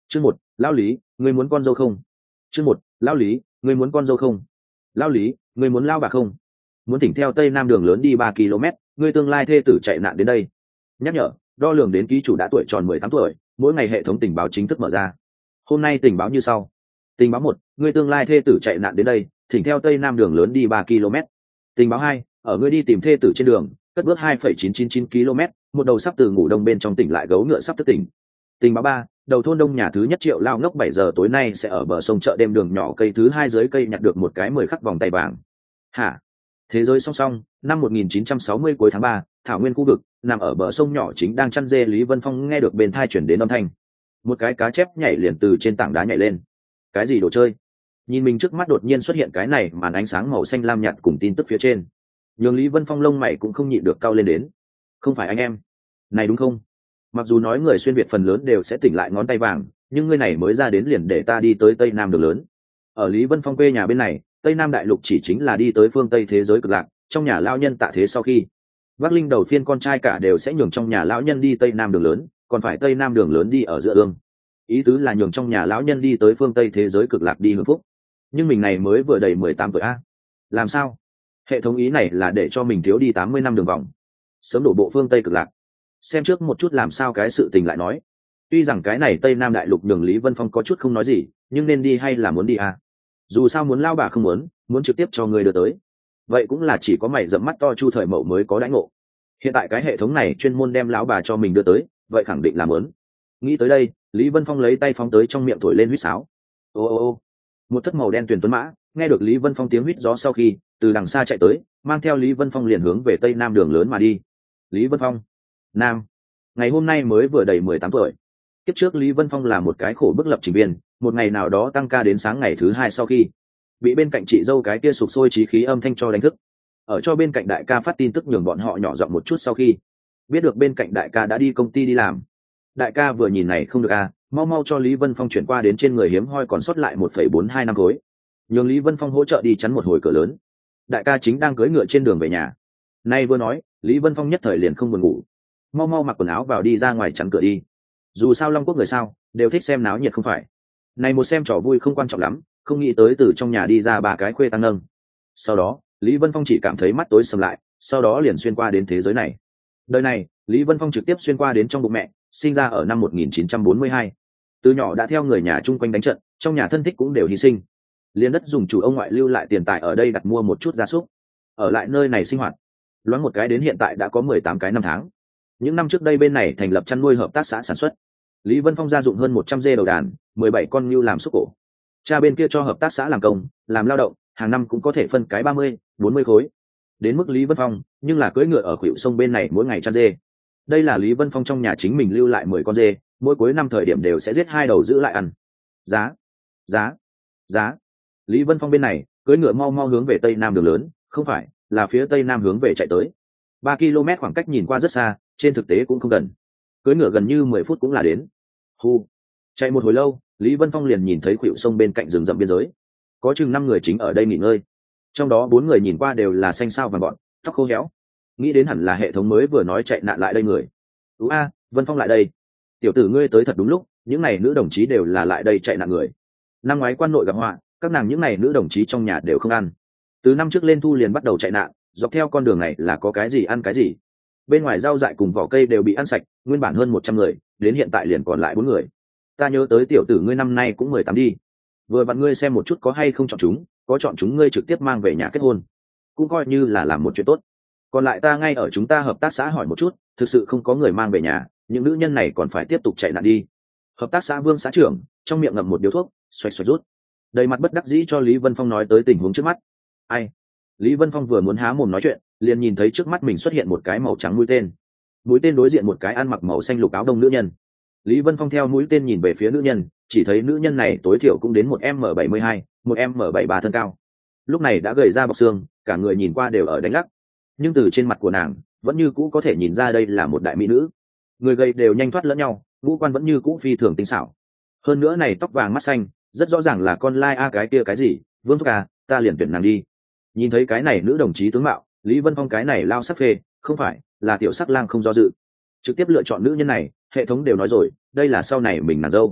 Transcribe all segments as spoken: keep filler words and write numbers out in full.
Chương một, lão lý, ngươi muốn con dâu không? Chương một, lão lý, ngươi muốn con dâu không? Lão lý, ngươi muốn lao bà không? Muốn thỉnh theo tây nam đường lớn đi ba ki lô mét, ngươi tương lai thê tử chạy nạn đến đây. Nhắc nhở, đo lường đến ký chủ đã tuổi tròn mười tám tuổi, mỗi ngày hệ thống tình báo chính thức mở ra. Hôm nay tình báo như sau. Tình báo một, ngươi tương lai thê tử chạy nạn đến đây, thỉnh theo tây nam đường lớn đi ba ki lô mét. Tình báo hai, ở ngươi đi tìm thê tử trên đường, cất bước hai phẩy chín chín chín ki lô mét, một đầu sắp từ ngủ đông bên trong tỉnh lại gấu ngựa sắp thức tỉnh. Tình báo ba, đầu thôn đông nhà thứ nhất Triệu Lao ngốc bảy giờ tối nay sẽ ở bờ sông chợ đêm đường nhỏ cây thứ hai dưới cây nhặt được một cái mười khắc vòng tay vàng. Hả? Thế giới song song, năm một nghìn chín trăm sáu mươi cuối tháng ba, thảo nguyên khu vực, nằm ở bờ sông nhỏ chính đang chăn dê Lý Vân Phong nghe được bên thai chuyển đến âm thanh. Một cái cá chép nhảy liền từ trên tảng đá nhảy lên. Cái gì đồ chơi? Nhìn mình trước mắt đột nhiên xuất hiện cái này màn ánh sáng màu xanh lam nhạt cùng tin tức phía trên. Nhường Lý Vân Phong lông mày cũng không nhịn được cau lên đến. Không phải anh em? Này đúng không? Mặc dù nói người xuyên việt phần lớn đều sẽ tỉnh lại ngón tay vàng, nhưng ngươi này mới ra đến liền để ta đi tới tây nam đường lớn. Ở Lý Vân Phong quê nhà bên này, tây nam đại lục chỉ chính là đi tới phương tây thế giới cực lạc. Trong nhà lão nhân tạ thế sau khi vác linh đầu phiên con trai cả đều sẽ nhường trong nhà lão nhân đi tây nam đường lớn, còn phải tây nam đường lớn đi ở giữa ương. Ý tứ là nhường trong nhà lão nhân đi tới phương tây thế giới cực lạc đi hưởng phúc. Nhưng mình này mới vừa đầy mười tám tuổi a. Làm sao? Hệ thống ý này là để cho mình thiếu đi tám mươi năm đường vòng, sớm đổ bộ phương tây cực lạc. Xem trước một chút làm sao cái sự tình lại nói. Tuy rằng cái này tây nam đại lục đường Lý Vân Phong có chút không nói gì, nhưng nên đi hay là muốn đi à? Dù sao muốn lao bà không muốn, muốn trực tiếp cho người đưa tới. Vậy cũng là chỉ có mày dẫm mắt to Chu Thời Mậu mới có đãi ngộ. Hiện tại cái hệ thống này chuyên môn đem lão bà cho mình đưa tới, vậy khẳng định là muốn. Nghĩ tới đây, Lý Vân Phong lấy tay phóng tới trong miệng thổi lên huýt sáo. Ô ô ô, một thất màu đen tuyền tuấn mã, nghe được Lý Vân Phong tiếng huýt gió sau khi từ đằng xa chạy tới, mang theo Lý Vân Phong liền hướng về tây nam đường lớn mà đi. Lý Vân Phong, nam, ngày hôm nay mới vừa đầy mười tám tuổi. Kiếp trước Lý Vân Phong là một cái khổ bức lập trình viên, một ngày nào đó tăng ca đến sáng ngày thứ hai sau khi bị bên cạnh chị dâu cái kia sụp sôi trí khí âm thanh cho đánh thức. Ở cho bên cạnh đại ca phát tin tức nhường bọn họ nhỏ giọng một chút sau khi biết được bên cạnh đại ca đã đi công ty đi làm. Đại ca vừa nhìn này không được à, mau mau cho Lý Vân Phong chuyển qua đến trên người hiếm hoi còn sót lại một phẩy bốn hai năm khối, nhường Lý Vân Phong hỗ trợ đi chắn một hồi cửa lớn. Đại ca chính đang cưỡi ngựa trên đường về nhà. Nay vừa nói, Lý Vân Phong nhất thời liền không buồn ngủ, mau mau mặc quần áo vào đi ra ngoài chắn cửa đi. Dù sao Long Quốc người sao đều thích xem náo nhiệt không phải. Này một xem trò vui không quan trọng lắm, không nghĩ tới từ trong nhà đi ra ba cái khuê tăng nâng. Sau đó Lý Vân Phong chỉ cảm thấy mắt tối sầm lại, sau đó liền xuyên qua đến thế giới này. Đời này Lý Vân Phong trực tiếp xuyên qua đến trong bụng mẹ, sinh ra ở năm một nghìn chín trăm bốn mươi hai. Từ nhỏ đã theo người nhà chung quanh đánh trận, trong nhà thân thích cũng đều hy sinh. Liên đất dùng chủ ông ngoại lưu lại tiền tài ở đây đặt mua một chút gia súc, ở lại nơi này sinh hoạt. Loáng một cái đến hiện tại đã có mười tám cái năm tháng. Những năm trước đây bên này thành lập chăn nuôi hợp tác xã sản xuất. Lý Vân Phong gia dụng hơn một trăm dê đầu đàn, mười bảy con ngưu làm xúc cổ. Cha bên kia cho hợp tác xã làm công, làm lao động, hàng năm cũng có thể phân cái ba mươi, bốn mươi khối. Đến mức Lý Vân Phong, nhưng là cưỡi ngựa ở khuỷu sông bên này mỗi ngày chăn dê. Đây là Lý Vân Phong trong nhà chính mình lưu lại mười con dê, mỗi cuối năm thời điểm đều sẽ giết hai đầu giữ lại ăn. Giá, giá, giá. Lý Vân Phong bên này, cưỡi ngựa mau mau hướng về tây nam đường lớn, không phải, là phía tây nam hướng về chạy tới. ba ki lô mét khoảng cách nhìn qua rất xa, trên thực tế cũng không gần. Cưỡi ngựa gần như mười phút cũng là đến. Hu. Chạy một hồi lâu, Lý Vân Phong liền nhìn thấy khuỷu sông bên cạnh rừng rậm biên giới. Có chừng năm người chính ở đây nghỉ ngơi. Trong đó bốn người nhìn qua đều là xanh xao vàng gọn, tóc khô héo. Nghĩ đến hẳn là hệ thống mới vừa nói chạy nạn lại đây người. Ú a, Vân Phong lại đây. Tiểu tử ngươi tới thật đúng lúc, những này nữ đồng chí đều là lại đây chạy nạn người. Năm ngoái quan nội gặp họa, các nàng những này nữ đồng chí trong nhà đều không ăn. Từ năm trước lên thu liền bắt đầu chạy nạn, dọc theo con đường này là có cái gì ăn cái gì. Bên ngoài rau dại cùng vỏ cây đều bị ăn sạch, nguyên bản hơn một trăm người, đến hiện tại liền còn lại bốn người. Ta nhớ tới tiểu tử ngươi năm nay cũng mười tám đi. Vừa vặn ngươi xem một chút có hay không chọn chúng, có chọn chúng ngươi trực tiếp mang về nhà kết hôn, cũng coi như là làm một chuyện tốt. Còn lại ta ngay ở chúng ta hợp tác xã hỏi một chút, thực sự không có người mang về nhà, những nữ nhân này còn phải tiếp tục chạy nạn đi. Hợp tác xã Vương xã trưởng trong miệng ngậm một điếu thuốc, xoạch xoạch rút, đầy mặt bất đắc dĩ cho Lý Vân Phong nói tới tình huống trước mắt. Ai? Lý Vân Phong vừa muốn há mồm nói chuyện, liền nhìn thấy trước mắt mình xuất hiện một cái màu trắng mũi tên. Mũi tên đối diện một cái ăn mặc màu xanh lục áo đông nữ nhân. Lý Vân Phong theo mũi tên nhìn về phía nữ nhân, chỉ thấy nữ nhân này tối thiểu cũng đến một m bảy mươi hai, một m bảy mươi ba thân cao. Lúc này đã gầy ra bọc xương, cả người nhìn qua đều ở đánh lắc. Nhưng từ trên mặt của nàng, vẫn như cũ có thể nhìn ra đây là một đại mỹ nữ. Người gầy đều nhanh thoát lẫn nhau, ngũ quan vẫn như cũ phi thường tinh xảo. Hơn nữa này tóc vàng mắt xanh, rất rõ ràng là con lai a cái kia cái gì, Vương thúc à, ta liền tuyển nàng đi. Nhìn thấy cái này nữ đồng chí tướng mạo, Lý Vân Phong cái này lao sắc phê, không phải, là tiểu sắc lang không do dự. Trực tiếp lựa chọn nữ nhân này, hệ thống đều nói rồi, đây là sau này mình nàng dâu.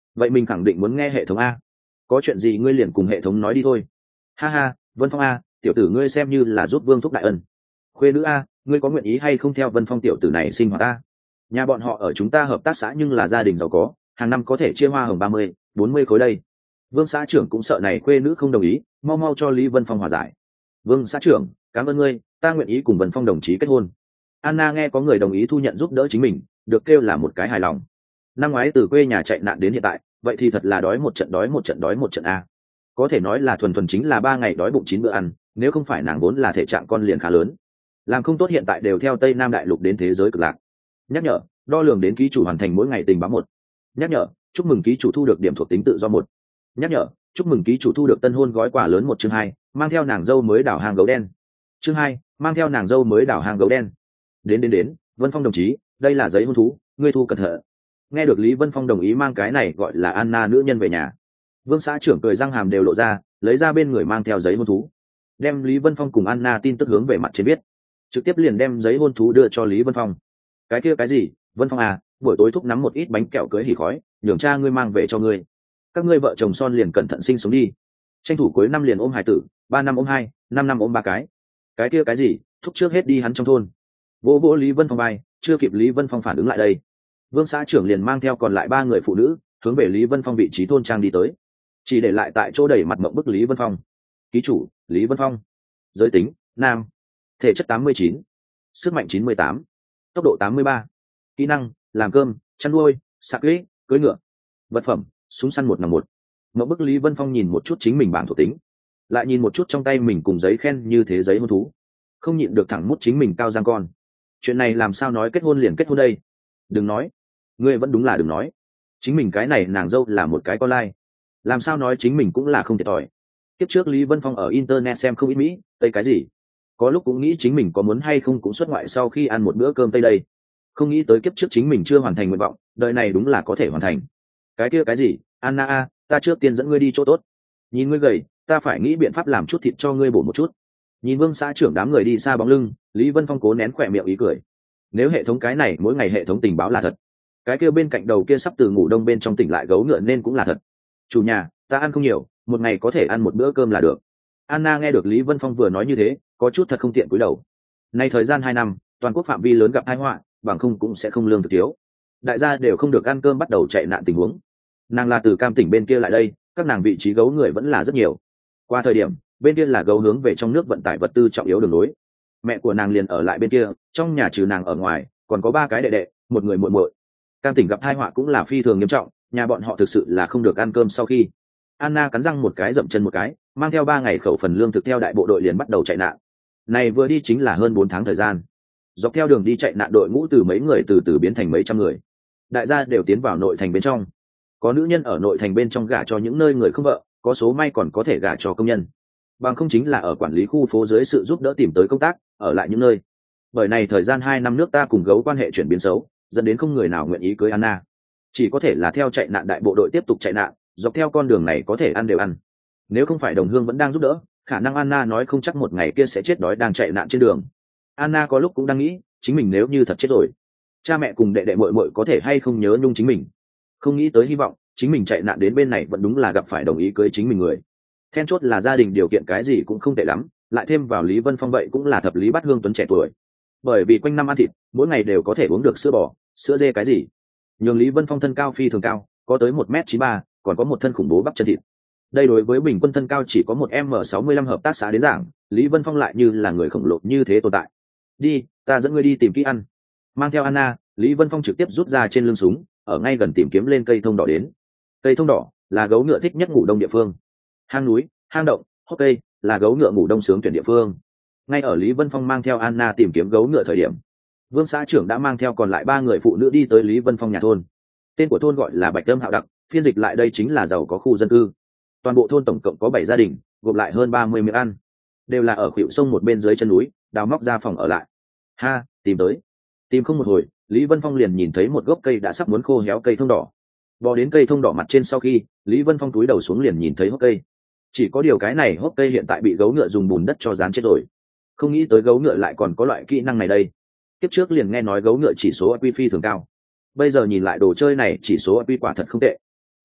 vậy mình khẳng định muốn nghe hệ thống a. Có chuyện gì ngươi liền cùng hệ thống nói đi thôi. Ha ha, Vân Phong a, tiểu tử ngươi xem như là giúp Vương thúc đại ân. Khuê nữ a, ngươi có nguyện ý hay không theo Vân Phong tiểu tử này sinh hoạt ta? Nhà bọn họ ở chúng ta hợp tác xã nhưng là gia đình giàu có, hàng năm có thể chia hoa hồng ba mươi, bốn mươi khối đây. Vương xã trưởng cũng sợ này khuê nữ không đồng ý, mau mau cho Lý Vân Phong hòa giải. Vương xã trưởng, cảm ơn ngươi, ta nguyện ý cùng Vân Phong đồng chí kết hôn. Anna nghe có người đồng ý thu nhận giúp đỡ chính mình, được kêu là một cái hài lòng. Năm ngoái từ quê nhà chạy nạn đến hiện tại, vậy thì thật là đói một trận đói một trận đói một trận a. Có thể nói là thuần thuần chính là ba ngày đói bụng chín bữa ăn, nếu không phải nàng vốn là thể trạng con liền khá lớn. Làm không tốt hiện tại đều theo Tây Nam đại lục đến thế giới cực lạc. Nhắc nhở, đo lường đến ký chủ hoàn thành mỗi ngày tình báo một. Nhắc nhở, chúc mừng ký chủ thu được điểm thuộc tính tự do một. Nhắc nhở, chúc mừng ký chủ thu được tân hôn gói quà lớn một chương hai, mang theo nàng dâu mới đảo hang gấu đen. Chương hai, mang theo nàng dâu mới đảo hang gấu đen. Đến đến đến, Vân Phong đồng chí, đây là giấy hôn thú, ngươi thu cẩn thận. Nghe được Lý Vân Phong đồng ý mang cái này gọi là Anna nữ nhân về nhà, Vương xã trưởng cười răng hàm đều lộ ra, lấy ra bên người mang theo giấy hôn thú, đem Lý Vân Phong cùng Anna tin tức hướng về mặt trên viết, trực tiếp liền đem giấy hôn thú đưa cho Lý Vân Phong. Cái kia cái gì, Vân Phong à, buổi tối thúc nắm một ít bánh kẹo cưới hỉ khói, nhường cha ngươi mang về cho ngươi. Các ngươi vợ chồng son liền cẩn thận sinh sống đi, tranh thủ cuối năm liền ôm hài tử, ba năm ôm hai, năm năm ôm ba cái. Cái kia cái gì, thúc trước hết đi hắn trong thôn. Vỗ vỗ Lý Vân Phong vai, chưa kịp Lý Vân Phong phản ứng lại đây, Vương xã trưởng liền mang theo còn lại ba người phụ nữ hướng về Lý Vân Phong vị trí thôn trang đi tới, chỉ để lại tại chỗ đầy mặt mộng bức Lý Vân Phong. Ký chủ Lý Vân Phong, giới tính nam, thể chất tám mươi chín, sức mạnh chín mươi tám, tốc độ tám mươi ba, kỹ năng làm cơm, chăn nuôi, sạc lĩ, cưỡi ngựa, vật phẩm súng săn một n một. Mộng bức Lý Vân Phong nhìn một chút chính mình bảng thuộc tính, lại nhìn một chút trong tay mình cùng giấy khen như thế giấy hôn thú, không nhịn được thẳng mút chính mình cao giang con. Chuyện này làm sao nói kết hôn liền kết hôn đây? Đừng nói, ngươi vẫn đúng là đừng nói, chính mình cái này nàng dâu là một cái con lai, làm sao nói chính mình cũng là không thiệt thòi. Kiếp trước Lý Vân Phong ở internet xem không ít Mỹ Tây cái gì, có lúc cũng nghĩ chính mình có muốn hay không cũng xuất ngoại sau khi ăn một bữa cơm Tây đây, không nghĩ tới kiếp trước chính mình chưa hoàn thành nguyện vọng, đời này đúng là có thể hoàn thành. Cái kia cái gì, Anna a, ta trước tiên dẫn ngươi đi chỗ tốt, nhìn ngươi gầy, ta phải nghĩ biện pháp làm chút thịt cho ngươi bổ một chút. Nhìn Vương xã trưởng đám người đi xa bóng lưng, Lý Vân Phong cố nén khỏe miệng ý cười. Nếu hệ thống cái này mỗi ngày hệ thống tình báo là thật, cái kia bên cạnh đầu kia sắp từ ngủ đông bên trong tỉnh lại gấu ngựa nên cũng là thật. Chủ nhà, ta ăn không nhiều, một ngày có thể ăn một bữa cơm là được. Anna nghe được Lý Vân Phong vừa nói như thế, có chút thật không tiện cúi đầu. Nay thời gian hai năm, toàn quốc phạm vi lớn gặp tai họa, bằng không cũng sẽ không lương thực thiếu. Đại gia đều không được ăn cơm bắt đầu chạy nạn tình huống. Nàng là từ Cam tỉnh bên kia lại đây, các nàng vị trí gấu người vẫn là rất nhiều. Qua thời điểm, bên kia là gấu hướng về trong nước vận tải vật tư trọng yếu đường lối. Mẹ của nàng liền ở lại bên kia, trong nhà trừ nàng ở ngoài, còn có ba cái đệ đệ, một người muội muội. Cam tỉnh gặp tai họa cũng là phi thường nghiêm trọng, nhà bọn họ thực sự là không được ăn cơm sau khi. Anna cắn răng một cái dậm chân một cái, mang theo ba ngày khẩu phần lương thực theo đại bộ đội liền bắt đầu chạy nạn. Này vừa đi chính là hơn bốn tháng thời gian. Dọc theo đường đi chạy nạn đội ngũ từ mấy người từ từ biến thành mấy trăm người. Đại gia đều tiến vào nội thành bên trong. Có nữ nhân ở nội thành bên trong gả cho những nơi người không vợ, có số may còn có thể gả cho công nhân. Bằng không chính là ở quản lý khu phố dưới sự giúp đỡ tìm tới công tác, ở lại những nơi. Bởi này thời gian hai năm nước ta cùng gấu quan hệ chuyển biến xấu, dẫn đến không người nào nguyện ý cưới Anna. Chỉ có thể là theo chạy nạn đại bộ đội tiếp tục chạy nạn, dọc theo con đường này có thể ăn đều ăn. Nếu không phải đồng hương vẫn đang giúp đỡ, khả năng Anna nói không chắc một ngày kia sẽ chết đói đang chạy nạn trên đường. Anna có lúc cũng đang nghĩ, chính mình nếu như thật chết rồi, cha mẹ cùng đệ đệ muội muội có thể hay không nhớ nhung chính mình. Không nghĩ tới hy vọng, chính mình chạy nạn đến bên này vẫn đúng là gặp phải đồng ý cưới chính mình người. Then chốt là gia đình điều kiện cái gì cũng không tệ lắm, lại thêm vào Lý Vân Phong vậy cũng là thập lý bát hương tuấn trẻ tuổi. Bởi vì quanh năm ăn thịt, mỗi ngày đều có thể uống được sữa bò, sữa dê cái gì. Nhường Lý Vân Phong thân cao phi thường cao, có tới một mét chín ba, còn có một thân khủng bố bắp chân thịt. Đây đối với bình quân thân cao chỉ có một m sáu mươi lăm hợp tác xã đến giảng, Lý Vân Phong lại như là người khổng lồ như thế tồn tại. Đi, ta dẫn ngươi đi tìm kỹ ăn. Mang theo Anna, Lý Vân Phong trực tiếp rút ra trên lưng súng, ở ngay gần tìm kiếm lên cây thông đỏ đến. Cây thông đỏ là gấu ngựa thích nhất ngủ đông địa phương. Hang núi, hang động, hốc cây là gấu ngựa ngủ đông sướng tuyển địa phương. Ngay ở Lý Vân Phong mang theo Anna tìm kiếm gấu ngựa thời điểm, Vương xã trưởng đã mang theo còn lại ba người phụ nữ đi tới Lý Vân Phong nhà thôn. Tên của thôn gọi là Bạch Âm Hạo Đặc, phiên dịch lại đây chính là giàu có khu dân cư. Toàn bộ thôn tổng cộng có bảy gia đình, gộp lại hơn ba mươi miệng ăn, đều là ở khuỷu sông một bên dưới chân núi, đào móc ra phòng ở lại. Ha, tìm tới. Tìm không một hồi, Lý Vân Phong liền nhìn thấy một gốc cây đã sắp muốn khô héo cây thông đỏ. Bò đến cây thông đỏ mặt trên sau khi, Lý Vân Phong cúi đầu xuống liền nhìn thấy hốc cây. Chỉ có điều cái này hốc cây hiện tại bị gấu ngựa dùng bùn đất cho dán chết rồi. Không nghĩ tới gấu ngựa lại còn có loại kỹ năng này đây. Kiếp trước liền nghe nói gấu ngựa chỉ số i kiu phi thường cao. Bây giờ nhìn lại đồ chơi này chỉ số i kiu quả thật không tệ.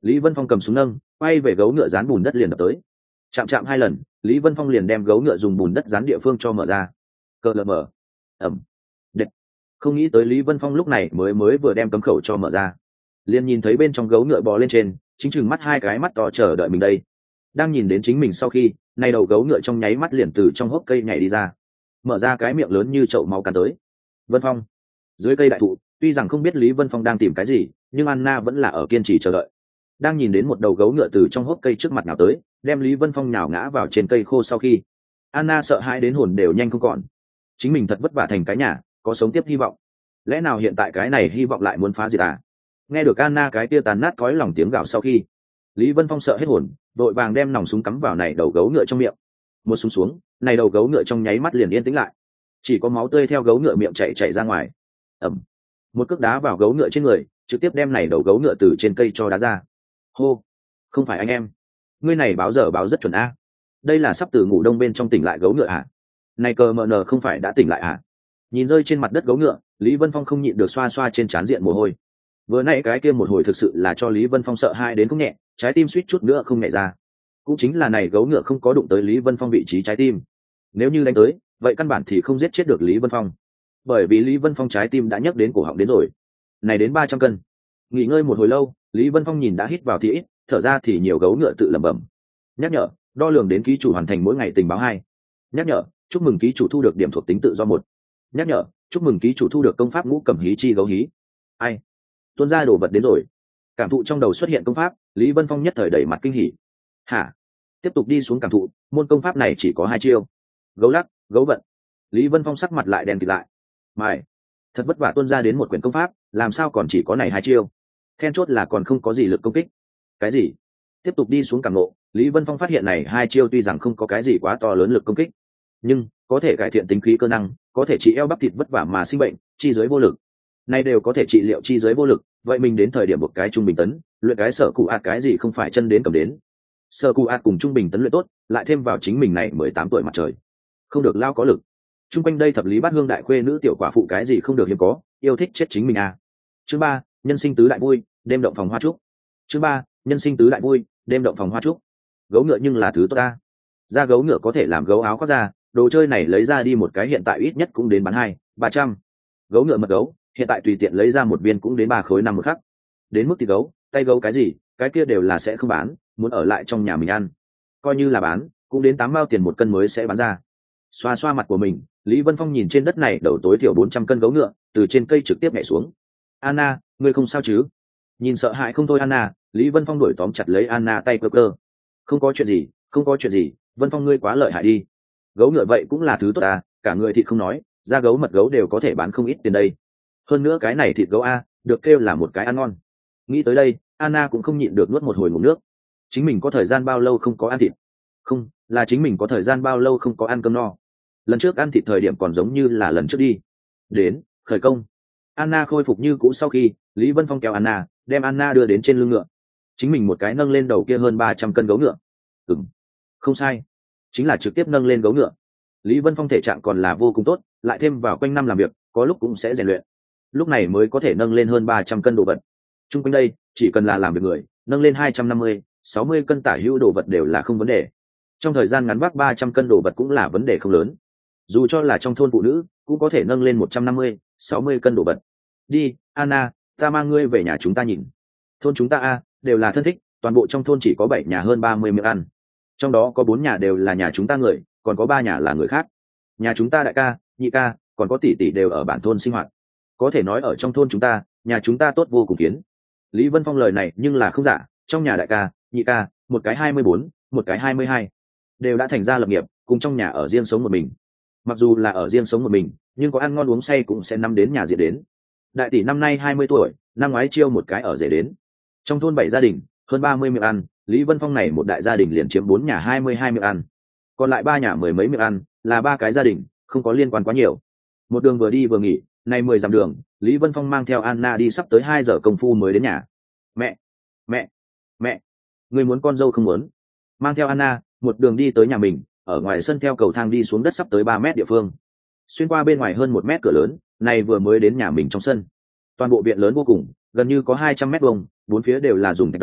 Lý Vân Phong cầm súng nâng quay về gấu ngựa dán bùn đất liền đập tới. Chạm chạm hai lần, Lý Vân Phong liền đem gấu ngựa dùng bùn đất dán địa phương cho mở ra. Cờ lờ mở. Ẩm. Đệt. Không nghĩ tới Lý Vân Phong lúc này mới mới vừa đem cấm khẩu cho mở ra, liền nhìn thấy bên trong gấu ngựa bò lên trên, chính chừng mắt hai cái mắt to chờ đợi mình đây. Đang nhìn đến chính mình sau khi, này đầu gấu ngựa trong nháy mắt liền từ trong hốc cây nhảy đi ra, mở ra cái miệng lớn như chậu máu cắn tới. Vân Phong. Dưới cây đại thụ, tuy rằng không biết Lý Vân Phong đang tìm cái gì, nhưng Anna vẫn là ở kiên trì chờ đợi. Đang nhìn đến một đầu gấu ngựa từ trong hốc cây trước mặt nào tới, đem Lý Vân Phong nhào ngã vào trên cây khô sau khi, Anna sợ hãi đến hồn đều nhanh không còn. Chính mình thật vất vả thành cái nhà, có sống tiếp hy vọng. Lẽ nào hiện tại cái này hy vọng lại muốn phá diệt à? Nghe được Anna cái tia tàn nát cõi lòng tiếng gào sau khi, Lý Vân Phong sợ hết hồn, vội vàng đem nòng súng cắm vào này đầu gấu ngựa trong miệng. Một súng xuống, này đầu gấu ngựa trong nháy mắt liền yên tĩnh lại, chỉ có máu tươi theo gấu ngựa miệng chảy chảy ra ngoài. Ẩm. Một cước đá vào gấu ngựa trên người, trực tiếp đem này đầu gấu ngựa từ trên cây cho đá ra. Hô, không phải anh em, ngươi này báo giờ báo rất chuẩn a. Đây là sắp từ ngủ đông bên trong tỉnh lại gấu ngựa à? Này cờ mờ nờ không phải đã tỉnh lại à? Nhìn rơi trên mặt đất gấu ngựa, Lý Vân Phong không nhịn được xoa xoa trên trán diện mồ hôi. Vừa nãy cái kia một hồi thực sự là cho Lý Vân Phong sợ hãi đến không nhẹ, trái tim suýt chút nữa không nhẹ ra. Cũng chính là này gấu ngựa không có đụng tới Lý Vân Phong vị trí trái tim. Nếu như đánh tới, vậy căn bản thì không giết chết được Lý Vân Phong, bởi vì Lý Vân Phong trái tim đã nhấc đến cổ họng đến rồi. Này đến ba trăm cân. Nghỉ ngơi một hồi lâu, Lý Vân Phong nhìn đã hít vào thì ít, thở ra thì nhiều gấu ngựa tự lẩm bẩm. Nhắc nhở, đo lường đến ký chủ hoàn thành mỗi ngày tình báo hai. Nhắc nhở, chúc mừng ký chủ thu được điểm thuộc tính tự do một. Nhắc nhở, chúc mừng ký chủ thu được công pháp ngũ cẩm hí chi gấu hí. Ai? Tuôn ra đồ vật đến rồi. Cảm thụ trong đầu xuất hiện công pháp, Lý Vân Phong nhất thời đẩy mặt kinh hỉ. Hả? Tiếp tục đi xuống cảm thụ, môn công pháp này chỉ có hai chiêu. Gấu lắc, gấu vận. Lý Vân Phong sắc mặt lại đen kịt lại. Mày, thật vất vả tuôn ra đến một quyển công pháp, làm sao còn chỉ có này hai chiêu? Then chốt là còn không có gì lực công kích. Cái gì? Tiếp tục đi xuống cảm ngộ, Lý Vân Phong phát hiện này hai chiêu tuy rằng không có cái gì quá to lớn lực công kích, nhưng có thể cải thiện tính khí cơ năng, có thể trị eo bắp thịt vất vả mà sinh bệnh, chi giới vô lực. Này đều có thể trị liệu chi giới vô lực, vậy mình đến thời điểm một cái trung bình tấn, luyện cái sở cụ ạt cái gì không phải chân đến cầm đến. Sở cụ ạt cùng trung bình tấn luyện tốt, lại thêm vào chính mình này mười tám tuổi mặt trời. Không được lao có lực. Trung quanh đây thập lý bát hương đại khuê nữ tiểu quả phụ cái gì không được hiếm có, yêu thích chết chính mình à. Chương ba, nhân sinh tứ đại vui, đêm động phòng hoa trúc. Chương ba, nhân sinh tứ đại vui, đêm động phòng hoa trúc. Gấu ngựa nhưng là thứ tốt ta. Da gấu ngựa có thể làm gấu áo khoác ra, đồ chơi này lấy ra đi một cái hiện tại ít nhất cũng đến bán hai ba trăm. Gấu ngựa mật gấu, hiện tại tùy tiện lấy ra một viên cũng đến ba khối năm một khắc. Đến mức thịt gấu, tay gấu cái gì, cái kia đều là sẽ không bán, muốn ở lại trong nhà mình ăn. Coi như là bán, cũng đến tám mao tiền một cân mới sẽ bán ra. Xoa xoa mặt của mình, Lý Vân Phong nhìn trên đất này đầu tối thiểu bốn trăm cân gấu ngựa, từ trên cây trực tiếp nhảy xuống. Anna, ngươi không sao chứ? Nhìn sợ hãi không thôi Anna, Lý Vân Phong đuổi tóm chặt lấy Anna tay cơ cơ. Không có chuyện gì, không có chuyện gì, Vân Phong ngươi quá lợi hại đi. Gấu ngựa vậy cũng là thứ tốt à, cả người thịt không nói, da gấu mật gấu đều có thể bán không ít tiền đây. Hơn nữa cái này thịt gấu a, được kêu là một cái ăn ngon. Nghĩ tới đây, Anna cũng không nhịn được nuốt một hồi ngụm nước. Chính mình có thời gian bao lâu không có ăn thịt? Không, là chính mình có thời gian bao lâu không có ăn cơm no. Lần trước ăn thịt thời điểm còn giống như là lần trước đi. Đến, khởi công. Anna khôi phục như cũ sau khi, Lý Vân Phong kéo Anna, đem Anna đưa đến trên lưng ngựa. Chính mình một cái nâng lên đầu kia hơn ba trăm cân gấu ngựa. Ừm, không sai, chính là trực tiếp nâng lên gấu ngựa. Lý Vân Phong thể trạng còn là vô cùng tốt, lại thêm vào quanh năm làm việc, có lúc cũng sẽ rèn luyện. Lúc này mới có thể nâng lên hơn ba trăm cân đồ vật. Trung quanh đây, chỉ cần là làm việc người, nâng lên hai trăm năm mươi, sáu mươi cân tả hữu đồ vật đều là không vấn đề. Trong thời gian ngắn vác ba trăm cân đồ vật cũng là vấn đề không lớn. Dù cho là trong thôn phụ nữ, cũng có thể nâng lên một trăm năm mươi, sáu mươi cân đồ vật. Đi, Anna, ta mang ngươi về nhà chúng ta nhìn. Thôn chúng ta a, đều là thân thích, toàn bộ trong thôn chỉ có bảy nhà hơn ba mươi miệng ăn. Trong đó có bốn nhà đều là nhà chúng ta người, còn có ba nhà là người khác. Nhà chúng ta đại ca, nhị ca, còn có tỷ tỷ đều ở bản thôn sinh hoạt. Có thể nói ở trong thôn chúng ta, nhà chúng ta tốt vô cùng kiến. Lý Vân Phong lời này nhưng là không giả, trong nhà đại ca, nhị ca, một cái hai mươi bốn, một cái hai mươi hai, đều đã thành ra lập nghiệp, cùng trong nhà ở riêng sống một mình. Mặc dù là ở riêng sống một mình, nhưng có ăn ngon uống say cũng sẽ năm đến nhà diện đến. Đại tỷ năm nay hai mươi tuổi, năm ngoái chiêu một cái ở rể đến. Trong thôn bảy gia đình, hơn ba mươi miệng ăn, Lý Vân Phong này một đại gia đình liền chiếm bốn nhà hai mươi hai miệng ăn. Còn lại ba nhà mười mấy miệng ăn, là ba cái gia đình, không có liên quan quá nhiều. Một đường vừa đi vừa nghỉ, nay mười dặm đường, Lý Vân Phong mang theo Anna đi sắp tới hai giờ công phu mới đến nhà. Mẹ, mẹ, mẹ, người muốn con dâu không muốn? Mang theo Anna, một đường đi tới nhà mình, ở ngoài sân theo cầu thang đi xuống đất sắp tới ba mét địa phương. Xuyên qua bên ngoài hơn một mét cửa lớn, này vừa mới đến nhà mình trong sân. Toàn bộ viện lớn vô cùng, gần như có hai trăm mét vuông, bốn phía đều là dùng thạch đầu,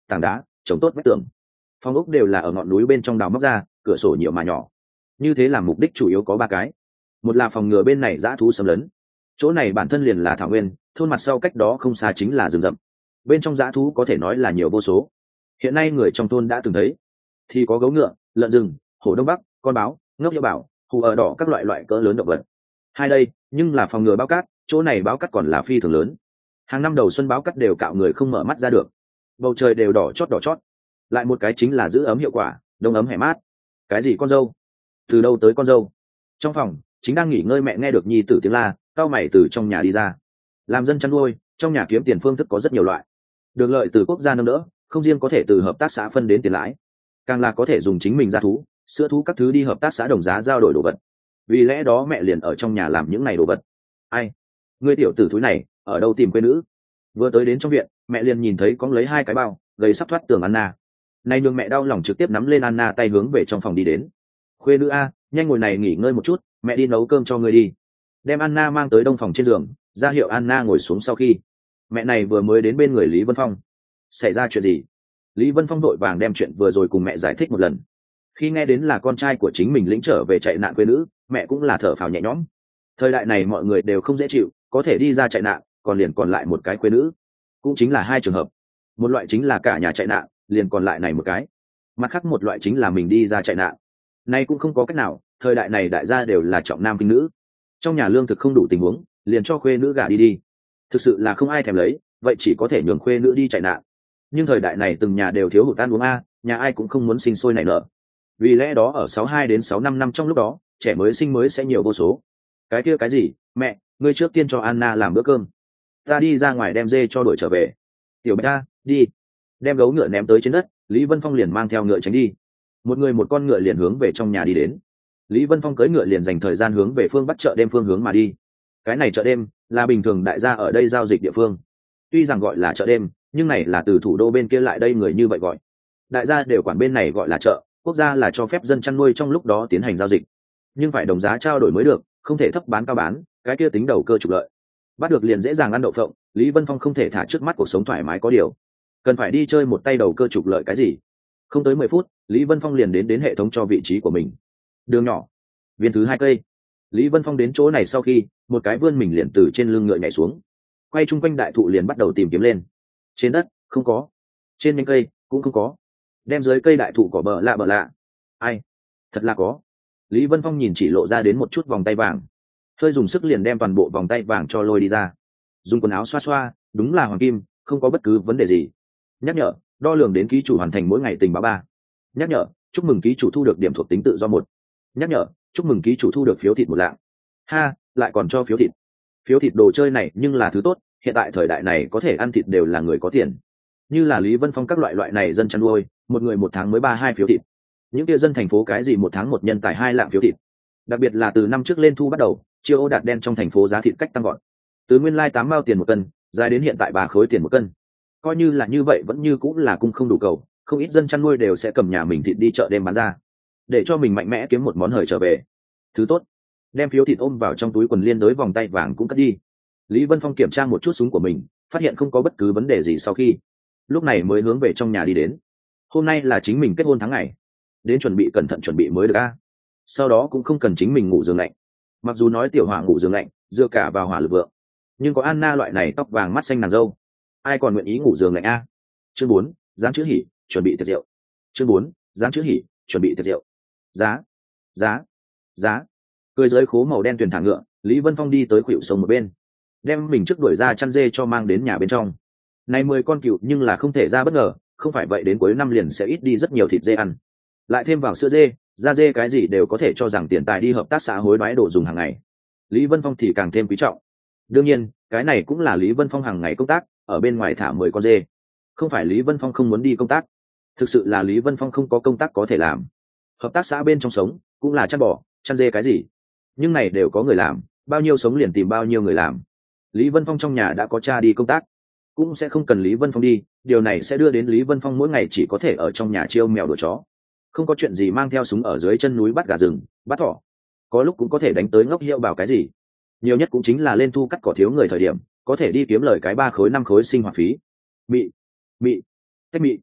tảng đá chống tốt vách tường. Phòng ốc đều là ở ngọn núi bên trong đào móc ra, cửa sổ nhiều mà nhỏ. Như thế là mục đích chủ yếu có ba cái. Một là phòng ngừa bên này dã thú xâm lấn, chỗ này bản thân liền là thảo nguyên, thôn mặt sau cách đó không xa chính là rừng rậm, bên trong dã thú có thể nói là nhiều vô số. Hiện nay người trong thôn đã từng thấy thì có gấu ngựa, lợn rừng, hổ đông bắc, con báo, ngốc hiệu bảo, hù ở đỏ, các loại loại cỡ lớn động vật. Hai đây nhưng là phòng ngừa báo cát, chỗ này báo cát còn là phi thường lớn, hàng năm đầu xuân báo cát đều cạo người không mở mắt ra được, bầu trời đều đỏ chót đỏ chót. Lại một cái chính là giữ ấm hiệu quả, đông ấm hẻ mát. Cái gì con dâu? Từ đâu tới con dâu? Trong phòng chính đang nghỉ ngơi mẹ nghe được nhi tử tiếng la, cao mày từ trong nhà đi ra. Làm dân chăn nuôi, trong nhà kiếm tiền phương thức có rất nhiều loại, được lợi từ quốc gia nâng đỡ, không riêng có thể từ hợp tác xã phân đến tiền lãi, càng là có thể dùng chính mình ra thú, sữa thú các thứ đi hợp tác xã đồng giá giao đổi đồ vật. Vì lẽ đó mẹ liền ở trong nhà làm những này đồ vật. Ai, ngươi tiểu tử thúi này ở đâu tìm quê nữ? Vừa tới đến trong viện, mẹ liền nhìn thấy có lấy hai cái bao gây sắp thoát tường Anna. Này nhường mẹ đau lòng trực tiếp nắm lên Anna tay hướng về trong phòng đi đến. Khuê nữ a, nhanh ngồi này nghỉ ngơi một chút, mẹ đi nấu cơm cho ngươi đi. Đem Anna mang tới đông phòng trên giường, ra hiệu Anna ngồi xuống. Sau khi mẹ này vừa mới đến bên người Lý Vân Phong. Xảy ra chuyện gì? Lý Vân Phong đội vàng đem chuyện vừa rồi cùng mẹ giải thích một lần. Khi nghe đến là con trai của chính mình lĩnh trở về chạy nạn quê nữ, mẹ cũng là thở phào nhẹ nhõm. Thời đại này mọi người đều không dễ chịu, có thể đi ra chạy nạn, còn liền còn lại một cái quê nữ, cũng chính là hai trường hợp. Một loại chính là cả nhà chạy nạn, liền còn lại này một cái. Mặt khác một loại chính là mình đi ra chạy nạn. Nay cũng không có cách nào, thời đại này đại gia đều là trọng nam khinh nữ. Trong nhà lương thực không đủ tình huống, liền cho khuê nữ gả đi đi. Thực sự là không ai thèm lấy, vậy chỉ có thể nhường khuê nữ đi chạy nạn. Nhưng thời đại này từng nhà đều thiếu hụt ăn uống a, nhà ai cũng không muốn sinh sôi nảy nở. Vì lẽ đó ở sáu hai đến sáu năm năm trong lúc đó, trẻ mới sinh mới sẽ nhiều vô số. Cái kia cái gì, mẹ, ngươi trước tiên cho Anna làm bữa cơm. Ta đi ra ngoài đem dê cho đổi trở về. Tiểu Bạch A, đi. Đem gấu ngựa ném tới trên đất, Lý Vân Phong liền mang theo ngựa tránh đi. Một người một con ngựa liền hướng về trong nhà đi đến. Lý Vân Phong cưỡi ngựa liền dành thời gian hướng về phương bắc chợ đêm phương hướng mà đi. Cái này chợ đêm là bình thường đại gia ở đây giao dịch địa phương. Tuy rằng gọi là chợ đêm, nhưng này là từ thủ đô bên kia lại đây người như vậy gọi. Đại gia đều quản bên này gọi là chợ, quốc gia là cho phép dân chăn nuôi trong lúc đó tiến hành giao dịch, nhưng phải đồng giá trao đổi mới được, không thể thấp bán cao bán, cái kia tính đầu cơ trục lợi. Bắt được liền dễ dàng ăn đậu phộng, Lý Vân Phong không thể thả trước mắt cuộc sống thoải mái có điều, cần phải đi chơi một tay đầu cơ trục lợi cái gì. Không tới mười phút, Lý Vân Phong liền đến đến hệ thống cho vị trí của mình. Đường nhỏ, viên thứ hai cây. Lý Vân Phong đến chỗ này sau khi, một cái vươn mình liền từ trên lưng ngựa nhảy xuống, quay chung quanh đại thụ liền bắt đầu tìm kiếm lên. Trên đất không có, trên nhánh cây cũng không có, đem dưới cây đại thụ cỏ bờ lạ bờ lạ. Ai, thật là có. Lý Vân Phong nhìn chỉ lộ ra đến một chút vòng tay vàng, hơi dùng sức liền đem toàn bộ vòng tay vàng cho lôi đi ra. Dùng quần áo xoa xoa, đúng là hoàng kim, không có bất cứ vấn đề gì. Nhắc nhở, đo lường đến ký chủ hoàn thành mỗi ngày tình báo ba. Nhắc nhở, chúc mừng ký chủ thu được điểm thuộc tính tự do một. Nhắc nhở, chúc mừng ký chủ thu được phiếu thịt một lạng. Ha, lại còn cho phiếu thịt. Phiếu thịt đồ chơi này nhưng là thứ tốt, hiện tại thời đại này có thể ăn thịt đều là người có tiền. Như là Lý Vân Phong các loại loại này dân chăn nuôi, một người một tháng mới ba hai phiếu thịt. Những kia dân thành phố cái gì một tháng một nhân tài hai lạng phiếu thịt. Đặc biệt là từ năm trước lên thu bắt đầu, chiêu ô đạt đen trong thành phố giá thịt cách tăng gọn. Từ nguyên lai tám mao tiền một cân, dài đến hiện tại ba khối tiền một cân. Coi như là như vậy vẫn như cũng là cung không đủ cầu, không ít dân chăn nuôi đều sẽ cầm nhà mình thịt đi chợ đêm bán ra, để cho mình mạnh mẽ kiếm một món hời trở về. Thứ tốt, đem phiếu thịt ôm vào trong túi quần liên đối vòng tay vàng cũng cất đi. Lý Vân Phong kiểm tra một chút súng của mình, phát hiện không có bất cứ vấn đề gì sau khi, lúc này mới hướng về trong nhà đi đến. Hôm nay là chính mình kết hôn tháng ngày, đến chuẩn bị cẩn thận chuẩn bị mới được a. Sau đó cũng không cần chính mình ngủ giường lạnh. Mặc dù nói tiểu hỏa ngủ giường lạnh, dựa cả vào hỏa lực vượng, nhưng có Anna loại này tóc vàng mắt xanh nàng dâu, ai còn nguyện ý ngủ giường lạnh a. Chương bốn, dán chữ hỉ, chuẩn bị tiệc rượu. Chương bốn, dán chữ hỉ, chuẩn bị tiệc rượu. Giá, giá, giá. Cười dưới khố màu đen tuyền thả ngựa, Lý Vân Phong đi tới khuỷu sông một bên, đem mình trước đuổi ra chăn dê cho mang đến nhà bên trong. Này mười con cừu nhưng là không thể ra bất ngờ, không phải vậy đến cuối năm liền sẽ ít đi rất nhiều thịt dê ăn. Lại thêm vào sữa dê, da dê cái gì đều có thể cho rằng tiền tài đi hợp tác xã hối đoái đồ dùng hàng ngày. Lý Vân Phong thì càng thêm quý trọng. Đương nhiên, cái này cũng là Lý Vân Phong hàng ngày công tác, ở bên ngoài thả mười con dê. Không phải Lý Vân Phong không muốn đi công tác, thực sự là Lý Vân Phong không có công tác có thể làm. Hợp tác xã bên trong sống, cũng là chăn bò, chăn dê cái gì. Nhưng này đều có người làm, bao nhiêu sống liền tìm bao nhiêu người làm. Lý Vân Phong trong nhà đã có cha đi công tác, cũng sẽ không cần Lý Vân Phong đi, điều này sẽ đưa đến Lý Vân Phong mỗi ngày chỉ có thể ở trong nhà chiêu mèo đuổi chó, không có chuyện gì mang theo súng ở dưới chân núi bắt gà rừng, bắt thỏ, có lúc cũng có thể đánh tới ngốc hiệu bảo cái gì, nhiều nhất cũng chính là lên thu cắt cỏ thiếu người thời điểm có thể đi kiếm lời cái ba khối năm khối sinh hoạt phí. Mị mị tách mị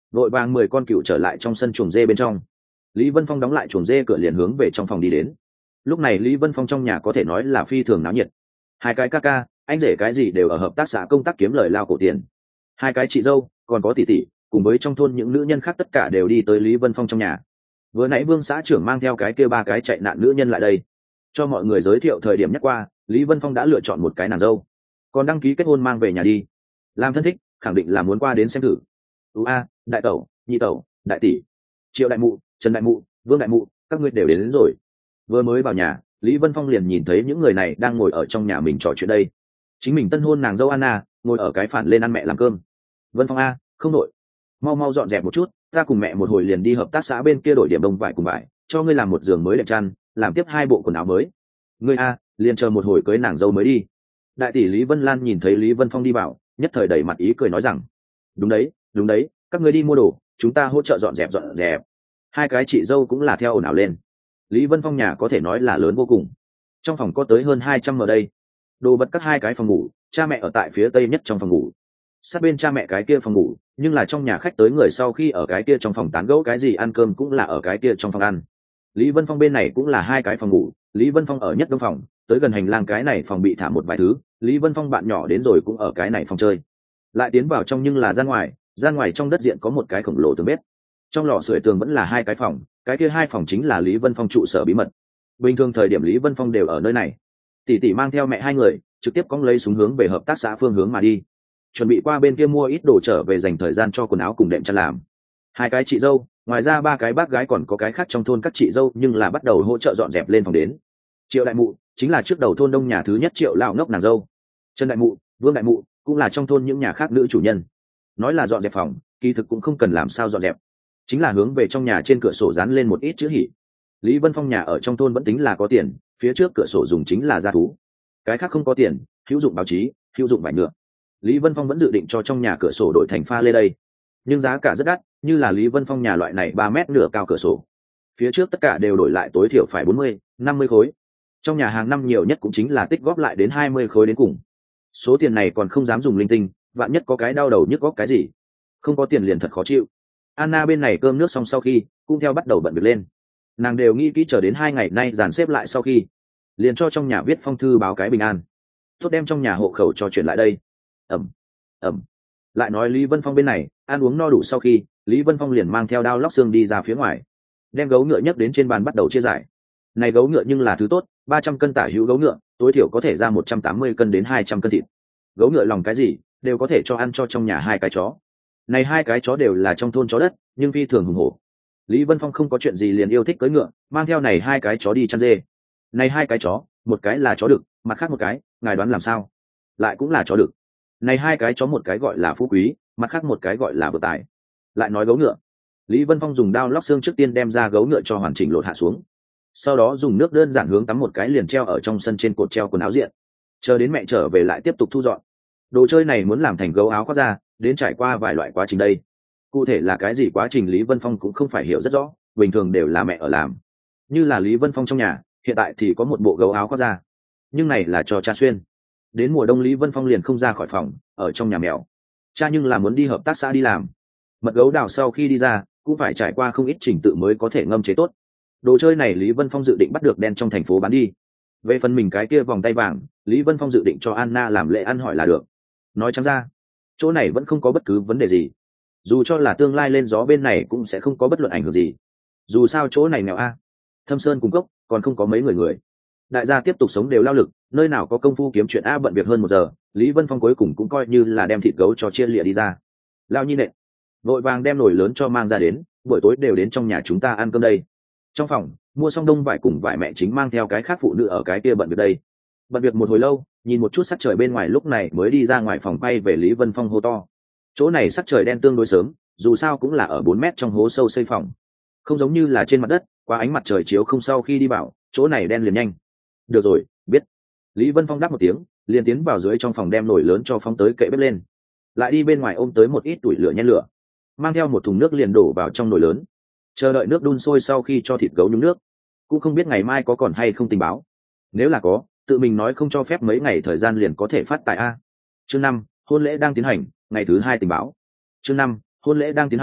vội vàng mười con cừu trở lại trong sân chuồng dê bên trong. Lý Vân Phong đóng lại chuồng dê, cửa liền hướng về trong phòng đi đến. Lúc này Lý Vân Phong trong nhà có thể nói là phi thường náo nhiệt. Hai cái ca ca anh rể cái gì đều ở hợp tác xã công tác kiếm lời lao cổ tiền. Hai cái chị dâu còn có tỷ tỷ cùng với trong thôn những nữ nhân khác tất cả đều đi tới Lý Vân Phong trong nhà. Vừa nãy Vương xã trưởng mang theo cái kia ba cái chạy nạn nữ nhân lại đây, cho mọi người giới thiệu thời điểm nhắc qua, Lý Vân Phong đã lựa chọn một cái nàng dâu, còn đăng ký kết hôn mang về nhà đi làm thân thích, khẳng định là muốn qua đến xem thử. ưu a đại tẩu, nhị tẩu, đại tỷ, Triệu đại mụ, Trần đại mụ, Vương đại mụ, các ngươi đều đến, đến rồi. Vừa mới vào nhà, Lý Vân Phong liền nhìn thấy những người này đang ngồi ở trong nhà mình trò chuyện đây. Chính mình tân hôn nàng dâu Anna ngồi ở cái phản lên ăn mẹ làm cơm. Vân Phong a, không nội, mau mau dọn dẹp một chút, ta cùng mẹ một hồi liền đi hợp tác xã bên kia đổi điểm đông vải cùng vải, cho ngươi làm một giường mới đẹp chăn, làm tiếp hai bộ quần áo mới. Ngươi a, liền chờ một hồi cưới nàng dâu mới đi. Đại tỷ Lý Vân Lan nhìn thấy Lý Vân Phong đi vào, nhất thời đầy mặt ý cười nói rằng, đúng đấy, đúng đấy, các ngươi đi mua đồ, chúng ta hỗ trợ dọn dẹp dọn dẹp. Hai cái chị dâu cũng là theo ồn ào lên. Lý Vân Phong nhà có thể nói là lớn vô cùng, trong phòng có tới hơn hai trăm ở đây, đồ vật cất hai cái phòng ngủ, cha mẹ ở tại phía tây nhất trong phòng ngủ, sát bên cha mẹ cái kia phòng ngủ, nhưng là trong nhà khách tới người sau khi ở cái kia trong phòng tán gẫu cái gì, ăn cơm cũng là ở cái kia trong phòng ăn. Lý Vân Phong bên này cũng là hai cái phòng ngủ, Lý Vân Phong ở nhất đông phòng, tới gần hành lang cái này phòng bị thả một vài thứ, Lý Vân Phong bạn nhỏ đến rồi cũng ở cái này phòng chơi. Lại tiến vào trong nhưng là gian ngoài, gian ngoài trong đất diện có một cái khổng lồ tường bếp, trong lò sưởi tường vẫn là hai cái phòng, cái kia hai phòng chính là Lý Vân Phong trụ sở bí mật. Bình thường thời điểm Lý Vân Phong đều ở nơi này. Tỷ tỷ mang theo mẹ hai người trực tiếp cong lấy súng hướng về hợp tác xã phương hướng mà đi, chuẩn bị qua bên kia mua ít đồ trở về dành thời gian cho quần áo cùng đệm chăn làm. Hai cái chị dâu, ngoài ra ba cái bác gái còn có cái khác trong thôn các chị dâu, nhưng là bắt đầu hỗ trợ dọn dẹp lên phòng đến. Triệu đại mụ chính là trước đầu thôn đông nhà thứ nhất Triệu lão ngốc nàng dâu. Trần đại mụ, Vương đại mụ cũng là trong thôn những nhà khác nữ chủ nhân. Nói là dọn dẹp phòng, kỳ thực cũng không cần làm sao dọn dẹp, chính là hướng về trong nhà trên cửa sổ dán lên một ít chữ hỉ. Lý Vân Phong nhà ở trong thôn vẫn tính là có tiền, phía trước cửa sổ dùng chính là gia thú, cái khác không có tiền, hữu dụng báo chí, hữu dụng vải nhựa. Lý Vân Phong vẫn dự định cho trong nhà cửa sổ đổi thành pha lê đây, nhưng giá cả rất đắt, như là Lý Vân Phong nhà loại này ba mét nửa cao cửa sổ, phía trước tất cả đều đổi lại tối thiểu phải bốn mươi, năm mươi khối. Trong nhà hàng năm nhiều nhất cũng chính là tích góp lại đến hai mươi khối đến cùng. Số tiền này còn không dám dùng linh tinh, vạn nhất có cái đau đầu nhức góc cái gì, không có tiền liền thật khó chịu. Anna bên này cơm nước xong sau khi, cũng theo bắt đầu bận việc lên. Nàng đều nghĩ kỹ chờ đến hai ngày nay dàn xếp lại sau khi, liền cho trong nhà viết phong thư báo cái bình an, tốt đem trong nhà hộ khẩu cho chuyển lại đây. Ẩm, Ẩm. Lại nói Lý Vân Phong bên này ăn uống no đủ sau khi, Lý Vân Phong liền mang theo đao lóc xương đi ra phía ngoài, đem gấu ngựa nhấc đến trên bàn bắt đầu chia giải. Này gấu ngựa nhưng là thứ tốt, ba trăm cân tả hữu gấu ngựa, tối thiểu có thể ra một trăm tám mươi cân đến hai trăm cân thịt. Gấu ngựa lòng cái gì đều có thể cho ăn cho trong nhà hai cái chó. Này hai cái chó đều là trong thôn chó đất, nhưng phi thường hùng hổ. Lý Vân Phong không có chuyện gì liền yêu thích cưỡi ngựa, mang theo này hai cái chó đi chăn dê. Này hai cái chó, một cái là chó đực, mặt khác một cái, ngài đoán làm sao? Lại cũng là chó đực. Này hai cái chó, một cái gọi là phú quý, mặt khác một cái gọi là vừa tài. Lại nói gấu ngựa, Lý Vân Phong dùng dao lóc xương trước tiên đem ra gấu ngựa cho hoàn chỉnh lột hạ xuống, sau đó dùng nước đơn giản hướng tắm một cái liền treo ở trong sân trên cột treo quần áo diện, chờ đến mẹ trở về lại tiếp tục thu dọn. Đồ chơi này muốn làm thành gấu áo khoác ra, đến trải qua vài loại quá trình đây. Cụ thể là cái gì quá trình Lý Vân Phong cũng không phải hiểu rất rõ, bình thường đều là mẹ ở làm. Như là Lý Vân Phong trong nhà hiện tại thì có một bộ gấu áo khoác ra, nhưng này là cho cha xuyên. Đến mùa đông Lý Vân Phong liền không ra khỏi phòng, ở trong nhà mèo. Cha nhưng là muốn đi hợp tác xã đi làm. Mật gấu đào sau khi đi ra cũng phải trải qua không ít trình tự mới có thể ngâm chế tốt. Đồ chơi này Lý Vân Phong dự định bắt được đen trong thành phố bán đi. Về phần mình cái kia vòng tay vàng, Lý Vân Phong dự định cho Anna làm lễ ăn hỏi là được. Nói trắng ra, chỗ này vẫn không có bất cứ vấn đề gì. Dù cho là tương lai lên gió bên này cũng sẽ không có bất luận ảnh hưởng gì. Dù sao chỗ này nghèo a, thâm sơn cung cốc, còn không có mấy người người. Đại gia tiếp tục sống đều lao lực, nơi nào có công phu kiếm chuyện a, bận việc hơn một giờ, Lý Vân Phong cuối cùng cũng coi như là đem thịt gấu cho chia lịa đi ra. Lao nhi nện, vội vàng đem nồi lớn cho mang ra đến, buổi tối đều đến trong nhà chúng ta ăn cơm đây. Trong phòng, mua xong đông vải cùng vải mẹ chính mang theo cái khác phụ nữ ở cái kia bận việc đây. Bận việc một hồi lâu, nhìn một chút sắc trời bên ngoài lúc này mới đi ra ngoài phòng quay về Lý Vân Phong hô to. Chỗ này sắc trời đen tương đối sớm, dù sao cũng là ở bốn mét trong hố sâu xây phòng, không giống như là trên mặt đất, qua ánh mặt trời chiếu không sau khi đi vào, chỗ này đen liền nhanh. Được rồi, biết. Lý Vân Phong đáp một tiếng, liền tiến vào dưới trong phòng đem nồi lớn cho phóng tới kệ bếp lên, lại đi bên ngoài ôm tới một ít tuổi lửa nhen lửa, mang theo một thùng nước liền đổ vào trong nồi lớn, chờ đợi nước đun sôi sau khi cho thịt gấu nhúng nước. Cũng không biết ngày mai có còn hay không tình báo, nếu là có, tự mình nói không cho phép mấy ngày thời gian liền có thể phát tại a. Chương năm, hôn lễ đang tiến hành, ngày thứ hai tình báo. Chương năm, hôn lễ đang tiến hành,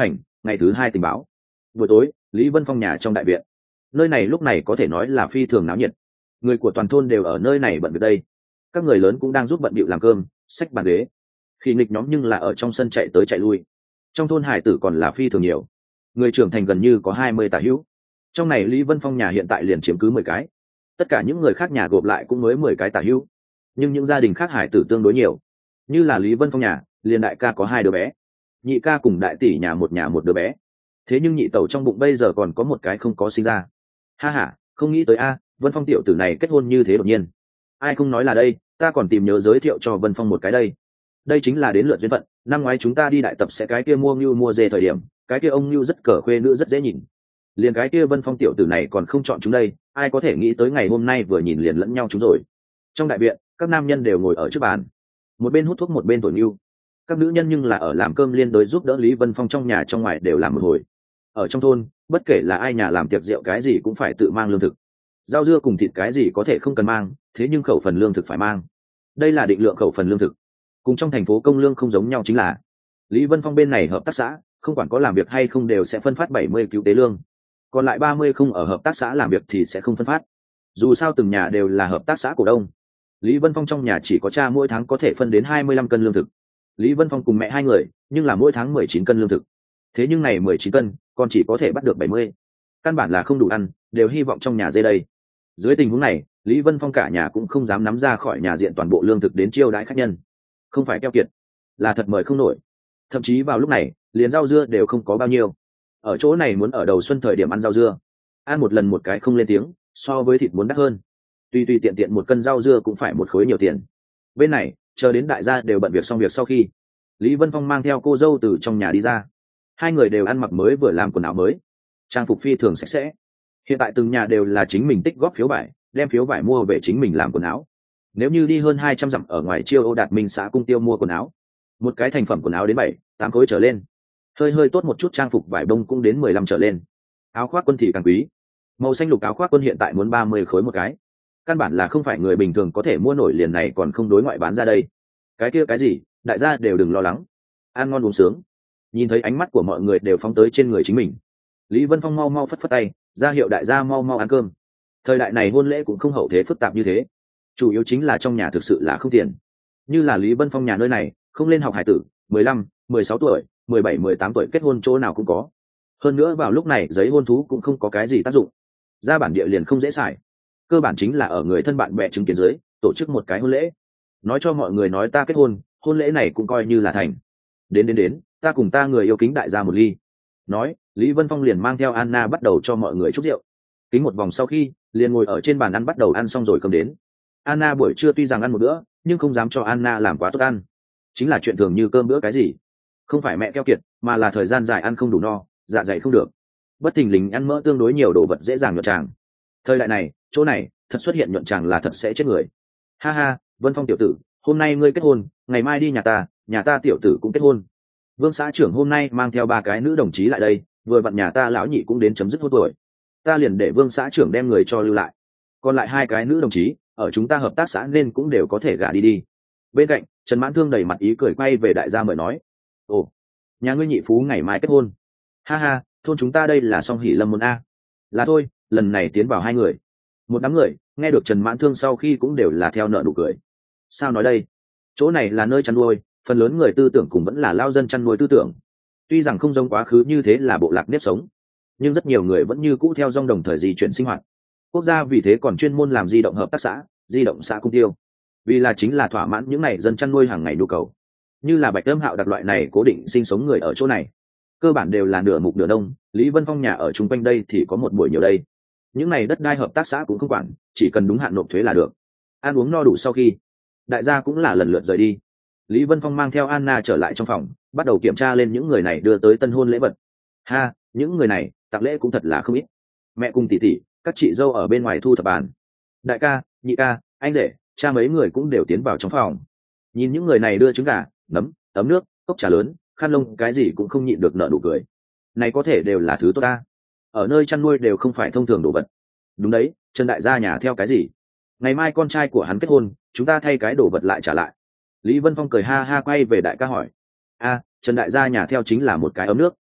ngày thứ hai tình báo. Buổi tối, Lý Vân Phong nhà trong đại viện. Nơi này lúc này có thể nói là phi thường náo nhiệt, người của toàn thôn đều ở nơi này bận việc đây. Các người lớn cũng đang giúp bận bịu làm cơm, xách bàn ghế. Khi nghịch nhóm nhưng là ở trong sân chạy tới chạy lui. Trong thôn hải tử còn là phi thường nhiều, người trưởng thành gần như có hai mươi tả hữu. Trong này Lý Vân Phong nhà hiện tại liền chiếm cứ mười cái, tất cả những người khác nhà gộp lại cũng mới mười cái tả hữu. Nhưng những gia đình khác hải tử tương đối nhiều, như là Lý Vân Phong nhà liền đại ca có hai đứa bé, nhị ca cùng đại tỷ nhà một nhà một đứa bé. Thế nhưng nhị tẩu trong bụng bây giờ còn có một cái không có sinh ra. Ha ha, không nghĩ tới a, Vân Phong tiểu tử này kết hôn như thế đột nhiên. Ai không nói là đây, ta còn tìm nhớ giới thiệu cho Vân Phong một cái đây. Đây chính là đến lượt duyên phận, năm ngoái chúng ta đi đại tập sẽ cái kia mua ngưu mua dê thời điểm, cái kia ông ngưu rất cờ khuê nữ rất dễ nhìn. Liền cái kia Vân Phong tiểu tử này còn không chọn chúng đây, ai có thể nghĩ tới ngày hôm nay vừa nhìn liền lẫn nhau chúng rồi. Trong đại viện, các nam nhân đều ngồi ở trước bàn, một bên hút thuốc một bên thổi ngưu. Các nữ nhân nhưng là ở làm cơm liên đối giúp đỡ Lý Vân Phong trong nhà trong ngoài đều làm một hồi. Ở trong thôn, bất kể là ai nhà làm tiệc rượu cái gì cũng phải tự mang lương thực, rau dưa cùng thịt cái gì có thể không cần mang, thế nhưng khẩu phần lương thực phải mang. Đây là định lượng khẩu phần lương thực, cùng trong thành phố công lương không giống nhau chính là Lý Vân Phong bên này hợp tác xã không quản có làm việc hay không đều sẽ phân phát bảy mươi cứu tế lương, còn lại ba mươi không ở hợp tác xã làm việc thì sẽ không phân phát. Dù sao từng nhà đều là hợp tác xã cổ đông, Lý Vân Phong trong nhà chỉ có cha mỗi tháng có thể phân đến hai mươi lăm cân lương thực. Lý Vân Phong cùng mẹ hai người nhưng là mỗi tháng mười chín cân lương thực, thế nhưng này mười chín cân còn chỉ có thể bắt được bảy mươi, căn bản là không đủ ăn, đều hy vọng trong nhà dê đây. Dưới tình huống này, Lý Vân Phong cả nhà cũng không dám nắm ra khỏi nhà diện toàn bộ lương thực đến chiêu đãi khách nhân, không phải keo kiệt, là thật mời không nổi. Thậm chí vào lúc này liền rau dưa đều không có bao nhiêu. Ở chỗ này muốn ở đầu xuân thời điểm ăn rau dưa, ăn một lần một cái không lên tiếng, so với thịt muốn đắt hơn. Tuy tuy tiện tiện một cân rau dưa cũng phải một khối nhiều tiền. Bên này chờ đến đại gia đều bận việc xong việc sau khi Lý Vân Phong mang theo cô dâu từ trong nhà đi ra, hai người đều ăn mặc mới vừa làm quần áo mới, trang phục phi thường sạch sẽ. Hiện tại từng nhà đều là chính mình tích góp phiếu vải, đem phiếu vải mua về chính mình làm quần áo. Nếu như đi hơn hai trăm dặm ở ngoài Chiêu Ô Đạt Minh xã Cung Tiêu mua quần áo, một cái thành phẩm quần áo đến bảy tám khối trở lên, hơi hơi tốt một chút trang phục vải bông cũng đến mười lăm trở lên. Áo khoác quân thì càng quý, màu xanh lục áo khoác quân hiện tại muốn ba mươi khối một cái, căn bản là không phải người bình thường có thể mua nổi, liền này còn không đối ngoại bán ra đây. Cái kia cái gì, đại gia đều đừng lo lắng, ăn ngon uống sướng. Nhìn thấy ánh mắt của mọi người đều phóng tới trên người chính mình, Lý Vân Phong mau mau phất phất tay ra hiệu đại gia mau mau ăn cơm. Thời đại này hôn lễ cũng không hậu thế phức tạp như thế, chủ yếu chính là trong nhà thực sự là không tiền. Như là Lý Vân Phong nhà nơi này không lên học hải tử mười lăm mười sáu tuổi mười bảy mười tám tuổi kết hôn chỗ nào cũng có. Hơn nữa vào lúc này giấy hôn thú cũng không có cái gì tác dụng, ra bản địa liền không dễ xài, cơ bản chính là ở người thân bạn bè chứng kiến dưới tổ chức một cái hôn lễ, nói cho mọi người nói ta kết hôn, hôn lễ này cũng coi như là thành. Đến đến đến, ta cùng ta người yêu kính đại gia một ly. Nói, Lý Vân Phong liền mang theo Anna bắt đầu cho mọi người chúc rượu. Kính một vòng sau khi, liền ngồi ở trên bàn ăn bắt đầu ăn xong rồi cơm đến. Anna buổi trưa tuy rằng ăn một bữa, nhưng không dám cho Anna làm quá tốt ăn. Chính là chuyện thường như cơm bữa cái gì. Không phải mẹ keo kiệt, mà là thời gian dài ăn không đủ no, dạ dày không được. Bất thình lình ăn mỡ tương đối nhiều đồ vật dễ dàng nhuận tràng. Thời đại này, chỗ này, thật xuất hiện nhuận tràng là thật sẽ chết người. Ha ha, Vân Phong tiểu tử, hôm nay ngươi kết hôn, ngày mai đi nhà ta, nhà ta tiểu tử cũng kết hôn. Vương xã trưởng hôm nay mang theo ba cái nữ đồng chí lại đây, vừa vặn nhà ta lão nhị cũng đến chấm dứt hôn tuổi, ta liền để Vương xã trưởng đem người cho lưu lại, còn lại hai cái nữ đồng chí ở chúng ta hợp tác xã nên cũng đều có thể gả đi đi. Bên cạnh Trần Mãn Thương đầy mặt ý cười quay về đại gia mời nói, ồ, nhà ngươi nhị phú ngày mai kết hôn? Ha ha, thôn chúng ta đây là song hỷ lâm môn a. Là thôi, lần này tiến vào hai người. Một đám người nghe được Trần Mãn Thương sau khi cũng đều là theo nợ nụ cười. Sao nói đây, chỗ này là nơi chăn nuôi, phần lớn người tư tưởng cùng vẫn là lao dân chăn nuôi tư tưởng. Tuy rằng không giống quá khứ như thế là bộ lạc nếp sống, nhưng rất nhiều người vẫn như cũ theo dòng đồng thời di chuyển sinh hoạt. Quốc gia vì thế còn chuyên môn làm di động hợp tác xã, di động xã Cung Tiêu, vì là chính là thỏa mãn những này dân chăn nuôi hàng ngày nhu cầu. Như là Bạch Âm Hạo đặc loại này cố định sinh sống người ở chỗ này, cơ bản đều là nửa mục nửa đông. Lý Vân Phong nhà ở chung quanh đây thì có một buổi nhiều đây. Những này đất đai hợp tác xã cũng không quản, chỉ cần đúng hạn nộp thuế là được. Ăn uống no đủ sau khi, đại gia cũng là lần lượt rời đi. Lý Vân Phong mang theo Anna trở lại trong phòng, bắt đầu kiểm tra lên những người này đưa tới tân hôn lễ vật. Ha, những người này tặng lễ cũng thật là không ít. Mẹ cùng tỷ tỷ, các chị dâu ở bên ngoài thu thập bàn. Đại ca, nhị ca, anh rể, cha mấy người cũng đều tiến vào trong phòng. Nhìn những người này đưa trứng gà, nấm, ấm nước, cốc trà lớn, khăn lông, cái gì cũng không nhịn được nở nụ cười. Này có thể đều là thứ tốt ta. Ở nơi chăn nuôi đều không phải thông thường đồ vật. Đúng đấy, Trần đại gia nhà theo cái gì? Ngày mai con trai của hắn kết hôn, chúng ta thay cái đồ vật lại trả lại. Lý Vân Phong cười ha ha quay về đại ca hỏi, a, Trần đại gia nhà theo chính là một cái ấm nước.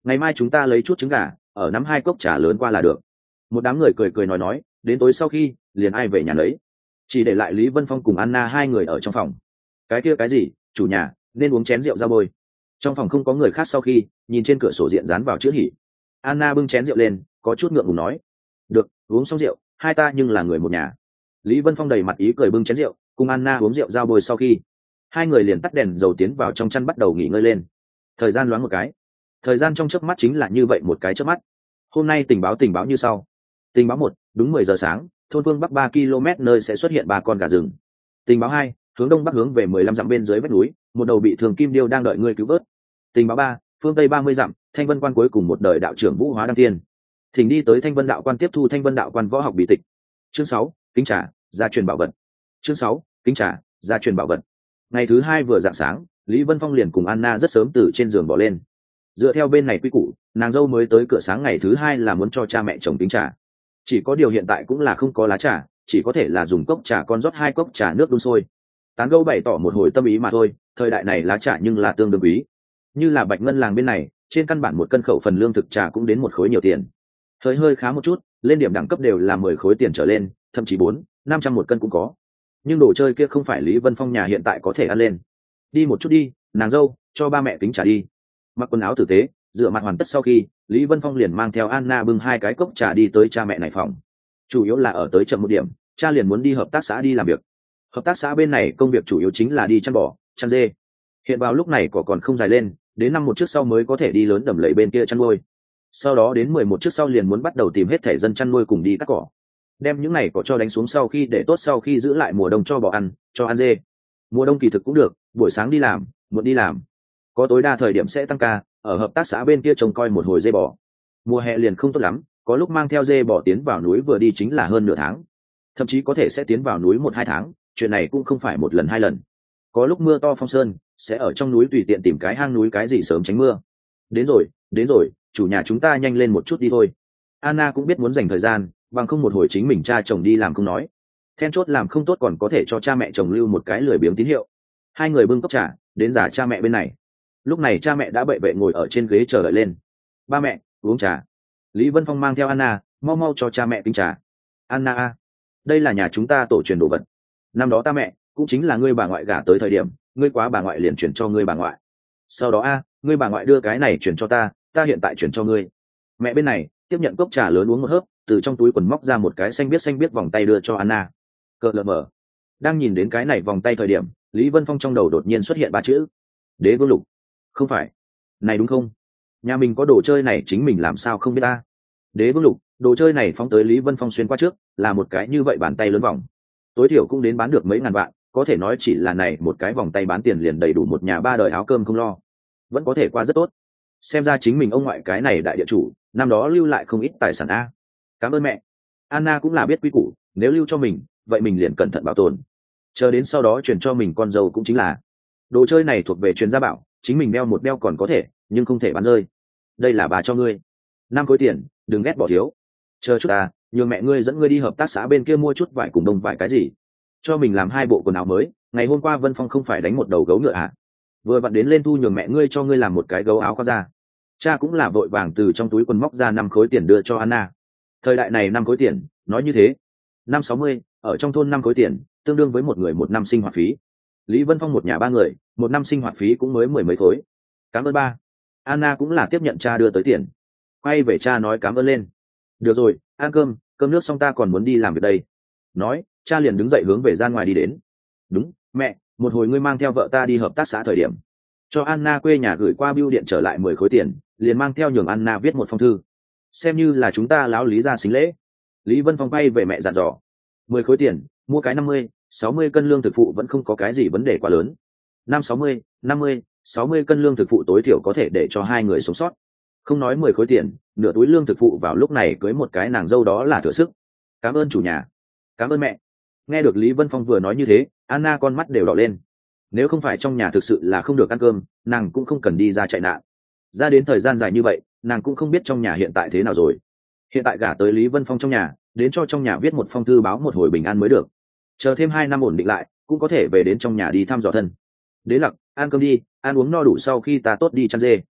ngày mai chúng ta lấy chút trứng gà ở nắm hai cốc trà lớn qua là được. Một đám người cười cười nói nói, đến tối sau khi liền ai về nhà lấy, chỉ để lại Lý Vân Phong cùng Anna hai người ở trong phòng. Cái kia cái gì, chủ nhà nên uống chén rượu ra bôi. Trong phòng không có người khác sau khi nhìn trên cửa sổ diện dán vào chữ hỉ, Anna bưng chén rượu lên, có chút ngượng ngùng nói, được, uống xong rượu hai ta nhưng là người một nhà. Lý Vân Phong đầy mặt ý cười bưng chén rượu cùng Anna uống rượu giao bôi sau khi hai người liền tắt đèn dầu tiến vào trong chăn bắt đầu nghỉ ngơi lên. Thời gian loáng một cái, thời gian trong chớp mắt chính là như vậy một cái chớp mắt. Hôm nay tình báo tình báo như sau. Tình báo một, đúng mười giờ sáng thôn phương bắc ba ki lô mét nơi sẽ xuất hiện ba con gà rừng. Tình báo hai, hướng đông bắc hướng về mười lăm dặm bên dưới vách núi một đầu bị thường kim điêu đang đợi ngươi cứu vớt. Tình báo ba, phương tây ba mươi dặm thanh vân quan cuối cùng một đời đạo trưởng Vũ Hóa đăng tiên. Thỉnh đi tới thanh vân đạo quan tiếp thu thanh vân đạo quan võ học bí tịch. Chương sáu, kính trả gia truyền bảo vật. Chương sáu, kính trả gia truyền bảo vật. Ngày thứ hai vừa rạng sáng, Lý Vân Phong liền cùng Anna rất sớm từ trên giường bỏ lên. Dựa theo bên này quy củ, nàng dâu mới tới cửa sáng ngày thứ hai là muốn cho cha mẹ chồng kính trà. Chỉ có điều hiện tại cũng là không có lá trà, chỉ có thể là dùng cốc trà con rót hai cốc trà nước đun sôi. Tán gẫu bày tỏ một hồi tâm ý mà thôi, thời đại này lá trà nhưng là tương đương quý. Như là Bạch Ngân làng bên này, trên căn bản một cân khẩu phần lương thực trà cũng đến một khối nhiều tiền. Hơi hơi khá một chút, lên điểm đẳng cấp đều là mười khối tiền trở lên, thậm chí bốn, năm trăm một cân cũng có. Nhưng đồ chơi kia không phải Lý Vân Phong nhà hiện tại có thể ăn lên. Đi một chút đi, nàng dâu, cho ba mẹ kính trà đi. Mặc quần áo tử tế, rửa mặt hoàn tất sau khi Lý Vân Phong liền mang theo Anna bưng hai cái cốc trà đi tới cha mẹ này phòng. Chủ yếu là ở tới chậm một điểm, cha liền muốn đi hợp tác xã đi làm việc. Hợp tác xã bên này công việc chủ yếu chính là đi chăn bò, chăn dê. Hiện vào lúc này cỏ còn không dài lên, đến năm một trước sau mới có thể đi lớn đầm lầy bên kia chăn nuôi. Sau đó đến mười một trước sau liền muốn bắt đầu tìm hết thể dân chăn nuôi cùng đi cắt cỏ. Đem những này cỏ cho đánh xuống sau khi để tốt sau khi giữ lại mùa đông cho bò ăn, cho ăn dê. Mùa đông kỳ thực cũng được, buổi sáng đi làm, muộn đi làm. Có tối đa thời điểm sẽ tăng ca, ở hợp tác xã bên kia trông coi một hồi dê bò. Mùa hè liền không tốt lắm, có lúc mang theo dê bò tiến vào núi vừa đi chính là hơn nửa tháng, thậm chí có thể sẽ tiến vào núi một hai tháng, chuyện này cũng không phải một lần hai lần. Có lúc mưa to phong sơn, sẽ ở trong núi tùy tiện tìm cái hang núi cái gì sớm tránh mưa. Đến rồi, đến rồi, chủ nhà chúng ta nhanh lên một chút đi thôi. Anna cũng biết muốn dành thời gian, bằng không một hồi chính mình cha chồng đi làm không nói, then chốt làm không tốt còn có thể cho cha mẹ chồng lưu một cái lười biếng tín hiệu. Hai người bưng cốc trà đến giả cha mẹ bên này. Lúc này cha mẹ đã bệ vệ ngồi ở trên ghế chờ đợi lên. Ba mẹ uống trà. Lý Vân Phong mang theo Anna mau mau cho cha mẹ kính trà. Anna, đây là nhà chúng ta tổ truyền đồ vật. Năm đó ta mẹ cũng chính là ngươi bà ngoại gả tới thời điểm, ngươi quá bà ngoại liền chuyển cho ngươi bà ngoại. Sau đó a, ngươi bà ngoại đưa cái này chuyển cho ta, ta hiện tại chuyển cho ngươi. Mẹ bên này tiếp nhận cốc trà lớn uống một hớp, từ trong túi quần móc ra một cái xanh biết xanh biết vòng tay đưa cho Anna. Cờ lờ mờ. Đang nhìn đến cái này vòng tay thời điểm, Lý Vân Phong trong đầu đột nhiên xuất hiện ba chữ: Đế Vương Lục. Không phải, này đúng không? Nhà mình có đồ chơi này chính mình làm sao không biết ta? Đế Vương Lục, đồ chơi này phóng tới Lý Vân Phong xuyên qua trước, là một cái như vậy bàn tay lớn vòng, tối thiểu cũng đến bán được mấy ngàn vạn, có thể nói chỉ là này một cái vòng tay bán tiền liền đầy đủ một nhà ba đời áo cơm không lo, vẫn có thể qua rất tốt. Xem ra chính mình ông ngoại cái này đại địa chủ, năm đó lưu lại không ít tài sản a. Cảm ơn mẹ. Anna cũng là biết quy củ, nếu lưu cho mình, vậy mình liền cẩn thận bảo tồn, chờ đến sau đó truyền cho mình con dâu cũng chính là. Đồ chơi này thuộc về truyền gia bảo, chính mình đeo một đeo còn có thể, nhưng không thể bán rơi. Đây là bà cho ngươi năm khối tiền, đừng ghét bỏ thiếu. Chờ chút à, nhường mẹ ngươi dẫn ngươi đi hợp tác xã bên kia mua chút vải cùng đông vải cái gì, cho mình làm hai bộ quần áo mới. Ngày hôm qua Vân Phong không phải đánh một đầu gấu ngựa à? Vừa vặn đến lên thu nhường mẹ ngươi cho ngươi làm một cái gấu áo khoác ra. Cha cũng là vội vàng từ trong túi quần móc ra năm khối tiền đưa cho Anna. Thời đại này năm khối tiền, nói như thế, năm sáu mươi, ở trong thôn năm khối tiền, tương đương với một người một năm sinh hoạt phí. Lý Vân Phong một nhà ba người, một năm sinh hoạt phí cũng mới mười mấy khối. Cảm ơn ba. Anna cũng là tiếp nhận cha đưa tới tiền, quay về cha nói cảm ơn lên. Được rồi, ăn cơm, cơm nước xong ta còn muốn đi làm việc đây. Nói, cha liền đứng dậy hướng về gian ngoài đi đến. Đúng, mẹ, một hồi ngươi mang theo vợ ta đi hợp tác xã thời điểm, cho Anna quê nhà gửi qua bưu điện trở lại mười khối tiền, liền mang theo nhường Anna viết một phong thư, xem như là chúng ta láo Lý ra xính lễ. Lý Vân Phong quay về mẹ dặn dò. Mười khối tiền, mua cái năm mươi, sáu mươi cân lương thực phụ vẫn không có cái gì vấn đề quá lớn. Năm sáu mươi, năm mươi, sáu mươi cân lương thực phụ tối thiểu có thể để cho hai người sống sót. Không nói mười khối tiền, nửa túi lương thực phụ vào lúc này cưới một cái nàng dâu đó là thừa sức. Cảm ơn chủ nhà. Cảm ơn mẹ. Nghe được Lý Vân Phong vừa nói như thế, Anna con mắt đều đỏ lên. Nếu không phải trong nhà thực sự là không được ăn cơm, nàng cũng không cần đi ra chạy nạn. Ra đến thời gian dài như vậy, nàng cũng không biết trong nhà hiện tại thế nào rồi. Hiện tại gả tới Lý Vân Phong trong nhà, đến cho trong nhà viết một phong thư báo một hồi bình an mới được. Chờ thêm hai năm ổn định lại, cũng có thể về đến trong nhà đi thăm dò thân. Đế Lặc, ăn cơm đi, ăn uống no đủ sau khi ta tốt đi chăn dê.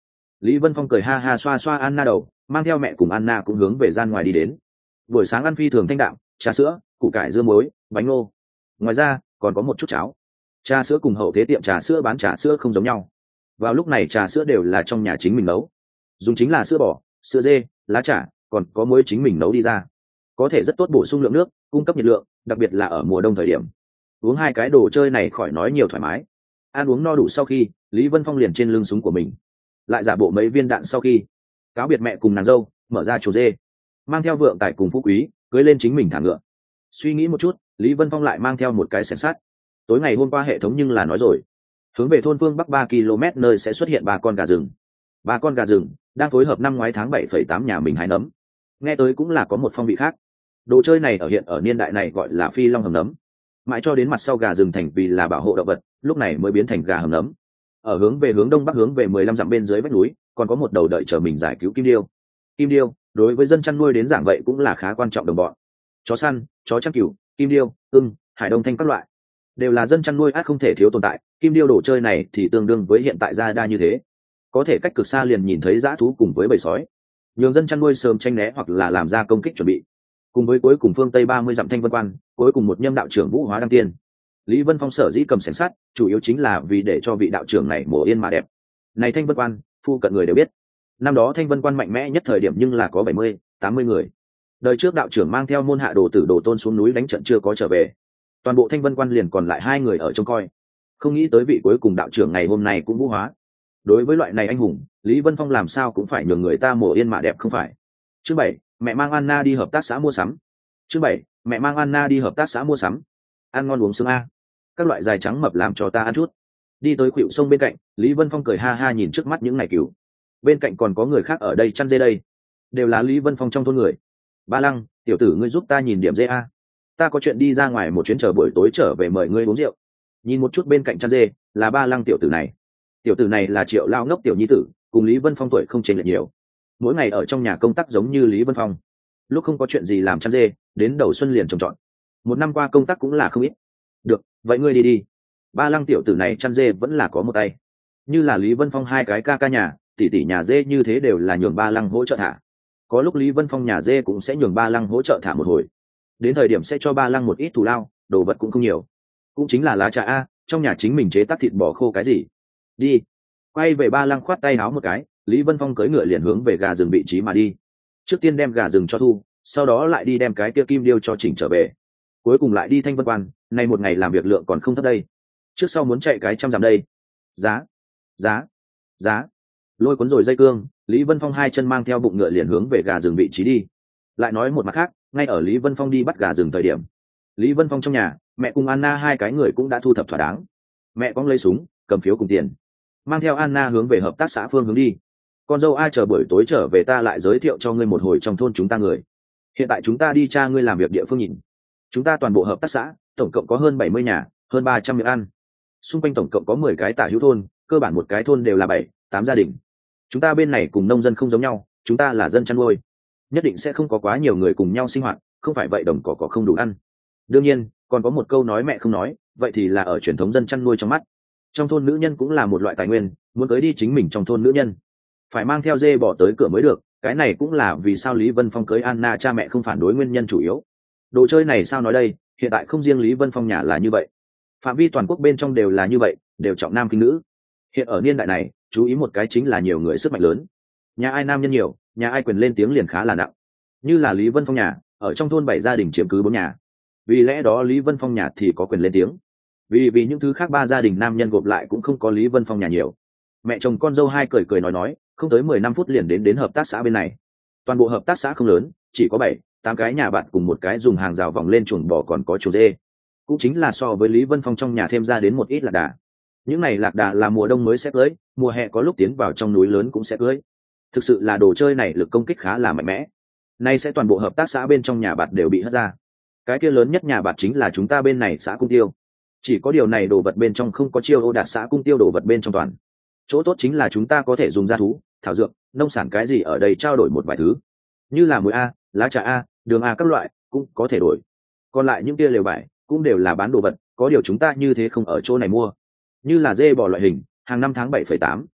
Lý Vân Phong cười ha ha xoa xoa Anna đầu, mang theo mẹ cùng Anna cũng hướng về gian ngoài đi đến. Buổi sáng ăn phi thường thanh đạm, trà sữa, củ cải dưa muối, bánh ngô. Ngoài ra còn có một chút cháo. Trà sữa cùng hậu thế tiệm trà sữa bán trà sữa không giống nhau. Vào lúc này trà sữa đều là trong nhà chính mình nấu, dùng chính là sữa bò, sữa dê, lá trà, còn có muối chính mình nấu đi ra, có thể rất tốt bổ sung lượng nước, cung cấp nhiệt lượng, đặc biệt là ở mùa đông thời điểm. Uống hai cái đồ chơi này khỏi nói nhiều thoải mái. Ăn uống no đủ sau khi, Lý Vân Phong liền trên lưng súng của mình, lại giả bộ mấy viên đạn sau khi, cáo biệt mẹ cùng nàng dâu, mở ra chuồng dê, mang theo vượng tài cùng phú quý, cưới lên chính mình thả ngựa. Suy nghĩ một chút, Lý Vân Phong lại mang theo một cái xẻng sắt. Tối ngày hôm qua hệ thống nhưng là nói rồi, hướng về thôn phương bắc ba ki lô mét nơi sẽ xuất hiện ba con gà rừng. Ba con gà rừng đang phối hợp năm ngoái tháng bảy phẩy tám nhà mình hái nấm. Nghe tới cũng là có một phong vị khác. Đồ chơi này ở hiện ở niên đại này gọi là phi long hầm nấm. Mãi cho đến mặt sau gà rừng thành vì là bảo hộ động vật, lúc này mới biến thành gà hầm nấm. Ở hướng về hướng đông bắc hướng về mười lăm dặm bên dưới vách núi, còn có một đầu đợi chờ mình giải cứu kim điêu. Kim điêu đối với dân chăn nuôi đến giảng vậy cũng là khá quan trọng đồng bọn. Chó săn, chó chăn cừu, kim điêu, ưng, hải đông thanh các loại đều là dân chăn nuôi át không thể thiếu tồn tại. Kim điêu đồ chơi này thì tương đương với hiện tại gia đa như thế, có thể cách cực xa liền nhìn thấy dã thú cùng với bầy sói, nhường dân chăn nuôi sớm tranh né hoặc là làm ra công kích chuẩn bị. Cùng với cuối cùng phương tây ba mươi dặm thanh vân quan, cuối cùng một nhâm đạo trưởng vũ hóa đăng tiên. Lý Vân Phong sở dĩ cầm xẻng sắt, chủ yếu chính là vì để cho vị đạo trưởng này mổ yên mà đẹp. Này thanh vân quan, phu cận người đều biết, năm đó thanh vân quan mạnh mẽ nhất thời điểm nhưng là có bảy mươi, tám mươi người. Đời trước đạo trưởng mang theo môn hạ đồ tử đồ tôn xuống núi đánh trận chưa có trở về, toàn bộ thanh vân quan liền còn lại hai người ở trông coi. Không nghĩ tới vị cuối cùng đạo trưởng ngày hôm nay cũng vũ hóa. Đối với loại này anh hùng, Lý Vân Phong làm sao cũng phải nhường người ta mổ yên mà đẹp không phải. Chương bảy, mẹ mang Anna đi hợp tác xã mua sắm. Chương bảy, mẹ mang Anna đi hợp tác xã mua sắm. Ăn ngon uống sướng a. Các loại dài trắng mập làm cho ta ăn chút. Đi tới khuỷu sông bên cạnh, Lý Vân Phong cười ha ha nhìn trước mắt những này cừu. Bên cạnh còn có người khác ở đây chăn dê đây, đều là Lý Vân Phong trong thôn người. Ba Lăng, tiểu tử ngươi giúp ta nhìn điểm dê a. Ta có chuyện đi ra ngoài một chuyến, chờ buổi tối trở về mời ngươi uống rượu. Nhìn một chút bên cạnh chăn dê, là Ba Lăng tiểu tử này. Tiểu tử này là Triệu Lao ngốc tiểu nhi tử, cùng Lý Vân Phong tuổi không chênh lệch nhiều. Mỗi ngày ở trong nhà công tác giống như Lý Vân Phong, lúc không có chuyện gì làm chăn dê, đến đầu xuân liền trồng trọt. Một năm qua công tác cũng là không ít. Được, vậy ngươi đi đi. Ba Lăng tiểu tử này chăn dê vẫn là có một tay. Như là Lý Vân Phong hai cái ca ca nhà, tỷ tỷ nhà dê như thế đều là nhường Ba Lăng hỗ trợ thả. Có lúc Lý Vân Phong nhà dê cũng sẽ nhường Ba Lăng hỗ trợ thả một hồi. Đến thời điểm sẽ cho Ba Lăng một ít thù lao, đồ vật cũng không nhiều. Cũng chính là lá trà a, trong nhà chính mình chế tác thịt bò khô cái gì. Đi. Quay về Ba Lăng khoát tay áo một cái, Lý Vân Phong cưỡi ngựa liền hướng về gà rừng vị trí mà đi. Trước tiên đem gà rừng cho thu, sau đó lại đi đem cái kia kim điêu cho chỉnh trở về, cuối cùng lại đi thanh vân quan. Nay một ngày làm việc lượng còn không thấp đây, trước sau muốn chạy cái trăm dặm đây. Giá, giá, giá. Lôi cuốn rồi dây cương, Lý Vân Phong hai chân mang theo bụng ngựa liền hướng về gà rừng vị trí đi. Lại nói một mặt khác, ngay ở Lý Vân Phong đi bắt gà rừng thời điểm, Lý Vân Phong trong nhà, mẹ cùng Anna hai cái người cũng đã thu thập thỏa đáng. Mẹ cóng lấy súng, cầm phiếu cùng tiền, mang theo Anna hướng về hợp tác xã phương hướng đi. Con dâu ai chờ buổi tối trở về ta lại giới thiệu cho ngươi một hồi trong thôn chúng ta người. Hiện tại chúng ta đi tra ngươi làm việc địa phương nhìn. Chúng ta toàn bộ hợp tác xã, tổng cộng có hơn bảy mươi nhà, hơn ba trăm miệng ăn. Xung quanh tổng cộng có mười cái tả hữu thôn, cơ bản một cái thôn đều là bảy, tám gia đình. Chúng ta bên này cùng nông dân không giống nhau, chúng ta là dân chăn nuôi. Nhất định sẽ không có quá nhiều người cùng nhau sinh hoạt, không phải vậy đồng cỏ có không đủ ăn. Đương nhiên, còn có một câu nói mẹ không nói, vậy thì là ở truyền thống dân chăn nuôi trong mắt. Trong thôn nữ nhân cũng là một loại tài nguyên, muốn cưới đi chính mình trong thôn nữ nhân, phải mang theo dê bỏ tới cửa mới được. Cái này cũng là vì sao Lý Vân Phong cưới Anna cha mẹ không phản đối nguyên nhân chủ yếu. Đồ chơi này sao nói đây, hiện tại không riêng Lý Vân Phong nhà là như vậy, phạm vi toàn quốc bên trong đều là như vậy, đều trọng nam khinh nữ. Hiện ở niên đại này, chú ý một cái chính là nhiều người sức mạnh lớn, nhà ai nam nhân nhiều, nhà ai quyền lên tiếng liền khá là nặng. Như là Lý Vân Phong nhà, ở trong thôn bảy gia đình chiếm cứ bốn nhà, vì lẽ đó Lý Vân Phong nhà thì có quyền lên tiếng. Vì vì những thứ khác ba gia đình nam nhân gộp lại cũng không có Lý Vân Phong nhà nhiều. Mẹ chồng con dâu hai cười cười nói nói, không tới mười lăm phút liền đến đến hợp tác xã bên này. Toàn bộ hợp tác xã không lớn, chỉ có bảy, tám cái nhà bạn cùng một cái dùng hàng rào vòng lên chuồng bò còn có chuồng dê. Cũng chính là so với Lý Vân Phong trong nhà thêm ra đến một ít lạc đà. Những này lạc đà là mùa đông mới sẽ cưới, mùa hè có lúc tiến vào trong núi lớn cũng sẽ cưới. Thực sự là đồ chơi này lực công kích khá là mạnh mẽ. Nay sẽ toàn bộ hợp tác xã bên trong nhà bạn đều bị hất ra. Cái kia lớn nhất nhà bạn chính là chúng ta bên này xã Cung Tiêu. Chỉ có điều này đồ vật bên trong không có chiêu ô đạt xã Cung Tiêu đồ vật bên trong toàn. Chỗ tốt chính là chúng ta có thể dùng gia thú, thảo dược, nông sản cái gì ở đây trao đổi một vài thứ. Như là muối a, lá trà a, đường a các loại cũng có thể đổi. Còn lại những kia lều vải cũng đều là bán đồ vật, có điều chúng ta như thế không ở chỗ này mua. Như là dê bò loại hình, hàng năm tháng bảy phẩy tám,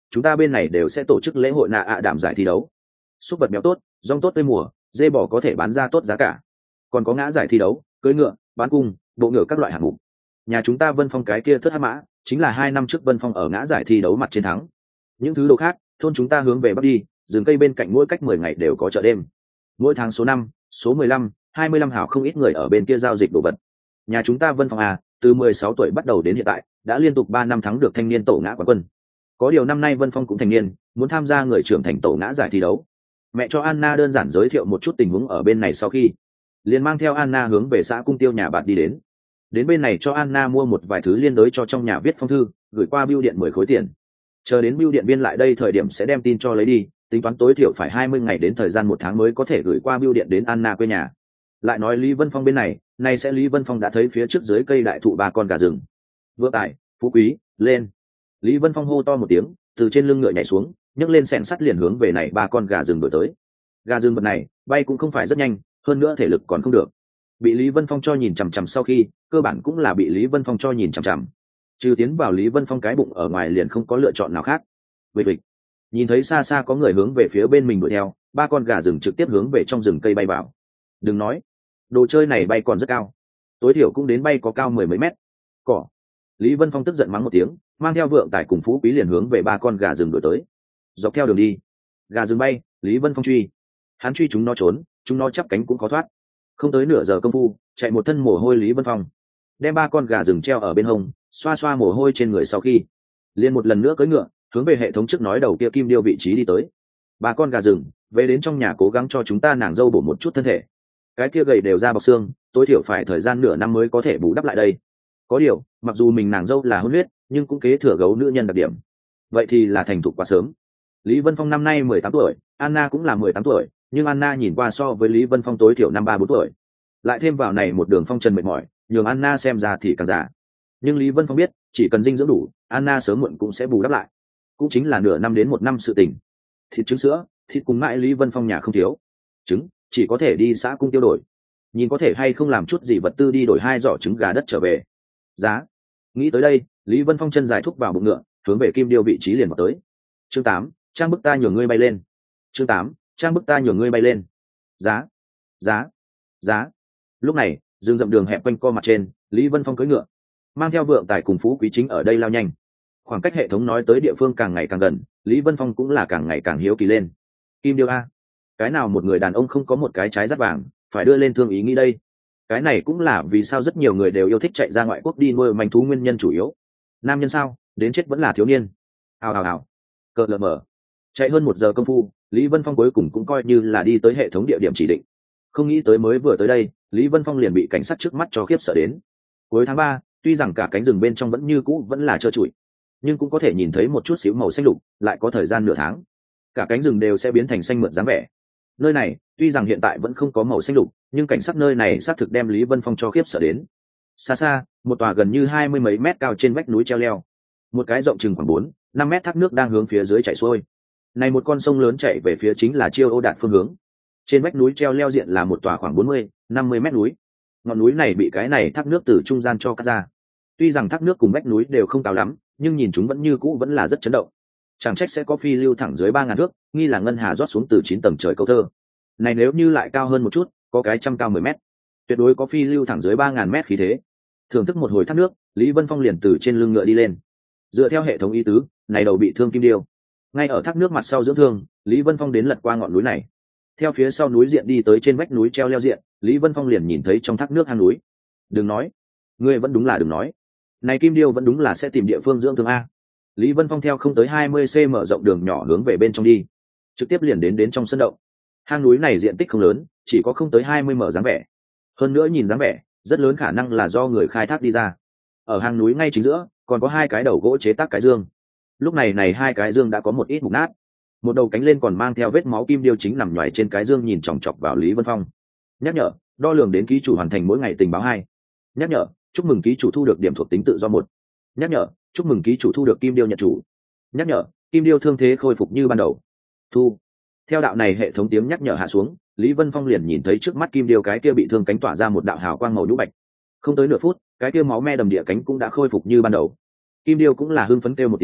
chúng ta bên này đều sẽ tổ chức lễ hội nạ ạ đảm giải thi đấu. Súc vật béo tốt, rong tốt tươi mùa, dê bò có thể bán ra tốt giá cả. Còn có ngã giải thi đấu, cưỡi ngựa, bán cung, bộ ngựa các loại hạng mục. Nhà chúng ta Vân Phong cái kia thất hắc mã, chính là hai năm trước Vân Phong ở ngã giải thi đấu mặt chiến thắng. Những thứ đồ khác, thôn chúng ta hướng về bắc đi, rừng cây bên cạnh mỗi cách mười ngày đều có chợ đêm. Mỗi tháng số năm, số mười lăm, hai mươi lăm hảo không ít người ở bên kia giao dịch đồ vật. Nhà chúng ta Vân Phong à, từ mười sáu tuổi bắt đầu đến hiện tại, đã liên tục ba năm thắng được thanh niên tổ ngã quán quân. Có điều năm nay Vân Phong cũng thành niên, muốn tham gia người trưởng thành tổ ngã giải thi đấu. Mẹ cho Anna đơn giản giới thiệu một chút tình huống ở bên này sau khi, liền mang theo Anna hướng về xã Cung Tiêu nhà bạn đi đến. Đến bên này cho Anna mua một vài thứ liên đới cho trong nhà viết phong thư, gửi qua bưu điện mười khối tiền. Chờ đến bưu điện viên lại đây thời điểm sẽ đem tin cho lấy đi, tính toán tối thiểu phải hai mươi ngày đến thời gian một tháng mới có thể gửi qua bưu điện đến Anna quê nhà. Lại nói Lý Vân Phong bên này, nay sẽ Lý Vân Phong đã thấy phía trước dưới cây đại thụ ba con gà rừng. Vượng Tài, Phú Quý, lên. Lý Vân Phong hô to một tiếng, từ trên lưng ngựa nhảy xuống, nhấc lên xẻng sắt liền hướng về này ba con gà rừng đuổi tới. Gà rừng vật này, bay cũng không phải rất nhanh, hơn nữa thể lực còn không được. Bị Lý Vân Phong cho nhìn chằm chằm sau khi, cơ bản cũng là bị Lý Vân Phong cho nhìn chằm chằm. Trừ tiến vào Lý Vân Phong cái bụng ở ngoài liền không có lựa chọn nào khác. Vịch vịch. Nhìn thấy xa xa có người hướng về phía bên mình đuổi theo, ba con gà rừng trực tiếp hướng về trong rừng cây bay vào. Đừng nói, đồ chơi này bay còn rất cao, tối thiểu cũng đến bay có cao mười mấy mét. Cỏ. Lý Vân Phong tức giận mắng một tiếng, mang theo Vượng Tài cùng Phú Quý liền hướng về ba con gà rừng đuổi tới. Dọc theo đường đi, gà rừng bay, Lý Vân Phong truy. Hắn truy chúng nó trốn, chúng nó chắp cánh cũng khó thoát. Không tới nửa giờ công phu, chạy một thân mồ hôi Lý Vân Phong đem ba con gà rừng treo ở bên hông, xoa xoa mồ hôi trên người sau khi, liền một lần nữa cưỡi ngựa hướng về hệ thống trước nói đầu kia kim điêu vị trí đi tới. Ba con gà rừng về đến trong nhà cố gắng cho chúng ta nàng dâu bổ một chút thân thể, cái kia gầy đều ra bọc xương, tối thiểu phải thời gian nửa năm mới có thể bù đắp lại đây. Có điều mặc dù mình nàng dâu là hôn huyết, nhưng cũng kế thừa gấu nữ nhân đặc điểm, vậy thì là thành thục quá sớm. Lý Vân Phong năm nay mười tám tuổi, Anna cũng là mười tám tuổi, nhưng Anna nhìn qua so với Lý Vân Phong tối thiểu năm ba bốn tuổi. Lại thêm vào này một đường phong trần mệt mỏi, nhường Anna xem ra thì càng già. Nhưng Lý Vân Phong biết, chỉ cần dinh dưỡng đủ, Anna sớm muộn cũng sẽ bù đắp lại. Cũng chính là nửa năm đến một năm sự tình. Thịt trứng sữa, thịt cùng mãi Lý Vân Phong nhà không thiếu. Trứng, chỉ có thể đi xã Cung Tiêu đổi. Nhìn có thể hay không làm chút gì vật tư đi đổi hai giỏ trứng gà đất trở về. Giá. Nghĩ tới đây, Lý Vân Phong chân dài thúc vào bụng ngựa, hướng về kim điêu vị trí liền vào tới. Chương tám, trang bức ta nhường ngươi bay lên. Chương tám, trang bức ta nhường ngươi bay lên. Giá. Giá. Giá. Lúc này, rừng rậm đường hẹp quanh co mặt trên, Lý Vân Phong cưỡi ngựa, mang theo Vượng Tài cùng Phú Quý chính ở đây lao nhanh. Khoảng cách hệ thống nói tới địa phương càng ngày càng gần, Lý Vân Phong cũng là càng ngày càng hiếu kỳ lên. Kim điêu a, cái nào một người đàn ông không có một cái trái dắt vàng, phải đưa lên thương ý nghĩ đây. Cái này cũng là vì sao rất nhiều người đều yêu thích chạy ra ngoại quốc đi nuôi manh thú nguyên nhân chủ yếu. Nam nhân sao, đến chết vẫn là thiếu niên. Hào hào hào. Cờ lờ mờ. Chạy hơn một giờ công phu, Lý Vân Phong cuối cùng cũng coi như là đi tới hệ thống địa điểm chỉ định. Không nghĩ tới mới vừa tới đây, Lý Vân Phong liền bị cảnh sát trước mắt cho khiếp sợ đến. Cuối tháng ba, tuy rằng cả cánh rừng bên trong vẫn như cũ vẫn là trơ trụi, nhưng cũng có thể nhìn thấy một chút xíu màu xanh lục, lại có thời gian nửa tháng, cả cánh rừng đều sẽ biến thành xanh mượt dáng vẻ. Nơi này, tuy rằng hiện tại vẫn không có màu xanh lục, nhưng cảnh sát nơi này xác thực đem Lý Vân Phong cho khiếp sợ đến. Xa xa, một tòa gần như hai mươi mấy mét cao trên vách núi treo leo, một cái rộng chừng khoảng bốn, năm mét thác nước đang hướng phía dưới chảy xuôi. Này một con sông lớn chảy về phía chính là Chiêu Ô Đạt phương hướng. Trên vách núi treo leo diện là một tòa khoảng bốn mươi, năm mươi mét núi. Ngọn núi này bị cái này thác nước từ trung gian cho cắt ra. Tuy rằng thác nước cùng vách núi đều không cao lắm, nhưng nhìn chúng vẫn như cũ vẫn là rất chấn động. Chẳng trách sẽ có phi lưu thẳng dưới ba ngàn thước, nghi là ngân hà rót xuống từ chín tầng trời câu thơ. Này nếu như lại cao hơn một chút, có cái trăm cao mười mét, tuyệt đối có phi lưu thẳng dưới ba ngàn mét khí thế. Thưởng thức một hồi thác nước, Lý Vân Phong liền từ trên lưng ngựa đi lên. Dựa theo hệ thống ý tứ, này đầu bị thương kim điêu. Ngay ở thác nước mặt sau dưỡng thương, Lý Vân Phong đến lật qua ngọn núi này. Theo phía sau núi diện đi tới trên vách núi treo leo diện, Lý Vân Phong liền nhìn thấy trong thác nước hang núi. Đừng nói, ngươi vẫn đúng là đừng nói. Này kim điêu vẫn đúng là sẽ tìm địa phương dưỡng thương a. Lý Vân Phong theo không tới hai mươi xăng-ti-mét mở rộng đường nhỏ hướng về bên trong đi, trực tiếp liền đến đến trong sân động. Hang núi này diện tích không lớn, chỉ có không tới hai mươi mở dáng vẻ. Hơn nữa nhìn dáng vẻ, rất lớn khả năng là do người khai thác đi ra. Ở hang núi ngay chính giữa, còn có hai cái đầu gỗ chế tác cái dương. Lúc này này hai cái dương đã có một ít mục nát. Một đầu cánh lên còn mang theo vết máu kim điêu chính nằm nhoài trên cái dương nhìn chòng chọc vào Lý Vân Phong. Nhắc nhở, đo lường đến ký chủ hoàn thành mỗi ngày tình báo hai. Nhắc nhở, chúc mừng ký chủ thu được điểm thuộc tính tự do một. Nhắc nhở, chúc mừng ký chủ thu được kim điêu nhận chủ. Nhắc nhở, kim điêu thương thế khôi phục như ban đầu. Thu. Theo đạo này hệ thống tiếng nhắc nhở hạ xuống, Lý Vân Phong liền nhìn thấy trước mắt kim điêu cái kia bị thương cánh tỏa ra một đạo hào quang màu nhũ bạch. Không tới nửa phút, cái kia máu me đầm địa cánh cũng đã khôi phục như ban đầu. Kim điêu cũng là hưng phấn kêu một tiếng,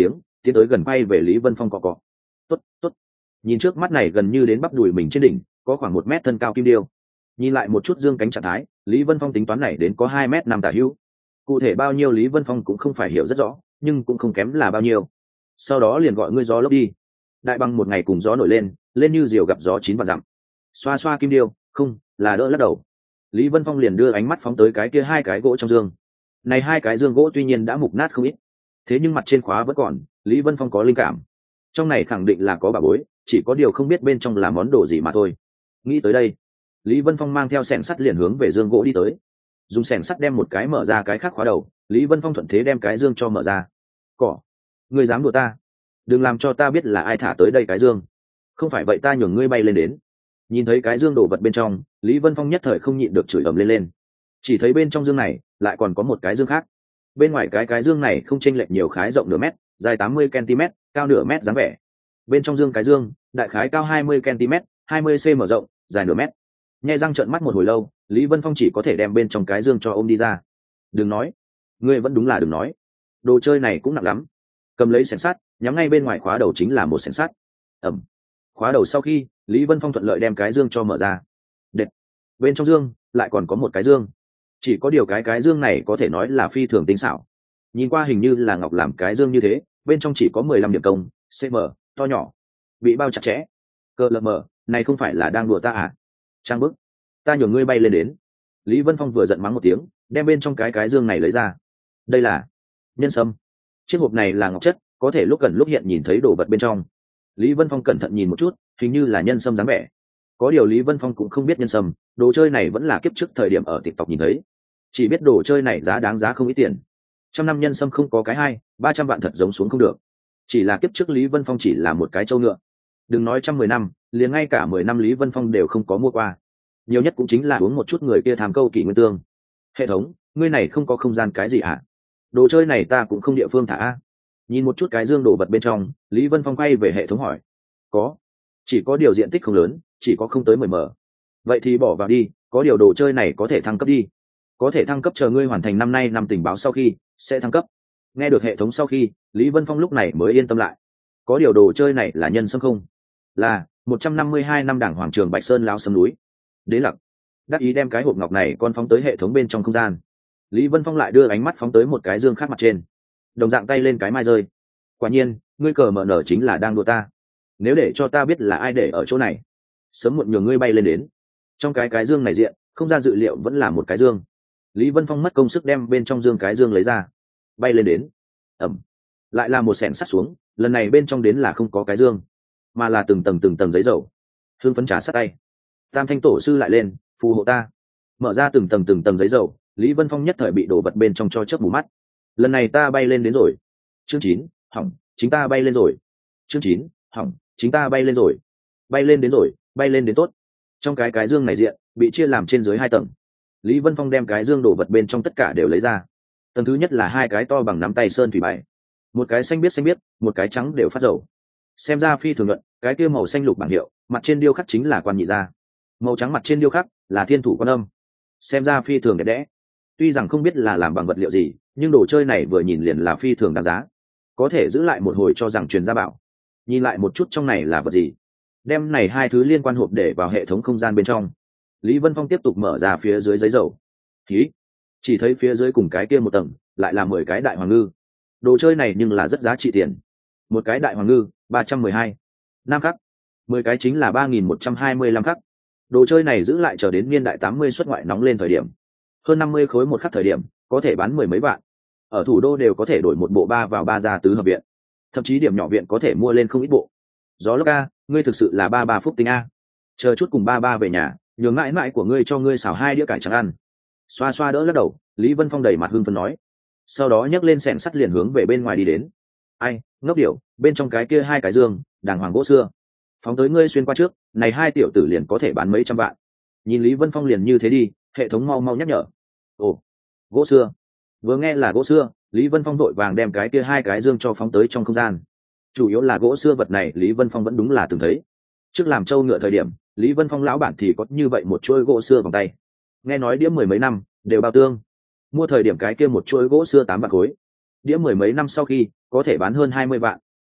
tiến tới gần quay về Lý Vân Phong cọ cọ. Tốt, tốt. Nhìn trước mắt này gần như đến bắp đùi mình trên đỉnh, có khoảng một mét thân cao kim điêu. Nhìn lại một chút dương cánh trạng thái, Lý Vân Phong tính toán này đến có hai mét năm tả hữu. Cụ thể bao nhiêu Lý Vân Phong cũng không phải hiểu rất rõ, nhưng cũng không kém là bao nhiêu. Sau đó liền gọi ngươi gió lốc đi. Đại bằng một ngày cùng gió nổi lên, lên như diều gặp gió chín vạn dặm. Xoa xoa kim điêu, không, là đỡ lắc đầu. Lý Vân Phong liền đưa ánh mắt phóng tới cái kia hai cái gỗ trong dương. Này hai cái dương gỗ tuy nhiên đã mục nát không ít, thế nhưng mặt trên khóa vẫn còn. Lý Vân Phong có linh cảm, trong này khẳng định là có bảo bối, chỉ có điều không biết bên trong là món đồ gì mà thôi. Nghĩ tới đây, Lý Vân Phong mang theo xẻng sắt liền hướng về dương gỗ đi tới, dùng xẻng sắt đem một cái mở ra cái khác khóa đầu. Lý Vân Phong thuận thế đem cái dương cho mở ra. Cỏ, ngươi dám đùa ta? Đừng làm cho ta biết là ai thả tới đây cái dương, không phải vậy ta nhường ngươi bay lên đến. Nhìn thấy cái dương đổ vật bên trong, Lý Vân Phong nhất thời không nhịn được chửi ầm lên lên. Chỉ thấy bên trong dương này lại còn có một cái dương khác. Bên ngoài cái cái dương này không chênh lệch nhiều, khái rộng nửa mét, dài tám mươi centimet, cao nửa mét dáng vẻ. Bên trong dương cái dương đại khái cao hai mươi centimet, hai mươi centimet rộng, dài nửa mét. Nhẹ răng trợn mắt một hồi lâu, Lý Vân Phong chỉ có thể đem bên trong cái dương cho ôm đi ra. Đừng nói, ngươi vẫn đúng là đừng nói, đồ chơi này cũng nặng lắm. Cầm lấy xẻng sắt, nhắm ngay bên ngoài khóa đầu chính là một xẻng sắt. Ẩm. Khóa đầu sau khi, Lý Vân Phong thuận lợi đem cái dương cho mở ra. Đệt. Bên trong dương lại còn có một cái dương, chỉ có điều cái cái dương này có thể nói là phi thường tinh xảo. Nhìn qua hình như là ngọc làm cái dương như thế, bên trong chỉ có mười lăm điểm công, cm, to nhỏ, bị bao chặt chẽ. Cơ lờ mờ, này không phải là đang đùa ta à? Trang bức, ta nhường ngươi bay lên đến. Lý Vân Phong vừa giận mắng một tiếng, đem bên trong cái cái dương này lấy ra. Đây là nhân sâm. Chiếc hộp này là ngọc chất, có thể lúc gần lúc hiện nhìn thấy đồ vật bên trong. Lý Vân Phong cẩn thận nhìn một chút, hình như là nhân sâm dáng vẻ. Có điều Lý Vân Phong cũng không biết nhân sâm, đồ chơi này vẫn là kiếp trước thời điểm ở TikTok nhìn thấy, chỉ biết đồ chơi này giá đáng giá không ít tiền. Trăm năm nhân sâm không có cái hai ba trăm vạn thật giống xuống không được. Chỉ là kiếp trước Lý Vân Phong chỉ là một cái trâu ngựa, đừng nói trăm mười năm, liền ngay cả mười năm Lý Vân Phong đều không có mua qua. Nhiều nhất cũng chính là uống một chút người kia tham câu kỷ nguyên tương. Hệ thống, ngươi này không có không gian cái gì hả? Đồ chơi này ta cũng không địa phương thả a. Nhìn một chút cái dương đồ vật bên trong, Lý Vân Phong quay về hệ thống hỏi. Có, chỉ có điều diện tích không lớn, chỉ có không tới mười m. Vậy thì bỏ vào đi, có điều đồ chơi này có thể thăng cấp đi. Có thể thăng cấp, chờ ngươi hoàn thành năm nay năm tình báo sau khi sẽ thăng cấp. Nghe được hệ thống sau khi, Lý Vân Phong lúc này mới yên tâm lại. Có điều đồ chơi này là nhân sâm không? Là một trăm năm mươi hai năm đảng hoàng trường Bạch Sơn lao sâm núi. Đế lặc đắc ý đem cái hộp ngọc này con phóng tới hệ thống bên trong không gian. Lý Vân Phong lại đưa ánh mắt phóng tới một cái dương khác mặt trên, đồng dạng tay lên cái mai rơi. Quả nhiên, ngươi cờ mở nở chính là đang đùa ta. Nếu để cho ta biết là ai để ở chỗ này, sớm muộn nhường ngươi bay lên đến. Trong cái cái dương này diện không ra dự liệu vẫn là một cái dương. Lý Vân Phong mất công sức đem bên trong dương cái dương lấy ra, bay lên đến. Ẩm. Lại là một xẻng sắt xuống, lần này bên trong đến là không có cái dương, mà là từng tầng từng tầng giấy dầu. Hương phấn trà sát tay, tam thanh tổ sư lại lên, phù hộ ta. Mở ra từng tầng từng tầng giấy dầu, Lý Vân Phong nhất thời bị đổ vật bên trong cho chớp mù mắt. Lần này ta bay lên đến rồi. Chương chín, hỏng, chính ta bay lên rồi. Chương chín, hỏng, chính ta bay lên rồi. Bay lên đến rồi, bay lên đến tốt. Trong cái cái dương này diện bị chia làm trên dưới hai tầng. Lý Vân Phong đem cái dương đổ vật bên trong tất cả đều lấy ra. Tầng thứ nhất là hai cái to bằng nắm tay sơn thủy bài, một cái xanh biếc xanh biếc, một cái trắng đều phát dầu. Xem ra phi thường luận, cái kia màu xanh lục bảng hiệu, mặt trên điêu khắc chính là quan nhị gia. Màu trắng mặt trên điêu khắc là thiên thủ quan âm. Xem ra phi thường đẹp đẽ. Tuy rằng không biết là làm bằng vật liệu gì, nhưng đồ chơi này vừa nhìn liền là phi thường đáng giá, có thể giữ lại một hồi cho rằng truyền gia bảo. Nhìn lại một chút trong này là vật gì, đem này hai thứ liên quan hộp để vào hệ thống không gian bên trong. Lý Vân Phong tiếp tục mở ra phía dưới giấy dầu. Khí, chỉ thấy phía dưới cùng cái kia một tầng lại là mười cái đại hoàng ngư. Đồ chơi này nhưng là rất giá trị tiền. Một cái đại hoàng ngư ba trăm mười hai năm khắc, mười cái chính là ba nghìn một trăm hai mươi lăm khắc. Đồ chơi này giữ lại chờ đến niên đại tám mươi xuất ngoại nóng lên thời điểm, hơn năm mươi khối một khắc thời điểm, có thể bán mười mấy vạn. Ở thủ đô đều có thể đổi một bộ ba vào ba ra tứ hợp viện, thậm chí điểm nhỏ viện có thể mua lên không ít bộ. Gió lốc a, ngươi thực sự là ba ba phúc tinh a. Chờ chút cùng ba ba về nhà, nhường mãi mãi của ngươi cho ngươi xào hai đĩa cải trắng ăn. Xoa xoa đỡ lắc đầu, Lý Vân Phong đầy mặt hưng phấn nói. Sau đó nhấc lên xẻng sắt liền hướng về bên ngoài đi đến. Ai, ngốc điểu, bên trong cái kia hai cái dương đàng hoàng gỗ xưa, phóng tới ngươi xuyên qua trước, này hai tiểu tử liền có thể bán mấy trăm vạn. Nhìn Lý Vân Phong liền như thế đi, hệ thống mau mau nhắc nhở. Ồ, gỗ xưa. Vừa nghe là gỗ xưa, Lý Vân Phong vội vàng đem cái kia hai cái dương cho phóng tới trong không gian. Chủ yếu là gỗ xưa vật này Lý Vân Phong vẫn đúng là từng thấy. Trước làm trâu ngựa thời điểm, Lý Vân Phong lão bản thì có như vậy một chuỗi gỗ xưa vòng tay. Nghe nói đĩa mười mấy năm đều bao tương. Mua thời điểm cái kia một chuỗi gỗ xưa tám vạn khối. Đĩa mười mấy năm sau khi có thể bán hơn hai mươi vạn.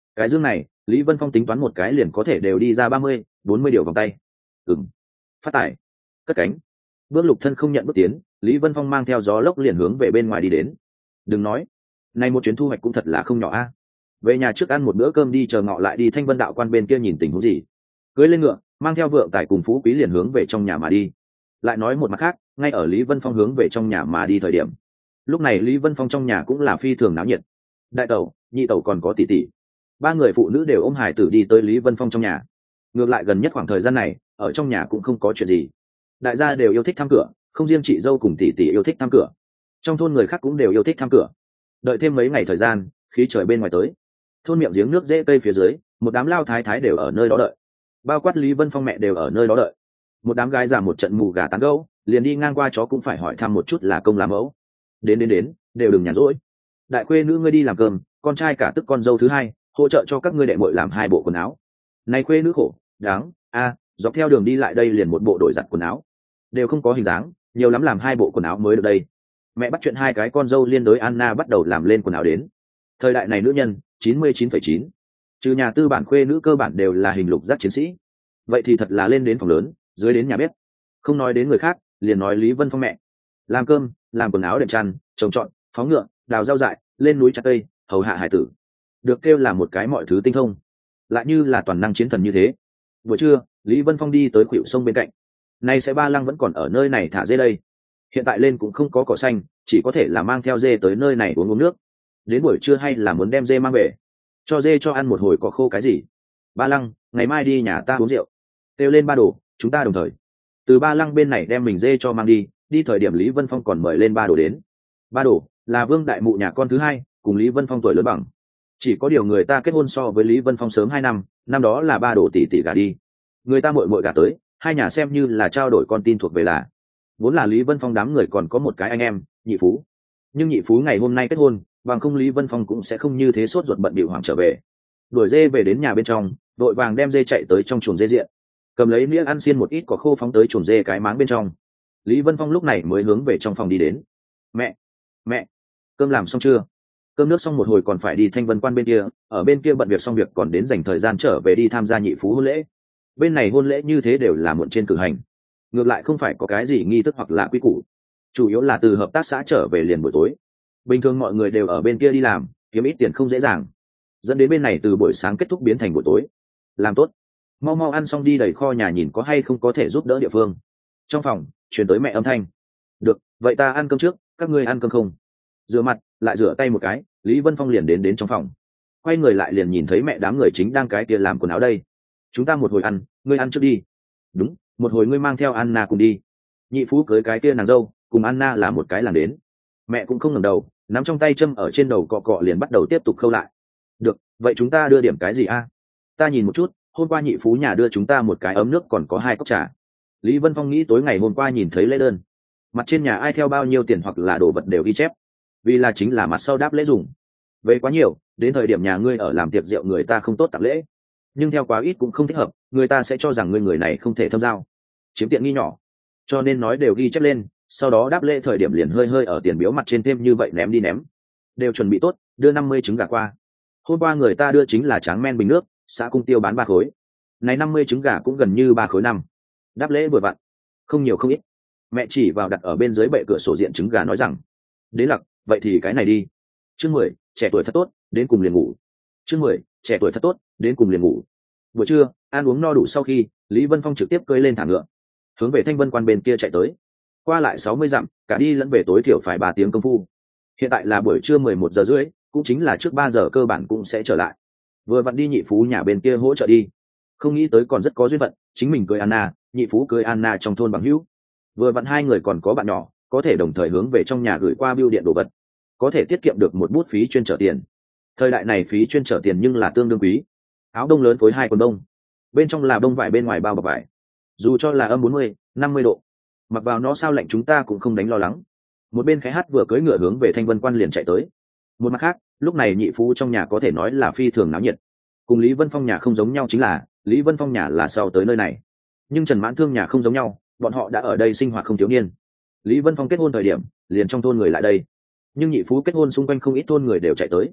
cái dương này Lý Vân Phong tính toán một cái liền có thể đều đi ra ba mươi bốn mươi điều vòng tay. Ừm, phát tải, cất cánh. Bước lục thân không nhận bước tiến, Lý Vân Phong mang theo gió lốc liền hướng về bên ngoài đi đến. Đừng nói, nay một chuyến thu hoạch cũng thật là không nhỏ a. Về nhà trước ăn một bữa cơm đi chờ ngọ lại đi Thanh Vân đạo quan bên kia nhìn tình huống gì. Cưỡi lên ngựa, mang theo vượng tài cùng Phú Quý liền hướng về trong nhà mà đi. Lại nói một mặt khác, ngay ở Lý Vân Phong hướng về trong nhà mà đi thời điểm, lúc này Lý Vân Phong trong nhà cũng là phi thường náo nhiệt. Đại tẩu, nhị tẩu còn có tỷ tỷ, ba người phụ nữ đều ôm hải tử đi tới Lý Vân Phong trong nhà. Ngược lại gần nhất khoảng thời gian này ở trong nhà cũng không có chuyện gì, đại gia đều yêu thích thăm cửa, không riêng chị dâu cùng tỷ tỷ yêu thích thăm cửa, trong thôn người khác cũng đều yêu thích thăm cửa. Đợi thêm mấy ngày thời gian, khí trời bên ngoài tới, thôn miệng giếng nước dễ cây phía dưới, một đám lao thái thái đều ở nơi đó đợi, bao quát Lý Vân Phong mẹ đều ở nơi đó đợi. Một đám gái già một trận mù gà tán gẫu, liền đi ngang qua chó cũng phải hỏi thăm một chút là công làm mẫu. Đến đến đến, đều đừng nhàn rỗi. Đại khuê nữ ngươi đi làm cơm, con trai cả tức con dâu thứ hai, hỗ trợ cho các ngươi đệ muội làm hai bộ quần áo. Này khuê nữ khổ, đáng, a, dọc theo đường đi lại đây liền một bộ đổi giặt quần áo, đều không có hình dáng, nhiều lắm làm hai bộ quần áo mới được đây. Mẹ bắt chuyện hai cái con dâu liên đối Anna bắt đầu làm lên quần áo đến. Thời đại này nữ nhân chín mươi chín phẩy chín, trừ nhà tư bản khuê nữ cơ bản đều là hình lục giác chiến sĩ. Vậy thì thật là lên đến phòng lớn, dưới đến nhà bếp. Không nói đến người khác, liền nói Lý Vân Phong mẹ. Làm cơm, làm quần áo đệm chăn, trồng trọt, phóng ngựa, đào rau dại, lên núi chặt cây, hầu hạ hải tử. Được kêu là một cái mọi thứ tinh thông, lại như là toàn năng chiến thần như thế. Buổi trưa, Lý Vân Phong đi tới khuỷu sông bên cạnh. Nay sẽ ba lăng vẫn còn ở nơi này thả dê đây. Hiện tại lên cũng không có cỏ xanh, chỉ có thể là mang theo dê tới nơi này uống uống nước. Đến buổi trưa hay là muốn đem dê mang về, cho dê cho ăn một hồi có khô cái gì. Ba lăng, ngày mai đi nhà ta uống rượu. Kêu lên ba đồ, chúng ta đồng thời. Từ ba lăng bên này đem mình dê cho mang đi, đi thời điểm Lý Vân Phong còn mời lên ba đồ đến. Ba đồ là Vương đại mụ nhà con thứ hai, cùng Lý Vân Phong tuổi lớn bằng. Chỉ có điều người ta kết hôn so với Lý Vân Phong sớm hai năm, năm đó là ba đồ tỷ tỷ gả đi. Người ta muội muội gả tới, hai nhà xem như là trao đổi con tin thuộc về là. Vốn là Lý Vân Phong đám người còn có một cái anh em, Nhị Phú. Nhưng Nhị Phú ngày hôm nay kết hôn, bằng không Lý Vân Phong cũng sẽ không như thế sốt ruột bận bịu hoảng trở về. Đuổi dê về đến nhà bên trong, đội vàng đem dê chạy tới trong chuồng dê diện, cầm lấy nĩa ăn xiên một ít cỏ khô phóng tới chuồng dê cái máng bên trong. Lý Vân Phong lúc này mới hướng về trong phòng đi đến. Mẹ, mẹ, cơm làm xong chưa? Cơm nước xong một hồi còn phải đi Thanh Vân quan bên kia, ở bên kia bận việc xong việc còn đến dành thời gian trở về đi tham gia Nhị Phú hôn lễ. Bên này hôn lễ như thế đều là muộn trên cử hành, ngược lại không phải có cái gì nghi thức hoặc là quy củ, chủ yếu là từ hợp tác xã trở về liền buổi tối. Bình thường mọi người đều ở bên kia đi làm, kiếm ít tiền không dễ dàng, dẫn đến bên này từ buổi sáng kết thúc biến thành buổi tối. Làm tốt, mau mau ăn xong đi đẩy kho nhà nhìn có hay không có thể giúp đỡ địa phương. Trong phòng truyền tới mẹ âm thanh. Được, vậy ta ăn cơm trước, các ngươi ăn cơm không? Rửa mặt lại rửa tay một cái, Lý Vân Phong liền đến đến trong phòng, quay người lại liền nhìn thấy mẹ đám người chính đang cái kia làm quần áo đây. Chúng ta một hồi ăn, ngươi ăn trước đi. Đúng, một hồi ngươi mang theo Anna cùng đi. Nhị Phú cưới cái kia nàng dâu, cùng Anna là một cái làm đến. Mẹ cũng không ngẩng đầu, nắm trong tay châm ở trên đầu cọ cọ liền bắt đầu tiếp tục khâu lại. Được, vậy chúng ta đưa điểm cái gì a? Ta nhìn một chút, hôm qua Nhị Phú nhà đưa chúng ta một cái ấm nước còn có hai cốc trà. Lý Vân Phong nghĩ tối ngày hôm qua nhìn thấy lễ đơn, mặt trên nhà ai theo bao nhiêu tiền hoặc là đồ vật đều ghi chép, vì là chính là mặt sau đáp lễ dùng. Về quá nhiều, đến thời điểm nhà ngươi ở làm tiệc rượu người ta không tốt tặng lễ, nhưng theo quá ít cũng không thích hợp, người ta sẽ cho rằng ngươi người này không thể thâm giao, chiếm tiện nghi nhỏ, cho nên nói đều ghi chép lên, sau đó đáp lễ thời điểm liền hơi hơi ở tiền biếu mặt trên thêm như vậy ném đi ném. Đều chuẩn bị tốt, đưa năm mươi trứng gà qua. Hôm qua người ta đưa chính là tráng men bình nước, xã cung tiêu bán ba khối, này năm mươi trứng gà cũng gần như ba khối năm. Đáp lễ vừa vặn, không nhiều không ít. Mẹ chỉ vào đặt ở bên dưới bệ cửa sổ diện trứng gà nói rằng, đến lặc, vậy thì cái này đi. Chương mười, trẻ tuổi thật tốt, đến cùng liền ngủ. Chương mười, trẻ tuổi thật tốt, đến cùng liền ngủ. Buổi trưa, ăn uống no đủ sau khi, Lý Vân Phong trực tiếp cưỡi lên thả ngựa, hướng về Thanh Vân quan bên kia chạy tới. Qua lại sáu mươi dặm, cả đi lẫn về tối thiểu phải ba tiếng công phu. Hiện tại là buổi trưa mười một giờ rưỡi, cũng chính là trước ba giờ cơ bản cũng sẽ trở lại. Vừa vặn đi Nhị Phú nhà bên kia hỗ trợ đi. Không nghĩ tới còn rất có duyên phận, chính mình cưới Anna, Nhị Phú cưới Anna trong thôn bằng hữu. Vừa vặn hai người còn có bạn nhỏ, có thể đồng thời hướng về trong nhà gửi qua bưu điện đồ vật, có thể tiết kiệm được một bút phí chuyên trở tiền. Thời đại này phí chuyên trở tiền nhưng là tương đương quý. Áo đông lớn phối hai quần đông, bên trong là đông vải bên ngoài bao bọc vải, dù cho là âm bốn mươi, năm mươi độ, mặc vào nó sao lạnh chúng ta cũng không đánh lo lắng. Một bên khái hát vừa cưỡi ngựa hướng về Thanh Vân quan liền chạy tới. Một mặt khác, lúc này Nhị Phú trong nhà có thể nói là phi thường náo nhiệt. Cùng Lý Vân Phong nhà không giống nhau chính là Lý Vân Phong nhà là sau tới nơi này, nhưng Trần Mãn Thương nhà không giống nhau, bọn họ đã ở đây sinh hoạt không thiếu niên. Lý Vân Phong kết hôn thời điểm liền trong thôn người lại đây, nhưng Nhị Phú kết hôn xung quanh không ít thôn người đều chạy tới.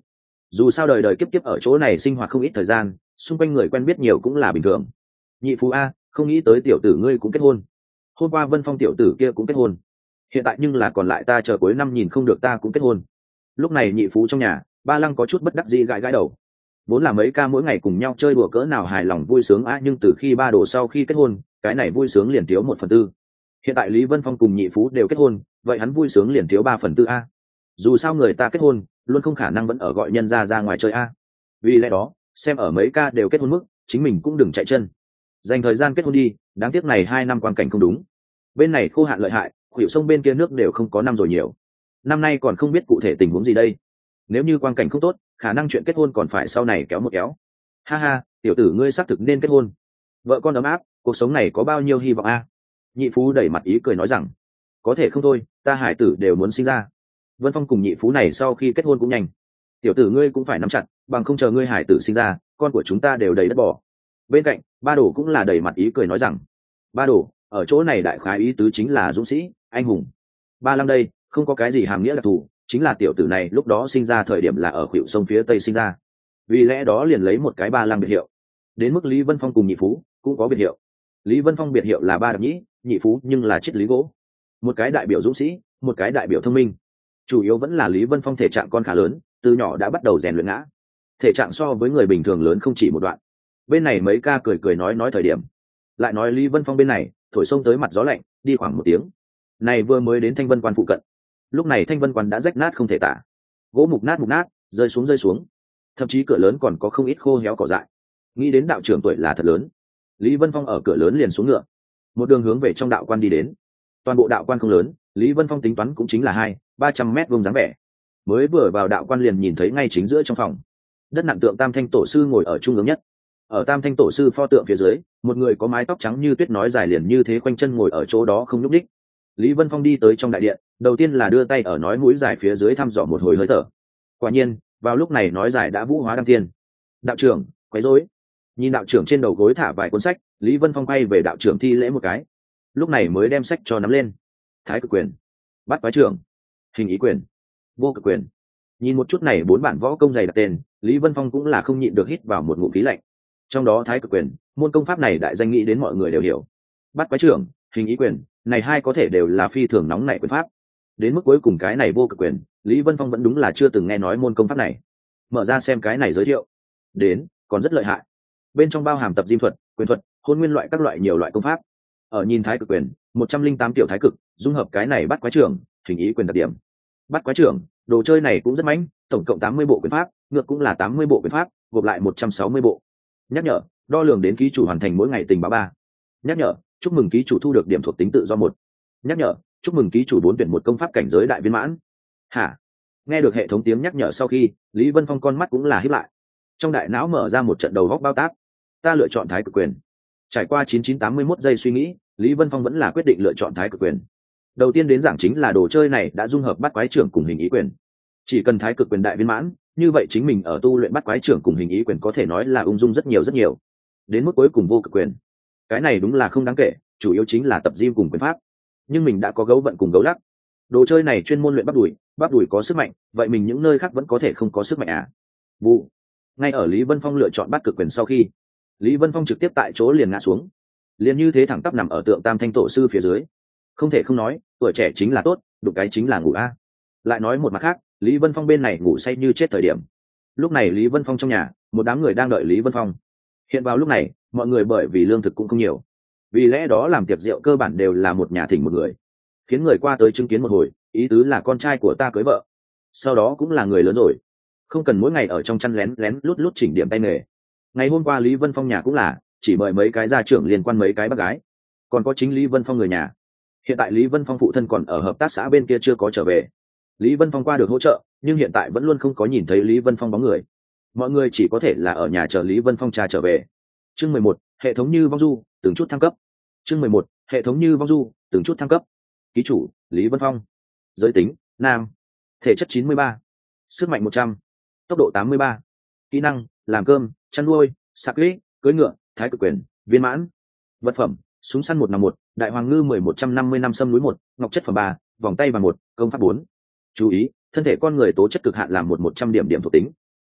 dù sao đời đời kiếp kiếp ở chỗ này sinh hoạt không ít thời gian, xung quanh người quen biết nhiều cũng là bình thường. Nhị phú a, không nghĩ tới tiểu tử ngươi cũng kết hôn. Hôm qua Vân Phong tiểu tử kia cũng kết hôn, hiện tại nhưng là còn lại ta chờ cuối năm nhìn không được ta cũng kết hôn. Lúc này nhị phú trong nhà, Ba Lăng có chút bất đắc dĩ gãi gãi đầu. Vốn là mấy ca mỗi ngày cùng nhau chơi đùa cỡ nào hài lòng vui sướng á, nhưng từ khi ba đồ sau khi kết hôn, cái này vui sướng liền thiếu một phần tư. Hiện tại Lý Vân Phong cùng nhị phú đều kết hôn, vậy hắn vui sướng liền thiếu ba phần tư a. Dù sao người ta kết hôn, luôn không khả năng vẫn ở gọi nhân ra ra ngoài chơi a. Vì lẽ đó, xem ở mấy ca đều kết hôn mức, chính mình cũng đừng chạy chân, dành thời gian kết hôn đi. Đáng tiếc này hai năm quan cảnh không đúng, bên này khô hạn lợi hại, khuỷu sông bên kia nước đều không có năm rồi nhiều, năm nay còn không biết cụ thể tình huống gì đây. Nếu như quan cảnh không tốt, khả năng chuyện kết hôn còn phải sau này kéo một kéo. Ha ha, tiểu tử ngươi xác thực nên kết hôn, vợ con ấm áp, cuộc sống này có bao nhiêu hy vọng a. Nhị phú đẩy mặt ý cười nói rằng, có thể không thôi, ta hải tử đều muốn sinh ra. Vân Phong cùng nhị phú này sau khi kết hôn cũng nhanh, tiểu tử ngươi cũng phải nắm chặt, bằng không chờ ngươi hải tử sinh ra, con của chúng ta đều đầy đất bỏ. Bên cạnh ba đồ cũng là đầy mặt ý cười nói rằng, ba đồ ở chỗ này đại khái ý tứ chính là dũng sĩ anh hùng. Ba Lăng đây không có cái gì hàm nghĩa đặc thù, chính là tiểu tử này lúc đó sinh ra thời điểm là ở khuỷu sông phía tây sinh ra, vì lẽ đó liền lấy một cái Ba Lăng biệt hiệu. Đến mức Lý Vân Phong cùng nhị phú cũng có biệt hiệu. Lý Vân Phong biệt hiệu là Ba Đặc Nhĩ, nhị phú nhưng là triết lý gỗ. Một cái đại biểu dũng sĩ, một cái đại biểu thông minh. Chủ yếu vẫn là Lý Vân Phong thể trạng con khá lớn, từ nhỏ đã bắt đầu rèn luyện ngã, thể trạng so với người bình thường lớn không chỉ một đoạn. Bên này mấy ca cười cười nói nói thời điểm, lại nói Lý Vân Phong bên này thổi sông tới mặt gió lạnh, đi khoảng một tiếng này vừa mới đến Thanh Vân Quan phụ cận. Lúc này Thanh Vân Quan đã rách nát không thể tả, gỗ mục nát mục nát, rơi xuống rơi xuống, thậm chí cửa lớn còn có không ít khô héo cỏ dại. Nghĩ đến đạo trưởng tuổi là thật lớn, Lý Vân Phong ở cửa lớn liền xuống ngựa, một đường hướng về trong đạo quan đi đến. Toàn bộ đạo quan không lớn, Lý Vân Phong tính toán cũng chính là hai ba trăm mét vuông dáng vẻ. Mới vừa vào đạo quan liền nhìn thấy ngay chính giữa trong phòng, đất nặng tượng Tam Thanh Tổ sư ngồi ở trung ương nhất. Ở Tam Thanh Tổ sư pho tượng phía dưới, một người có mái tóc trắng như tuyết nói dài liền như thế khoanh chân ngồi ở chỗ đó không nhúc nhích. Lý Vân Phong đi tới trong đại điện, đầu tiên là đưa tay ở nói mũi dài phía dưới thăm dò một hồi hơi thở. Quả nhiên, vào lúc này nói dài đã vũ hóa đăng tiên. Đạo trưởng, quấy rối. Nhìn đạo trưởng trên đầu gối thả vài cuốn sách, Lý Vân Phong quay về đạo trưởng thi lễ một cái. Lúc này mới đem sách cho nắm lên. Thái cực quyền, bắt quái trưởng, hình ý quyền, vô cực quyền. Nhìn một chút này bốn bản võ công dày đặt tên, Lý Vân Phong cũng là không nhịn được hít vào một ngụm khí lạnh. Trong đó thái cực quyền, môn công pháp này đại danh nghĩ đến mọi người đều hiểu. Bắt quái trưởng, hình ý quyền, này hai có thể đều là phi thường nóng nảy quyền pháp. Đến mức cuối cùng cái này vô cực quyền, Lý Vân Phong vẫn đúng là chưa từng nghe nói môn công pháp này. Mở ra xem cái này giới thiệu, đến còn rất lợi hại. Bên trong bao hàm tập diêm thuật, quyền thuật, hôn nguyên loại các loại nhiều loại công pháp. Ở nhìn thái cực quyền, một trăm linh tám tiểu thái cực, dung hợp cái này bắt quái trưởng, hình ý quyền đặc điểm. Bắt quái trưởng, đồ chơi này cũng rất mãnh, tổng cộng tám mươi bộ quyền pháp, ngược cũng là tám mươi bộ quyền pháp, gộp lại một trăm sáu mươi bộ. Nhắc nhở, đo lường đến ký chủ hoàn thành mỗi ngày tình báo ba. Nhắc nhở, chúc mừng ký chủ thu được điểm thuộc tính tự do một. Nhắc nhở, chúc mừng ký chủ bốn tuyển một công pháp cảnh giới đại viên mãn. Hả? Nghe được hệ thống tiếng nhắc nhở sau khi, Lý Vân Phong con mắt cũng là híp lại, trong đại não mở ra một trận đầu góc bao tác. Ta lựa chọn thái cực quyền. Trải qua chín chín tám mươi mốt giây suy nghĩ, Lý Vân Phong vẫn là quyết định lựa chọn thái cực quyền. Đầu tiên đến giảng chính là đồ chơi này đã dung hợp bắt quái trưởng cùng hình ý quyền. Chỉ cần thái cực quyền đại viên mãn, như vậy chính mình ở tu luyện bắt quái trưởng cùng hình ý quyền có thể nói là ung dung rất nhiều rất nhiều. Đến mức cuối cùng vô cực quyền, cái này đúng là không đáng kể, chủ yếu chính là tập gym cùng quyền pháp. Nhưng mình đã có gấu vận cùng gấu lắc, đồ chơi này chuyên môn luyện bắp đùi, bắp đùi có sức mạnh, vậy mình những nơi khác vẫn có thể không có sức mạnh à? Vụ. Ngay ở Lý Vân Phong lựa chọn bắt cực quyền sau khi, Lý Vân Phong trực tiếp tại chỗ liền ngã xuống, liền như thế thẳng tắp nằm ở tượng Tam Thanh Tổ sư phía dưới. Không thể không nói, tuổi trẻ chính là tốt, đụng cái chính là ngủ a. Lại nói một mặt khác, Lý Vân Phong bên này ngủ say như chết thời điểm. Lúc này Lý Vân Phong trong nhà, một đám người đang đợi Lý Vân Phong. Hiện vào lúc này, mọi người bởi vì lương thực cũng không nhiều, vì lẽ đó làm tiệc rượu cơ bản đều là một nhà thỉnh một người, khiến người qua tới chứng kiến một hồi, ý tứ là con trai của ta cưới vợ, sau đó cũng là người lớn rồi, không cần mỗi ngày ở trong chăn lén lén lút lút chỉnh điểm tay nghề. Ngày hôm qua Lý Vân Phong nhà cũng là chỉ mời mấy cái gia trưởng liên quan mấy cái bác gái, còn có chính Lý Vân Phong người nhà. Hiện tại Lý Vân Phong phụ thân còn ở hợp tác xã bên kia chưa có trở về, Lý Vân Phong qua được hỗ trợ, nhưng hiện tại vẫn luôn không có nhìn thấy Lý Vân Phong bóng người. Mọi người chỉ có thể là ở nhà chờ Lý Vân Phong cha trở về. Chương mười một, hệ thống như vong du, từng chút thăng cấp. Chương mười một, hệ thống như vong du, từng chút thăng cấp. Ký chủ, Lý Vân Phong. Giới tính, nam. Thể chất chín mươi ba. Sức mạnh một trăm. Tốc độ tám mươi ba. Kỹ năng, làm cơm, chăn nuôi, sạc lít, cưỡi ngựa, thái cực quyền, viên mãn. Vật phẩm, súng săn một năm một, đại hoàng ngư mười một trăm năm mươi năm sâm núi một, ngọc chất phẩm ba, vòng tay và một, công pháp bốn. Chú ý, thân thể con người tố chất cực hạn làm một một trăm điểm điểm thuộc tính.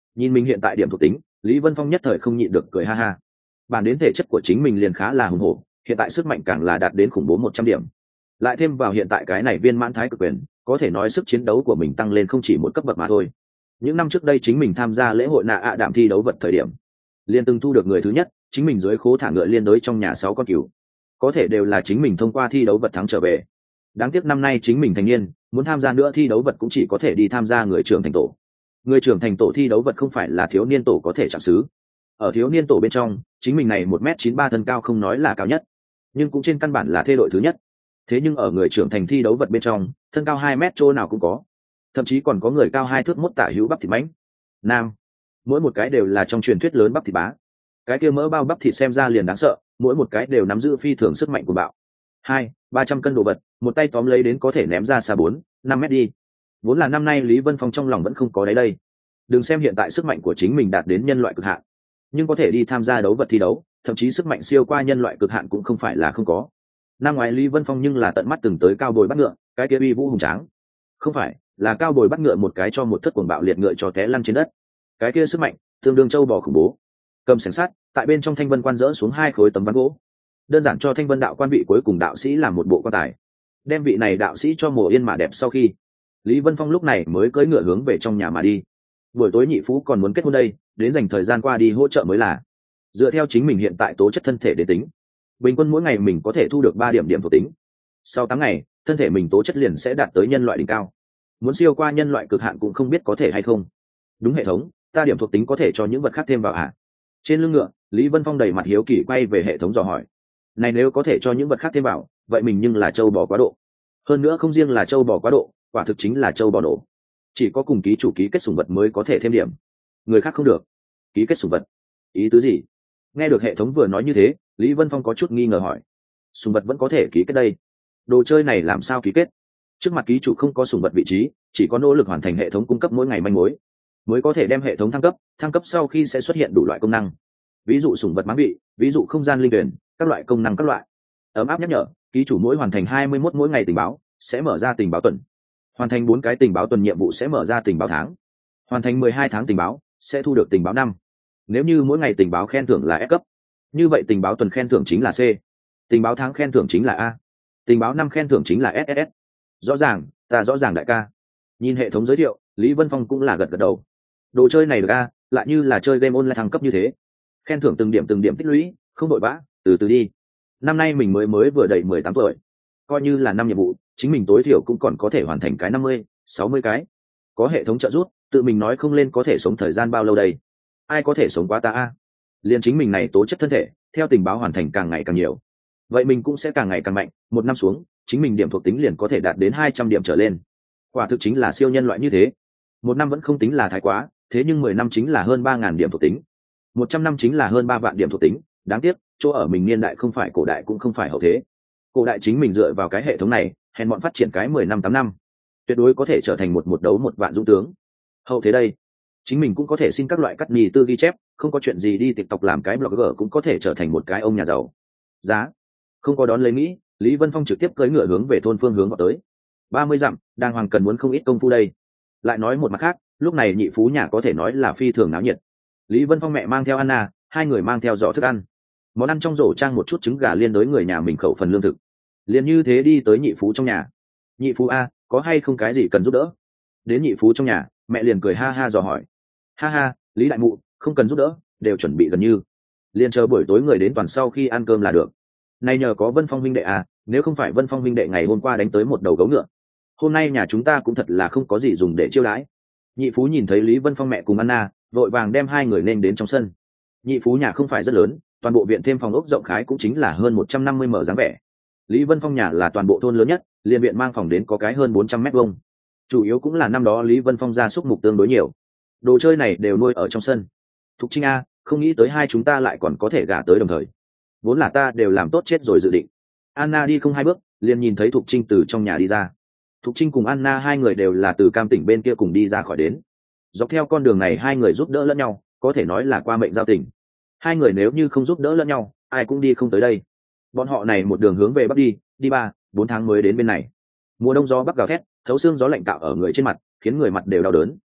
Nhìn mình hiện tại điểm thuộc tính, Lý Vân Phong nhất thời không nhịn được cười ha ha. Bản đến thể chất của chính mình liền khá là hùng hổ, hiện tại sức mạnh càng là đạt đến khủng bố một trăm điểm. Lại thêm vào hiện tại cái này viên mãn thái cực quyền, có thể nói sức chiến đấu của mình tăng lên không chỉ một cấp bậc mà thôi. Những năm trước đây chính mình tham gia lễ hội nạ ạ đạm thi đấu vật thời điểm, liên từng thu được người thứ nhất, chính mình dưới khố thả ngựa liên đối trong nhà sáu con cừu, có thể đều là chính mình thông qua thi đấu vật thắng trở về. Đáng tiếc năm nay chính mình thành niên, muốn tham gia nữa thi đấu vật cũng chỉ có thể đi tham gia người trưởng thành tổ. Người trưởng thành tổ thi đấu vật không phải là thiếu niên tổ có thể chạm xứ. Ở thiếu niên tổ bên trong, chính mình này một m chín ba thân cao không nói là cao nhất, nhưng cũng trên căn bản là thê đội thứ nhất. Thế nhưng ở người trưởng thành thi đấu vật bên trong, thân cao hai mét chỗ nào cũng có, thậm chí còn có người cao hai thước mốt tả hữu bắp thịt mãnh nam, mỗi một cái đều là trong truyền thuyết lớn bắp thịt bá. Cái kia mỡ bao bắp thịt xem ra liền đáng sợ, mỗi một cái đều nắm giữ phi thường sức mạnh của bạo. Hai ba trăm cân đồ vật, một tay tóm lấy đến có thể ném ra xa bốn năm mét đi. Vốn là năm nay Lý Vân Phong trong lòng vẫn không có đấy đây. Đừng xem hiện tại sức mạnh của chính mình đạt đến nhân loại cực hạn, nhưng có thể đi tham gia đấu vật thi đấu, thậm chí sức mạnh siêu qua nhân loại cực hạn cũng không phải là không có. Năm ngoái Lý Vân Phong nhưng là tận mắt từng tới cao bồi bắt ngựa, cái kia uy vũ hùng tráng. Không phải, là cao bồi bắt ngựa một cái cho một thất cuồng bạo liệt ngựa cho té lăn trên đất. Cái kia sức mạnh, tương đương châu bò khủng bố. Cầm xiềng sắt, tại bên trong thanh vân quan dỡ xuống hai khối tấm ván gỗ, đơn giản cho thanh vân đạo quan vị cuối cùng đạo sĩ làm một bộ quan tài. Đem vị này đạo sĩ cho mồ yên mã đẹp sau khi, Lý Vân Phong lúc này mới cưỡi ngựa hướng về trong nhà mà đi. Buổi tối nhị phú còn muốn kết hôn đây, đến dành thời gian qua đi hỗ trợ mới là. Dựa theo chính mình hiện tại tố chất thân thể để tính, bình quân mỗi ngày mình có thể thu được ba điểm điểm thuộc tính. Sau tám ngày, thân thể mình tố chất liền sẽ đạt tới nhân loại đỉnh cao. Muốn siêu qua nhân loại cực hạn cũng không biết có thể hay không. Đúng hệ thống, ta điểm thuộc tính có thể cho những vật khác thêm vào ạ? Trên lưng ngựa, Lý Vân Phong đầy mặt hiếu kỳ quay về hệ thống dò hỏi. Này nếu có thể cho những vật khác thêm vào, vậy mình nhưng là châu bò quá độ. Hơn nữa không riêng là châu bò quá độ, quả thực chính là châu bò nổ. Chỉ có cùng ký chủ ký kết sủng vật mới có thể thêm điểm, người khác không được. Ký kết sủng vật? Ý tứ gì? Nghe được hệ thống vừa nói như thế, Lý Vân Phong có chút nghi ngờ hỏi. Sủng vật vẫn có thể ký kết đây? Đồ chơi này làm sao ký kết? Trước mặt ký chủ không có sủng vật vị trí, chỉ có nỗ lực hoàn thành hệ thống cung cấp mỗi ngày manh mối, mới có thể đem hệ thống thăng cấp. Thăng cấp sau khi sẽ xuất hiện đủ loại công năng, ví dụ sủng vật máng vị, ví dụ không gian linh tuyển, các loại công năng các loại. Ấm áp nhắc nhở, ký chủ mỗi hoàn thành hai mươi mốt mỗi ngày tình báo sẽ mở ra tình báo tuần, hoàn thành bốn cái tình báo tuần nhiệm vụ sẽ mở ra tình báo tháng, hoàn thành mười hai tháng tình báo sẽ thu được tình báo năm. Nếu như mỗi ngày tình báo khen thưởng là F cấp, như vậy tình báo tuần khen thưởng chính là C, tình báo tháng khen thưởng chính là A, tình báo năm khen thưởng chính là S S S. Rõ ràng, ta rõ ràng đại ca. Nhìn hệ thống giới thiệu, Lý Vân Phong cũng là gật gật đầu. Đồ chơi này được A, lại như là chơi game online thăng cấp như thế, khen thưởng từng điểm từng điểm tích lũy, không vội vã, từ từ đi. Năm nay mình mới mới vừa đầy mười tám tuổi, coi như là năm nhiệm vụ, chính mình tối thiểu cũng còn có thể hoàn thành cái năm mươi, sáu mươi cái. Có hệ thống trợ giúp, tự mình nói không lên có thể sống thời gian bao lâu đây. Ai có thể sống quá ta a? Liên chính mình này tố chất thân thể, theo tình báo hoàn thành càng ngày càng nhiều, vậy mình cũng sẽ càng ngày càng mạnh. Một năm xuống, chính mình điểm thuộc tính liền có thể đạt đến hai trăm điểm trở lên. Quả thực chính là siêu nhân loại như thế. Một năm vẫn không tính là thái quá, thế nhưng mười năm chính là hơn ba ngàn điểm thuộc tính. Một trăm năm chính là hơn ba vạn điểm thuộc tính. Đáng tiếc, chỗ ở mình niên đại không phải cổ đại cũng không phải hậu thế. Cổ đại chính mình dựa vào cái hệ thống này, hèn bọn phát triển cái mười năm tám năm, tuyệt đối có thể trở thành một một đấu một vạn dũng tướng. Hậu thế đây, chính mình cũng có thể xin các loại cắt nhì tư ghi chép, không có chuyện gì đi TikTok làm cái blogger cũng có thể trở thành một cái ông nhà giàu. Giá không có đón lấy nghĩ, Lý Vân Phong trực tiếp cưỡi ngựa hướng về thôn phương hướng vào tới. Ba mươi dặm, đang hoàng cần muốn không ít công phu đây. Lại nói một mặt khác, lúc này nhị phú nhà có thể nói là phi thường náo nhiệt. Lý Vân Phong mẹ mang theo Anna, hai người mang theo giỏ thức ăn. Món ăn trong rổ trang một chút trứng gà liên đối người nhà mình khẩu phần lương thực. Liền như thế đi tới nhị phú trong nhà. Nhị phú a, có hay không cái gì cần giúp đỡ? Đến nhị phú trong nhà, mẹ liền cười ha ha dò hỏi. Ha ha, Lý đại mụ, không cần giúp đỡ, đều chuẩn bị gần như. Liền chờ buổi tối người đến toàn sau khi ăn cơm là được. Này nhờ có Vân Phong huynh đệ à, nếu không phải Vân Phong huynh đệ ngày hôm qua đánh tới một đầu gấu ngựa, hôm nay nhà chúng ta cũng thật là không có gì dùng để chiêu đãi. Nhị phú nhìn thấy Lý Vân Phong mẹ cùng Anna, vội vàng đem hai người nên đến trong sân. Nhị phú nhà không phải rất lớn, toàn bộ viện thêm phòng ốc rộng khái cũng chính là hơn một trăm năm mươi mở dáng vẻ. Lý Vân Phong nhà là toàn bộ thôn lớn nhất, liền viện mang phòng đến có cái hơn bốn trăm mét vuông. Chủ yếu cũng là năm đó Lý Vân Phong gia súc mục tương đối nhiều, đồ chơi này đều nuôi ở trong sân. Thục Trinh a, không nghĩ tới hai chúng ta lại còn có thể gả tới đồng thời. Vốn là ta đều làm tốt chết rồi dự định. Anna đi không hai bước, liền nhìn thấy Thục Trinh từ trong nhà đi ra. Thục Trinh cùng Anna hai người đều là từ Cam tỉnh bên kia cùng đi ra khỏi đến. Dọc theo con đường này hai người giúp đỡ lẫn nhau, có thể nói là qua mệnh giao tình. Hai người nếu như không giúp đỡ lẫn nhau, ai cũng đi không tới đây. Bọn họ này một đường hướng về bắc đi, đi ba, bốn tháng mới đến bên này. Mùa đông gió bắc gào thét, thấu xương gió lạnh cạo ở người trên mặt, khiến người mặt đều đau đớn.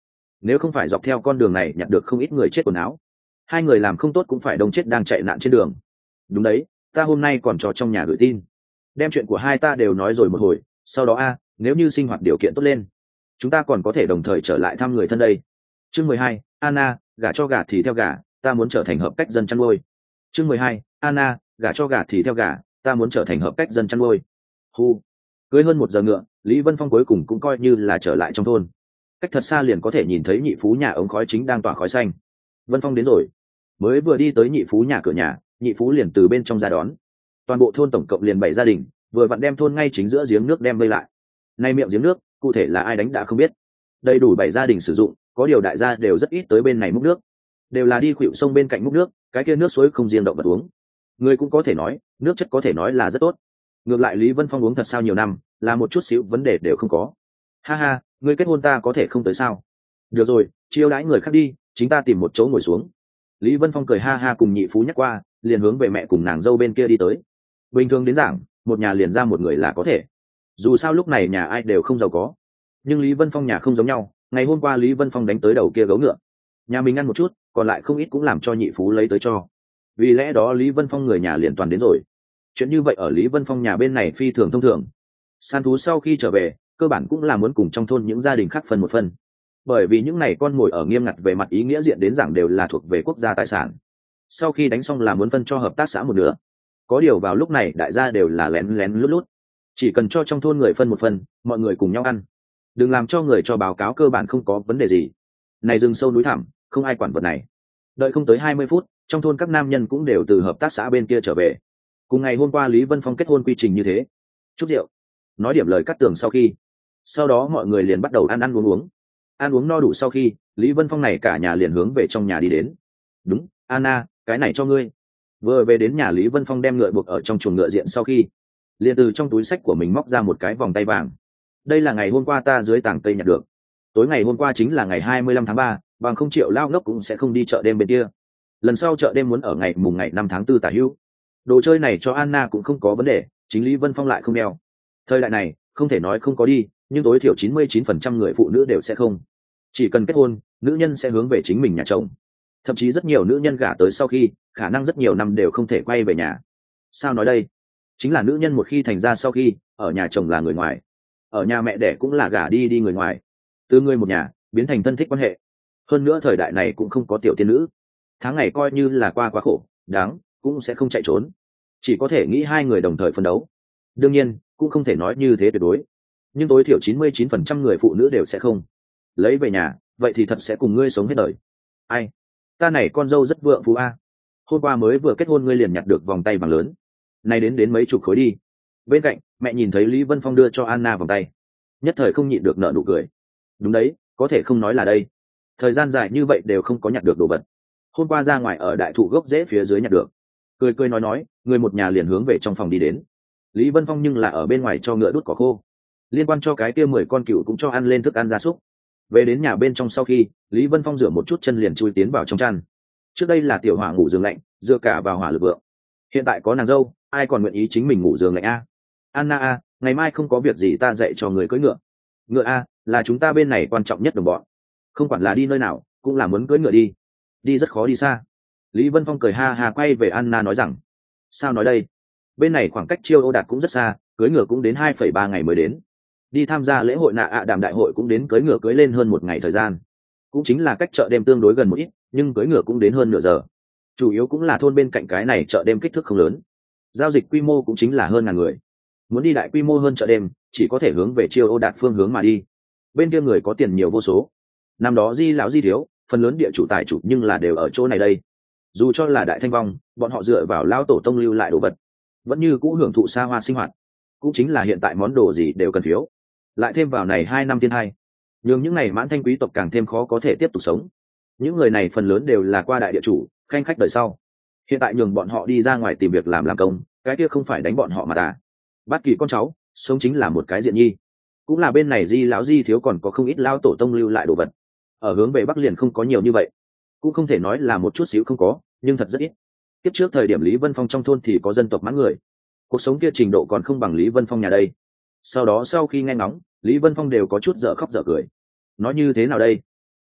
nếu không phải dọc theo con đường này nhặt được không ít người chết quần áo, hai người làm không tốt cũng phải đông chết đang chạy nạn trên đường. Đúng đấy, ta hôm nay còn cho trong nhà gửi tin, đem chuyện của hai ta đều nói rồi một hồi, sau đó a nếu như sinh hoạt điều kiện tốt lên, chúng ta còn có thể đồng thời trở lại thăm người thân đây. Chương mười hai, Anna, gả cho gả thì theo gả, ta muốn trở thành hợp cách dân chăn nuôi. Chương mười hai, Anna, gả cho gả thì theo gả, ta muốn trở thành hợp cách dân chăn nuôi. Hu, cưới hơn một giờ ngựa, Lý Vân Phong cuối cùng cũng coi như là trở lại trong thôn. Cách thật xa liền có thể nhìn thấy nhị phú nhà ống khói chính đang tỏa khói xanh. Vân Phong đến rồi. Mới vừa đi tới nhị phú nhà cửa nhà, nhị phú liền từ bên trong ra đón. Toàn bộ thôn tổng cộng liền bảy gia đình, vừa vặn đem thôn ngay chính giữa giếng nước đem vây lại. Nay miệng giếng nước, cụ thể là ai đánh đã không biết. Đầy đủ bảy gia đình sử dụng, có điều đại gia đều rất ít tới bên này múc nước, đều là đi khuỵu sông bên cạnh múc nước, cái kia nước suối không riêng động vật uống. Người cũng có thể nói, nước chất có thể nói là rất tốt. Ngược lại Lý Vân Phong uống thật sao nhiều năm, là một chút xíu vấn đề đều không có. Ha ha, người kết hôn ta có thể không tới sao? Được rồi, chiêu đãi người khác đi, chính ta tìm một chỗ ngồi xuống. Lý Vân Phong cười ha ha cùng nhị phú nhắc qua, liền hướng về mẹ cùng nàng dâu bên kia đi tới. Bình thường đến giảng, một nhà liền ra một người là có thể. Dù sao lúc này nhà ai đều không giàu có, nhưng Lý Vân Phong nhà không giống nhau. Ngày hôm qua Lý Vân Phong đánh tới đầu kia gấu ngựa, nhà mình ăn một chút, còn lại không ít cũng làm cho nhị phú lấy tới cho. Vì lẽ đó Lý Vân Phong người nhà liền toàn đến rồi. Chuyện như vậy ở Lý Vân Phong nhà bên này phi thường thông thường. Săn thú sau khi trở về, cơ bản cũng là muốn cùng trong thôn những gia đình khác phân một phần, bởi vì những này con mồi ở nghiêm ngặt về mặt ý nghĩa diện đến giảng đều là thuộc về quốc gia tài sản. Sau khi đánh xong là muốn phân cho hợp tác xã một nửa. Có điều vào lúc này đại gia đều là lén lén lút lút, chỉ cần cho trong thôn người phân một phần, mọi người cùng nhau ăn, đừng làm cho người cho báo cáo cơ bản không có vấn đề gì. Này rừng sâu núi thẳm, không ai quản vật này. Đợi không tới hai mươi phút, trong thôn các nam nhân cũng đều từ hợp tác xã bên kia trở về. Cùng ngày hôm qua Lý Vân Phong kết hôn quy trình như thế. Chút rượu, nói điểm lời cắt tường sau khi, sau đó mọi người liền bắt đầu ăn ăn uống uống. Ăn uống no đủ sau khi, Lý Vân Phong này cả nhà liền hướng về trong nhà đi đến. Đúng, Anna, cái này cho ngươi. Vừa về đến nhà Lý Vân Phong đem ngựa buộc ở trong chuồng ngựa diện sau khi, liền từ trong túi sách của mình móc ra một cái vòng tay vàng. Đây là ngày hôm qua ta dưới tảng cây nhặt được. Tối ngày hôm qua chính là ngày hai mươi lăm tháng ba, bằng không triệu lao ngốc cũng sẽ không đi chợ đêm bên kia. Lần sau chợ đêm muốn ở ngày mùng ngày năm tháng tư tả hữu. Đồ chơi này cho Anna cũng không có vấn đề, chính Lý Vân Phong lại không đeo. Thời đại này, không thể nói không có đi, nhưng tối thiểu chín mươi chín phần trăm người phụ nữ đều sẽ không. Chỉ cần kết hôn, nữ nhân sẽ hướng về chính mình nhà chồng. Thậm chí rất nhiều nữ nhân gả tới sau khi, khả năng rất nhiều năm đều không thể quay về nhà. Sao nói đây? Chính là nữ nhân một khi thành ra sau khi, ở nhà chồng là người ngoài, ở nhà mẹ đẻ cũng là gả đi đi người ngoài. Từ người một nhà, biến thành thân thích quan hệ. Hơn nữa thời đại này cũng không có tiểu tiên nữ. Tháng ngày coi như là qua quá khổ, đáng, cũng sẽ không chạy trốn. Chỉ có thể nghĩ hai người đồng thời phân đấu. Đương nhiên, cũng không thể nói như thế tuyệt đối. Nhưng tối thiểu chín mươi chín phần trăm người phụ nữ đều sẽ không lấy về nhà, vậy thì thật sẽ cùng ngươi sống hết đời. Ai? Ta này con dâu rất vượng phú a. Hôm qua mới vừa kết hôn ngươi liền nhặt được vòng tay vàng lớn. Này đến đến mấy chục khối đi. Bên cạnh, mẹ nhìn thấy Lý Vân Phong đưa cho Anna vòng tay, nhất thời không nhịn được nở nụ cười. Đúng đấy, có thể không nói là đây. Thời gian dài như vậy đều không có nhặt được đồ vật. Hôm qua ra ngoài ở đại thụ gốc rễ phía dưới nhặt được. Cười cười nói nói, người một nhà liền hướng về trong phòng đi đến. Lý Vân Phong nhưng là ở bên ngoài cho ngựa đút cỏ khô. Liên quan cho cái kia mười con cừu cũng cho ăn lên thức ăn gia súc. Về đến nhà bên trong sau khi, Lý Vân Phong rửa một chút chân liền chui tiến vào trong chăn. Trước đây là tiểu hỏa ngủ giường lạnh, dựa cả vào hỏa lực vượng. Hiện tại có nàng dâu, ai còn nguyện ý chính mình ngủ giường lạnh a? Anna a, ngày mai không có việc gì ta dạy cho người cưỡi ngựa. Ngựa a, là chúng ta bên này quan trọng nhất đồng bọn. Không quản là đi nơi nào, cũng là muốn cưỡi ngựa đi. Đi rất khó đi xa. Lý Vân Phong cười ha ha quay về Anna nói rằng, sao nói đây? Bên này khoảng cách Chiêu Ô Đạt cũng rất xa, cưỡi ngựa cũng đến hai phẩy ba ngày mới đến. Đi tham gia lễ hội nạ ạ đàm đại hội cũng đến cưỡi ngựa cưỡi lên hơn một ngày thời gian. Cũng chính là cách chợ đêm tương đối gần một ít, nhưng cưỡi ngựa cũng đến hơn nửa giờ. Chủ yếu cũng là thôn bên cạnh cái này chợ đêm kích thước không lớn. Giao dịch quy mô cũng chính là hơn ngàn người. Muốn đi đại quy mô hơn chợ đêm, chỉ có thể hướng về Chiêu Ô Đạt phương hướng mà đi. Bên kia người có tiền nhiều vô số. Năm đó Di lão Di thiếu, phần lớn địa chủ tài chủ nhưng là đều ở chỗ này đây. Dù cho là đại thanh vong, bọn họ dựa vào lão tổ tông lưu lại đồ vật, vẫn như cũ hưởng thụ xa hoa sinh hoạt. Cũng chính là hiện tại món đồ gì đều cần phiếu. Lại thêm vào này hai năm thiên hai, nhưng những này mãn thanh quý tộc càng thêm khó có thể tiếp tục sống. Những người này phần lớn đều là qua đại địa chủ, khanh khách đời sau. Hiện tại nhường bọn họ đi ra ngoài tìm việc làm làm công, cái kia không phải đánh bọn họ mà ta. Bất kỳ con cháu, sống chính là một cái diện nhi. Cũng là bên này Di lão Di thiếu còn có không ít lão tổ tông lưu lại đồ vật. Ở hướng về Bắc liền không có nhiều như vậy. Cũng không thể nói là một chút xíu không có, nhưng thật rất ít. Tiếp trước thời điểm Lý Vân Phong trong thôn thì có dân tộc mãn người. Cuộc sống kia trình độ còn không bằng Lý Vân Phong nhà đây. Sau đó sau khi nghe ngóng, Lý Vân Phong đều có chút dở khóc dở cười. Nói như thế nào đây?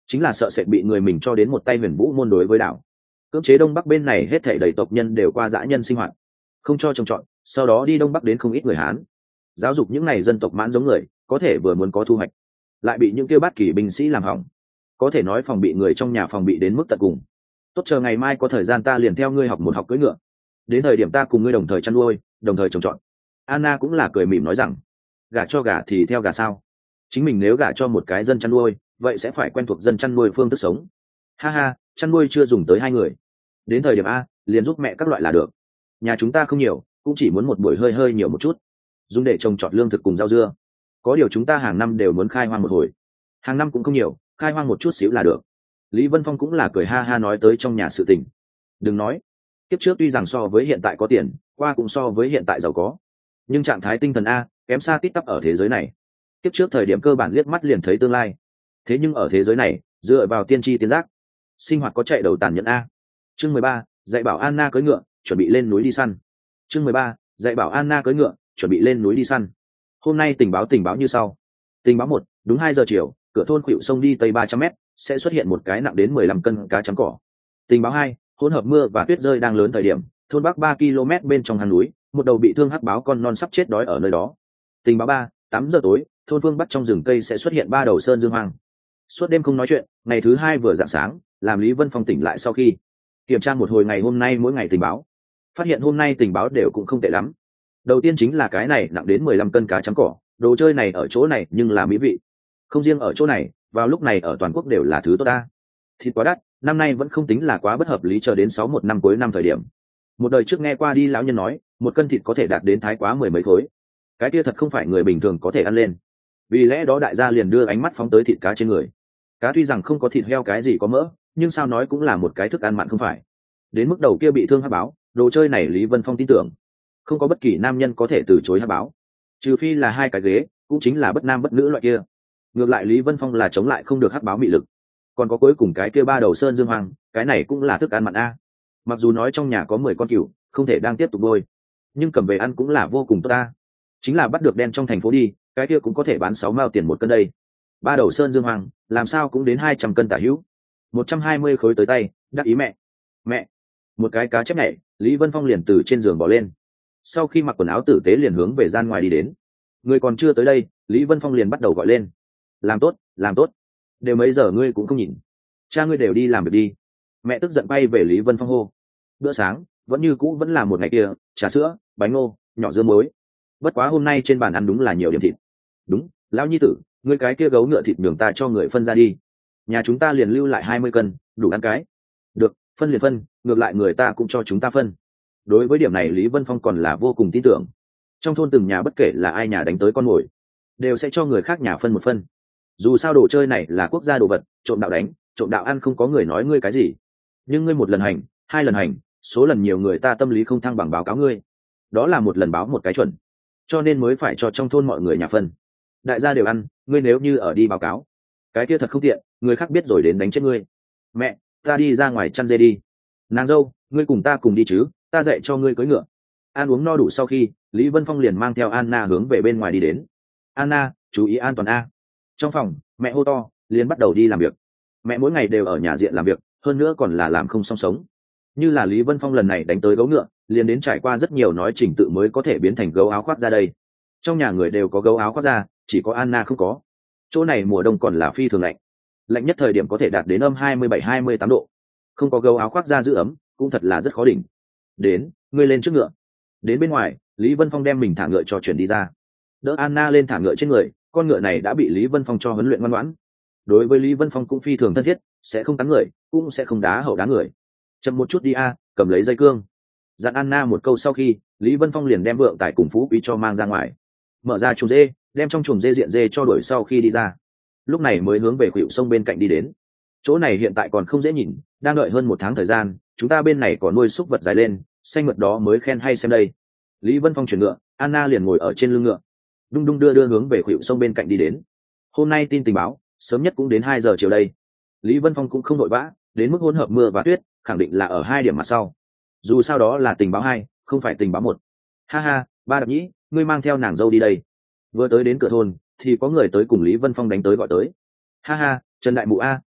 chính là sợ sệt bị người mình cho đến một tay huyền vũ môn đối với đảo. Cưỡng chế đông bắc bên này hết thảy đầy tộc nhân đều qua dã nhân sinh hoạt, không cho trồng trọt, sau đó đi đông bắc đến không ít người Hán, giáo dục những này dân tộc mãn giống người có thể vừa muốn có thu hoạch, lại bị những kêu bát kỳ binh sĩ làm hỏng, có thể nói phòng bị người trong nhà phòng bị đến mức tận cùng. Tốt, chờ ngày mai có thời gian ta liền theo ngươi học một học cưỡi ngựa, đến thời điểm ta cùng ngươi đồng thời chăn nuôi, đồng thời trồng trọt. Anna cũng là cười mỉm nói rằng, gả cho gả thì theo gả sao, chính mình nếu gả cho một cái dân chăn nuôi vậy sẽ phải quen thuộc dân chăn nuôi phương thức sống. Ha ha, chăn nuôi chưa dùng tới hai người, đến thời điểm a liền giúp mẹ các loại là được. Nhà chúng ta không nhiều, cũng chỉ muốn một buổi hơi hơi nhiều một chút, dùng để trồng trọt lương thực cùng rau dưa. Có điều chúng ta hàng năm đều muốn khai hoang một hồi, hàng năm cũng không nhiều, khai hoang một chút xíu là được. Lý Vân Phong cũng là cười ha ha nói tới trong nhà sự tình. Đừng nói, kiếp trước tuy rằng so với hiện tại có tiền, qua cũng so với hiện tại giàu có, nhưng trạng thái tinh thần a kém xa tít tắp ở thế giới này. Kiếp trước thời điểm cơ bản liếc mắt liền thấy tương lai, thế nhưng ở thế giới này dựa vào tiên tri tiên giác, sinh hoạt có chạy đầu tàn nhẫn a. Chương mười ba, dạy bảo Anna cưỡi ngựa, chuẩn bị lên núi đi săn. Chương mười ba, dạy bảo Anna cưỡi ngựa, chuẩn bị lên núi đi săn. Hôm nay tình báo tình báo như sau. Tình báo một, đúng hai giờ chiều, cửa thôn khuỵu sông đi tây ba trăm mét sẽ xuất hiện một cái nặng đến mười lăm cân cá chấm cỏ. Tình báo hai, hỗn hợp mưa và tuyết rơi đang lớn thời điểm, thôn bắc ba ki lô mét bên trong hang núi, một đầu bị thương hắc báo con non sắp chết đói ở nơi đó. Tình báo ba, tám giờ tối, thôn phương bắc trong rừng cây sẽ xuất hiện ba đầu sơn dương hoang. Suốt đêm không nói chuyện, ngày thứ hai vừa rạng sáng, làm Lý Vân Phong tỉnh lại sau khi kiểm tra một hồi ngày hôm nay mỗi ngày tình báo, phát hiện hôm nay tình báo đều cũng không tệ lắm. Đầu tiên chính là cái này nặng đến mười lăm cân cá chấm cỏ, đồ chơi này ở chỗ này nhưng là mỹ vị, không riêng ở chỗ này, vào lúc này ở toàn quốc đều là thứ tốt ta. Thịt quá đắt, năm nay vẫn không tính là quá bất hợp lý, chờ đến sáu một năm cuối năm thời điểm. Một đời trước nghe qua đi lão nhân nói, một cân thịt có thể đạt đến thái quá mười mấy khối, cái kia thật không phải người bình thường có thể ăn lên. Vì lẽ đó đại gia liền đưa ánh mắt phóng tới thịt cá trên người. Cá tuy rằng không có thịt heo cái gì có mỡ, nhưng sao nói cũng là một cái thức ăn mặn không phải. Đến mức đầu kia bị thương hắc báo, đồ chơi này Lý Vân Phong tin tưởng không có bất kỳ nam nhân có thể từ chối hắc báo, trừ phi là hai cái ghế, cũng chính là bất nam bất nữ loại kia. Ngược lại Lý Vân Phong là chống lại không được hắc báo mị lực. Còn có cuối cùng cái kia ba đầu sơn dương hoàng, cái này cũng là thức ăn mặn a. Mặc dù nói trong nhà có mười con cừu, không thể đang tiếp tục nuôi, nhưng cầm về ăn cũng là vô cùng tốt ta. Chính là bắt được đen trong thành phố đi, cái kia cũng có thể bán sáu mao tiền một cân đây. Ba đầu sơn dương hoàng, làm sao cũng đến hai trăm cân tả hữu, một trăm hai mươi khối tới tay, đắc ý mẹ. Mẹ, một cái cá chép nhảy, Lý Vân Phong liền từ trên giường bỏ lên. Sau khi mặc quần áo tử tế liền hướng về gian ngoài đi đến. Người còn chưa tới đây, Lý Vân Phong liền bắt đầu gọi lên. Làm tốt, làm tốt. Đều mấy giờ ngươi cũng không nhìn. Cha ngươi đều đi làm việc đi. Mẹ tức giận bay về Lý Vân Phong hô. Bữa sáng, vẫn như cũ vẫn là một ngày kia, trà sữa, bánh ngô, nhỏ dưa muối. Bất quá hôm nay trên bàn ăn đúng là nhiều điểm thịt. Đúng, lão nhi tử, ngươi cái kia gấu ngựa thịt nhường ta cho người phân ra đi. Nhà chúng ta liền lưu lại hai mươi cân, đủ ăn cái. Được, phân liền phân, ngược lại người ta cũng cho chúng ta phân. Đối với điểm này Lý Vân Phong còn là vô cùng tin tưởng. Trong thôn từng nhà bất kể là ai nhà đánh tới con mồi, đều sẽ cho người khác nhà phân một phân. Dù sao đồ chơi này là quốc gia đồ vật, trộm đạo đánh, trộm đạo ăn không có người nói ngươi cái gì. Nhưng ngươi một lần hành, hai lần hành, số lần nhiều người ta tâm lý không thăng bằng báo cáo ngươi. Đó là một lần báo một cái chuẩn. Cho nên mới phải cho trong thôn mọi người nhà phân. Đại gia đều ăn, ngươi nếu như ở đi báo cáo, cái kia thật không tiện, người khác biết rồi đến đánh chết ngươi. Mẹ, ta đi ra ngoài chăn dê đi. Nàng dâu, ngươi cùng ta cùng đi chứ, ta dạy cho ngươi cưỡi ngựa. Ăn uống no đủ sau khi, Lý Vân Phong liền mang theo Anna hướng về bên ngoài đi đến. Anna, chú ý an toàn a. Trong phòng, mẹ hô to, liền bắt đầu đi làm việc. Mẹ mỗi ngày đều ở nhà diện làm việc, hơn nữa còn là làm không song sống. Như là Lý Vân Phong lần này đánh tới gấu ngựa, liền đến trải qua rất nhiều nói trình tự mới có thể biến thành gấu áo khoác ra đây. Trong nhà người đều có gấu áo khoác ra, chỉ có Anna không có. Chỗ này mùa đông còn là phi thường lạnh, lạnh nhất thời điểm có thể đạt đến âm hai mươi bảy hai mươi tám độ. Không có gấu áo khoác ra giữ ấm, cũng thật là rất khó đỉnh. Đến, ngươi lên trước ngựa. Đến bên ngoài, Lý Vân Phong đem mình thả ngựa cho chuyển đi ra, đỡ Anna lên thả ngựa trên người. Con ngựa này đã bị Lý Vân Phong cho huấn luyện ngoan ngoãn, đối với Lý Vân Phong cũng phi thường thân thiết, sẽ không cắn người, cũng sẽ không đá hậu đá người. Chậm một chút đi a, cầm lấy dây cương. Dặn Anna một câu sau khi, Lý Vân Phong liền đem vượng tài cùng phú quý cho mang ra ngoài, mở ra chuồng dê, đem trong chuồng dê diện dê cho đuổi sau khi đi ra. Lúc này mới hướng về khuỷu sông bên cạnh đi đến. Chỗ này hiện tại còn không dễ nhìn, đang đợi hơn một tháng thời gian, chúng ta bên này còn nuôi súc vật dài lên, xanh mượt đó mới khen hay xem đây. Lý Vân Phong chuyển ngựa, Anna liền ngồi ở trên lưng ngựa, đung đung đưa đưa hướng về khuỷu sông bên cạnh đi đến. Hôm nay tin tình báo, sớm nhất cũng đến hai giờ chiều đây. Lý Vân Phong cũng không vội vã, đến mức hỗn hợp mưa và tuyết, khẳng định là ở hai điểm mặt sau. Dù sao đó là tình báo hai, không phải tình báo một. Ha ha, ba đập nhĩ, ngươi mang theo nàng dâu đi đây. Vừa tới đến cửa thôn, thì có người tới cùng Lý Vân Phong đánh tới gọi tới. Ha ha, Trần đại mụ a,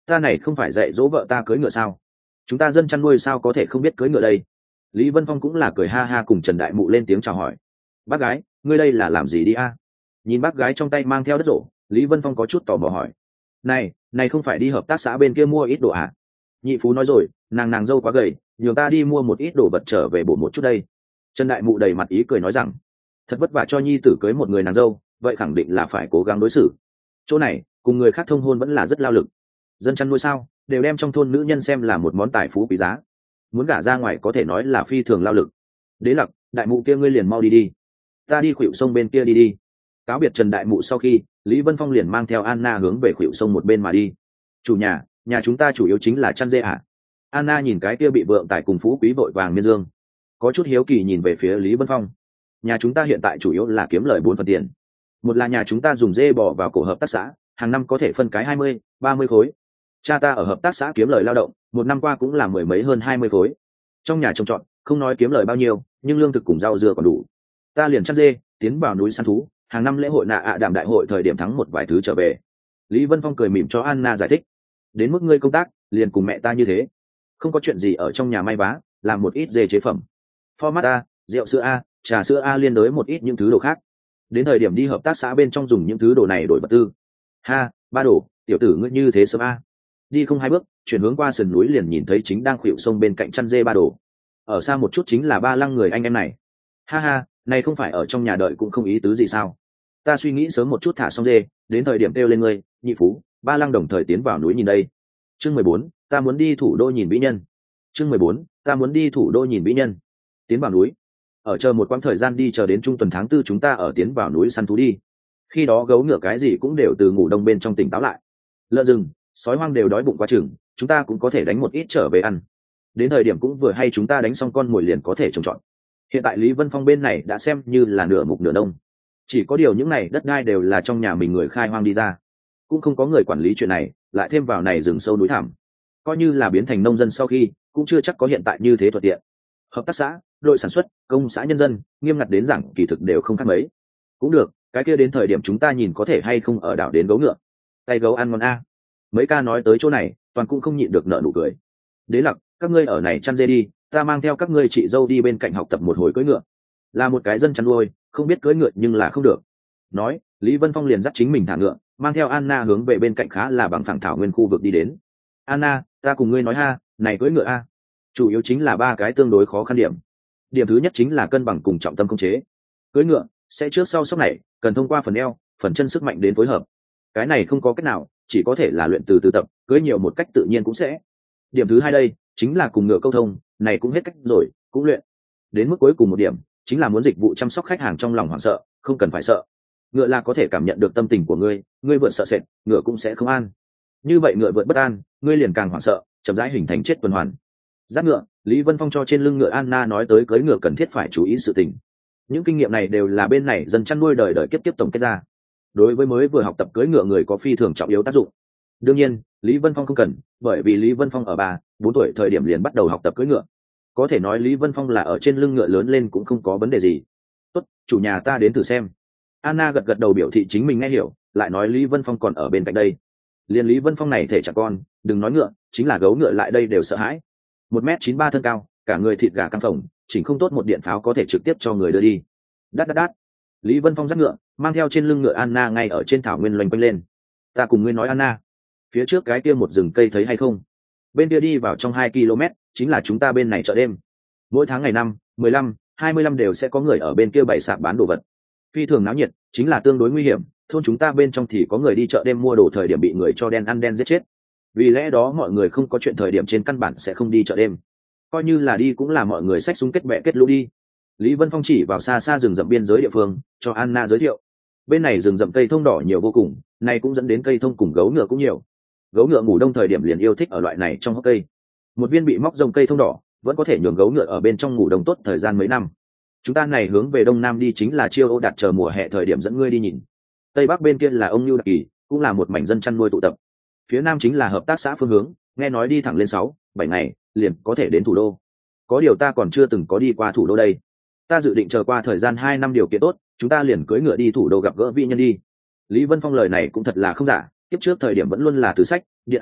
ta này không phải dạy dỗ vợ ta cưỡi ngựa sao? Chúng ta dân chăn nuôi sao có thể không biết cưỡi ngựa đây? Lý Vân Phong cũng là cười ha ha cùng Trần Đại Mụ lên tiếng chào hỏi. Bác gái, ngươi đây là làm gì đi a? Nhìn bác gái trong tay mang theo đất rổ, Lý Vân Phong có chút tò mò hỏi. Này, này không phải đi hợp tác xã bên kia mua ít đồ à? Nhị Phú nói rồi, nàng nàng dâu quá gầy, nhường ta đi mua một ít đồ vật trở về bổ một chút đây. Trần Đại Mụ đầy mặt ý cười nói rằng, thật vất vả cho nhi tử cưới một người nàng dâu, vậy khẳng định là phải cố gắng đối xử. Chỗ này, cùng người khác thông hôn vẫn là rất lao lực. Dân chăn nuôi sao, đều đem trong thôn nữ nhân xem là một món tài phú quý giá. Muốn gả ra ngoài có thể nói là phi thường lao lực. Đế Lặc, Đại Mụ kia ngươi liền mau đi đi. Ta đi khuỷu sông bên kia đi đi. Cáo biệt Trần Đại Mụ sau khi, Lý Vân Phong liền mang theo Anna hướng về khuỷu sông một bên mà đi. Chủ nhà, nhà chúng ta chủ yếu chính là chăn dê à? Anna nhìn cái kia bị vượng tài cùng phú quý vội vàng miên dương, có chút hiếu kỳ nhìn về phía Lý Vân Phong. Nhà chúng ta hiện tại chủ yếu là kiếm lời bốn phần tiền. Một là nhà chúng ta dùng dê bò vào cổ hợp tác xã, hàng năm có thể phân cái hai mươi, ba mươi khối. Cha ta ở hợp tác xã kiếm lời lao động, một năm qua cũng là mười mấy hơn hai mươi khối. Trong nhà trồng trọt, không nói kiếm lời bao nhiêu, nhưng lương thực cùng rau dưa còn đủ. Ta liền chăn dê, tiến vào núi săn thú, hàng năm lễ hội nạ ạ đàm đại hội thời điểm thắng một vài thứ trở về. Lý Vân Phong cười mỉm cho Anna giải thích. Đến mức ngươi công tác, liền cùng mẹ ta như thế. Không có chuyện gì ở trong nhà may vá, làm một ít dê chế phẩm. Format A, rượu sữa A, trà sữa A liên đối một ít những thứ đồ khác. Đến thời điểm đi hợp tác xã bên trong dùng những thứ đồ này đổi vật tư. Ha, ba đồ, tiểu tử ngươi như thế sớm A. Đi không hai bước, chuyển hướng qua sườn núi liền nhìn thấy chính đang khuỵu sông bên cạnh chăn dê ba đồ. Ở xa một chút chính là ba lăng người anh em này. Ha ha, này không phải ở trong nhà đợi cũng không ý tứ gì sao? Ta suy nghĩ sớm một chút thả xong dê, đến thời điểm kêu lên ngươi, nhị phú, ba lăng đồng thời tiến vào núi nhìn đây. Chương mười bốn, ta muốn đi thủ đô nhìn vĩ nhân. Chương mười bốn, ta muốn đi thủ đô nhìn vĩ nhân. Tiến vào núi. Ở chờ một quãng thời gian đi chờ đến trung tuần tháng tư chúng ta ở tiến vào núi săn thú đi. Khi đó gấu ngựa cái gì cũng đều từ ngủ đông bên trong tỉnh táo lại. Lợn rừng, sói hoang đều đói bụng quá chừng, chúng ta cũng có thể đánh một ít trở về ăn. Đến thời điểm cũng vừa hay chúng ta đánh xong con mồi liền có thể trồng trọt. Hiện tại Lý Vân Phong bên này đã xem như là nửa mục nửa đông. Chỉ có điều những này đất đai đều là trong nhà mình người khai hoang đi ra, cũng không có người quản lý chuyện này, lại thêm vào này rừng sâu núi thẳm, coi như là biến thành nông dân sau khi cũng chưa chắc có hiện tại như thế thuận tiện. Hợp tác xã, đội sản xuất, công xã nhân dân, nghiêm ngặt đến rằng kỳ thực đều không khác mấy. Cũng được, cái kia đến thời điểm chúng ta nhìn có thể hay không ở đảo đến gấu ngựa, tay gấu ăn ngon a. Mấy ca nói tới chỗ này, toàn cũng không nhịn được nở nụ cười. Đế Lặc, các ngươi ở này chăn dê đi, ta mang theo các ngươi chị dâu đi bên cạnh học tập một hồi cưỡi ngựa. Là một cái dân chăn nuôi, không biết cưỡi ngựa nhưng là không được. Nói, Lý Vân Phong liền dắt chính mình thả ngựa, mang theo Anna hướng về bên cạnh khá là bằng phẳng thảo nguyên khu vực đi đến. Anna, ta cùng ngươi nói ha, này cưỡi ngựa a, chủ yếu chính là ba cái tương đối khó khăn điểm. Điểm thứ nhất chính là cân bằng cùng trọng tâm khống chế. Cưỡi ngựa sẽ trước sau sóc này, cần thông qua phần eo, phần chân sức mạnh đến phối hợp. Cái này không có cách nào, chỉ có thể là luyện từ từ tập, cưỡi nhiều một cách tự nhiên cũng sẽ. Điểm thứ hai đây, chính là cùng ngựa câu thông, này cũng hết cách rồi, cũng luyện. Đến mức cuối cùng một điểm, chính là muốn dịch vụ chăm sóc khách hàng trong lòng hoảng sợ, không cần phải sợ. Ngựa là có thể cảm nhận được tâm tình của ngươi, ngươi vượt sợ sệt, ngựa cũng sẽ không an. Như vậy ngựa vượt bất an, ngươi liền càng hoảng sợ, chậm rãi hình thành chết tuần hoàn. Dắt ngựa, Lý Vân Phong cho trên lưng ngựa Anna nói tới cưỡi ngựa cần thiết phải chú ý sự tình. Những kinh nghiệm này đều là bên này dân chăn nuôi đời đời kiếp kiếp tổng kết ra. Đối với mới vừa học tập cưỡi ngựa người có phi thường trọng yếu tác dụng. Đương nhiên, Lý Vân Phong không cần, bởi vì Lý Vân Phong ở ba, bốn tuổi thời điểm liền bắt đầu học tập cưỡi ngựa. Có thể nói Lý Vân Phong là ở trên lưng ngựa lớn lên cũng không có vấn đề gì. Tốt, chủ nhà ta đến thử xem. Anna gật gật đầu biểu thị chính mình nghe hiểu, lại nói Lý Vân Phong còn ở bên cạnh đây. Liên Lý Vân Phong này thể chẳng con, đừng nói ngựa, chính là gấu ngựa lại đây đều sợ hãi. Một mét chín ba thân cao, cả người thịt gà căng phồng, chỉnh không tốt một điện pháo có thể trực tiếp cho người đưa đi. Đát đát đát. Lý Vân Phong dắt ngựa, mang theo trên lưng ngựa Anna ngay ở trên thảo nguyên loanh quanh lên. Ta cùng ngươi nói Anna, phía trước cái kia một rừng cây thấy hay không? Bên kia đi vào trong hai ki lô mét, chính là chúng ta bên này chợ đêm. Mỗi tháng ngày năm, mười lăm, hai mươi lăm đều sẽ có người ở bên kia bày sạp bán đồ vật. Phi thường náo nhiệt, chính là tương đối nguy hiểm, thôn chúng ta bên trong thì có người đi chợ đêm mua đồ thời điểm bị người cho đen ăn đen giết chết. Vì lẽ đó mọi người không có chuyện thời điểm trên căn bản sẽ không đi chợ đêm. Coi như là đi cũng là mọi người xách súng kết bè kết lũ đi. Lý Vân Phong chỉ vào xa xa rừng rậm biên giới địa phương, cho Anna giới thiệu. Bên này rừng rậm cây thông đỏ nhiều vô cùng, này cũng dẫn đến cây thông cùng gấu ngựa cũng nhiều. Gấu ngựa ngủ đông thời điểm liền yêu thích ở loại này trong hốc cây. Một viên bị móc rông cây thông đỏ, vẫn có thể nhường gấu ngựa ở bên trong ngủ đông tốt thời gian mấy năm. Chúng ta này hướng về đông nam đi chính là chiêu ô đạt chờ mùa hè thời điểm dẫn ngươi đi nhìn. Tây bắc bên kia là ông Nưu Đặc Kỳ, cũng là một mảnh dân chăn nuôi tụ tập. Phía nam chính là hợp tác xã phương hướng, nghe nói đi thẳng lên sáu, bảy ngày, liền có thể đến thủ đô. Có điều ta còn chưa từng có đi qua thủ đô đây. Ta dự định chờ qua thời gian hai năm điều kiện tốt, chúng ta liền cưỡi ngựa đi thủ đô gặp gỡ vị nhân đi. Lý Vân Phong lời này cũng thật là không giả, tiếp trước thời điểm vẫn luôn là từ sách, điện ảnh,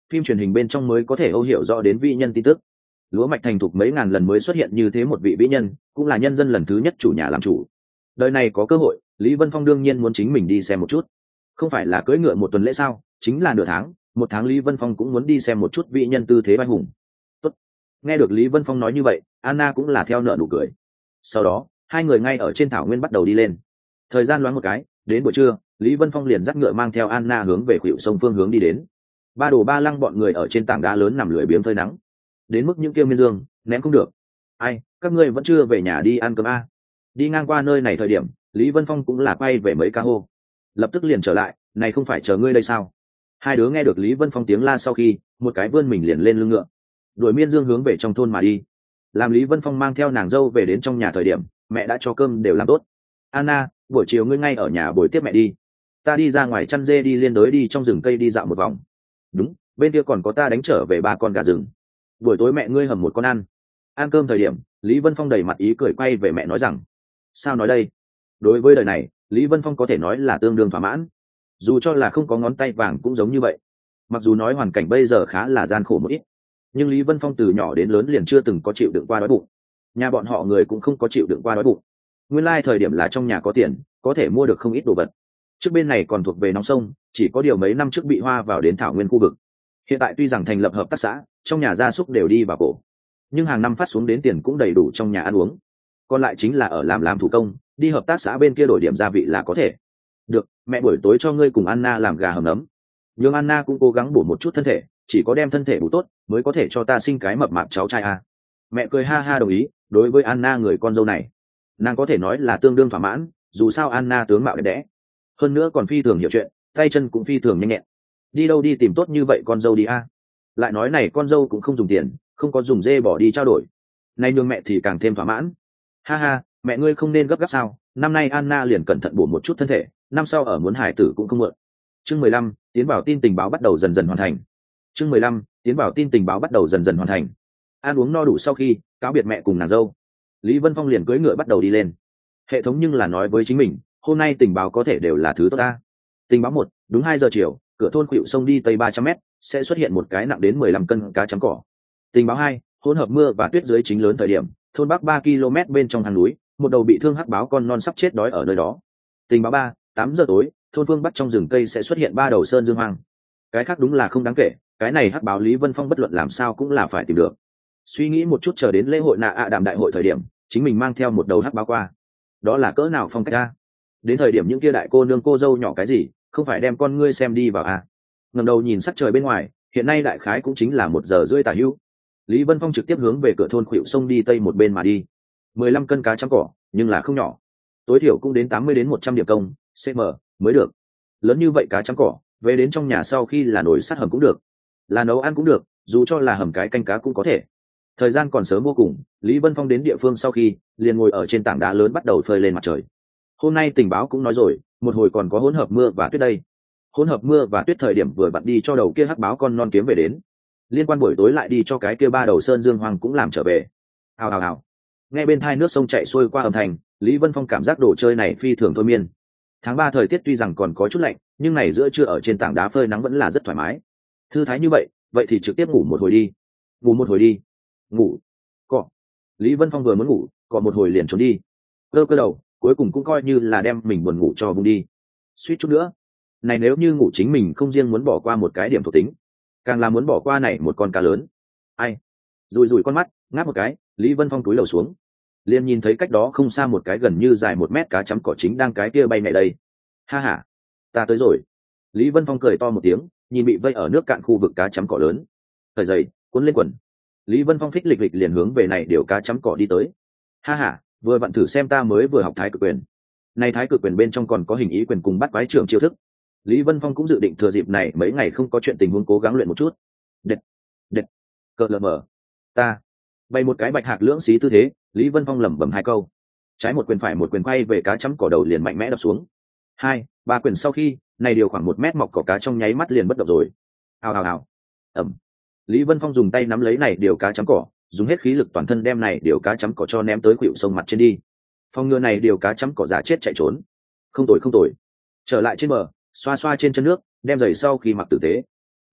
phim truyền hình bên trong mới có thể âu hiểu rõ đến vĩ nhân tin tức. Lúa mạch thành thục mấy ngàn lần mới xuất hiện như thế một vị vĩ nhân, cũng là nhân dân lần thứ nhất chủ nhà làm chủ. Đời này có cơ hội, Lý Vân Phong đương nhiên muốn chính mình đi xem một chút. Không phải là cưỡi ngựa một tuần lễ sao, chính là nửa tháng, một tháng Lý Vân Phong cũng muốn đi xem một chút vĩ nhân tư thế vai hùng. Tốt. Nghe được Lý Vân Phong nói như vậy, Anna cũng là theo nợ nụ cười. Sau đó, hai người ngay ở trên thảo nguyên bắt đầu đi lên. Thời gian loáng một cái, đến buổi trưa, Lý Vân Phong liền dắt ngựa mang theo Anna hướng về khuỷu sông phương hướng đi đến. Ba đồ ba lăng bọn người ở trên tảng đá lớn nằm lười biếng phơi nắng. Đến mức những kia miên dương, ném không được. Ai, các ngươi vẫn chưa về nhà đi ăn cơm a? Đi ngang qua nơi này thời điểm, Lý Vân Phong cũng là quay về mấy ca hô. Lập tức liền trở lại, này không phải chờ ngươi đây sao? Hai đứa nghe được Lý Vân Phong tiếng la sau khi, một cái vươn mình liền lên lưng ngựa. Đuổi miên dương hướng về trong thôn mà đi. Làm Lý Vân Phong mang theo nàng dâu về đến trong nhà thời điểm, mẹ đã cho cơm đều làm tốt. Anna, buổi chiều ngươi ngay ở nhà buổi tiếp mẹ đi. Ta đi ra ngoài chăn dê đi liên đối đi trong rừng cây đi dạo một vòng. Đúng, bên kia còn có ta đánh trở về ba con gà rừng. Buổi tối mẹ ngươi hầm một con ăn. Ăn cơm thời điểm, Lý Vân Phong đầy mặt ý cười quay về mẹ nói rằng: sao nói đây? Đối với đời này, Lý Vân Phong có thể nói là tương đương thỏa mãn. Dù cho là không có ngón tay vàng cũng giống như vậy. Mặc dù nói hoàn cảnh bây giờ khá là gian khổ một ít, nhưng Lý Vân Phong từ nhỏ đến lớn liền chưa từng có chịu đựng qua đói bụng. Nhà bọn họ người cũng không có chịu đựng qua đói bụng. Nguyên lai thời điểm là trong nhà có tiền, có thể mua được không ít đồ vật. Trước bên này còn thuộc về nóng sông, chỉ có điều mấy năm trước bị hoa vào đến thảo nguyên khu vực. Hiện tại tuy rằng thành lập hợp tác xã, trong nhà gia súc đều đi vào cổ, nhưng hàng năm phát xuống đến tiền cũng đầy đủ trong nhà ăn uống. Còn lại chính là ở làm làm thủ công, đi hợp tác xã bên kia đổi điểm gia vị là có thể. Được, mẹ buổi tối cho ngươi cùng Anna làm gà hầm nấm. Nhưng Anna cũng cố gắng bổ một chút thân thể, chỉ có đem thân thể bổ tốt mới có thể cho ta sinh cái mập mạp cháu trai a. Mẹ cười ha ha đồng ý. Đối với Anna người con dâu này, nàng có thể nói là tương đương thỏa mãn. Dù sao Anna tướng mạo đẹp đẽ, hơn nữa còn phi thường hiểu chuyện, tay chân cũng phi thường nhanh nhẹn. Đi đâu đi tìm tốt như vậy con dâu đi a. Lại nói này con dâu cũng không dùng tiền, không có dùng dê bỏ đi trao đổi, này nhường mẹ thì càng thêm thỏa mãn. Ha ha, mẹ ngươi không nên gấp gáp sao? Năm nay Anna liền cẩn thận bổ một chút thân thể, năm sau ở muốn hải tử cũng không muộn. Chương mười lăm, tiến bảo tin tình báo bắt đầu dần dần hoàn thành. Chương mười lăm, tiến bảo tin tình báo bắt đầu dần dần hoàn thành. Ăn uống no đủ sau khi cáo biệt mẹ cùng nàng dâu, Lý Vân Phong liền cưỡi ngựa bắt đầu đi lên. Hệ thống nhưng là nói với chính mình, hôm nay tình báo có thể đều là thứ tốt ta. Tình báo một, đúng hai giờ chiều, cửa thôn khuỵu sông đi tây ba trăm mét sẽ xuất hiện một cái nặng đến mười lăm cân cá chấm cỏ. Tình báo hai, hỗn hợp mưa và tuyết dưới chính lớn thời điểm, thôn bắc ba ki lô mét bên trong hang núi, một đầu bị thương hắc báo con non sắp chết đói ở nơi đó. Tình báo ba, tám giờ tối, thôn phương bắc trong rừng cây sẽ xuất hiện ba đầu sơn dương hoang. Cái khác đúng là không đáng kể, cái này hắc báo Lý Vân Phong bất luận làm sao cũng là phải tìm được. Suy nghĩ một chút, chờ đến lễ hội nạ ạ đàm đại hội thời điểm, chính mình mang theo một đầu hắc báo qua, đó là cỡ nào phong cách a. Đến thời điểm những kia đại cô nương cô dâu nhỏ cái gì, không phải đem con ngươi xem đi vào a. Ngẩng đầu nhìn sắc trời bên ngoài, hiện nay đại khái cũng chính là một giờ rưỡi tả hữu. Lý Vân Phong trực tiếp hướng về cửa thôn khuỵu sông đi tây một bên mà đi. Mười lăm cân cá chấm cỏ, nhưng là không nhỏ, tối thiểu cũng đến tám mươi đến một trăm điểm công cm mới được. Lớn như vậy cá chấm cỏ, về đến trong nhà sau khi là nồi sắt hầm cũng được, là nấu ăn cũng được, dù cho là hầm cái canh cá cũng có thể. Thời gian còn sớm vô cùng, Lý Vân Phong đến địa phương sau khi liền ngồi ở trên tảng đá lớn bắt đầu phơi lên mặt trời. Hôm nay tình báo cũng nói rồi, một hồi còn có hỗn hợp mưa và tuyết đây. Hỗn hợp mưa và tuyết thời điểm vừa vặn đi cho đầu kia hắc báo con non kiếm về đến, liên quan buổi tối lại đi cho cái kia ba đầu sơn dương hoàng cũng làm trở về. Hào hào hào, nghe bên thai nước sông chảy xuôi qua âm thanh, Lý Vân Phong cảm giác đồ chơi này phi thường thôi miên. Tháng ba thời tiết tuy rằng còn có chút lạnh, nhưng này giữa trưa ở trên tảng đá phơi nắng vẫn là rất thoải mái, thư thái như vậy. Vậy thì trực tiếp ngủ một hồi đi, ngủ một hồi đi, ngủ. Cọ. Lý Vân Phong vừa muốn ngủ, cọ một hồi liền trốn đi, cơ cơ đầu, cuối cùng cũng coi như là đem mình buồn ngủ cho vùng đi. Suýt chút nữa, này nếu như ngủ chính mình không riêng muốn bỏ qua một cái điểm thuộc tính, càng là muốn bỏ qua này một con cá lớn. Ai? Rùi rùi con mắt, ngáp một cái, Lý Vân Phong túi lầu xuống, liền nhìn thấy cách đó không xa một cái gần như dài một mét cá chấm cỏ chính đang cái kia bay nhảy đây. Ha ha, ta tới rồi. Lý Vân Phong cười to một tiếng, nhìn bị vây ở nước cạn khu vực cá chấm cỏ lớn, thời dậy cuốn lên quần. Lý Vân Phong phích lịch lịch liền hướng về này điều cá chấm cỏ đi tới. Ha ha, vừa vặn thử xem ta mới vừa học thái cực quyền. Này thái cực quyền bên trong còn có hình ý quyền cùng bắt quái trưởng chiêu thức. Lý Vân Phong cũng dự định thừa dịp này mấy ngày không có chuyện tình huống cố gắng luyện một chút. Đệt, đệt, cờ lờ mờ, ta. Bày một cái bạch hạc lưỡng xí tư thế, Lý Vân Phong lẩm bẩm hai câu. Trái một quyền phải một quyền quay về cá chấm cỏ đầu liền mạnh mẽ đập xuống. Hai, ba quyền sau khi, này điều khoảng một mét mọc cỏ cá trong nháy mắt liền bất động rồi. Hào hào hào. Ẩm. Lý Vân Phong dùng tay nắm lấy này điều cá chấm cỏ, dùng hết khí lực toàn thân đem này điều cá chấm cỏ cho ném tới khuỷu sông mặt trên đi. Phong ngừa này điều cá chấm cỏ giả chết chạy trốn. Không tồi không tồi. Trở lại trên bờ, xoa xoa trên chân nước, đem giày sau khi mặc tử tế.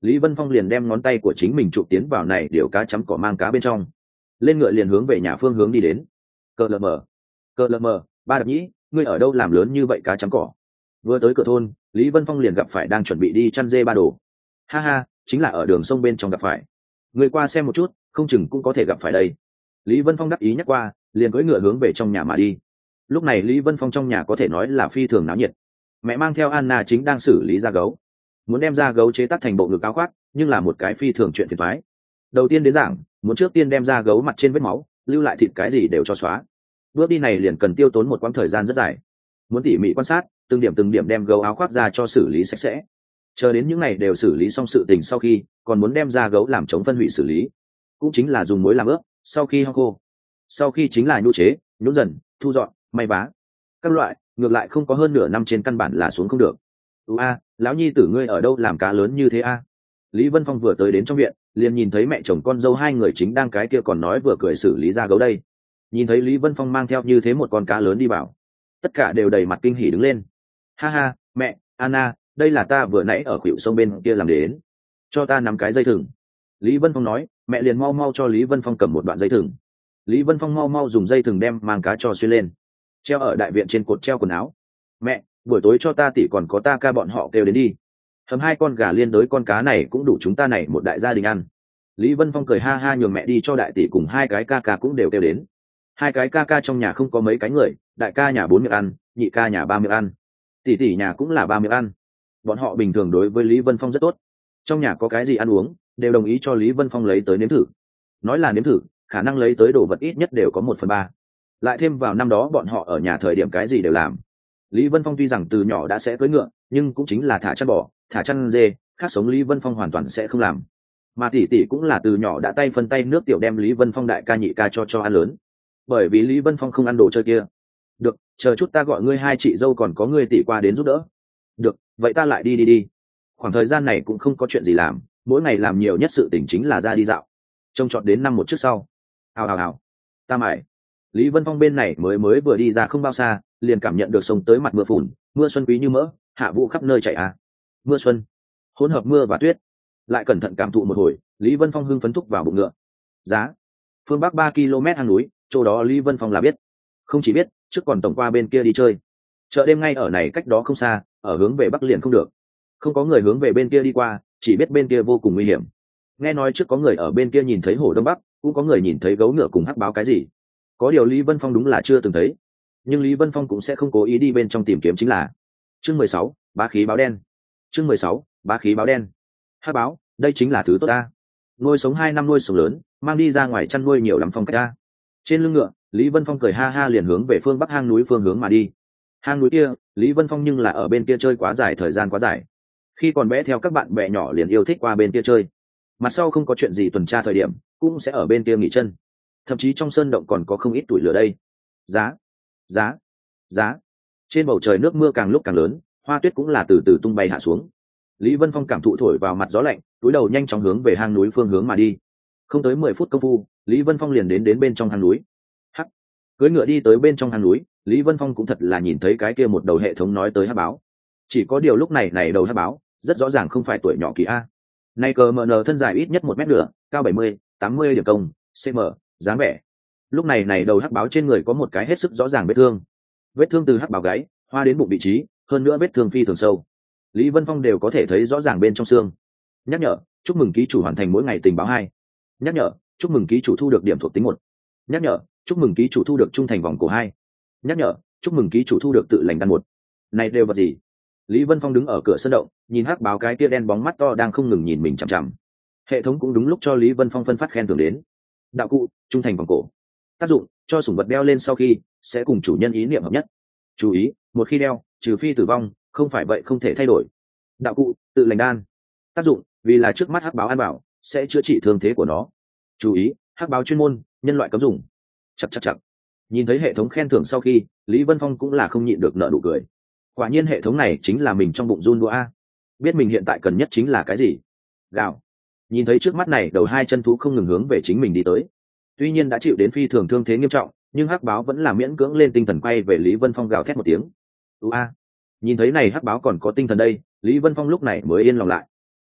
Lý Vân Phong liền đem ngón tay của chính mình chụp tiến vào này điều cá chấm cỏ mang cá bên trong, lên ngựa liền hướng về nhà phương hướng đi đến. Cờ lờ mờ, cờ lờ mờ, ba đập nhĩ, ngươi ở đâu làm lớn như vậy cá chấm cỏ? Vừa tới cửa thôn, Lý Vân Phong liền gặp phải đang chuẩn bị đi chăn dê ba đồ. Ha ha, chính là ở đường sông bên trong gặp phải. Người qua xem một chút, không chừng cũng có thể gặp phải đây. Lý Vân Phong đắc ý nhắc qua, liền cưỡi ngựa hướng về trong nhà mà đi. Lúc này Lý Vân Phong trong nhà có thể nói là phi thường náo nhiệt. Mẹ mang theo Anna chính đang xử lý da gấu, muốn đem da gấu chế tác thành bộ ngực áo khoác, nhưng là một cái phi thường chuyện phiền toái. Đầu tiên đến giảng, muốn trước tiên đem da gấu mặt trên vết máu, lưu lại thịt cái gì đều cho xóa. Bước đi này liền cần tiêu tốn một quãng thời gian rất dài. Muốn tỉ mỉ quan sát, từng điểm từng điểm đem gấu áo khoác ra cho xử lý sạch sẽ. Chờ đến những này đều xử lý xong sự tình sau khi, còn muốn đem da gấu làm chống phân hủy xử lý, cũng chính là dùng muối làm ướp, sau khi hong khô, sau khi chính là nhu chế, nhún dần, thu dọn, may vá các loại, ngược lại không có hơn nửa năm trên căn bản là xuống không được. ưu a lão nhi tử ngươi ở đâu làm cá lớn như thế a? Lý Vân Phong vừa tới đến trong viện, liền nhìn thấy mẹ chồng con dâu hai người chính đang cái kia còn nói vừa cười xử lý da gấu đây. Nhìn thấy Lý Vân Phong mang theo như thế một con cá lớn đi vào, tất cả đều đầy mặt kinh hỉ đứng lên. Ha ha, mẹ, Anna, đây là ta vừa nãy ở khuỷu sông bên kia làm đến, cho ta nắm cái dây thừng. Lý Vân Phong nói, mẹ liền mau mau cho Lý Vân Phong cầm một đoạn dây thừng. Lý Vân Phong mau mau dùng dây thừng đem mang cá cho xuyên lên, treo ở đại viện trên cột treo quần áo. Mẹ, buổi tối cho ta tỷ còn có ta ca bọn họ kêu đến đi, hầm hai con gà liên đối con cá này cũng đủ chúng ta này một đại gia đình ăn. Lý Vân Phong cười ha ha nhường mẹ đi cho đại tỷ cùng hai cái ca ca cũng đều kêu đến. Hai cái ca ca trong nhà không có mấy cái người, đại ca nhà bốn miệng ăn, nhị ca nhà ba miệng ăn, tỷ tỷ nhà cũng là ba miệng ăn. Bọn họ bình thường đối với Lý Vân Phong rất tốt, trong nhà có cái gì ăn uống đều đồng ý cho Lý Vân Phong lấy tới nếm thử. Nói là nếm thử, khả năng lấy tới đồ vật ít nhất đều có một phần ba. Lại thêm vào năm đó bọn họ ở nhà thời điểm cái gì đều làm. Lý Vân Phong tuy rằng từ nhỏ đã sẽ cưỡi ngựa, nhưng cũng chính là thả chăn bò, thả chăn dê, khác sống Lý Vân Phong hoàn toàn sẽ không làm. Mà tỷ tỷ cũng là từ nhỏ đã tay phân tay nước tiểu đem Lý Vân Phong đại ca nhị ca cho cho ăn lớn. Bởi vì Lý Vân Phong không ăn đồ chơi kia. Được, chờ chút ta gọi ngươi hai chị dâu còn có ngươi tỷ qua đến giúp đỡ. Được, vậy ta lại đi đi đi. Khoảng thời gian này cũng không có chuyện gì làm, mỗi ngày làm nhiều nhất sự tỉnh chính là ra đi dạo. Trông trọt đến năm một trước sau. Hào hào hào. Ta mải. Lý Vân Phong bên này mới mới vừa đi ra không bao xa, liền cảm nhận được sông tới mặt mưa phùn, mưa xuân quý như mỡ, hạ vũ khắp nơi chảy à. Mưa xuân, hỗn hợp mưa và tuyết. Lại cẩn thận cảm thụ một hồi, Lý Vân Phong hưng phấn thúc vào bụng ngựa. Giá, phương bắc ba ki lô mét hang núi, chỗ đó Lý Vân Phong là biết. Không chỉ biết, trước còn tổng qua bên kia đi chơi. Chợ đêm ngay ở này cách đó không xa, ở hướng về bắc liền không được. Không có người hướng về bên kia đi qua, chỉ biết bên kia vô cùng nguy hiểm. Nghe nói trước có người ở bên kia nhìn thấy hổ đông bắc, cũng có người nhìn thấy gấu ngựa cùng hắc báo cái gì. Có điều Lý Vân Phong đúng là chưa từng thấy, nhưng Lý Vân Phong cũng sẽ không cố ý đi bên trong tìm kiếm chính là. Chương mười sáu, bá khí báo đen. Chương mười sáu, bá khí báo đen. Hắc báo, đây chính là thứ tốt ta. Nuôi sống hai năm nuôi sống lớn, mang đi ra ngoài chăn nuôi nhiều lắm phong cách ta. Trên lưng ngựa, Lý Vân Phong cười ha ha liền hướng về phương bắc hang núi phương hướng mà đi. Hang núi kia, Lý Vân Phong nhưng là ở bên kia chơi quá dài thời gian quá dài. Khi còn bé theo các bạn bè nhỏ liền yêu thích qua bên kia chơi. Mặt sau không có chuyện gì tuần tra thời điểm, cũng sẽ ở bên kia nghỉ chân. Thậm chí trong sơn động còn có không ít tuổi lửa đây. Giá, giá, giá. Trên bầu trời nước mưa càng lúc càng lớn, hoa tuyết cũng là từ từ tung bay hạ xuống. Lý Vân Phong cảm thụ thổi vào mặt gió lạnh, túi đầu nhanh chóng hướng về hang núi phương hướng mà đi. Không tới mười phút công phu, Lý Vân Phong liền đến đến bên trong hang núi. Hắc, cưỡi ngựa đi tới bên trong hang núi, Lý Vân Phong cũng thật là nhìn thấy cái kia một đầu hệ thống nói tới hắc báo. Chỉ có điều lúc này này đầu hắc báo, rất rõ ràng không phải tuổi nhỏ kỳ a. Này cờ mờ nờ thân dài ít nhất một mét nửa, cao bảy mươi, tám mươi điểm công, cm, dáng vẻ. Lúc này này đầu hắc báo trên người có một cái hết sức rõ ràng vết thương. Vết thương từ hắc báo gáy, hoa đến bụng vị trí, hơn nữa vết thương phi thường sâu. Lý Vân Phong đều có thể thấy rõ ràng bên trong xương. Nhắc nhở, chúc mừng ký chủ hoàn thành mỗi ngày tình báo hai. Nhắc nhở, chúc mừng ký chủ thu được điểm thuộc tính một. Nhắc nhở, chúc mừng ký chủ thu được trung thành vòng cổ hai. Nhắc nhở, chúc mừng ký chủ thu được tự lành đan một. Này đều vật gì? Lý Vân Phong đứng ở cửa sân động, nhìn hắc báo cái kia đen bóng mắt to đang không ngừng nhìn mình chằm chằm. Hệ thống cũng đúng lúc cho Lý Vân Phong phân phát khen thưởng đến. Đạo cụ, trung thành vòng cổ. Tác dụng, cho sủng vật đeo lên sau khi sẽ cùng chủ nhân ý niệm hợp nhất. Chú ý, một khi đeo, trừ phi tử vong, không phải vậy không thể thay đổi. Đạo cụ, tự lành đan. Tác dụng, vì là trước mắt hắc báo an bảo, sẽ chữa trị thương thế của nó. Chú ý, hắc báo chuyên môn, nhân loại cấm dùng. Chặt chặt chặt. Nhìn thấy hệ thống khen thưởng sau khi, Lý Vân Phong cũng là không nhịn được nở nụ cười. Quả nhiên hệ thống này chính là mình trong bụng run đũa a. Biết mình hiện tại cần nhất chính là cái gì. Gào. Nhìn thấy trước mắt này đầu hai chân thú không ngừng hướng về chính mình đi tới. Tuy nhiên đã chịu đến phi thường thương thế nghiêm trọng, nhưng hắc báo vẫn là miễn cưỡng lên tinh thần quay về Lý Vân Phong gào thét một tiếng. U a. Nhìn thấy này hắc báo còn có tinh thần đây, Lý Vân Phong lúc này mới yên lòng lại.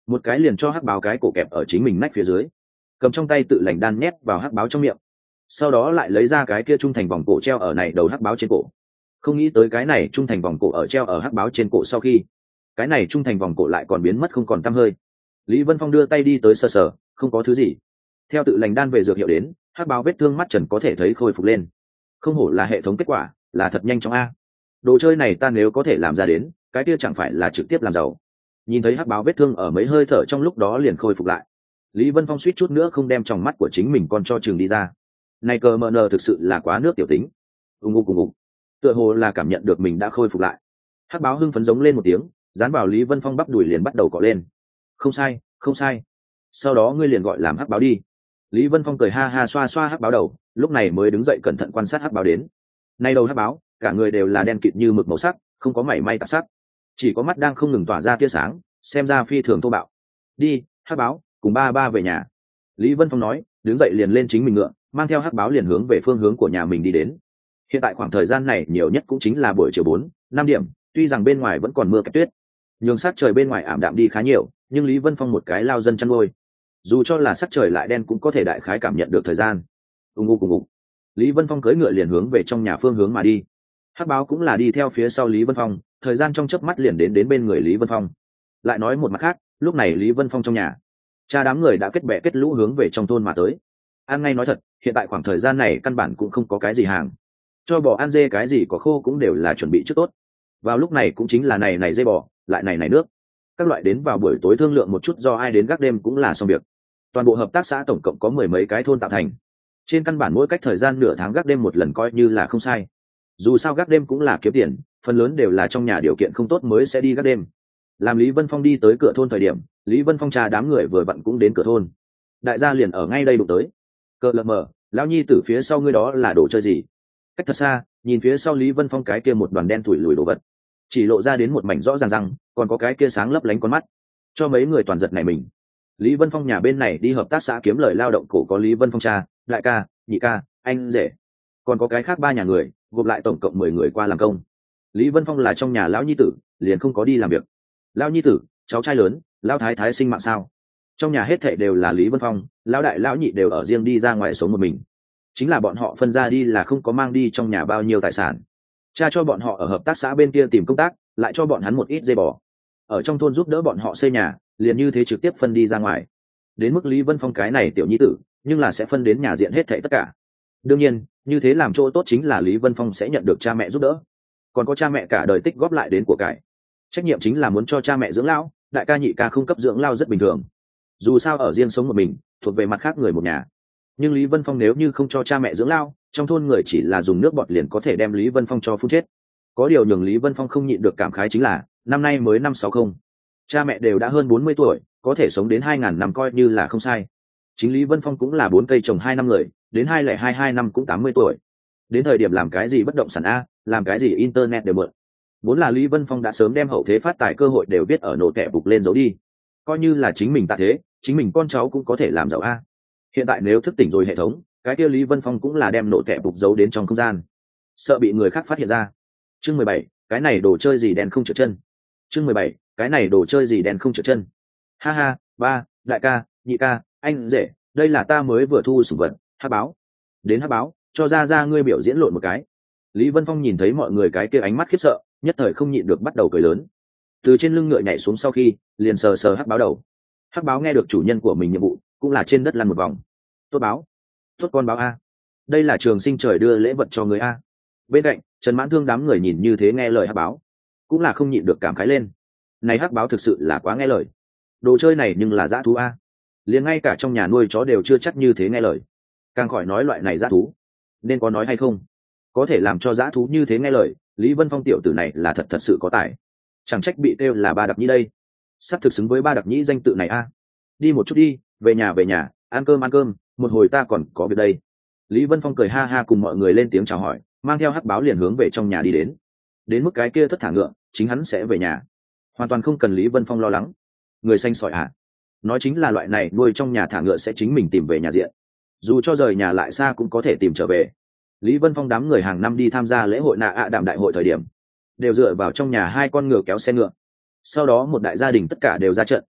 một cái liền cho hắc báo cái cổ kẹp ở chính mình nách phía dưới, cầm trong tay tự lành đan nhét vào hắc báo trong miệng, sau đó lại lấy ra cái kia trung thành vòng cổ treo ở này đầu hắc báo trên cổ. Không nghĩ tới cái này trung thành vòng cổ ở treo ở hắc báo trên cổ sau khi, cái này trung thành vòng cổ lại còn biến mất không còn tăm hơi. Lý Vân Phong đưa tay đi tới sờ sờ, không có thứ gì. Theo tự lành đan về dược hiệu đến, hắc báo vết thương mắt trần có thể thấy khôi phục lên. Không hổ là hệ thống kết quả, là thật nhanh chóng a. Đồ chơi này ta nếu có thể làm ra đến, cái kia chẳng phải là trực tiếp làm giàu. Nhìn thấy hắc báo vết thương ở mấy hơi thở trong lúc đó liền khôi phục lại, Lý Vân Phong suýt chút nữa không đem tròng mắt của chính mình con cho trường đi ra. Này cờ mờ nờ thực sự là quá nước tiểu tính. Ung ung cùng ung. Tựa hồ là cảm nhận được mình đã khôi phục lại. Hắc báo hưng phấn giống lên một tiếng, dán vào Lý Vân Phong bắp đùi liền bắt đầu cọ lên. Không sai, không sai. Sau đó ngươi liền gọi làm hắc báo đi. Lý Vân Phong cười ha ha xoa xoa hắc báo đầu, lúc này mới đứng dậy cẩn thận quan sát hắc báo đến. Nay đầu hắc báo, cả người đều là đen kịt như mực màu sắc, không có mảy may tạp sắc, chỉ có mắt đang không ngừng tỏa ra tia sáng, xem ra phi thường thô bạo. Đi, hắc báo, cùng ba ba về nhà. Lý Vân Phong nói, đứng dậy liền lên chính mình ngựa, mang theo hắc báo liền hướng về phương hướng của nhà mình đi đến. Hiện tại khoảng thời gian này nhiều nhất cũng chính là buổi chiều bốn, năm điểm, tuy rằng bên ngoài vẫn còn mưa kẹp tuyết, nhường sắc trời bên ngoài ảm đạm đi khá nhiều, nhưng Lý Vân Phong một cái lao dân chăn nuôi, dù cho là sắc trời lại đen cũng có thể đại khái cảm nhận được thời gian. Ung ung cùng ung. Lý Vân Phong cưỡi ngựa liền hướng về trong nhà phương hướng mà đi. Hắc báo cũng là đi theo phía sau Lý Vân Phong, thời gian trong chớp mắt liền đến đến bên người Lý Vân Phong. Lại nói một mặt khác, lúc này Lý Vân Phong trong nhà, cha đám người đã kết bè kết lũ hướng về trong thôn mà tới. Ăn ngay nói thật, hiện tại khoảng thời gian này căn bản cũng không có cái gì hàng, cho bò ăn dê cái gì có khô cũng đều là chuẩn bị trước tốt. Vào lúc này cũng chính là này này dê bò, lại này này nước, các loại đến vào buổi tối thương lượng một chút do ai đến gác đêm cũng là xong việc. Toàn bộ hợp tác xã tổng cộng có mười mấy cái thôn tạo thành, trên căn bản mỗi cách thời gian nửa tháng gác đêm một lần coi như là không sai. Dù sao gác đêm cũng là kiếm tiền, phần lớn đều là trong nhà điều kiện không tốt mới sẽ đi gác đêm. Làm Lý Vân Phong đi tới cửa thôn thời điểm, Lý Vân Phong trà đám người vừa vặn cũng đến cửa thôn. Đại gia liền ở ngay đây đụng tới. Cờ lờ mờ, lão nhi tử phía sau ngươi đó là đồ chơi gì? Cách thật xa, nhìn phía sau Lý Vân Phong cái kia một đoàn đen thủi lùi đồ vật, chỉ lộ ra đến một mảnh rõ ràng răng, còn có cái kia sáng lấp lánh con mắt, cho mấy người toàn giật này mình. Lý Vân Phong nhà bên này đi hợp tác xã kiếm lời lao động cổ có Lý Vân Phong cha, đại ca, nhị ca, anh rể, còn có cái khác ba nhà người, gộp lại tổng cộng mười người qua làm công. Lý Vân Phong là trong nhà lão nhi tử, liền không có đi làm việc. Lão nhi tử, cháu trai lớn, lão thái thái sinh mạng sao? Trong nhà hết thệ đều là Lý Vân Phong, lão đại lão nhị đều ở riêng đi ra ngoài sống một mình. Chính là bọn họ phân ra đi là không có mang đi trong nhà bao nhiêu tài sản. Cha cho bọn họ ở hợp tác xã bên kia tìm công tác, lại cho bọn hắn một ít dây bò. Ở trong thôn giúp đỡ bọn họ xây nhà, liền như thế trực tiếp phân đi ra ngoài. Đến mức Lý Vân Phong cái này tiểu nhi tử, nhưng là sẽ phân đến nhà diện hết thảy tất cả. Đương nhiên, như thế làm chỗ tốt chính là Lý Vân Phong sẽ nhận được cha mẹ giúp đỡ, còn có cha mẹ cả đời tích góp lại đến của cải. Trách nhiệm chính là muốn cho cha mẹ dưỡng lão, đại ca nhị ca không cấp dưỡng lao rất bình thường. Dù sao ở riêng sống một mình, thuộc về mặt khác người một nhà. Nhưng Lý Vân Phong nếu như không cho cha mẹ dưỡng lao, trong thôn người chỉ là dùng nước bọt liền có thể đem Lý Vân Phong cho phun chết. Có điều nhường Lý Vân Phong không nhịn được cảm khái chính là, năm nay mới năm sáu không, cha mẹ đều đã hơn bốn mươi tuổi, có thể sống đến hai ngàn năm coi như là không sai. Chính Lý Vân Phong cũng là bốn cây trồng hai năm người, đến hai lẻ hai hai năm cũng tám mươi tuổi. Đến thời điểm làm cái gì bất động sản a, làm cái gì internet đều mượn. Vốn là Lý Vân Phong đã sớm đem hậu thế phát tài cơ hội đều biết ở nổ kẻ bục lên giấu đi. Coi như là chính mình tạ thế, chính mình con cháu cũng có thể làm giàu a. Hiện tại nếu thức tỉnh rồi hệ thống, cái kia Lý Vân Phong cũng là đem nổ kẻ bục giấu đến trong không gian, sợ bị người khác phát hiện ra. Chương mười bảy, cái này đồ chơi gì đen không trượt chân. Chương mười bảy, cái này đồ chơi gì đen không trượt chân. Ha ha, ba, đại ca, nhị ca, anh rể, đây là ta mới vừa thu sủng vật, hắc báo. Đến hắc báo, cho ra ra ngươi biểu diễn lộn một cái. Lý Vân Phong nhìn thấy mọi người cái kia ánh mắt khiếp sợ, nhất thời không nhịn được bắt đầu cười lớn. Từ trên lưng ngựa nhảy xuống sau khi, liền sờ sờ hắc báo đầu. Hắc báo nghe được chủ nhân của mình nhiệm vụ, cũng là trên đất lăn một vòng. Tốt báo, tốt con báo a, đây là trường sinh trời đưa lễ vật cho người a. Bên cạnh, Trần Mãn Thương đám người nhìn như thế nghe lời hắc báo, cũng là không nhịn được cảm khái lên. Này hắc báo thực sự là quá nghe lời. Đồ chơi này nhưng là dã thú a, liền ngay cả trong nhà nuôi chó đều chưa chắc như thế nghe lời, càng khỏi nói loại này dã thú. Nên có nói hay không, có thể làm cho dã thú như thế nghe lời, Lý Vân Phong tiểu tử này là thật thật sự có tài, chẳng trách bị kêu là ba đặc nhĩ đây, sắp thực xứng với ba đặc nhĩ danh tự này a. Đi một chút đi, về nhà về nhà, ăn cơm ăn cơm, một hồi ta còn có việc đây. Lý Vân Phong cười ha ha cùng mọi người lên tiếng chào hỏi, mang theo hắc báo liền hướng về trong nhà đi đến. Đến mức cái kia thất thả ngựa, chính hắn sẽ về nhà, hoàn toàn không cần Lý Vân Phong lo lắng. Người xanh sỏi à, nói chính là loại này nuôi trong nhà thả ngựa sẽ chính mình tìm về nhà diện, dù cho rời nhà lại xa cũng có thể tìm trở về. Lý Vân Phong đám người hàng năm đi tham gia lễ hội nạ ạ đạm đại hội thời điểm, đều dựa vào trong nhà hai con ngựa kéo xe ngựa. Sau đó một đại gia đình tất cả đều ra trận,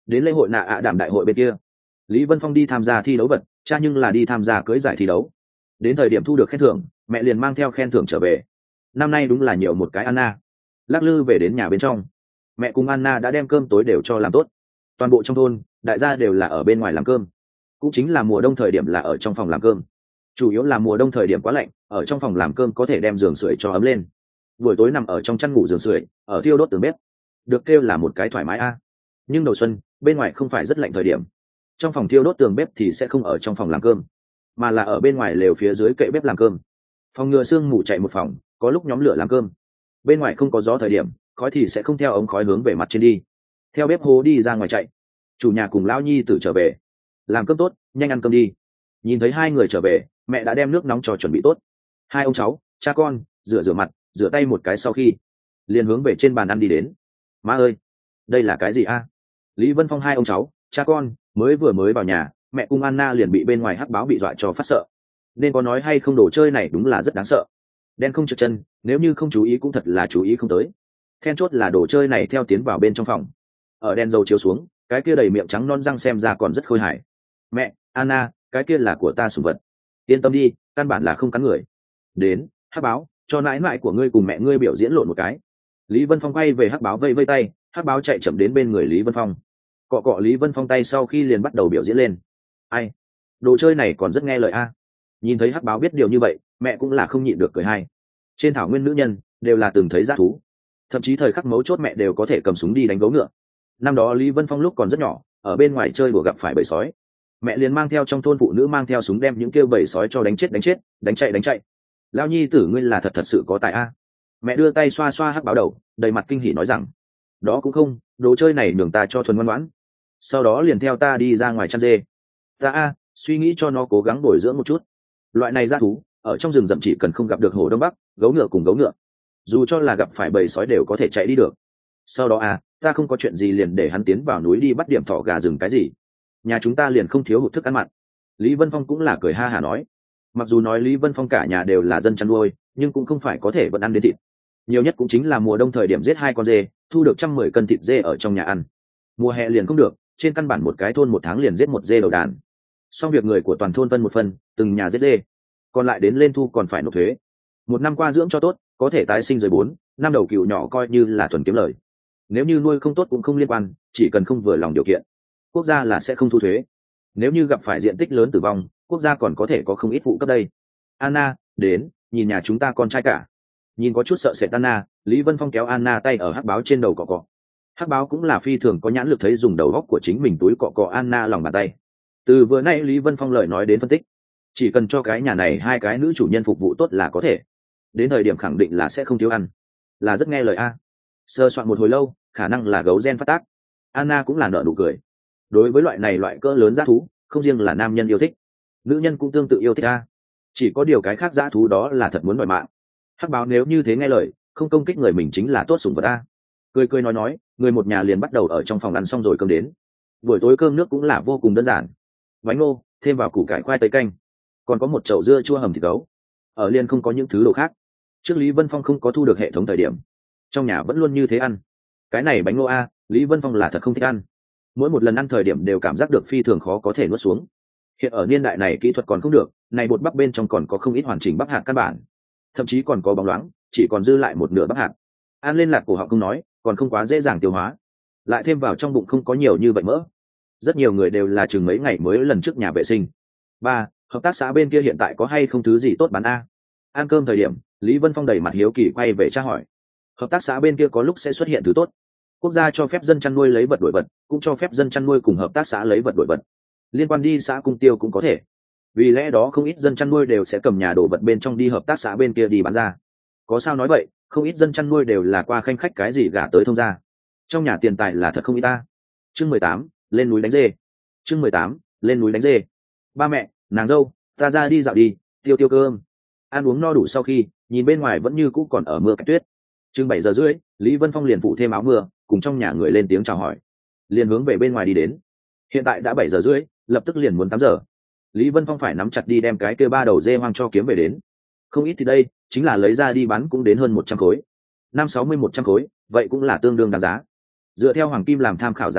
đến lễ hội nạ ạ đảm đại hội bên kia. Lý Vân Phong đi tham gia thi đấu vật, cha nhưng là đi tham gia cưới giải thi đấu. Đến thời điểm thu được khen thưởng, mẹ liền mang theo khen thưởng trở về. Năm nay đúng là nhiều một cái Anna. Lắc lư về đến nhà bên trong, mẹ cùng Anna đã đem cơm tối đều cho làm tốt. Toàn bộ trong thôn đại gia đều là ở bên ngoài làm cơm, cũng chính là mùa đông thời điểm là ở trong phòng làm cơm. Chủ yếu là mùa đông thời điểm quá lạnh, ở trong phòng làm cơm có thể đem giường sưởi cho ấm lên. Buổi tối nằm ở trong chăn ngủ giường sưởi, ở thiêu đốt tường bếp, được kêu là một cái thoải mái a. Nhưng đầu xuân bên ngoài không phải rất lạnh thời điểm, trong phòng thiêu đốt tường bếp thì sẽ không ở trong phòng làm cơm, mà là ở bên ngoài lều phía dưới kệ bếp làm cơm. Phòng ngừa sương mù chạy một phòng, có lúc nhóm lửa làm cơm. Bên ngoài không có gió thời điểm, khói thì sẽ không theo ống khói hướng về mặt trên đi, theo bếp hố đi ra ngoài chạy. Chủ nhà cùng lão nhi tử trở về, làm cơm tốt, nhanh ăn cơm đi. Nhìn thấy hai người trở về, mẹ đã đem nước nóng cho chuẩn bị tốt. Hai ông cháu, cha con, rửa rửa mặt, rửa tay một cái sau khi, liền hướng về trên bàn ăn đi đến. Má ơi, đây là cái gì a? Lý Vân Phong hai ông cháu, cha con mới vừa mới vào nhà, mẹ cùng Anna liền bị bên ngoài hắc báo bị dọa cho phát sợ. Nên có nói hay không, đồ chơi này đúng là rất đáng sợ. Đen không trượt chân, nếu như không chú ý cũng thật là chú ý không tới. Then chốt là đồ chơi này theo tiến vào bên trong phòng, ở đèn dầu chiếu xuống, cái kia đầy miệng trắng non răng xem ra còn rất khôi hài. Mẹ, Anna, cái kia là của ta sủng vật. Yên tâm đi, căn bản là không cắn người. Đến, hắc báo, cho nãi nãi của ngươi cùng mẹ ngươi biểu diễn lộn một cái. Lý Vân Phong quay về hắc báo vây vây tay, hắc báo chạy chậm đến bên người Lý Vân Phong, cọ cọ Lý Vân Phong tay, sau khi liền bắt đầu biểu diễn lên. Ai, đồ chơi này còn rất nghe lời a. Nhìn thấy hắc báo biết điều như vậy, mẹ cũng là không nhịn được cười hay. Trên thảo nguyên nữ nhân đều là từng thấy dã thú, thậm chí thời khắc mấu chốt mẹ đều có thể cầm súng đi đánh gấu ngựa. Năm đó Lý Vân Phong lúc còn rất nhỏ, ở bên ngoài chơi đùa gặp phải bầy sói, mẹ liền mang theo trong thôn phụ nữ mang theo súng đem những kêu bầy sói cho đánh chết đánh chết, đánh chạy đánh chạy. Lao nhi tử ngươi là thật thật sự có tài a. Mẹ đưa tay xoa xoa hắc báo đầu, đầy mặt kinh hỉ nói rằng, đó cũng không, đồ chơi này nhường ta cho thuần ngoan ngoãn, sau đó liền theo ta đi ra ngoài chăn dê. Ta a, suy nghĩ cho nó cố gắng bồi dưỡng một chút. Loại này dã thú ở trong rừng rậm chỉ cần không gặp được hổ đông bắc, gấu ngựa cùng gấu ngựa, dù cho là gặp phải bầy sói đều có thể chạy đi được. Sau đó à, ta không có chuyện gì liền để hắn tiến vào núi đi bắt điểm thỏ gà rừng cái gì, nhà chúng ta liền không thiếu hụt thức ăn mặn. Lý Vân Phong cũng là cười ha hả nói. Mặc dù nói Lý Vân Phong cả nhà đều là dân chăn nuôi, nhưng cũng không phải có thể vẫn ăn đến thịt. Nhiều nhất cũng chính là mùa đông thời điểm giết hai con dê, thu được trăm mười cân thịt dê ở trong nhà ăn. Mùa hè liền không được, trên căn bản một cái thôn một tháng liền giết một dê đầu đàn. Xong việc người của toàn thôn phân một phần, từng nhà giết dê, còn lại đến lên thu còn phải nộp thuế. Một năm qua dưỡng cho tốt, có thể tái sinh rồi bốn năm đầu cừu nhỏ, coi như là thuần kiếm lời. Nếu như nuôi không tốt cũng không liên quan, chỉ cần không vừa lòng điều kiện, quốc gia là sẽ không thu thuế. Nếu như gặp phải diện tích lớn tử vong, quốc gia còn có thể có không ít phụ cấp đây. Anna, đến, nhìn nhà chúng ta con trai cả. Nhìn có chút sợ sệt Anna, Lý Vân Phong kéo Anna tay ở hắc báo trên đầu cọ cọ. Hắc báo cũng là phi thường có nhãn lực, thấy dùng đầu góc của chính mình túi cọ cọ Anna lòng bàn tay. Từ vừa nay Lý Vân Phong lời nói đến phân tích, chỉ cần cho cái nhà này hai cái nữ chủ nhân phục vụ tốt là có thể, đến thời điểm khẳng định là sẽ không thiếu ăn, là rất nghe lời a. Sơ soạn một hồi lâu, khả năng là gấu gen phát tác. Anna cũng là nở nụ cười. Đối với loại này loại cỡ lớn dã thú, không riêng là nam nhân yêu thích, nữ nhân cũng tương tự yêu thích a. Chỉ có điều cái khác dã thú đó là thật muốn đòi mạng. Hắc báo nếu như thế nghe lời, không công kích người mình chính là tốt sủng vật a. Cười cười nói nói, người một nhà liền bắt đầu ở trong phòng ăn xong rồi cơm đến. Buổi tối cơm nước cũng là vô cùng đơn giản, bánh ngô thêm vào củ cải khoai tây canh, còn có một chậu dưa chua hầm thịt gấu. Ở liền không có những thứ đồ khác. Trước Lý Vân Phong không có thu được hệ thống thời điểm, trong nhà vẫn luôn như thế ăn. Cái này bánh ngô a, Lý Vân Phong là thật không thích ăn. Mỗi một lần ăn thời điểm đều cảm giác được phi thường khó có thể nuốt xuống. Hiện ở niên đại này kỹ thuật còn không được, này bột bắp bên trong còn có không ít hoàn chỉnh bắp hạt căn bản, thậm chí còn có bóng loáng, chỉ còn dư lại một nửa bắp hạt. Ăn lên lạc cổ họng không nói, còn không quá dễ dàng tiêu hóa, lại thêm vào trong bụng không có nhiều như vậy mỡ. Rất nhiều người đều là chừng mấy ngày mới lần trước nhà vệ sinh. Ba, hợp tác xã bên kia hiện tại có hay không thứ gì tốt bán a? Ăn cơm thời điểm, Lý Vân Phong đầy mặt hiếu kỳ quay về tra hỏi. Hợp tác xã bên kia có lúc sẽ xuất hiện thứ tốt. Quốc gia cho phép dân chăn nuôi lấy vật đổi vật, cũng cho phép dân chăn nuôi cùng hợp tác xã lấy vật đổi vật. Liên quan đi xã cung tiêu cũng có thể. Vì lẽ đó không ít dân chăn nuôi đều sẽ cầm nhà đồ vật bên trong đi hợp tác xã bên kia đi bán ra. Có sao nói vậy, không ít dân chăn nuôi đều là qua khanh khách cái gì gả tới thông gia. Trong nhà tiền tài là thật không ít ta. Chương mười tám, lên núi đánh dê. Chương mười tám, lên núi đánh dê. Ba mẹ, nàng dâu, ta ra đi dạo đi, tiêu tiêu cơm. Ăn uống no đủ sau khi, nhìn bên ngoài vẫn như cũ còn ở mưa cách tuyết. Chừng bảy giờ rưỡi, Lý Vân Phong liền phụ thêm áo mưa, cùng trong nhà người lên tiếng chào hỏi, liền hướng về bên ngoài đi đến. Hiện tại đã bảy giờ rưỡi, lập tức liền muốn tám giờ. Lý Vân Phong phải nắm chặt đi đem cái kia ba đầu dê hoang cho kiếm về đến. Không ít thì đây, chính là lấy ra đi bán cũng đến hơn một trăm khối. Năm sáu mươi một trăm khối, vậy cũng là tương đương đáng giá. Dựa theo hoàng kim làm tham khảo giá cả,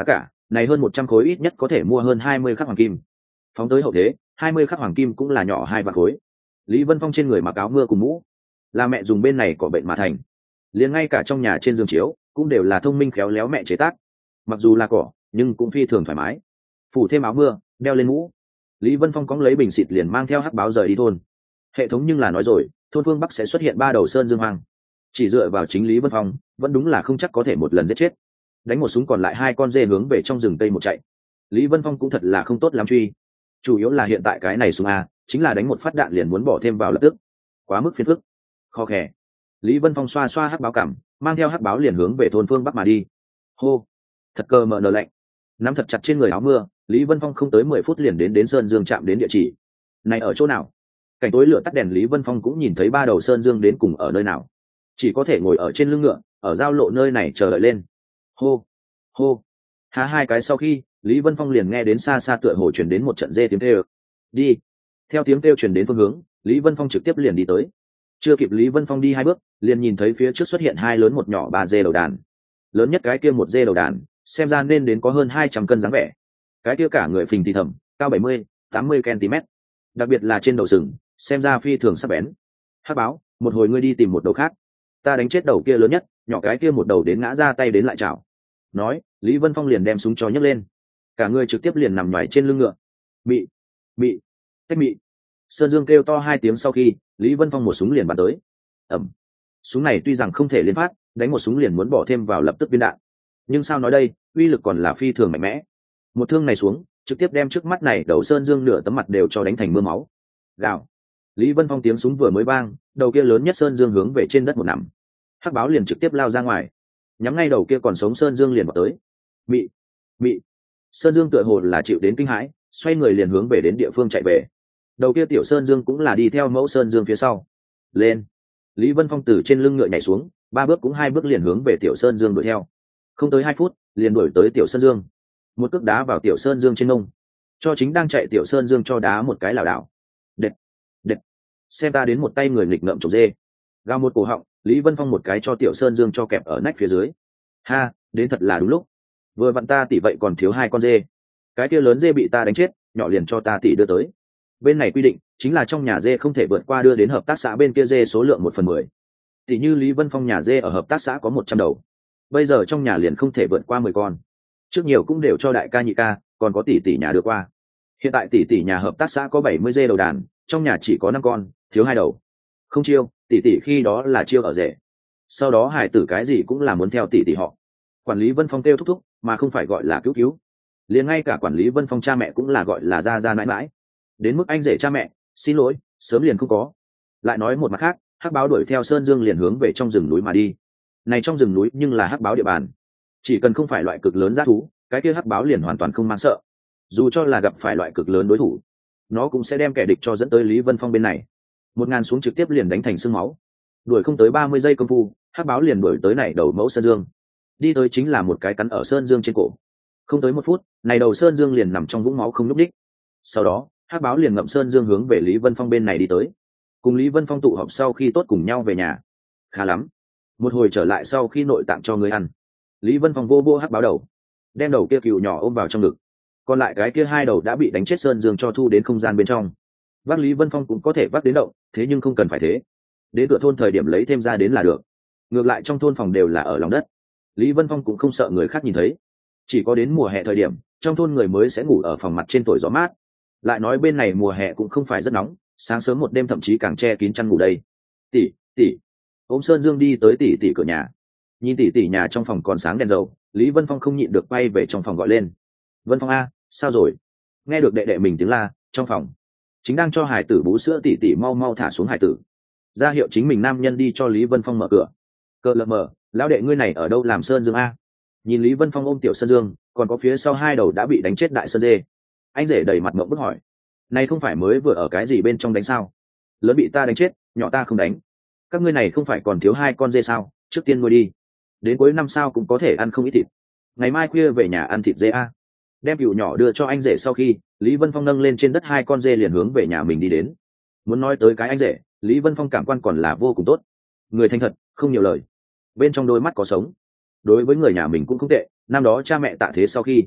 này hơn một trăm khối ít nhất có thể mua hơn hai mươi khắc hoàng kim. Phóng tới hậu thế, hai mươi khắc hoàng kim cũng là nhỏ hai vạn khối. Lý Vân Phong trên người mặc áo mưa cùng mũ, là mẹ dùng bên này có bệnh mà thành. Liền ngay cả trong nhà trên giường chiếu cũng đều là thông minh khéo léo mẹ chế tác. Mặc dù là cỏ, nhưng cũng phi thường thoải mái. Phủ thêm áo mưa, đeo lên mũ, Lý Vân Phong cóng lấy bình xịt liền mang theo hắc báo rời đi thôn. Hệ thống nhưng là nói rồi, thôn phương Bắc sẽ xuất hiện ba đầu sơn dương hoang. Chỉ dựa vào chính Lý Vân Phong, vẫn đúng là không chắc có thể một lần giết chết. Đánh một súng còn lại hai con dê hướng về trong rừng tây một chạy. Lý Vân Phong cũng thật là không tốt lắm truy. Chủ yếu là hiện tại cái này súng a, chính là đánh một phát đạn liền muốn bỏ thêm vào lập tức. Quá mức phiền phức. Khó khè. Lý Vân Phong xoa xoa hắc báo cảm, mang theo hắc báo liền hướng về thôn phương Bắc mà đi. Hô, thật cơ mờ nở lạnh. Nắm thật chặt trên người áo mưa, Lý Vân Phong không tới mười phút liền đến đến sơn dương chạm đến địa chỉ. Này ở chỗ nào? Cảnh tối lửa tắt đèn, Lý Vân Phong cũng nhìn thấy ba đầu sơn dương đến cùng ở nơi nào. Chỉ có thể ngồi ở trên lưng ngựa, ở giao lộ nơi này chờ đợi lên. Hô, hô. Há hai cái sau khi, Lý Vân Phong liền nghe đến xa xa tựa hồ truyền đến một trận dê tiếng kêu. Đi. Theo tiếng kêu truyền đến phương hướng, Lý Vân Phong trực tiếp liền đi tới. Chưa kịp Lý Vân Phong đi hai bước, liền nhìn thấy phía trước xuất hiện hai lớn một nhỏ ba dê đầu đàn. Lớn nhất cái kia một dê đầu đàn, xem ra nên đến có hơn hai trăm cân dáng vẻ. Cái kia cả người phình thì thầm, cao bảy mươi, tám mươi cm. Đặc biệt là trên đầu sừng, xem ra phi thường sắc bén. Hắc báo, một hồi ngươi đi tìm một đầu khác. Ta đánh chết đầu kia lớn nhất, nhỏ cái kia một đầu đến ngã ra tay đến lại chảo. Nói, Lý Vân Phong liền đem súng cho nhấc lên. Cả người trực tiếp liền nằm nhoài trên lưng ngựa. Mị, mị, tách mị. Sơn Dương kêu to hai tiếng sau khi, Lý Vân Phong một súng liền bắn tới. Ẩm. Súng này tuy rằng không thể liên phát, đánh một súng liền muốn bỏ thêm vào lập tức viên đạn. Nhưng sao nói đây, uy lực còn là phi thường mạnh mẽ. Một thương này xuống, trực tiếp đem trước mắt này đầu Sơn Dương nửa tấm mặt đều cho đánh thành mưa máu. Gào. Lý Vân Phong tiếng súng vừa mới vang, đầu kia lớn nhất Sơn Dương hướng về trên đất một nằm. Hắc báo liền trực tiếp lao ra ngoài, nhắm ngay đầu kia còn sống Sơn Dương liền vào tới. Mị, mị. Sơn Dương tựa hồ là chịu đến kinh hãi, xoay người liền hướng về đến địa phương chạy về. Đầu kia tiểu Sơn Dương cũng là đi theo mẫu Sơn Dương phía sau. Lên. Lý Vân Phong từ trên lưng ngựa nhảy xuống, ba bước cũng hai bước liền hướng về tiểu Sơn Dương đuổi theo. Không tới hai phút, liền đuổi tới tiểu Sơn Dương. Một cước đá vào tiểu Sơn Dương trên mông, cho chính đang chạy tiểu Sơn Dương cho đá một cái lảo đảo. Đệt, đệt. Xem ta đến một tay người nghịch ngợm trồng dê. Gào một cổ họng, Lý Vân Phong một cái cho tiểu Sơn Dương cho kẹp ở nách phía dưới. Ha, đến thật là đúng lúc. Vừa vặn ta tỷ vậy còn thiếu hai con dê. Cái kia lớn dê bị ta đánh chết, nhỏ liền cho ta tỷ đưa tới. Bên này quy định chính là trong nhà dê không thể vượt qua đưa đến hợp tác xã bên kia dê số lượng một phần mười. Tỷ như Lý Vân Phong nhà dê ở hợp tác xã có một trăm đầu, bây giờ trong nhà liền không thể vượt qua mười con. Trước nhiều cũng đều cho đại ca nhị ca, còn có tỷ tỷ nhà đưa qua. Hiện tại tỷ tỷ nhà hợp tác xã có bảy mươi dê đầu đàn, trong nhà chỉ có năm con, thiếu hai đầu. Không chiêu, tỷ tỷ khi đó là chiêu ở rể. Sau đó hải tử cái gì cũng là muốn theo tỷ tỷ họ. Quản lý Vân Phong kêu thúc thúc, mà không phải gọi là cứu cứu. Liền ngay cả quản lý Vân Phong cha mẹ cũng là gọi là gia gia mãi mãi. Đến mức anh rể cha mẹ, xin lỗi, sớm liền không có. Lại nói một mặt khác, hắc báo đuổi theo Sơn Dương liền hướng về trong rừng núi mà đi. Này trong rừng núi nhưng là hắc báo địa bàn, chỉ cần không phải loại cực lớn dã thú, cái kia hắc báo liền hoàn toàn không mang sợ. Dù cho là gặp phải loại cực lớn đối thủ, nó cũng sẽ đem kẻ địch cho dẫn tới Lý Vân Phong bên này. Một ngàn xuống trực tiếp liền đánh thành xương máu. Đuổi không tới ba mươi giây công phu, hắc báo liền đuổi tới này đầu mẫu Sơn Dương. Đi tới chính là một cái cắn ở Sơn Dương trên cổ. Không tới một phút, này đầu Sơn Dương liền nằm trong vũng máu không nhúc nhích. Sau đó, hắc báo liền ngậm Sơn Dương hướng về Lý Vân Phong bên này đi tới. Cùng Lý Vân Phong tụ họp sau khi tốt cùng nhau về nhà. Khá lắm, một hồi trở lại sau khi nội tạng cho người ăn. Lý Vân Phong vô vô hắc báo đầu, đem đầu kia cừu nhỏ ôm vào trong ngực. Còn lại cái kia hai đầu đã bị đánh chết Sơn Dương cho thu đến không gian bên trong. Vác Lý Vân Phong cũng có thể vác đến động, thế nhưng không cần phải thế. Đến cửa thôn thời điểm lấy thêm ra đến là được. Ngược lại trong thôn phòng đều là ở lòng đất, Lý Vân Phong cũng không sợ người khác nhìn thấy. Chỉ có đến mùa hè thời điểm, trong thôn người mới sẽ ngủ ở phòng mặt trên thổi gió mát. Lại nói bên này mùa hè cũng không phải rất nóng, sáng sớm một đêm thậm chí càng che kín chăn ngủ đây. Tỷ, tỷ. Ôm Sơn Dương đi tới tỷ tỷ cửa nhà. Nhìn tỷ tỷ nhà trong phòng còn sáng đèn dầu, Lý Vân Phong không nhịn được bay về trong phòng gọi lên. Vân Phong a, sao rồi? Nghe được đệ đệ mình tiếng la, trong phòng chính đang cho hải tử bú sữa tỷ tỷ mau mau thả xuống hải tử, ra hiệu chính mình nam nhân đi cho Lý Vân Phong mở cửa. Cờ lờ mờ, lão đệ ngươi này ở đâu làm Sơn Dương a? Nhìn Lý Vân Phong ôm tiểu Sơn Dương, còn có phía sau hai đầu đã bị đánh chết đại sơn dê. Anh rể đầy mặt ngậm bức hỏi, này không phải mới vừa ở cái gì bên trong đánh sao? Lớn bị ta đánh chết, nhỏ ta không đánh. Các ngươi này không phải còn thiếu hai con dê sao? Trước tiên nuôi đi, đến cuối năm sao cũng có thể ăn không ít thịt. Ngày mai khuya về nhà ăn thịt dê a. Đem cừu nhỏ đưa cho anh rể sau khi, Lý Vân Phong nâng lên trên đất hai con dê liền hướng về nhà mình đi đến. Muốn nói tới cái anh rể, Lý Vân Phong cảm quan còn là vô cùng tốt. Người thành thật, không nhiều lời, bên trong đôi mắt có sống. Đối với người nhà mình cũng không tệ, năm đó cha mẹ tạ thế sau khi,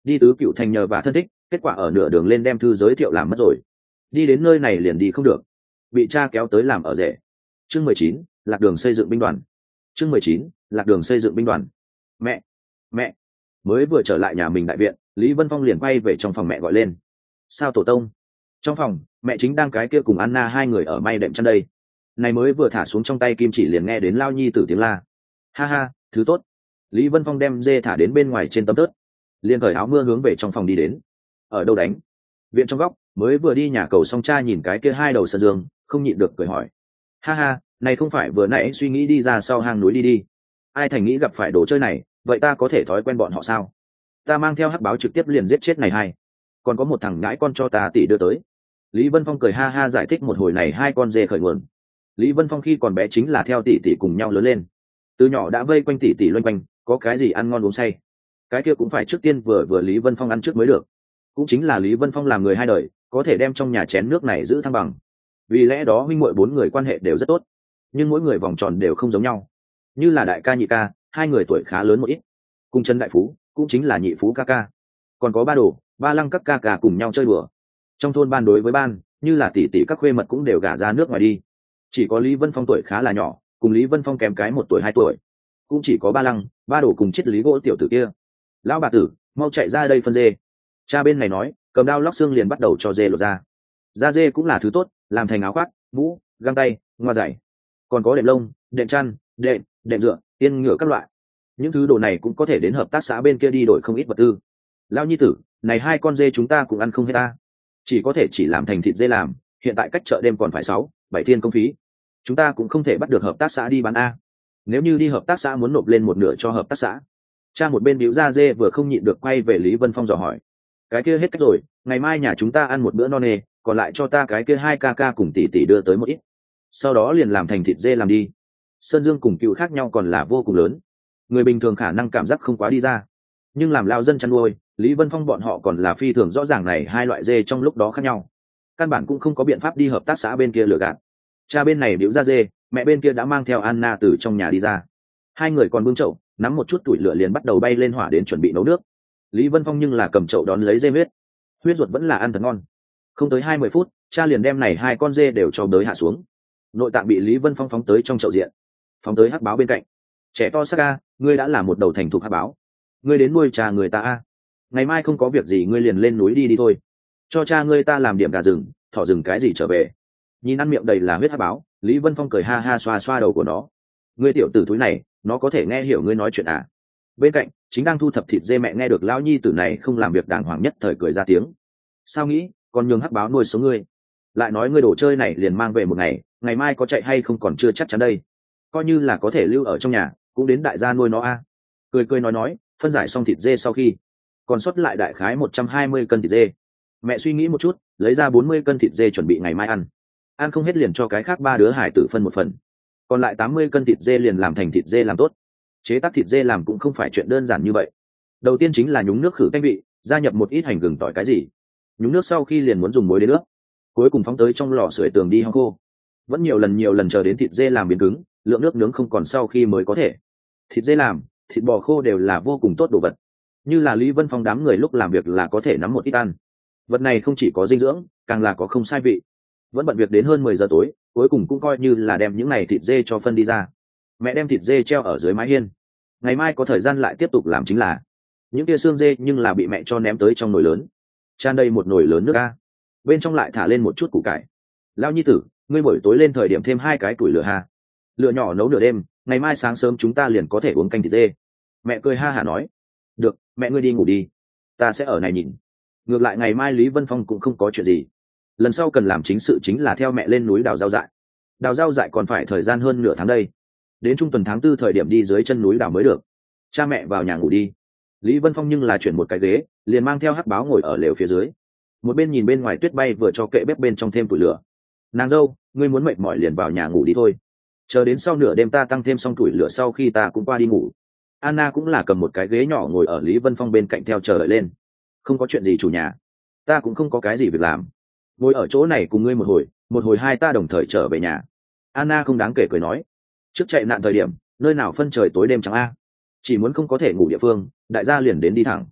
đi tứ cựu thành nhờ và thân thích, kết quả ở nửa đường lên đem thư giới thiệu làm mất rồi, đi đến nơi này liền đi không được, bị cha kéo tới làm ở rể. Chương mười chín, lạc đường xây dựng binh đoàn. Chương mười chín, lạc đường xây dựng binh đoàn. Mẹ, mẹ. Mới vừa trở lại nhà mình đại viện, Lý Vân Phong liền quay về trong phòng mẹ gọi lên. Sao tổ tông? Trong phòng, mẹ chính đang cái kia cùng Anna hai người ở may đệm chăn đây. Này mới vừa thả xuống trong tay kim chỉ liền nghe đến lao nhi tử tiếng la. Ha ha, thứ tốt. Lý Vân Phong đem dê thả đến bên ngoài trên tấm tớt, liền cởi áo mưa hướng về trong phòng đi đến. Ở đâu đánh? Viện trong góc, mới vừa đi nhà cầu xong cha nhìn cái kia hai đầu sơn dương, không nhịn được cười hỏi. Ha ha, này không phải vừa nãy suy nghĩ đi ra sau hang núi đi đi. Ai thành nghĩ gặp phải đồ chơi này, vậy ta có thể thói quen bọn họ sao? Ta mang theo hắc báo trực tiếp liền giết chết này hai. Còn có một thằng ngãi con cho ta tỷ đưa tới. Lý Vân Phong cười ha ha giải thích một hồi này hai con dê khởi nguồn. Lý Vân Phong khi còn bé chính là theo tỷ tỷ cùng nhau lớn lên, từ nhỏ đã vây quanh tỷ tỷ loanh quanh, có cái gì ăn ngon uống say, cái kia cũng phải trước tiên vừa vừa Lý Vân Phong ăn trước mới được. Cũng chính là Lý Vân Phong làm người hai đời, có thể đem trong nhà chén nước này giữ thăng bằng. Vì lẽ đó huynh muội bốn người quan hệ đều rất tốt, nhưng mỗi người vòng tròn đều không giống nhau. Như là đại ca nhị ca, hai người tuổi khá lớn một ít, cùng Trần đại phú cũng chính là nhị phú ca ca, còn có ba đồ ba lăng các ca ca cùng nhau chơi đùa. Trong thôn ban đối với ban, như là tỷ tỷ các khuê mật cũng đều gả ra nước ngoài đi. Chỉ có Lý Vân Phong tuổi khá là nhỏ, cùng Lý Vân Phong kém cái một tuổi hai tuổi, cũng chỉ có ba lăng ba đồ cùng chết lý gỗ tiểu tử kia. Lão bà tử, mau chạy ra đây phân dê. Cha bên này nói, cầm dao lóc xương liền bắt đầu cho dê lột ra. Da dê cũng là thứ tốt, làm thành áo khoác, mũ, găng tay, ngoa giày, còn có đệm lông, đệm chăn, đệm đệm dựa, tiên ngựa các loại. Những thứ đồ này cũng có thể đến hợp tác xã bên kia đi đổi không ít vật tư. Lão nhi tử, này hai con dê chúng ta cũng ăn không hết ta, chỉ có thể chỉ làm thành thịt dê làm, hiện tại cách chợ đêm còn phải sáu bảy thiên công phí, chúng ta cũng không thể bắt được hợp tác xã đi bán a. Nếu như đi hợp tác xã muốn nộp lên một nửa cho hợp tác xã. Cha một bên bĩu da dê vừa không nhịn được quay về Lý Vân Phong dò hỏi. Cái kia hết cách rồi, ngày mai nhà chúng ta ăn một bữa no nê, còn lại cho ta cái kia hai ca ca cùng tỷ tỷ đưa tới một ít, sau đó liền làm thành thịt dê làm đi. Sơn Dương cùng Cựu khác nhau còn là vô cùng lớn, người bình thường khả năng cảm giác không quá đi ra, nhưng làm lao dân chăn nuôi, Lý Vân Phong bọn họ còn là phi thường rõ ràng này hai loại dê trong lúc đó khác nhau, căn bản cũng không có biện pháp đi hợp tác xã bên kia lừa gạt. Cha bên này biểu ra dê, mẹ bên kia đã mang theo Anna từ trong nhà đi ra, hai người còn bưng chậu nắm một chút tuổi lửa liền bắt đầu bay lên hỏa đến chuẩn bị nấu nước. Lý Vân Phong nhưng là cầm chậu đón lấy dê huyết, huyết ruột vẫn là ăn thật ngon. Không tới hai mươi phút, cha liền đem này hai con dê đều cho đới hạ xuống, nội tạng bị Lý Vân Phong phóng tới trong chậu diện, phóng tới hắc báo bên cạnh. Trẻ to sắc a, ngươi đã là một đầu thành thục hắc báo, ngươi đến nuôi cha người ta a, ngày mai không có việc gì ngươi liền lên núi đi đi thôi, cho cha ngươi ta làm điểm gà rừng thỏ rừng cái gì trở về. Nhìn ăn miệng đầy là huyết hắc báo, Lý Vân Phong cười ha ha xoa xoa đầu của nó. Ngươi tiểu tử thúi này, nó có thể nghe hiểu ngươi nói chuyện à? Bên cạnh chính đang thu thập thịt dê mẹ nghe được lão nhi tử này không làm việc đàng hoàng nhất thời cười ra tiếng. Sao nghĩ còn nhường hắc báo nuôi sống ngươi, lại nói ngươi đồ chơi này liền mang về một ngày, ngày mai có chạy hay không còn chưa chắc chắn đây, coi như là có thể lưu ở trong nhà cũng đến đại gia nuôi nó a. Cười cười nói nói, phân giải xong thịt dê sau khi còn sót lại đại khái một trăm hai mươi cân thịt dê. Mẹ suy nghĩ một chút, lấy ra bốn mươi cân thịt dê chuẩn bị ngày mai ăn, ăn không hết liền cho cái khác ba đứa hải tử phân một phần, còn lại tám mươi cân thịt dê liền làm thành thịt dê làm tốt. Chế tác thịt dê làm cũng không phải chuyện đơn giản như vậy. Đầu tiên chính là nhúng nước khử canh vị, gia nhập một ít hành gừng tỏi cái gì, nhúng nước sau khi liền muốn dùng muối đến nước, cuối cùng phóng tới trong lò sưởi tường đi hong khô. Vẫn nhiều lần nhiều lần chờ đến thịt dê làm biến cứng, lượng nước nướng không còn sau khi mới có thể. Thịt dê làm, thịt bò khô đều là vô cùng tốt đồ vật, như là Lý Vân Phong đám người lúc làm việc là có thể nắm một ít ăn. Vật này không chỉ có dinh dưỡng, càng là có không sai vị. Vẫn bận việc đến hơn mười giờ tối, cuối cùng cũng coi như là đem những này thịt dê cho phân đi ra. Mẹ đem thịt dê treo ở dưới mái hiên, ngày mai có thời gian lại tiếp tục làm chính là. Những tia xương dê nhưng là bị mẹ cho ném tới trong nồi lớn, tràn đầy một nồi lớn nước a, bên trong lại thả lên một chút củ cải. Lao nhi tử, ngươi buổi tối lên thời điểm thêm hai cái củi lửa ha, lửa nhỏ nấu nửa đêm, ngày mai sáng sớm chúng ta liền có thể uống canh thịt dê. Mẹ cười ha hả nói. Được, mẹ ngươi đi ngủ đi, ta sẽ ở này nhìn. Ngược lại ngày mai Lý Vân Phong cũng không có chuyện gì, lần sau cần làm chính sự chính là theo mẹ lên núi đào rau dại. Đào rau dại còn phải thời gian hơn nửa tháng đây, đến trung tuần tháng tư thời điểm đi dưới chân núi đào mới được. Cha mẹ vào nhà ngủ đi. Lý Vân Phong nhưng là chuyển một cái ghế, liền mang theo hắc báo ngồi ở lều phía dưới, một bên nhìn bên ngoài tuyết bay vừa cho kệ bếp bên trong thêm củi lửa. Nàng dâu, ngươi muốn mệt mỏi liền vào nhà ngủ đi thôi, chờ đến sau nửa đêm ta tăng thêm xong củi lửa sau khi ta cũng qua đi ngủ. Anna cũng là cầm một cái ghế nhỏ ngồi ở Lý Vân Phong bên cạnh theo chờ đợi lên. Không có chuyện gì chủ nhà, ta cũng không có cái gì việc làm, ngồi ở chỗ này cùng ngươi một hồi, một hồi hai ta đồng thời trở về nhà. Anna không đáng kể cười nói, trước chạy nạn thời điểm nơi nào phân trời tối đêm trắng a, chỉ muốn không có thể ngủ địa phương đại gia liền đến đi thẳng,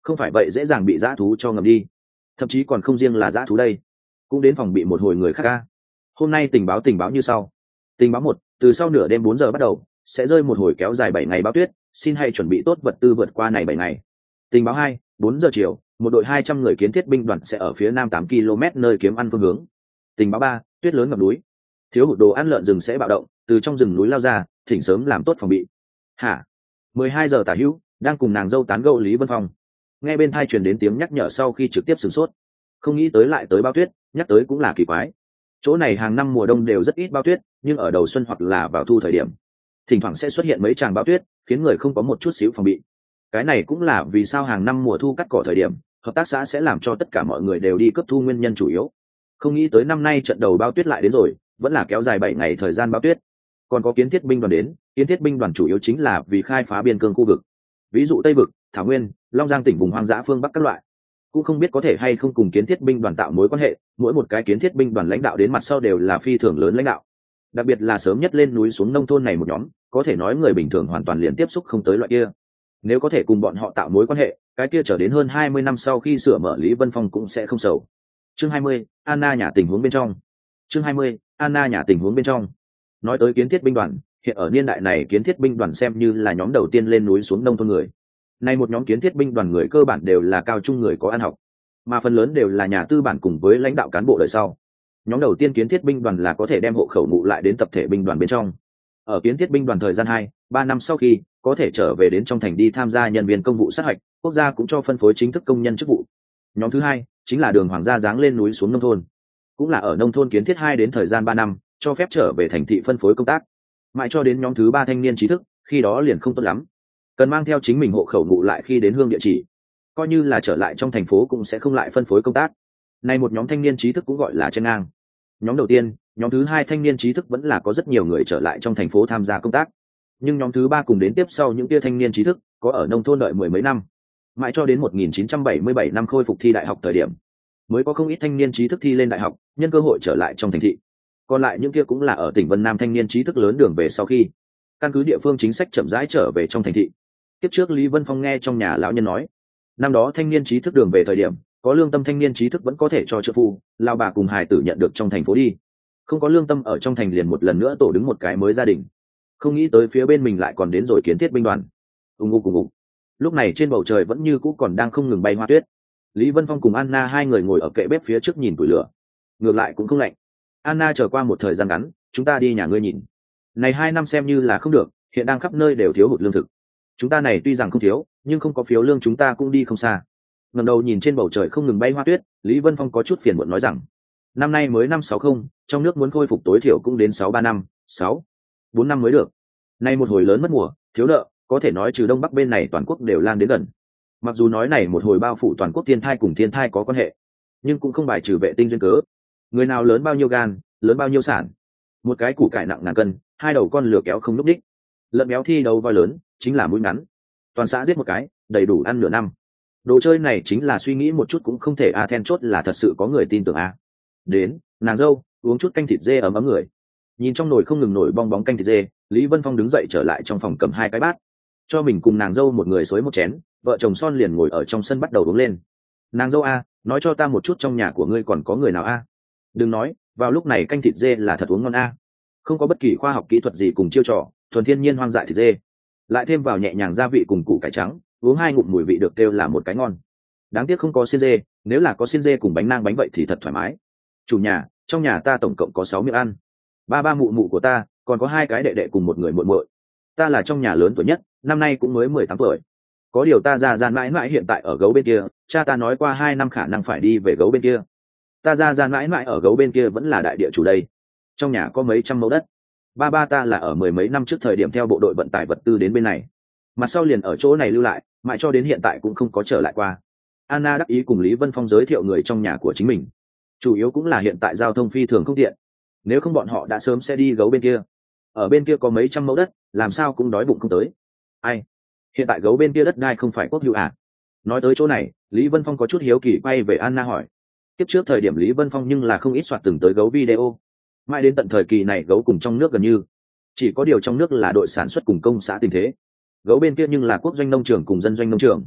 không phải vậy dễ dàng bị dã thú cho ngầm đi, thậm chí còn không riêng là dã thú đây, cũng đến phòng bị một hồi người khác ca. Hôm nay tình báo tình báo như sau. Tình báo một, từ sau nửa đêm bốn giờ bắt đầu sẽ rơi một hồi kéo dài bảy ngày bão tuyết, xin hãy chuẩn bị tốt vật tư vượt qua này bảy ngày. Tình báo hai, bốn giờ chiều một đội hai trăm người kiến thiết binh đoàn sẽ ở phía nam tám ki lô mét nơi kiếm ăn phương hướng. Tình báo ba, tuyết lớn ngập núi, thiếu hụt đồ ăn, lợn rừng sẽ bạo động từ trong rừng núi lao ra, thỉnh sớm làm tốt phòng bị. Hả? mười hai giờ tả hữu, đang cùng nàng dâu tán gẫu Lý Vân Phong nghe bên thai truyền đến tiếng nhắc nhở sau khi trực tiếp sửng sốt, không nghĩ tới lại tới bao tuyết, nhắc tới cũng là kỳ quái. Chỗ này hàng năm mùa đông đều rất ít bao tuyết, nhưng ở đầu xuân hoặc là vào thu thời điểm thỉnh thoảng sẽ xuất hiện mấy tràng bao tuyết, khiến người không có một chút xíu phòng bị. Cái này cũng là vì sao hàng năm mùa thu cắt cỏ thời điểm hợp tác xã sẽ làm cho tất cả mọi người đều đi cấp thu nguyên nhân chủ yếu. Không nghĩ tới năm nay trận đầu bao tuyết lại đến rồi, vẫn là kéo dài bảy ngày thời gian bao tuyết. Còn có kiến thiết binh đoàn đến, kiến thiết binh đoàn chủ yếu chính là vì khai phá biên cương khu vực, ví dụ Tây Vực, Thảo Nguyên, Long Giang tỉnh vùng hoang dã phương Bắc các loại. Cũng không biết có thể hay không cùng kiến thiết binh đoàn tạo mối quan hệ, mỗi một cái kiến thiết binh đoàn lãnh đạo đến mặt sau đều là phi thường lớn lãnh đạo. Đặc biệt là sớm nhất lên núi xuống nông thôn này một nhóm, có thể nói người bình thường hoàn toàn liền tiếp xúc không tới loại kia. Nếu có thể cùng bọn họ tạo mối quan hệ, cái kia trở đến hơn hai mươi năm sau khi sửa mở Lý Vân Phong cũng sẽ không sầu. Chương hai mươi, Anna nhà tình huống bên trong. Chương hai mươi, Anna nhà tình huống bên trong. Nói tới kiến thiết binh đoàn, hiện ở niên đại này kiến thiết binh đoàn xem như là nhóm đầu tiên lên núi xuống nông thôn người. Nay một nhóm kiến thiết binh đoàn người cơ bản đều là cao trung người có ăn học, mà phần lớn đều là nhà tư bản cùng với lãnh đạo cán bộ đời sau. Nhóm đầu tiên kiến thiết binh đoàn là có thể đem hộ khẩu ngụ lại đến tập thể binh đoàn bên trong. Ở kiến thiết binh đoàn thời gian hai, ba năm sau khi có thể trở về đến trong thành đi tham gia nhân viên công vụ sát hạch, quốc gia cũng cho phân phối chính thức công nhân chức vụ. Nhóm thứ hai chính là đường hoàng gia giáng lên núi xuống nông thôn, cũng là ở nông thôn kiến thiết hai đến thời gian ba năm, cho phép trở về thành thị phân phối công tác. Mãi cho đến nhóm thứ ba thanh niên trí thức, khi đó liền không tốt lắm, cần mang theo chính mình hộ khẩu ngụ lại khi đến hương địa chỉ, coi như là trở lại trong thành phố cũng sẽ không lại phân phối công tác. Nay một nhóm thanh niên trí thức cũng gọi là chen ngang. Nhóm đầu tiên, nhóm thứ hai thanh niên trí thức vẫn là có rất nhiều người trở lại trong thành phố tham gia công tác, nhưng nhóm thứ ba cùng đến tiếp sau những tia thanh niên trí thức có ở nông thôn đợi mười mấy năm, mãi cho đến một nghìn chín trăm bảy mươi bảy năm khôi phục thi đại học thời điểm mới có không ít thanh niên trí thức thi lên đại học, nhân cơ hội trở lại trong thành thị. Còn lại những kia cũng là ở tỉnh Vân Nam thanh niên trí thức lớn đường về sau khi căn cứ địa phương chính sách chậm rãi trở về trong thành thị. Tiếp trước Lý Vân Phong nghe trong nhà lão nhân nói, năm đó thanh niên trí thức đường về thời điểm có lương tâm thanh niên trí thức vẫn có thể cho trợ phu lao bà cùng hài tử nhận được trong thành phố đi, không có lương tâm ở trong thành liền một lần nữa tổ đứng một cái mới gia đình. Không nghĩ tới phía bên mình lại còn đến rồi kiến thiết binh đoàn. ùng ục ùng ục. Lúc này trên bầu trời vẫn như cũ còn đang không ngừng bay hoa tuyết. Lý Vân Phong cùng Anna hai người ngồi ở kệ bếp phía trước nhìn tủi lửa, ngược lại cũng không lạnh. Anna chờ qua một thời gian ngắn, chúng ta đi nhà ngươi nhìn. Này hai năm xem như là không được, hiện đang khắp nơi đều thiếu hụt lương thực. Chúng ta này tuy rằng không thiếu, nhưng không có phiếu lương chúng ta cũng đi không xa. Ngẩng đầu nhìn trên bầu trời không ngừng bay hoa tuyết, Lý Vân Phong có chút phiền muộn nói rằng, năm nay mới năm sáu không, trong nước muốn khôi phục tối thiểu cũng đến sáu ba năm, sáu bốn năm mới được. Nay một hồi lớn mất mùa, thiếu nợ, có thể nói trừ đông bắc bên này toàn quốc đều lan đến gần. Mặc dù nói này một hồi bao phủ toàn quốc thiên thai cùng thiên thai có quan hệ, nhưng cũng không bài trừ vệ tinh duyên cớ. Người nào lớn bao nhiêu gan, lớn bao nhiêu sản. Một cái củ cải nặng ngàn cân, hai đầu con lừa kéo không lúc đích. Lợn béo thi đấu voi lớn, chính là mũi ngắn. Toàn xã giết một cái, đầy đủ ăn nửa năm. Đồ chơi này chính là suy nghĩ một chút cũng không thể a then chốt là thật sự có người tin tưởng a. Đến, nàng dâu, uống chút canh thịt dê ấm ấm người. Nhìn trong nồi không ngừng nổi bong bóng canh thịt dê, Lý Vân Phong đứng dậy trở lại trong phòng cầm hai cái bát, cho mình cùng nàng dâu một người xối một chén, vợ chồng son liền ngồi ở trong sân bắt đầu uống lên. Nàng dâu a, nói cho ta một chút trong nhà của ngươi còn có người nào a? Đừng nói, vào lúc này canh thịt dê là thật uống ngon a. Không có bất kỳ khoa học kỹ thuật gì cùng chiêu trò, thuần thiên nhiên hoang dại thịt dê, lại thêm vào nhẹ nhàng gia vị cùng củ cải trắng, uống hai ngụm mùi vị được kêu là một cái ngon. Đáng tiếc không có xiên dê, nếu là có xiên dê cùng bánh nang bánh vậy thì thật thoải mái. Chủ nhà, trong nhà ta tổng cộng có sáu miệng ăn. Ba ba mụ mụ của ta, còn có hai cái đệ đệ cùng một người muội muội. Ta là trong nhà lớn tuổi nhất, năm nay cũng mới mười tám tuổi. Có điều ta ra gian mãi mãi hiện tại ở gấu bên kia, cha ta nói qua hai năm khả năng phải đi về gấu bên kia. Ta ra gian mãi mãi ở gấu bên kia vẫn là đại địa chủ đây. Trong nhà có mấy trăm mẫu đất. Ba ba ta là ở mười mấy năm trước thời điểm theo bộ đội vận tải vật tư đến bên này, mặt sau liền ở chỗ này lưu lại, mãi cho đến hiện tại cũng không có trở lại qua. Anna đắc ý cùng Lý Vân Phong giới thiệu người trong nhà của chính mình, chủ yếu cũng là hiện tại giao thông phi thường không tiện, nếu không bọn họ đã sớm sẽ đi gấu bên kia. Ở bên kia có mấy trăm mẫu đất, làm sao cũng đói bụng không tới. Ai, hiện tại gấu bên kia đất đai không phải quốc hữu à? Nói tới chỗ này, Lý Vân Phong có chút hiếu kỳ quay về Anna hỏi. Tiếp trước thời điểm Lý Vân Phong nhưng là không ít soạt từng tới gấu video, mãi đến tận thời kỳ này gấu cùng trong nước gần như chỉ có điều trong nước là đội sản xuất cùng công xã tình thế, gấu bên kia nhưng là quốc doanh nông trường cùng dân doanh nông trường.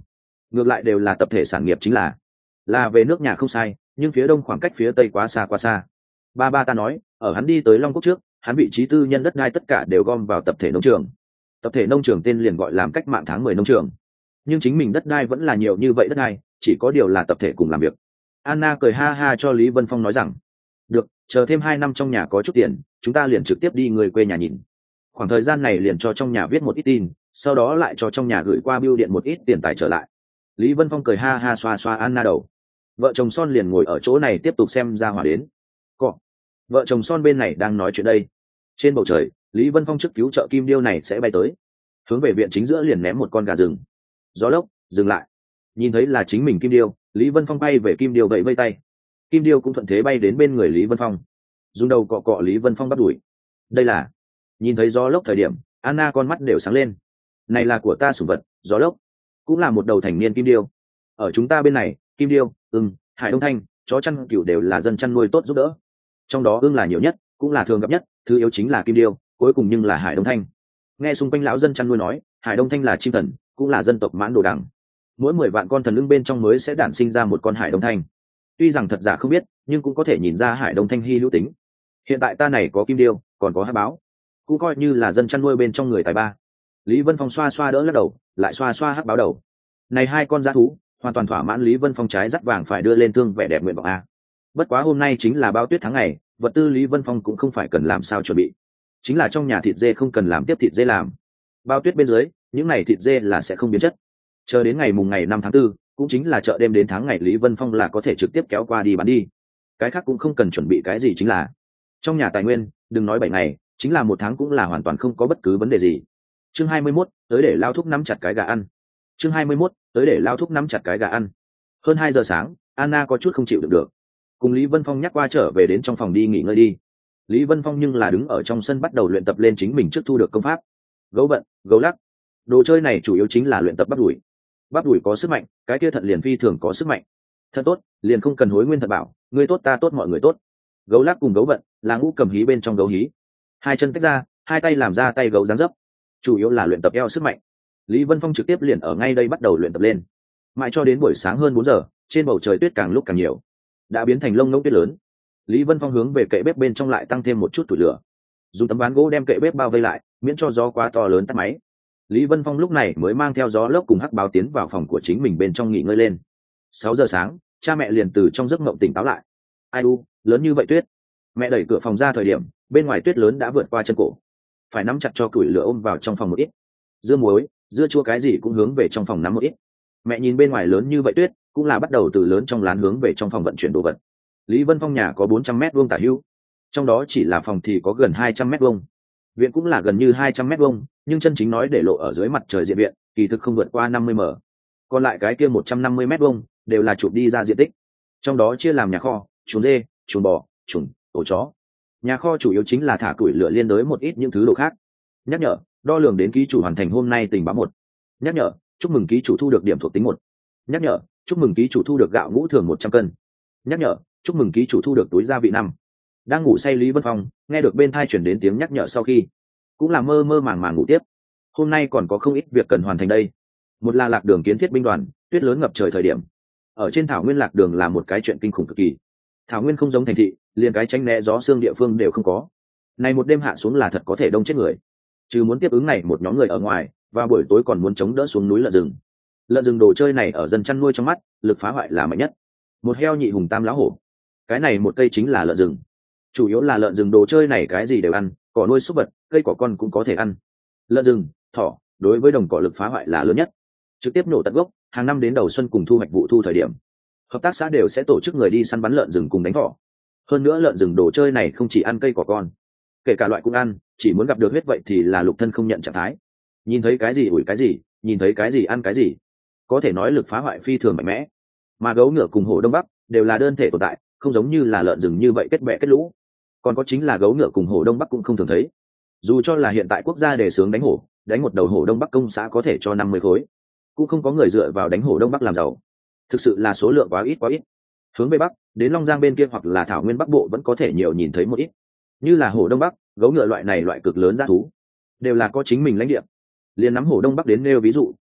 ngược lại đều là tập thể sản nghiệp chính là là về nước nhà không sai, nhưng phía đông khoảng cách phía tây quá xa quá xa. Ba ba ta nói ở hắn đi tới Long Quốc trước, hắn vị trí tư nhân đất đai tất cả đều gom vào tập thể nông trường. Tập thể nông trường tên liền gọi làm cách mạng tháng mười nông trường, nhưng chính mình đất đai vẫn là nhiều như vậy đất đai, chỉ có điều là tập thể cùng làm việc. Anna cười ha ha cho Lý Vân Phong nói rằng được, chờ thêm hai năm trong nhà có chút tiền, chúng ta liền trực tiếp đi người quê nhà nhìn. Khoảng thời gian này liền cho trong nhà viết một ít tin, sau đó lại cho trong nhà gửi qua bưu điện một ít tiền tài trở lại. Lý Vân Phong cười ha ha xoa xoa Anna đầu. Vợ chồng son liền ngồi ở chỗ này tiếp tục xem ra hỏa đến. Cọ, vợ chồng son bên này đang nói chuyện đây. Trên bầu trời, Lý Vân Phong trước cứu trợ kim điêu này sẽ bay tới, hướng về viện chính giữa liền ném một con gà rừng. Gió lốc, dừng lại. Nhìn thấy là chính mình kim điêu, Lý Vân Phong bay về kim điêu vẫy vây tay. Kim điêu cũng thuận thế bay đến bên người Lý Vân Phong, dùng đầu cọ cọ Lý Vân Phong bắt đuổi. Đây là, nhìn thấy gió lốc thời điểm, Anna con mắt đều sáng lên. Này là của ta sủng vật, gió lốc, cũng là một đầu thành niên kim điêu. Ở chúng ta bên này, kim điêu, ưng, hải đông thanh, chó chăn cừu đều là dân chăn nuôi tốt giúp đỡ. Trong đó ưng là nhiều nhất, cũng là thường gặp nhất, thứ yếu chính là kim điêu, cuối cùng nhưng là hải đông thanh. Nghe xung quanh lão dân chăn nuôi nói, hải đông thanh là chim thần, cũng là dân tộc mãn đồ đằng. Mỗi mười vạn con thần ưng bên trong mới sẽ đản sinh ra một con hải đông thanh. Tuy rằng thật giả không biết, nhưng cũng có thể nhìn ra hải đông thanh hy hữu tính. Hiện tại ta này có kim điêu, còn có hắc báo, cũng coi như là dân chăn nuôi bên trong người tài ba. Lý Vân Phong xoa xoa đỡ lắc đầu, lại xoa xoa hắc báo đầu. Này hai con dã thú, hoàn toàn thỏa mãn Lý Vân Phong trái dắt vàng phải đưa lên thương vẻ đẹp nguyện vọng a. Bất quá hôm nay chính là bao tuyết tháng ngày, vật tư Lý Vân Phong cũng không phải cần làm sao chuẩn bị. Chính là trong nhà thịt dê không cần làm tiếp thịt dê làm. Bao tuyết bên dưới, những này thịt dê là sẽ không biến chất. Chờ đến ngày mùng ngày năm tháng tư, cũng chính là chợ đêm đến tháng ngày Lý Vân Phong là có thể trực tiếp kéo qua đi bán đi. Cái khác cũng không cần chuẩn bị cái gì, chính là trong nhà tài nguyên, đừng nói bảy ngày, chính là một tháng cũng là hoàn toàn không có bất cứ vấn đề gì. Chương hai mươi mốt, tới để lao thúc nắm chặt cái gà ăn. Chương hai mươi mốt, tới để lao thúc nắm chặt cái gà ăn. Hơn hai giờ sáng, Anna có chút không chịu được được, cùng Lý Vân Phong nhắc qua trở về đến trong phòng đi nghỉ ngơi đi. Lý Vân Phong nhưng là đứng ở trong sân bắt đầu luyện tập lên chính mình trước thu được công pháp. Gấu vận, gấu lắc. Đồ chơi này chủ yếu chính là luyện tập bắp đùi. Bắp đùi có sức mạnh, cái kia thận liền phi thường có sức mạnh. Thật tốt, liền không cần hối nguyên thật bảo, người tốt ta tốt mọi người tốt. Gấu lắc cùng gấu vận là ngũ cầm hí bên trong gấu hí. Hai chân tách ra, hai tay làm ra tay gấu dáng dấp. Chủ yếu là luyện tập eo sức mạnh. Lý Vân Phong trực tiếp liền ở ngay đây bắt đầu luyện tập lên. Mãi cho đến buổi sáng hơn bốn giờ, trên bầu trời tuyết càng lúc càng nhiều, đã biến thành lông ngỗng tuyết lớn. Lý Vân Phong hướng về kệ bếp bên trong lại tăng thêm một chút tuổi lửa, dùng tấm ván gỗ đem kệ bếp bao vây lại, miễn cho gió quá to lớn tắt máy. Lý Vân Phong lúc này mới mang theo gió lốc cùng hắc báo tiến vào phòng của chính mình bên trong nghỉ ngơi lên. Sáu giờ sáng, cha mẹ liền từ trong giấc mộng tỉnh táo lại. Ai u, lớn như vậy tuyết. Mẹ đẩy cửa phòng ra thời điểm, bên ngoài tuyết lớn đã vượt qua chân cổ, phải nắm chặt cho củi lửa ôm vào trong phòng một ít. Dưa muối, dưa chua cái gì cũng hướng về trong phòng nắm một ít. Mẹ nhìn bên ngoài lớn như vậy tuyết, cũng là bắt đầu từ lớn trong lán hướng về trong phòng vận chuyển đồ vật. Lý Vân Phong nhà có bốn trăm mét vuông tả hữu, trong đó chỉ là phòng thì có gần hai trăm mét vuông, viện cũng là gần như hai trăm mét vuông, nhưng chân chính nói để lộ ở dưới mặt trời diện viện, kỳ thực không vượt qua năm mươi mét. Còn lại cái kia một trăm năm mươi mét vuông đều là chụp đi ra diện tích. Trong đó chia làm nhà kho, chuồng dê, chuồng bò, chuồng, ổ chó. Nhà kho chủ yếu chính là thả củi lửa liên đới một ít những thứ đồ khác. Nhắc nhở, đo lường đến ký chủ hoàn thành hôm nay tình báo một. Nhắc nhở, chúc mừng ký chủ thu được điểm thuộc tính một. Nhắc nhở, chúc mừng ký chủ thu được gạo ngũ thường một trăm cân. Nhắc nhở, chúc mừng ký chủ thu được túi gia vị năm. Đang ngủ say Lý Vân Phong nghe được bên thai chuyển đến tiếng nhắc nhở sau khi, cũng là mơ mơ màng màng ngủ tiếp. Hôm nay còn có không ít việc cần hoàn thành đây. Một là lạc đường kiến thiết binh đoàn, tuyết lớn ngập trời thời điểm, ở trên thảo nguyên lạc đường là một cái chuyện kinh khủng cực kỳ. Thảo nguyên không giống thành thị, liền cái tránh né gió xương địa phương đều không có. Này một đêm hạ xuống là thật có thể đông chết người. Trừ muốn tiếp ứng này một nhóm người ở ngoài, và buổi tối còn muốn chống đỡ xuống núi lợn rừng. Lợn rừng đồ chơi này ở dân chăn nuôi trong mắt, lực phá hoại là mạnh nhất. Một heo nhị hùng tam lão hổ, cái này một cây chính là lợn rừng. Chủ yếu là lợn rừng đồ chơi này cái gì đều ăn, cỏ nuôi súc vật, cây cỏ con cũng có thể ăn. Lợn rừng, thỏ, đối với đồng cỏ lực phá hoại là lớn nhất. Trực tiếp nổ tận gốc, hàng năm đến đầu xuân cùng thu hoạch vụ thu thời điểm, hợp tác xã đều sẽ tổ chức người đi săn bắn lợn rừng cùng đánh thỏ. Hơn nữa lợn rừng đồ chơi này không chỉ ăn cây cỏ con, kể cả loại cũng ăn, chỉ muốn gặp được huyết vậy thì là lục thân không nhận trạng thái. Nhìn thấy cái gì ủi cái gì, nhìn thấy cái gì ăn cái gì, có thể nói lực phá hoại phi thường mạnh mẽ. Mà gấu ngựa cùng hổ đông bắc đều là đơn thể tồn tại, không giống như là lợn rừng như vậy kết bè kết lũ. Còn có chính là gấu ngựa cùng hổ đông bắc cũng không thường thấy. Dù cho là hiện tại quốc gia đề xướng đánh hổ, đánh một đầu hổ đông bắc công xã có thể cho năm mươi khối, cũng không có người dựa vào đánh hổ đông bắc làm giàu. Thực sự là số lượng quá ít quá ít. Hướng về bắc, đến Long Giang bên kia hoặc là thảo nguyên bắc bộ vẫn có thể nhiều nhìn thấy một ít. Như là hổ đông bắc, gấu ngựa loại này loại cực lớn dã thú, đều là có chính mình lãnh địa. Liên nắm hổ đông bắc đến nêu ví dụ,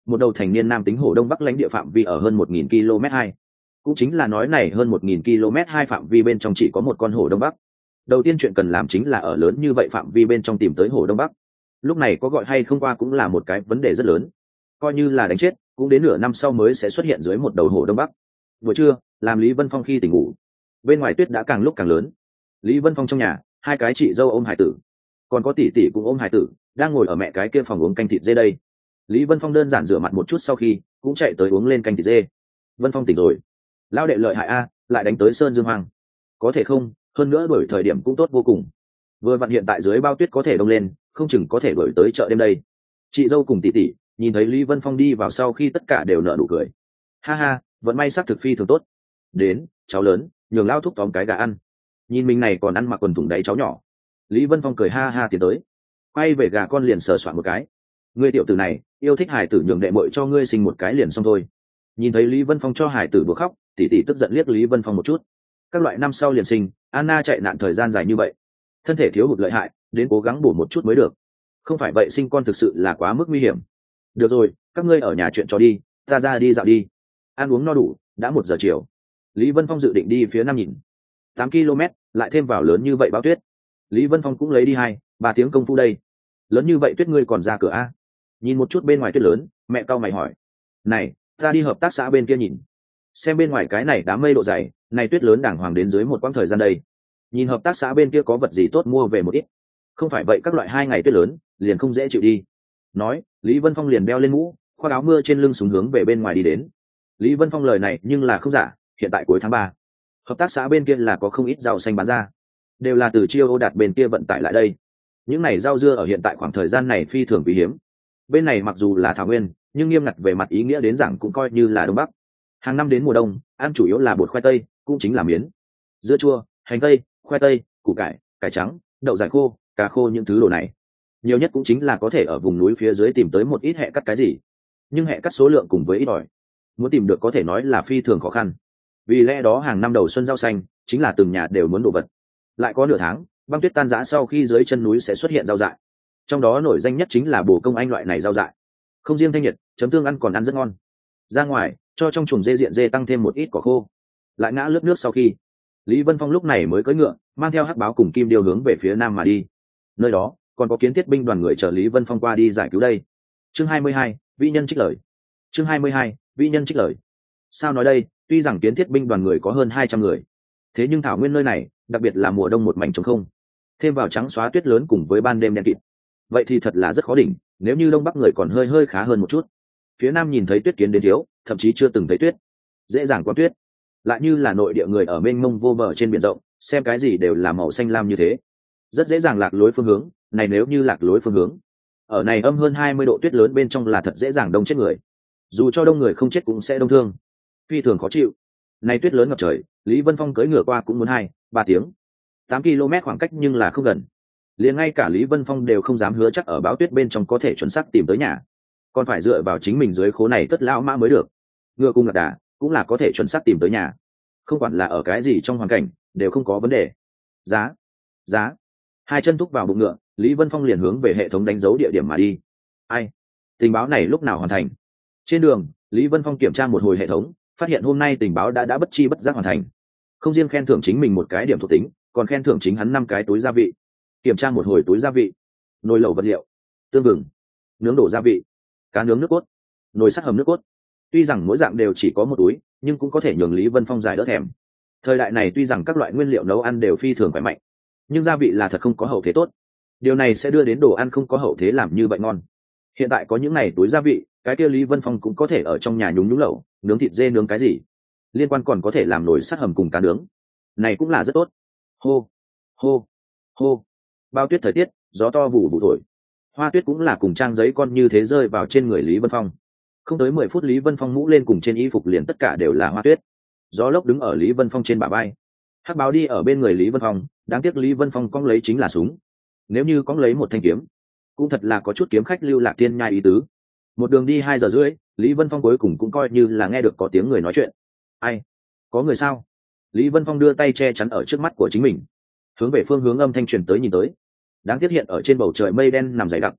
một đầu thành niên nam tính hổ đông bắc lãnh địa phạm vi ở hơn một nghìn km hai, cũng chính là nói này hơn một nghìn km hai phạm vi bên trong chỉ có một con hổ đông bắc. Đầu tiên chuyện cần làm chính là ở lớn như vậy phạm vi bên trong tìm tới hổ đông bắc. Lúc này có gọi hay không qua cũng là một cái vấn đề rất lớn, coi như là đánh chết cũng đến nửa năm sau mới sẽ xuất hiện dưới một đầu hổ đông bắc. Buổi trưa, làm Lý Vân Phong khi tỉnh ngủ, bên ngoài tuyết đã càng lúc càng lớn. Lý Vân Phong trong nhà, hai cái chị dâu ôm hải tử, còn có tỷ tỷ cũng ôm hải tử, đang ngồi ở mẹ cái kia phòng uống canh thịt dê đây. Lý Vân Phong đơn giản rửa mặt một chút sau khi cũng chạy tới uống lên canh thịt dê. Vân Phong tỉnh rồi. Lao đệ lợi hại a, lại đánh tới sơn dương hoang. Có thể không, hơn nữa đổi thời điểm cũng tốt vô cùng. Vừa vặn hiện tại dưới bao tuyết có thể đông lên, không chừng có thể đổi tới chợ đêm đây. Chị dâu cùng tỷ tỷ nhìn thấy Lý Vân Phong đi vào sau khi tất cả đều nở nụ cười. Ha ha, vẫn may sắc thực phi thường tốt. Đến, cháu lớn, nhường lao thúc tóm cái gà ăn. Nhìn mình này còn ăn mặc quần thủng đáy cháu nhỏ. Lý Vân Phong cười ha ha tiến tới, quay về gà con liền sờ soạn một cái. Ngươi tiểu tử này yêu thích hải tử, nhường đệ muội cho ngươi sinh một cái liền xong thôi. Nhìn thấy Lý Vân Phong cho hải tử đùa khóc, tỷ tỷ tức giận liếc Lý Vân Phong một chút. Các loại năm sau liền sinh, Anna chạy nạn thời gian dài như vậy, thân thể thiếu hụt lợi hại, đến cố gắng bổ một chút mới được. Không phải vậy sinh con thực sự là quá mức nguy hiểm. Được rồi, các ngươi ở nhà chuyện cho đi, ta ra đi dạo đi. Ăn uống no đủ, đã một giờ chiều. Lý Vân Phong dự định đi phía nam nhìn. tám ki lô mét, lại thêm vào lớn như vậy bão tuyết. Lý Vân Phong cũng lấy đi hai, ba tiếng công phu đây. Lớn như vậy tuyết ngươi còn ra cửa a? Nhìn một chút bên ngoài tuyết lớn, mẹ cau mày hỏi. Này, ta đi hợp tác xã bên kia nhìn. Xem bên ngoài cái này đám mây độ dày, này tuyết lớn đàng hoàng đến dưới một quãng thời gian đây. Nhìn hợp tác xã bên kia có vật gì tốt mua về một ít. Không phải vậy các loại hai ngày tuyết lớn, liền không dễ chịu đi. Nói, Lý Vân Phong liền đeo lên mũ, khoác áo mưa trên lưng xuống hướng về bên ngoài đi đến. Lý Vân Phong lời này nhưng là không giả, hiện tại cuối tháng ba, hợp tác xã bên kia là có không ít rau xanh bán ra, đều là từ Chiêu Ô Đạt bên kia vận tải lại đây. Những này rau dưa ở hiện tại khoảng thời gian này phi thường quý hiếm. Bên này mặc dù là thảo nguyên, nhưng nghiêm ngặt về mặt ý nghĩa đến rằng cũng coi như là đông bắc. Hàng năm đến mùa đông, ăn chủ yếu là bột khoai tây, cũng chính là miến, dưa chua, hành tây, khoai tây, củ cải, cải trắng, đậu giải khô, cà khô, những thứ đồ này. Nhiều nhất cũng chính là có thể ở vùng núi phía dưới tìm tới một ít hẹ cắt cái gì, nhưng hẹ cắt số lượng cùng với ít ỏi, muốn tìm được có thể nói là phi thường khó khăn. Vì lẽ đó hàng năm đầu xuân rau xanh chính là từng nhà đều muốn đồ vật. Lại có nửa tháng, băng tuyết tan rã sau khi dưới chân núi sẽ xuất hiện rau dại, trong đó nổi danh nhất chính là bồ công anh loại này rau dại. Không riêng thanh nhiệt, chấm tương ăn còn ăn rất ngon. Ra ngoài cho trong chuồng dê diện dê tăng thêm một ít cỏ khô. Lại ngã lướt nước sau khi, Lý Vân Phong lúc này mới cưỡi ngựa, mang theo hắc báo cùng kim điêu hướng về phía nam mà đi. Nơi đó còn có kiến thiết binh đoàn người chờ Lý Vân Phong qua đi giải cứu đây. Chương hai mươi hai, vĩ nhân trích lời. Chương hai mươi hai, vĩ nhân trích lời. Sao nói đây, tuy rằng kiến thiết binh đoàn người có hơn hai trăm người, thế nhưng thảo nguyên nơi này, đặc biệt là mùa đông một mảnh trống không, thêm vào trắng xóa tuyết lớn cùng với ban đêm đen kịt, vậy thì thật là rất khó đỉnh. Nếu như đông bắc người còn hơi hơi khá hơn một chút, phía nam nhìn thấy tuyết kiến đến thiếu, thậm chí chưa từng thấy tuyết, dễ dàng có tuyết. Lại như là nội địa người ở mênh mông vô bờ trên biển rộng, xem cái gì đều là màu xanh lam như thế, rất dễ dàng lạc lối phương hướng. Này nếu như lạc lối phương hướng, ở này âm hơn hai mươi độ tuyết lớn bên trong là thật dễ dàng đông chết người. Dù cho đông người không chết cũng sẽ đông thương, phi thường khó chịu. Này tuyết lớn ngập trời, Lý Vân Phong cưỡi ngựa qua cũng muốn hai ba tiếng. tám ki lô mét khoảng cách nhưng là không gần, liền ngay cả Lý Vân Phong đều không dám hứa chắc ở bão tuyết bên trong có thể chuẩn xác tìm tới nhà, còn phải dựa vào chính mình dưới khố này tất lão mã mới được. Ngựa cùng lạc đà cũng là có thể chuẩn xác tìm tới nhà, không quản là ở cái gì trong hoàn cảnh đều không có vấn đề. Giá, giá, hai chân thúc vào bụng ngựa, Lý Vân Phong liền hướng về hệ thống đánh dấu địa điểm mà đi. Ai, tình báo này lúc nào hoàn thành? Trên đường, Lý Vân Phong kiểm tra một hồi hệ thống, phát hiện hôm nay tình báo đã đã bất chi bất giác hoàn thành. Không riêng khen thưởng chính mình một cái điểm thuộc tính, còn khen thưởng chính hắn năm cái túi gia vị. Kiểm tra một hồi túi gia vị: nồi lẩu vật liệu, tương vừng, nướng đổ gia vị, cá nướng nước cốt, nồi sắt hầm nước cốt. Tuy rằng mỗi dạng đều chỉ có một túi, nhưng cũng có thể nhường Lý Vân Phong giải đỡ thèm. Thời đại này tuy rằng các loại nguyên liệu nấu ăn đều phi thường khỏe mạnh, nhưng gia vị là thật không có hậu thế tốt. Điều này sẽ đưa đến đồ ăn không có hậu thế làm như vậy ngon. Hiện tại có những này túi gia vị, cái kia Lý Vân Phong cũng có thể ở trong nhà nhúng nhúng lẩu, nướng thịt dê, nướng cái gì liên quan, còn có thể làm nồi sắt hầm cùng cá nướng, này cũng là rất tốt. Hô hô hô, bao tuyết thời tiết, gió to vụ vụ thổi, hoa tuyết cũng là cùng trang giấy con như thế rơi vào trên người Lý Vân Phong. Không tới mười phút, Lý Vân Phong mũ lên cùng trên y phục liền tất cả đều là hoa tuyết. Gió lốc đứng ở Lý Vân Phong trên bả vai, hắc báo đi ở bên người Lý Vân Phong. Đáng tiếc Lý Vân Phong cong lấy chính là súng, nếu như cong lấy một thanh kiếm cũng thật là có chút kiếm khách lưu lạc thiên nhai ý tứ. Một đường đi hai giờ rưỡi, Lý Vân Phong cuối cùng cũng coi như là nghe được có tiếng người nói chuyện. Ai, có người sao? Lý Vân Phong đưa tay che chắn ở trước mắt của chính mình, hướng về phương hướng âm thanh truyền tới nhìn tới. Đáng tiếc hiện ở trên bầu trời mây đen nằm dày đặc,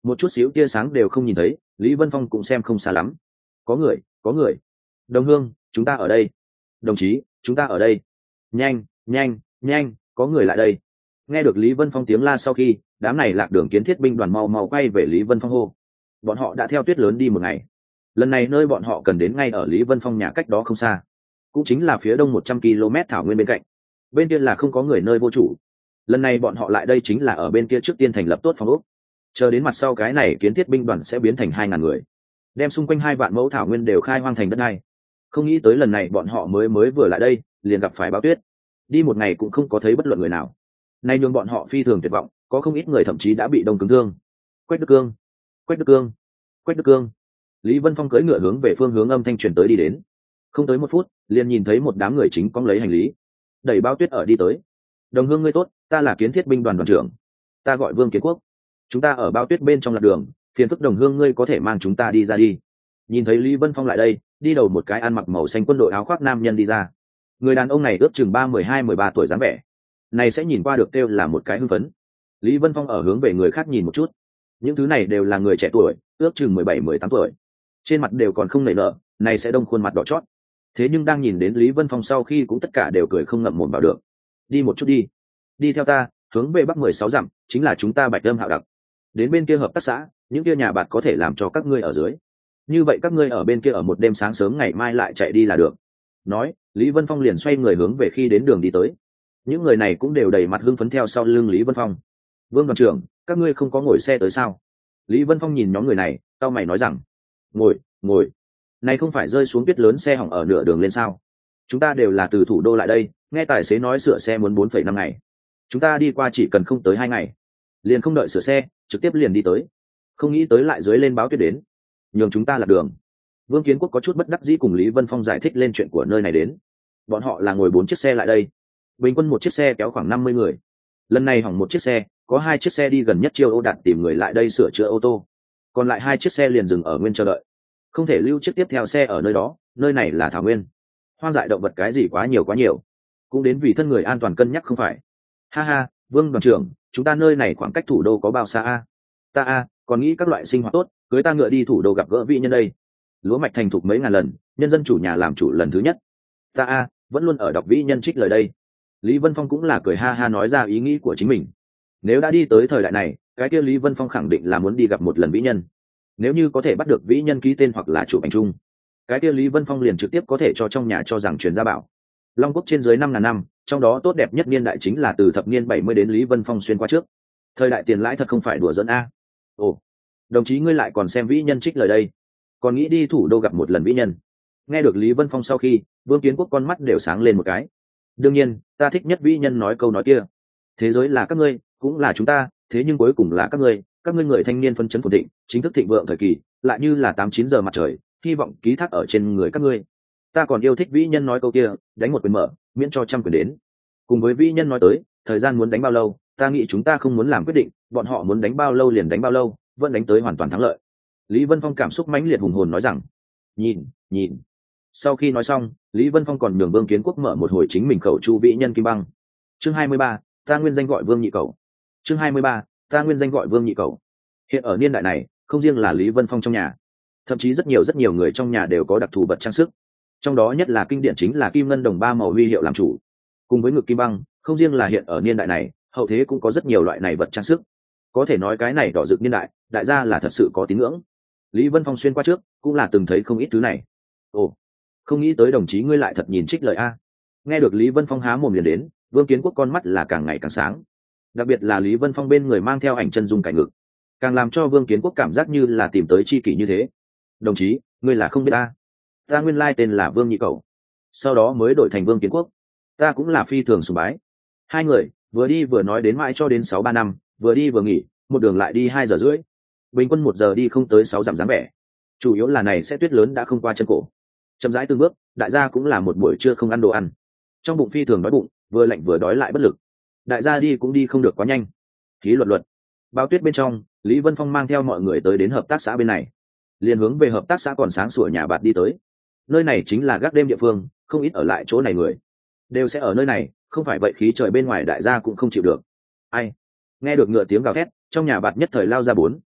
một chút xíu tia sáng đều không nhìn thấy, Lý Vân Phong cũng xem không xa lắm. Có người, có người. Đồng hương, chúng ta ở đây. Đồng chí, chúng ta ở đây. Nhanh, nhanh, nhanh, có người lại đây. Nghe được Lý Vân Phong tiếng la sau khi, đám này lạc đường kiến thiết binh đoàn mau mau quay về Lý Vân Phong hô. Bọn họ đã theo tuyết lớn đi một ngày. Lần này nơi bọn họ cần đến ngay ở Lý Vân Phong nhà cách đó không xa, cũng chính là phía đông một trăm ki lô mét thảo nguyên bên cạnh. Bên kia là không có người nơi vô chủ. Lần này bọn họ lại đây chính là ở bên kia trước tiên thành lập tốt phòng ốc, chờ đến mặt sau cái này kiến thiết binh đoàn sẽ biến thành hai ngàn người, đem xung quanh hai vạn mẫu thảo nguyên đều khai hoang thành đất này. Không nghĩ tới lần này bọn họ mới mới vừa lại đây liền gặp phải bão tuyết, đi một ngày cũng không có thấy bất luận người nào. Nay nhường bọn họ phi thường tuyệt vọng, có không ít người thậm chí đã bị đông cứng thương. Quách Đức Cương, Quách Đức Cương, Quách Đức Cương. Lý Vân Phong cưỡi ngựa hướng về phương hướng âm thanh truyền tới đi đến. Không tới một phút, liền nhìn thấy một đám người chính cóng lấy hành lý, đẩy bao tuyết ở đi tới. Đồng hương ngươi tốt, ta là kiến thiết binh đoàn đoàn trưởng, ta gọi Vương Kiến Quốc. Chúng ta ở bao tuyết bên trong lạc đường, phiền phức đồng hương ngươi có thể mang chúng ta đi ra đi. Nhìn thấy Lý Vân Phong lại đây, đi đầu một cái ăn mặc màu xanh quân đội áo khoác nam nhân đi ra. Người đàn ông này ước chừng ba mười hai mười ba tuổi dáng vẻ, này sẽ nhìn qua được kêu là một cái hưng phấn. Lý Vân Phong ở hướng về người khác nhìn một chút, những thứ này đều là người trẻ tuổi, ước chừng mười bảy mười tám tuổi, trên mặt đều còn không nảy nở, này sẽ đông khuôn mặt đỏ chót. Thế nhưng đang nhìn đến Lý Vân Phong sau khi cũng tất cả đều cười không ngậm mồm vào được. Đi một chút đi, đi theo ta, hướng về bắc mười sáu dặm, chính là chúng ta Bạch Lâm Hạo Đặc. Đến bên kia hợp tác xã, những kia nhà bạt có thể làm cho các ngươi ở dưới. Như vậy các ngươi ở bên kia ở một đêm, sáng sớm ngày mai lại chạy đi là được. Nói, Lý Vân Phong liền xoay người hướng về khi đến đường đi tới. Những người này cũng đều đầy mặt hưng phấn theo sau lưng Lý Vân Phong. Vương đoàn trưởng, các ngươi không có ngồi xe tới sao? Lý Vân Phong nhìn nhóm người này, tao mày nói rằng, ngồi, ngồi. Này không phải rơi xuống tuyết lớn xe hỏng ở nửa đường lên sao? Chúng ta đều là từ thủ đô lại đây, nghe tài xế nói sửa xe muốn bốn phẩy năm ngày. Chúng ta đi qua chỉ cần không tới hai ngày, liền không đợi sửa xe, trực tiếp liền đi tới. Không nghĩ tới lại dưới lên báo tuyết đến, nhường chúng ta lạc đường. Vương Kiến Quốc có chút bất đắc dĩ cùng Lý Vân Phong giải thích lên chuyện của nơi này đến. Bọn họ là ngồi bốn chiếc xe lại đây, bình quân một chiếc xe kéo khoảng năm mươi người. Lần này hỏng một chiếc xe, có hai chiếc xe đi gần nhất Chiêu Ô Đạt tìm người lại đây sửa chữa ô tô, còn lại hai chiếc xe liền dừng ở nguyên chờ đợi. Không thể lưu chiếc tiếp theo xe ở nơi đó, nơi này là thảo nguyên, hoang dại động vật cái gì quá nhiều quá nhiều, cũng đến vì thân người an toàn cân nhắc không phải. Ha ha, Vương đoàn trưởng, chúng ta nơi này khoảng cách thủ đô có bao xa a? Ta a, còn nghĩ các loại sinh hoạt tốt, cưới ta ngựa đi thủ đô gặp gỡ vị nhân đây. Lúa mạch thành thục mấy ngàn lần, nhân dân chủ nhà làm chủ lần thứ nhất. Ta a, vẫn luôn ở đọc vĩ nhân trích lời đây. Lý Vân Phong cũng là cười ha ha nói ra ý nghĩ của chính mình. Nếu đã đi tới thời đại này, cái kia Lý Vân Phong khẳng định là muốn đi gặp một lần vĩ nhân. Nếu như có thể bắt được vĩ nhân ký tên hoặc là chụp ảnh chung, cái kia Lý Vân Phong liền trực tiếp có thể cho trong nhà cho rằng truyền gia bảo. Long Quốc trên dưới năm ngàn năm, trong đó tốt đẹp nhất niên đại chính là từ thập niên bảy mươi đến Lý Vân Phong xuyên qua trước. Thời đại tiền lãi thật không phải đùa giỡn a. Ồ, đồng chí ngươi lại còn xem vĩ nhân trích lời đây, còn nghĩ đi thủ đô gặp một lần vĩ nhân. Nghe được Lý Vân Phong sau khi, Vương Kiến Quốc con mắt đều sáng lên một cái. Đương nhiên, ta thích nhất vĩ nhân nói câu nói kia. Thế giới là các ngươi, cũng là chúng ta, thế nhưng cuối cùng là các ngươi, các ngươi người thanh niên phân chấn phồn thịnh, chính thức thịnh vượng thời kỳ, lại như là tám chín giờ mặt trời, hy vọng ký thác ở trên người các ngươi. Ta còn yêu thích vĩ nhân nói câu kia, đánh một quyền mở, miễn cho trăm quyền đến. Cùng với vĩ nhân nói tới, thời gian muốn đánh bao lâu, ta nghĩ chúng ta không muốn làm quyết định, bọn họ muốn đánh bao lâu liền đánh bao lâu, vẫn đánh tới hoàn toàn thắng lợi. Lý Vân Phong cảm xúc mãnh liệt hùng hồn nói rằng, nhìn, nhìn. Sau khi nói xong, Lý Vân Phong còn nhường Vương Kiến Quốc mở một hồi chính mình khẩu chu vĩ nhân kim băng. Chương hai mươi ba, ta nguyên danh gọi Vương Nhị Cầu. Chương hai mươi ba, ta nguyên danh gọi Vương Nhị Cầu. Hiện ở niên đại này, không riêng là Lý Vân Phong trong nhà, thậm chí rất nhiều rất nhiều người trong nhà đều có đặc thù vật trang sức. Trong đó nhất là kinh điển chính là kim ngân đồng ba màu huy hiệu làm chủ, cùng với ngực kim băng. Không riêng là hiện ở niên đại này, hậu thế cũng có rất nhiều loại này vật trang sức. Có thể nói cái này đỏ rực niên đại, đại gia là thật sự có tín ngưỡng. Lý Vân Phong xuyên qua trước cũng là từng thấy không ít thứ này. Ồ, không nghĩ tới đồng chí ngươi lại thật nhìn trích lời a. Nghe được Lý Vân Phong há mồm liền đến, Vương Kiến Quốc con mắt là càng ngày càng sáng. Đặc biệt là Lý Vân Phong bên người mang theo ảnh chân dung cảnh ngực, càng làm cho Vương Kiến Quốc cảm giác như là tìm tới tri kỷ như thế. Đồng chí, ngươi là không biết ta, ta nguyên lai tên là Vương Nhị Cầu, sau đó mới đổi thành Vương Kiến Quốc. Ta cũng là phi thường sùng bái. Hai người vừa đi vừa nói đến mãi cho đến sáu ba năm, vừa đi vừa nghỉ, một đường lại đi hai giờ rưỡi, bình quân một giờ đi không tới sáu dặm dáng vẻ. Chủ yếu là này sẽ tuyết lớn đã không qua chân cổ. Chậm rãi từng bước, đại gia cũng là một buổi trưa không ăn đồ ăn, trong bụng phi thường đói bụng, vừa lạnh vừa đói lại bất lực. Đại gia đi cũng đi không được quá nhanh. Khí luật luật bao tuyết bên trong, Lý Vân Phong mang theo mọi người tới đến hợp tác xã bên này, liền hướng về hợp tác xã còn sáng sủa nhà bạt đi tới. Nơi này chính là gác đêm địa phương, không ít ở lại chỗ này người đều sẽ ở nơi này, không phải vậy khí trời bên ngoài đại gia cũng không chịu được. Ai nghe được ngựa tiếng gào thét, trong nhà bạt nhất thời lao ra bốn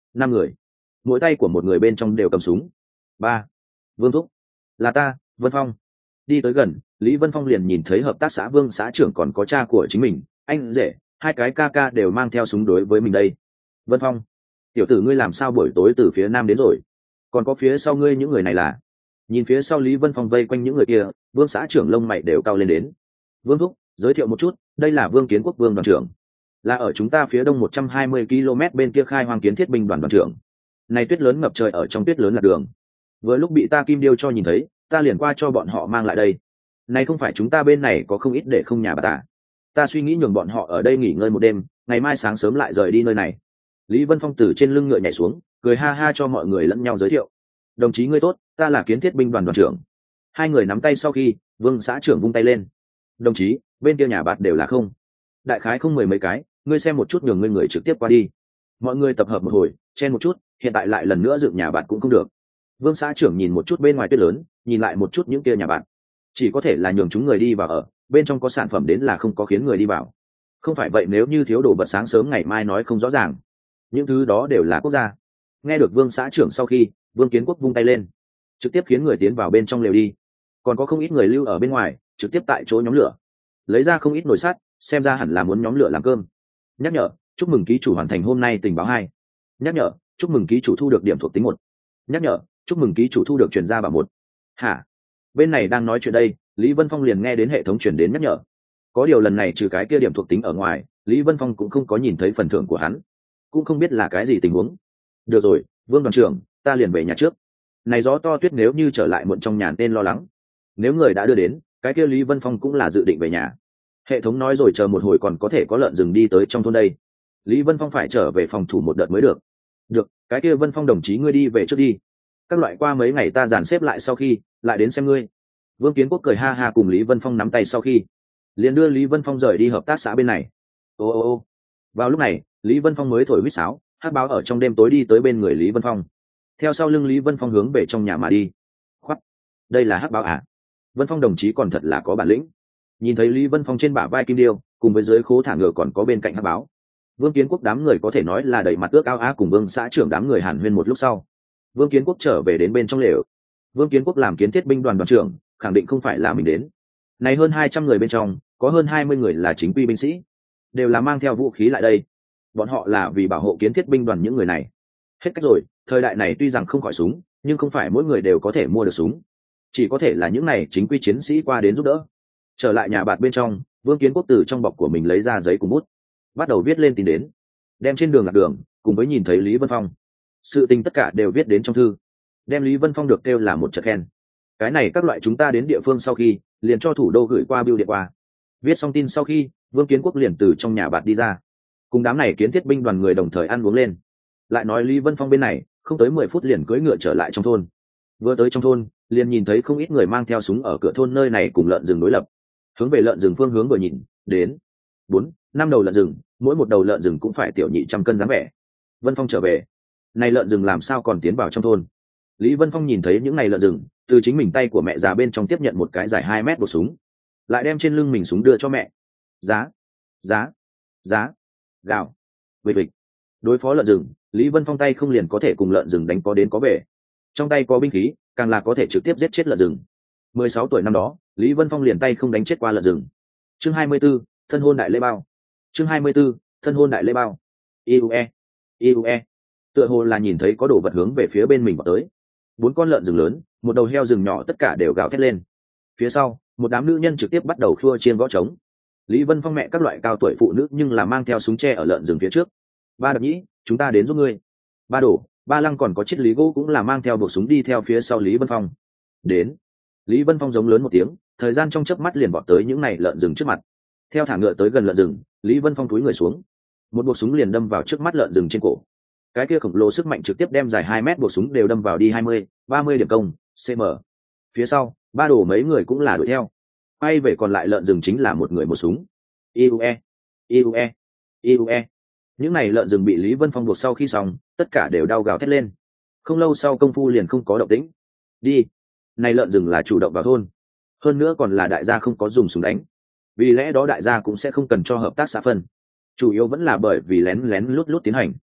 năm người, mỗi tay của một người bên trong đều cầm súng. Ba, Vương Thúc, là ta, Vân Phong. Đi tới gần, Lý Vân Phong liền nhìn thấy hợp tác xã Vương xã trưởng còn có cha của chính mình, anh rể, hai cái ca ca đều mang theo súng đối với mình đây. Vân Phong, tiểu tử ngươi làm sao buổi tối từ phía nam đến rồi? Còn có phía sau ngươi những người này là? Nhìn phía sau Lý Vân Phong vây quanh những người kia, Vương xã trưởng lông mày đều cao lên đến. Vương Thúc, giới thiệu một chút, đây là Vương Kiến Quốc Vương đoàn trưởng, là ở chúng ta phía đông một trăm hai mươi ki lô mét bên kia khai hoang kiến thiết binh đoàn đoàn trưởng. Này tuyết lớn ngập trời ở trong tuyết lớn là đường. Vừa lúc bị ta Kim Điêu cho nhìn thấy, ta liền qua cho bọn họ mang lại đây. Này không phải chúng ta bên này có không ít để không nhà bà ta. Ta suy nghĩ nhường bọn họ ở đây nghỉ ngơi một đêm, ngày mai sáng sớm lại rời đi nơi này. Lý Vân Phong từ trên lưng ngựa nhảy xuống, cười ha ha cho mọi người lẫn nhau giới thiệu. Đồng chí ngươi tốt, ta là kiến thiết binh đoàn đoàn trưởng. Hai người nắm tay sau khi, Vương xã trưởng vung tay lên. Đồng chí, bên kia nhà bạt đều là không. Đại khái không mười mấy cái, ngươi xem một chút nhường ngươi người trực tiếp qua đi. Mọi người tập hợp một hồi, chen một chút, hiện tại lại lần nữa dựng nhà bạt cũng không được. Vương xã trưởng nhìn một chút bên ngoài tuyết lớn, nhìn lại một chút những kia nhà bạt. Chỉ có thể là nhường chúng người đi vào ở, bên trong có sản phẩm đến là không có khiến người đi vào. Không phải vậy nếu như thiếu đồ vật sáng sớm ngày mai nói không rõ ràng. Những thứ đó đều là quốc gia. Nghe được Vương xã trưởng sau khi, Vương Kiến Quốc vung tay lên, trực tiếp khiến người tiến vào bên trong lều đi. Còn có không ít người lưu ở bên ngoài, trực tiếp tại chỗ nhóm lửa, lấy ra không ít nồi sắt, xem ra hẳn là muốn nhóm lửa làm cơm. Nhắc nhở, chúc mừng ký chủ hoàn thành hôm nay tình báo hai. Nhắc nhở, chúc mừng ký chủ thu được điểm thuộc tính một. Nhắc nhở, chúc mừng ký chủ thu được truyền ra bảo một. Hả? Bên này đang nói chuyện đây, Lý Vân Phong liền nghe đến hệ thống truyền đến nhắc nhở. Có điều lần này trừ cái kia điểm thuộc tính ở ngoài, Lý Vân Phong cũng không có nhìn thấy phần thưởng của hắn, cũng không biết là cái gì tình huống. Được rồi, Vương đoàn trưởng, ta liền về nhà trước. Này gió to tuyết nếu như trở lại muộn trong nhà nên lo lắng. Nếu người đã đưa đến, cái kia Lý Vân Phong cũng là dự định về nhà. Hệ thống nói rồi chờ một hồi còn có thể có lợn rừng đi tới trong thôn đây. Lý Vân Phong phải trở về phòng thủ một đợt mới được. Được, cái kia Vân Phong đồng chí ngươi đi về trước đi. Các loại qua mấy ngày ta dàn xếp lại sau khi, lại đến xem ngươi. Vương Kiến Quốc cười ha ha cùng Lý Vân Phong nắm tay sau khi, liền đưa Lý Vân Phong rời đi hợp tác xã bên này. Ô ô ô. Vào lúc này, Lý Vân Phong mới thổi huýt sáo, hắc báo ở trong đêm tối đi tới bên người Lý Vân Phong. Theo sau lưng Lý Vân Phong hướng về trong nhà mà đi. Khoắt. Đây là hắc báo à? Vân Phong đồng chí còn thật là có bản lĩnh. Nhìn thấy Lý Vân Phong trên bả vai kim điêu, cùng với dưới khố thả ngựa còn có bên cạnh hắc báo. Vương Kiến Quốc đám người có thể nói là đẩy mặt ước ao á cùng Vương xã trưởng đám người hàn huyên một lúc sau. Vương Kiến Quốc trở về đến bên trong lều. Vương Kiến Quốc làm kiến thiết binh đoàn đoàn trưởng, khẳng định không phải là mình đến. Này hơn hai trăm người bên trong, có hơn hai mươi người là chính quy binh sĩ, đều là mang theo vũ khí lại đây. Bọn họ là vì bảo hộ kiến thiết binh đoàn những người này. Hết cách rồi, thời đại này tuy rằng không khỏi súng, nhưng không phải mỗi người đều có thể mua được súng. Chỉ có thể là những này chính quy chiến sĩ qua đến giúp đỡ. Trở lại nhà bạt bên trong, Vương Kiến Quốc từ trong bọc của mình lấy ra giấy cùng bút, bắt đầu viết lên tin đến, đem trên đường lạc đường, cùng với nhìn thấy Lý Vân Phong, sự tình tất cả đều viết đến trong thư, đem Lý Vân Phong được kêu là một trận khen. Cái này các loại chúng ta đến địa phương sau khi, liền cho thủ đô gửi qua bưu điện qua. Viết xong tin sau khi, Vương Kiến Quốc liền từ trong nhà bạt đi ra, cùng đám này kiến thiết binh đoàn người đồng thời ăn uống lên. Lại nói Lý Vân Phong bên này, không tới mười phút liền cưỡi ngựa trở lại trong thôn. Vừa tới trong thôn, liền nhìn thấy không ít người mang theo súng ở cửa thôn nơi này cùng lợn rừng đối lập. Hướng về lợn rừng phương hướng vừa nhìn, đến bốn, năm đầu lợn rừng, mỗi một đầu lợn rừng cũng phải tiểu nhị trăm cân dáng vẻ. Vân Phong trở về, này lợn rừng làm sao còn tiến vào trong thôn? Lý Vân Phong nhìn thấy những này lợn rừng, từ chính mình tay của mẹ già bên trong tiếp nhận một cái dài hai mét bột súng, lại đem trên lưng mình súng đưa cho mẹ. Giá, giá, giá, gào, vịt vịt. Đối phó lợn rừng, Lý Vân Phong tay không liền có thể cùng lợn rừng đánh có đến có về. Trong tay có binh khí, càng là có thể trực tiếp giết chết lợn rừng. mười sáu tuổi năm đó, Lý Vân Phong liền tay không đánh chết qua lợn rừng. Chương hai mươi 24, thân hôn đại lễ bao. Chương hai mươi 24, thân hôn đại lễ bao. Iue, Iue. Tựa hồ là nhìn thấy có đồ vật hướng về phía bên mình vào tới. Bốn con lợn rừng lớn, một đầu heo rừng nhỏ tất cả đều gào thét lên. Phía sau, một đám nữ nhân trực tiếp bắt đầu khua chiên gõ trống. Lý Vân Phong mẹ các loại cao tuổi phụ nữ nhưng là mang theo súng tre ở lợn rừng phía trước. Ba Đập Nhĩ, chúng ta đến giúp ngươi. Ba Đổ, Ba Lăng còn có chiếc lý gỗ cũng là mang theo buộc súng đi theo phía sau Lý Vân Phong. Đến. Lý Vân Phong giống lớn một tiếng, thời gian trong chớp mắt liền vọt tới những này lợn rừng trước mặt. Theo thả ngựa tới gần lợn rừng, Lý Vân Phong cúi người xuống, một buộc súng liền đâm vào trước mắt lợn rừng trên cổ. Cái kia khổng lồ sức mạnh trực tiếp đem dài hai mét buộc súng đều đâm vào đi hai mươi, ba mươi điểm công, cm. Phía sau, Ba Đổ mấy người cũng là đuổi theo. Quay về còn lại lợn rừng chính là một người một súng. Iue, Iue, Iue. Những này lợn rừng bị Lý Vân Phong buộc sau khi xong, tất cả đều đau gào thét lên. Không lâu sau công phu liền không có động tĩnh. Đi. Này lợn rừng là chủ động vào thôn, hơn nữa còn là đại gia không có dùng súng đánh, vì lẽ đó đại gia cũng sẽ không cần cho hợp tác xã phân, chủ yếu vẫn là bởi vì lén lén lút lút tiến hành.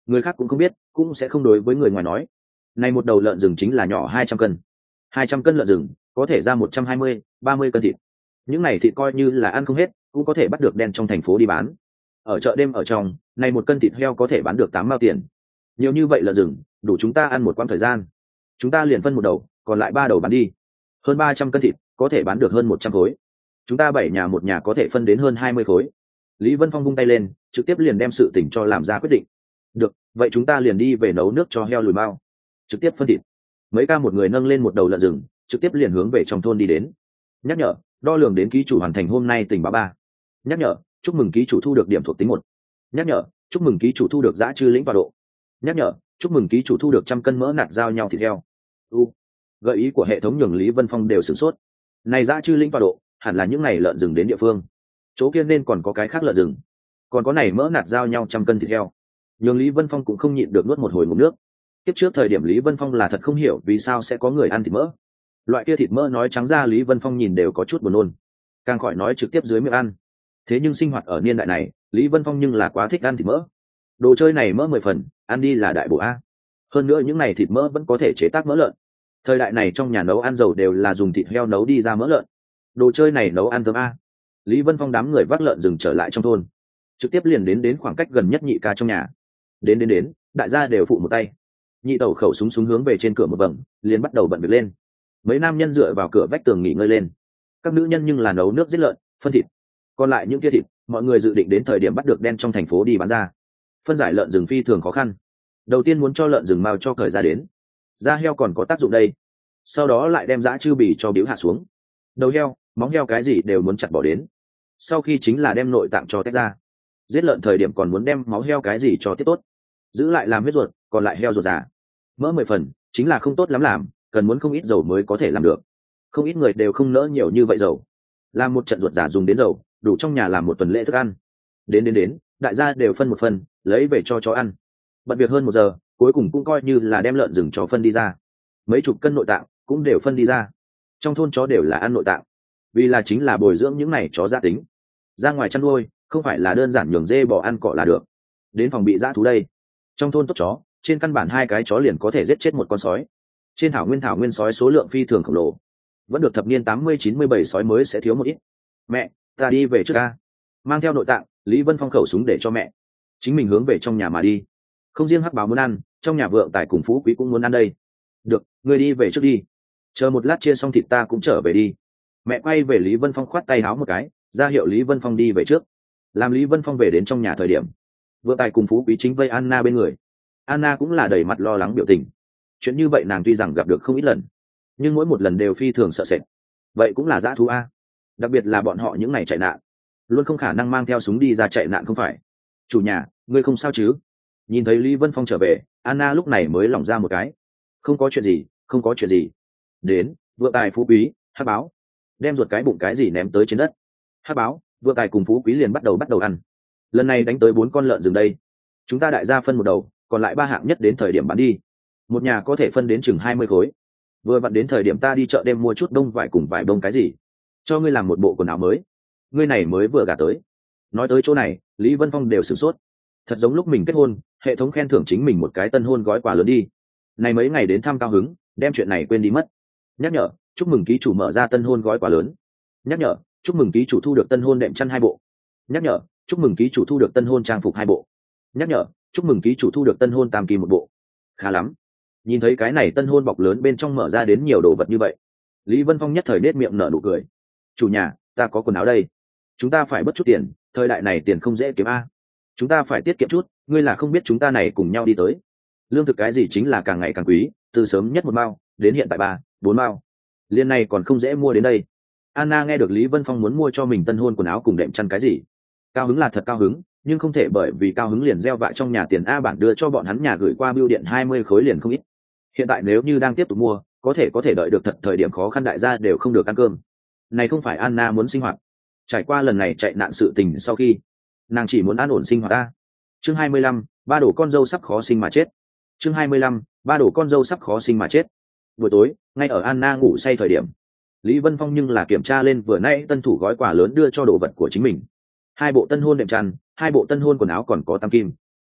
người khác cũng không biết, cũng sẽ không đối với người ngoài nói. Này một đầu lợn rừng chính là nhỏ hai trăm cân, hai trăm cân lợn rừng có thể ra một trăm hai mươi, ba mươi cân thịt. Những này thịt coi như là ăn không hết, cũng có thể bắt được đem trong thành phố đi bán. Ở chợ đêm ở trong, này một cân thịt heo có thể bán được tám mao tiền. Nhiều như vậy lợn rừng, đủ chúng ta ăn một quãng thời gian. Chúng ta liền phân một đầu, còn lại ba đầu bán đi. Hơn ba trăm cân thịt, có thể bán được hơn một trăm khối. Chúng ta bảy nhà một nhà có thể phân đến hơn hai mươi khối. Lý Vân Phong vung tay lên, trực tiếp liền đem sự tình cho làm ra quyết định. Được, vậy chúng ta liền đi về nấu nước cho heo lùi bao, trực tiếp phân thịt. Mấy ca một người nâng lên một đầu lợn rừng, trực tiếp liền hướng về trong thôn đi đến. Nhắc nhở, đo lường đến ký chủ hoàn thành hôm nay tình báo ba. Nhắc nhở, chúc mừng ký chủ thu được điểm thuộc tính một. Nhắc nhở, chúc mừng ký chủ thu được dã chư lĩnh tọa độ. Nhắc nhở, chúc mừng ký chủ thu được trăm cân mỡ nạt giao nhau thịt heo. U, gợi ý của hệ thống nhường Lý Vân Phong đều sửng sốt. Này dã chư lĩnh tọa độ, hẳn là những này lợn rừng đến địa phương. Chỗ kia nên còn có cái khác lợn rừng, còn có này mỡ nạt giao nhau trăm cân thịt heo. Nhường Lý Vân Phong cũng không nhịn được nuốt một hồi ngụm nước. Tiếp trước thời điểm Lý Vân Phong là thật không hiểu vì sao sẽ có người ăn thịt mỡ. Loại kia thịt mỡ nói trắng ra Lý Vân Phong nhìn đều có chút buồn nôn, càng khỏi nói trực tiếp dưới miệng ăn. Thế nhưng sinh hoạt ở niên đại này, Lý Vân Phong nhưng là quá thích ăn thịt mỡ. Đồ chơi này mỡ mười phần, ăn đi là đại bổ a. Hơn nữa những này thịt mỡ vẫn có thể chế tác mỡ lợn. Thời đại này trong nhà nấu ăn dầu đều là dùng thịt heo nấu đi ra mỡ lợn. Đồ chơi này nấu ăn thơm a. Lý Vân Phong đám người vác lợn dừng trở lại trong thôn, trực tiếp liền đến đến khoảng cách gần nhất nhị ca trong nhà. Đến đến đến, đại gia đều phụ một tay. Nhị tẩu khẩu súng súng hướng về trên cửa một vầng, liền bắt đầu bận việc lên. Mấy nam nhân dựa vào cửa vách tường nghỉ ngơi lên, các nữ nhân nhưng là nấu nước giết lợn, phân thịt. Còn lại những kia thịt, mọi người dự định đến thời điểm bắt được đen trong thành phố đi bán ra. Phân giải lợn rừng phi thường khó khăn. Đầu tiên muốn cho lợn rừng mao cho cởi ra đến, da heo còn có tác dụng đây. Sau đó lại đem dã chư bì cho biếu hạ xuống, đầu heo, móng heo cái gì đều muốn chặt bỏ đến. Sau khi chính là đem nội tạng cho tách ra. Giết lợn thời điểm còn muốn đem máu heo cái gì cho tiếp tốt, giữ lại làm huyết ruột, còn lại heo ruột già. Mỡ mười phần, chính là không tốt lắm làm, cần muốn không ít dầu mới có thể làm được. Không ít người đều không nỡ nhiều như vậy dầu. Làm một trận ruột già dùng đến dầu, đủ trong nhà làm một tuần lễ thức ăn. Đến đến đến, đại gia đều phân một phần, lấy về cho chó ăn. Bận việc hơn một giờ, cuối cùng cũng coi như là đem lợn rừng cho phân đi ra. Mấy chục cân nội tạng cũng đều phân đi ra. Trong thôn chó đều là ăn nội tạng, vì là chính là bồi dưỡng những này chó gia tính. Ra ngoài chăn nuôi, không phải là đơn giản nhường dê bò ăn cỏ là được. Đến phòng bị dã thú đây. Trong thôn tốt chó, trên căn bản hai cái chó liền có thể giết chết một con sói. Trên thảo nguyên thảo nguyên sói số lượng phi thường khổng lồ, vẫn được thập niên tám mươi chín mươi bảy sói mới sẽ thiếu một ít. Mẹ, ta đi về trước ca. Mang theo nội tạng, Lý Vân Phong khẩu súng để cho mẹ, chính mình hướng về trong nhà mà đi. Không riêng hắc báo muốn ăn, trong nhà vượng tài cùng phú quý cũng muốn ăn đây. Được, người đi về trước đi, chờ một lát chia xong thịt ta cũng trở về đi. Mẹ quay về Lý Vân Phong khoát tay háo một cái, ra hiệu Lý Vân Phong đi về trước. Làm Lý Vân Phong về đến trong nhà thời điểm, vượng tài cùng phú quý chính vây Anna bên người. Anna cũng là đầy mặt lo lắng biểu tình. Chuyện như vậy nàng tuy rằng gặp được không ít lần, nhưng mỗi một lần đều phi thường sợ sệt. Vậy cũng là dã thú a, đặc biệt là bọn họ những ngày chạy nạn, luôn không khả năng mang theo súng đi ra chạy nạn không phải. Chủ nhà, ngươi không sao chứ? Nhìn thấy Lý Vân Phong trở về, Anna lúc này mới lỏng ra một cái. Không có chuyện gì, không có chuyện gì. Đến, vượng tài phú quý, hắc báo, đem ruột cái bụng cái gì ném tới trên đất. Hắc báo, vượng tài cùng phú quý liền bắt đầu bắt đầu ăn. Lần này đánh tới bốn con lợn rừng đây. Chúng ta đại gia phân một đầu, còn lại ba hạng nhất đến thời điểm bán đi. Một nhà có thể phân đến chừng hai mươi khối. Vừa vặn đến thời điểm ta đi chợ đêm mua chút đông vải cùng vải đông cái gì, cho ngươi làm một bộ quần áo mới. Ngươi này mới vừa gả tới. Nói tới chỗ này, Lý Vân Phong đều sửng sốt. Thật giống lúc mình kết hôn, hệ thống khen thưởng chính mình một cái tân hôn gói quà lớn đi. Này mấy ngày đến thăm cao hứng, đem chuyện này quên đi mất. Nhắc nhở, chúc mừng ký chủ mở ra tân hôn gói quà lớn. Nhắc nhở, chúc mừng ký chủ thu được tân hôn đệm chăn hai bộ. Nhắc nhở, chúc mừng ký chủ thu được tân hôn trang phục hai bộ. Nhắc nhở, chúc mừng ký chủ thu được tân hôn tam kỳ một bộ. Khá lắm. Nhìn thấy cái này tân hôn bọc lớn bên trong mở ra đến nhiều đồ vật như vậy, Lý Vân Phong nhất thời nết miệng nở nụ cười. Chủ nhà, ta có quần áo đây. Chúng ta phải bớt chút tiền, thời đại này tiền không dễ kiếm a. Chúng ta phải tiết kiệm chút, ngươi là không biết chúng ta này cùng nhau đi tới. Lương thực cái gì chính là càng ngày càng quý, từ sớm nhất một mao đến hiện tại ba bốn mao, liên này còn không dễ mua đến đây. Anna nghe được Lý Vân Phong muốn mua cho mình tân hôn quần áo cùng đệm chăn cái gì, cao hứng là thật cao hứng, nhưng không thể bởi vì cao hứng liền gieo vạ trong nhà tiền a bản đưa cho bọn hắn nhà gửi qua bưu điện hai mươi khối liền không ít. Hiện tại nếu như đang tiếp tục mua, có thể có thể đợi được thật thời điểm khó khăn đại gia đều không được ăn cơm. Này không phải Anna muốn sinh hoạt. Trải qua lần này chạy nạn sự tình sau khi, nàng chỉ muốn an ổn sinh hoạt ta. Chương hai mươi lăm, ba đổ con dâu sắp khó sinh mà chết. Chương hai mươi lăm, ba đổ con dâu sắp khó sinh mà chết. Buổi tối, ngay ở Anna ngủ say thời điểm, Lý Vân Phong nhưng là kiểm tra lên vừa nãy tân thủ gói quà lớn đưa cho đồ vật của chính mình. Hai bộ tân hôn đệm chăn, hai bộ tân hôn quần áo còn có tam kim.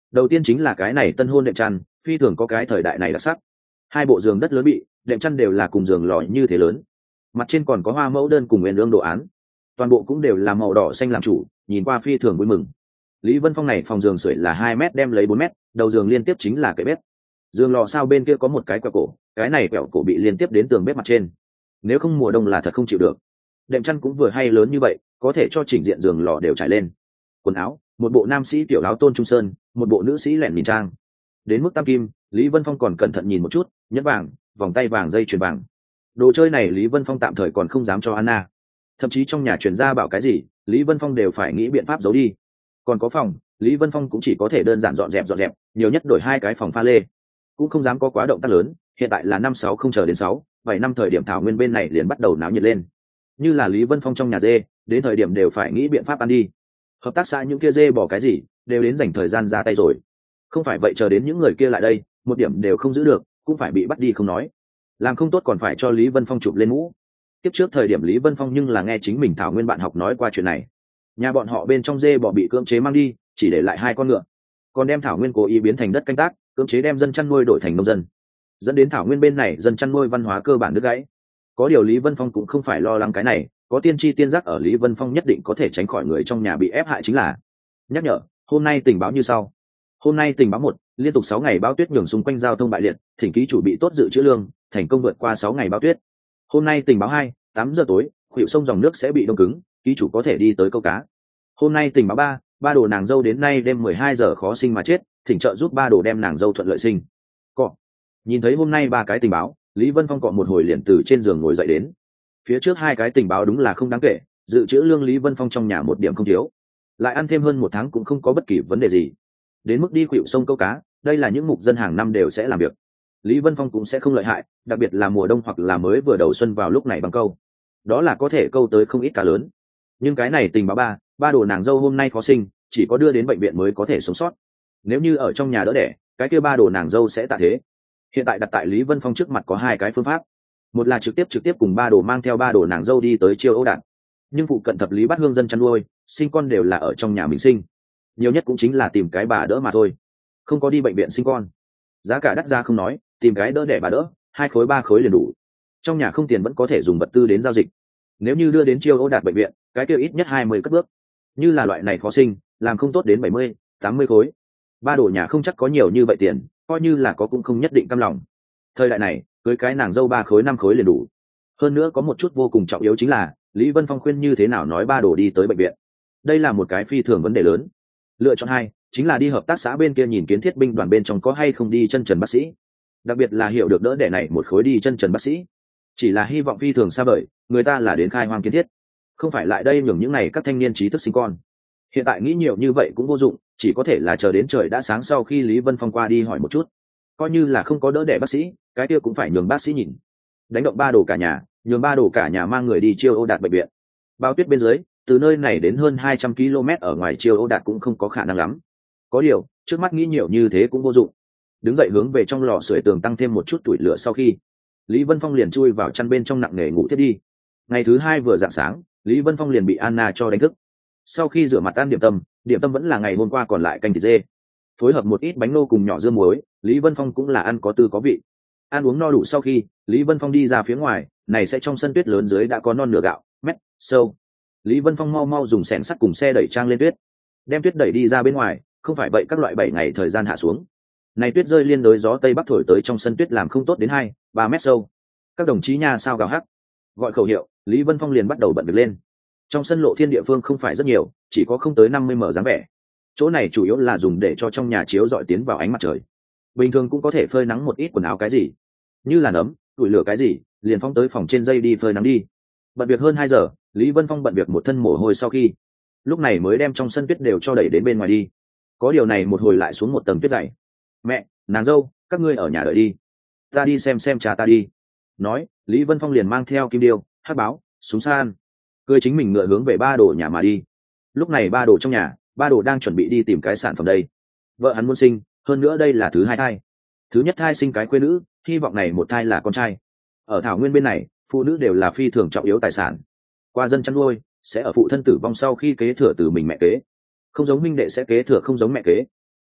Đầu tiên chính là cái này tân hôn đệm chăn, phi thường có cái thời đại này đặc sắc. Hai bộ giường đất lớn bị, đệm chăn đều là cùng giường lò như thế lớn, mặt trên còn có hoa mẫu đơn cùng nguyên lương đồ án, toàn bộ cũng đều là màu đỏ xanh làm chủ, nhìn qua phi thường vui mừng. Lý Vân Phong này phòng giường sưởi là hai mét đem lấy bốn mét, đầu giường liên tiếp chính là cái bếp. Giường lò sao bên kia có một cái quẹo cổ, cái này quẹo cổ bị liên tiếp đến tường bếp mặt trên. Nếu không mùa đông là thật không chịu được. Đệm chăn cũng vừa hay lớn như vậy, có thể cho chỉnh diện giường lò đều trải lên. Quần áo, một bộ nam sĩ tiểu áo tôn trung sơn, một bộ nữ sĩ lẹn mìn trang. Đến mức tam kim, Lý Vân Phong còn cẩn thận nhìn một chút, nhẫn vàng, vòng tay vàng, dây chuyền vàng. Đồ chơi này Lý Vân Phong tạm thời còn không dám cho Anna. Thậm chí trong nhà truyền ra bảo cái gì, Lý Vân Phong đều phải nghĩ biện pháp giấu đi. Còn có phòng, Lý Vân Phong cũng chỉ có thể đơn giản dọn dẹp dọn dẹp, nhiều nhất đổi hai cái phòng pha lê, cũng không dám có quá động tác lớn. Hiện tại là năm sáu không chờ đến sáu bảy năm thời điểm thảo nguyên bên này liền bắt đầu náo nhiệt lên. Như là Lý Vân Phong trong nhà dê, đến thời điểm đều phải nghĩ biện pháp ăn đi. Hợp tác xã những kia dê bỏ cái gì, đều đến dành thời gian ra tay rồi. Không phải vậy chờ đến những người kia lại đây, một điểm đều không giữ được, cũng phải bị bắt đi không nói. Làm không tốt còn phải cho Lý Vân Phong chụp lên mũ. Tiếp trước thời điểm Lý Vân Phong nhưng là nghe chính mình thảo nguyên bạn học nói qua chuyện này. Nhà bọn họ bên trong dê bò bị cưỡng chế mang đi, chỉ để lại hai con ngựa. Còn đem thảo nguyên cố ý biến thành đất canh tác, cưỡng chế đem dân chăn nuôi đổi thành nông dân. Dẫn đến thảo nguyên bên này dân chăn nuôi văn hóa cơ bản đứt gãy. Có điều Lý Vân Phong cũng không phải lo lắng cái này, có tiên tri tiên giác ở Lý Vân Phong nhất định có thể tránh khỏi người trong nhà bị ép hại chính là. Nhắc nhở, hôm nay tình báo như sau. Hôm nay tình báo một, liên tục sáu ngày bão tuyết nhường xung quanh giao thông bại liệt, thỉnh ký chủ bị tốt dự trữ lương, thành công vượt qua sáu ngày bão tuyết. Hôm nay tình báo hai, tám giờ tối, khuỷu sông dòng nước sẽ bị đông cứng, ký chủ có thể đi tới câu cá. Hôm nay tình báo ba, ba đồ nàng dâu đến nay đêm mười hai giờ khó sinh mà chết, thỉnh trợ giúp ba đồ đem nàng dâu thuận lợi sinh. Cọ. Nhìn thấy hôm nay ba cái tình báo, Lý Vân Phong cọ một hồi liền từ trên giường ngồi dậy đến. Phía trước hai cái tình báo đúng là không đáng kể, dự trữ lương Lý Vân Phong trong nhà một điểm không thiếu, lại ăn thêm hơn một tháng cũng không có bất kỳ vấn đề gì. Đến mức đi khuỷu sông câu cá, đây là những mục dân hàng năm đều sẽ làm việc, Lý Vân Phong cũng sẽ không lợi hại, đặc biệt là mùa đông hoặc là mới vừa đầu xuân vào lúc này bằng câu, đó là có thể câu tới không ít cá lớn. Nhưng cái này tình báo ba, ba đồ nàng dâu hôm nay khó sinh, chỉ có đưa đến bệnh viện mới có thể sống sót. Nếu như ở trong nhà đỡ đẻ, cái kia ba đồ nàng dâu sẽ tạ thế. Hiện tại đặt tại Lý Vân Phong trước mặt có hai cái phương pháp, một là trực tiếp trực tiếp cùng ba đồ mang theo ba đồ nàng dâu đi tới Chiêu Âu Đạt, nhưng phụ cận thập lý bát hương dân chăn nuôi sinh con đều là ở trong nhà mình sinh, nhiều nhất cũng chính là tìm cái bà đỡ mà thôi, không có đi bệnh viện sinh con. Giá cả đắt ra không nói, tìm cái đỡ đẻ bà đỡ, hai khối ba khối liền đủ. Trong nhà không tiền vẫn có thể dùng vật tư đến giao dịch. Nếu như đưa đến Chiêu Âu Đạt bệnh viện, cái kia ít nhất hai mươi cất bước. Như là loại này khó sinh, làm không tốt đến bảy mươi, tám mươi khối. Ba đồ nhà không chắc có nhiều như vậy tiền, coi như là có cũng không nhất định cam lòng. Thời đại này, cưới cái nàng dâu ba khối năm khối liền đủ. Hơn nữa có một chút vô cùng trọng yếu chính là, Lý Vân Phong khuyên như thế nào nói ba đồ đi tới bệnh viện. Đây là một cái phi thường vấn đề lớn. Lựa chọn hai, chính là đi hợp tác xã bên kia nhìn kiến thiết binh đoàn bên trong có hay không đi chân trần bác sĩ. Đặc biệt là hiểu được đỡ đẻ này một khối đi chân trần bác sĩ. Chỉ là hy vọng phi thường xa vời, người ta là đến khai hoang kiến thiết, không phải lại đây nhường những này các thanh niên trí thức sinh con. Hiện tại nghĩ nhiều như vậy cũng vô dụng, chỉ có thể là chờ đến trời đã sáng sau khi Lý Vân Phong qua đi hỏi một chút. Coi như là không có đỡ đẻ bác sĩ, cái kia cũng phải nhường bác sĩ nhìn. Đánh động ba đồ cả nhà, nhường ba đồ cả nhà mang người đi Chiêu Âu Đạt bệnh viện. Bao tuyết bên dưới, từ nơi này đến hơn hai trăm ki lô mét ở ngoài Chiêu Âu Đạt cũng không có khả năng lắm. Có điều, trước mắt nghĩ nhiều như thế cũng vô dụng. Đứng dậy hướng về trong lò sưởi tường tăng thêm một chút tuổi lửa sau khi, Lý Vân Phong liền chui vào chăn bên trong nặng nề ngủ thiết đi. Ngày thứ hai vừa rạng sáng, Lý Vân Phong liền bị Anna cho đánh thức. Sau khi rửa mặt ăn điểm tâm, điểm tâm vẫn là ngày hôm qua còn lại canh thịt dê, phối hợp một ít bánh nô cùng nhỏ dưa muối, Lý Vân Phong cũng là ăn có tư có vị. Ăn uống no đủ sau khi, Lý Vân Phong đi ra phía ngoài, này sẽ trong sân tuyết lớn dưới đã có non nửa gạo mét sâu. Lý Vân Phong mau mau dùng xẻng sắt cùng xe đẩy trang lên tuyết, đem tuyết đẩy đi ra bên ngoài, không phải vậy các loại bảy ngày thời gian hạ xuống. Này tuyết rơi liên đối gió tây bắc thổi tới trong sân tuyết làm không tốt đến hai ba mét sâu. Các đồng chí nha sao gào hắc, gọi khẩu hiệu, Lý Vân Phong liền bắt đầu bận việc lên. Trong sân lộ thiên địa phương không phải rất nhiều, chỉ có không tới năm mươi mở dáng vẻ. Chỗ này chủ yếu là dùng để cho trong nhà chiếu dọi tiến vào ánh mặt trời. Bình thường cũng có thể phơi nắng một ít quần áo cái gì, như là nấm, củi lửa cái gì, liền phóng tới phòng trên dây đi phơi nắng đi. Bận việc hơn hai giờ, Lý Vân Phong bận việc một thân mồ hôi sau khi, lúc này mới đem trong sân tuyết đều cho đẩy đến bên ngoài đi. Có điều này một hồi lại xuống một tầng tuyết dày. Mẹ, nàng dâu, các ngươi ở nhà đợi đi, ta đi xem xem cha ta đi. Nói, Lý Vân Phong liền mang theo kim điêu, hắc báo, súng san, cười chính mình ngựa hướng về ba đồ nhà mà đi. Lúc này ba đồ trong nhà, ba đồ đang chuẩn bị đi tìm cái sản phẩm đây. Vợ hắn muốn sinh, hơn nữa đây là thứ hai thai. Thứ nhất thai sinh cái khuê nữ, hy vọng này một thai là con trai. Ở thảo nguyên bên này, phụ nữ đều là phi thường trọng yếu tài sản. Qua dân chăn nuôi, sẽ ở phụ thân tử vong sau khi kế thừa từ mình mẹ kế. Không giống minh đệ sẽ kế thừa không giống mẹ kế.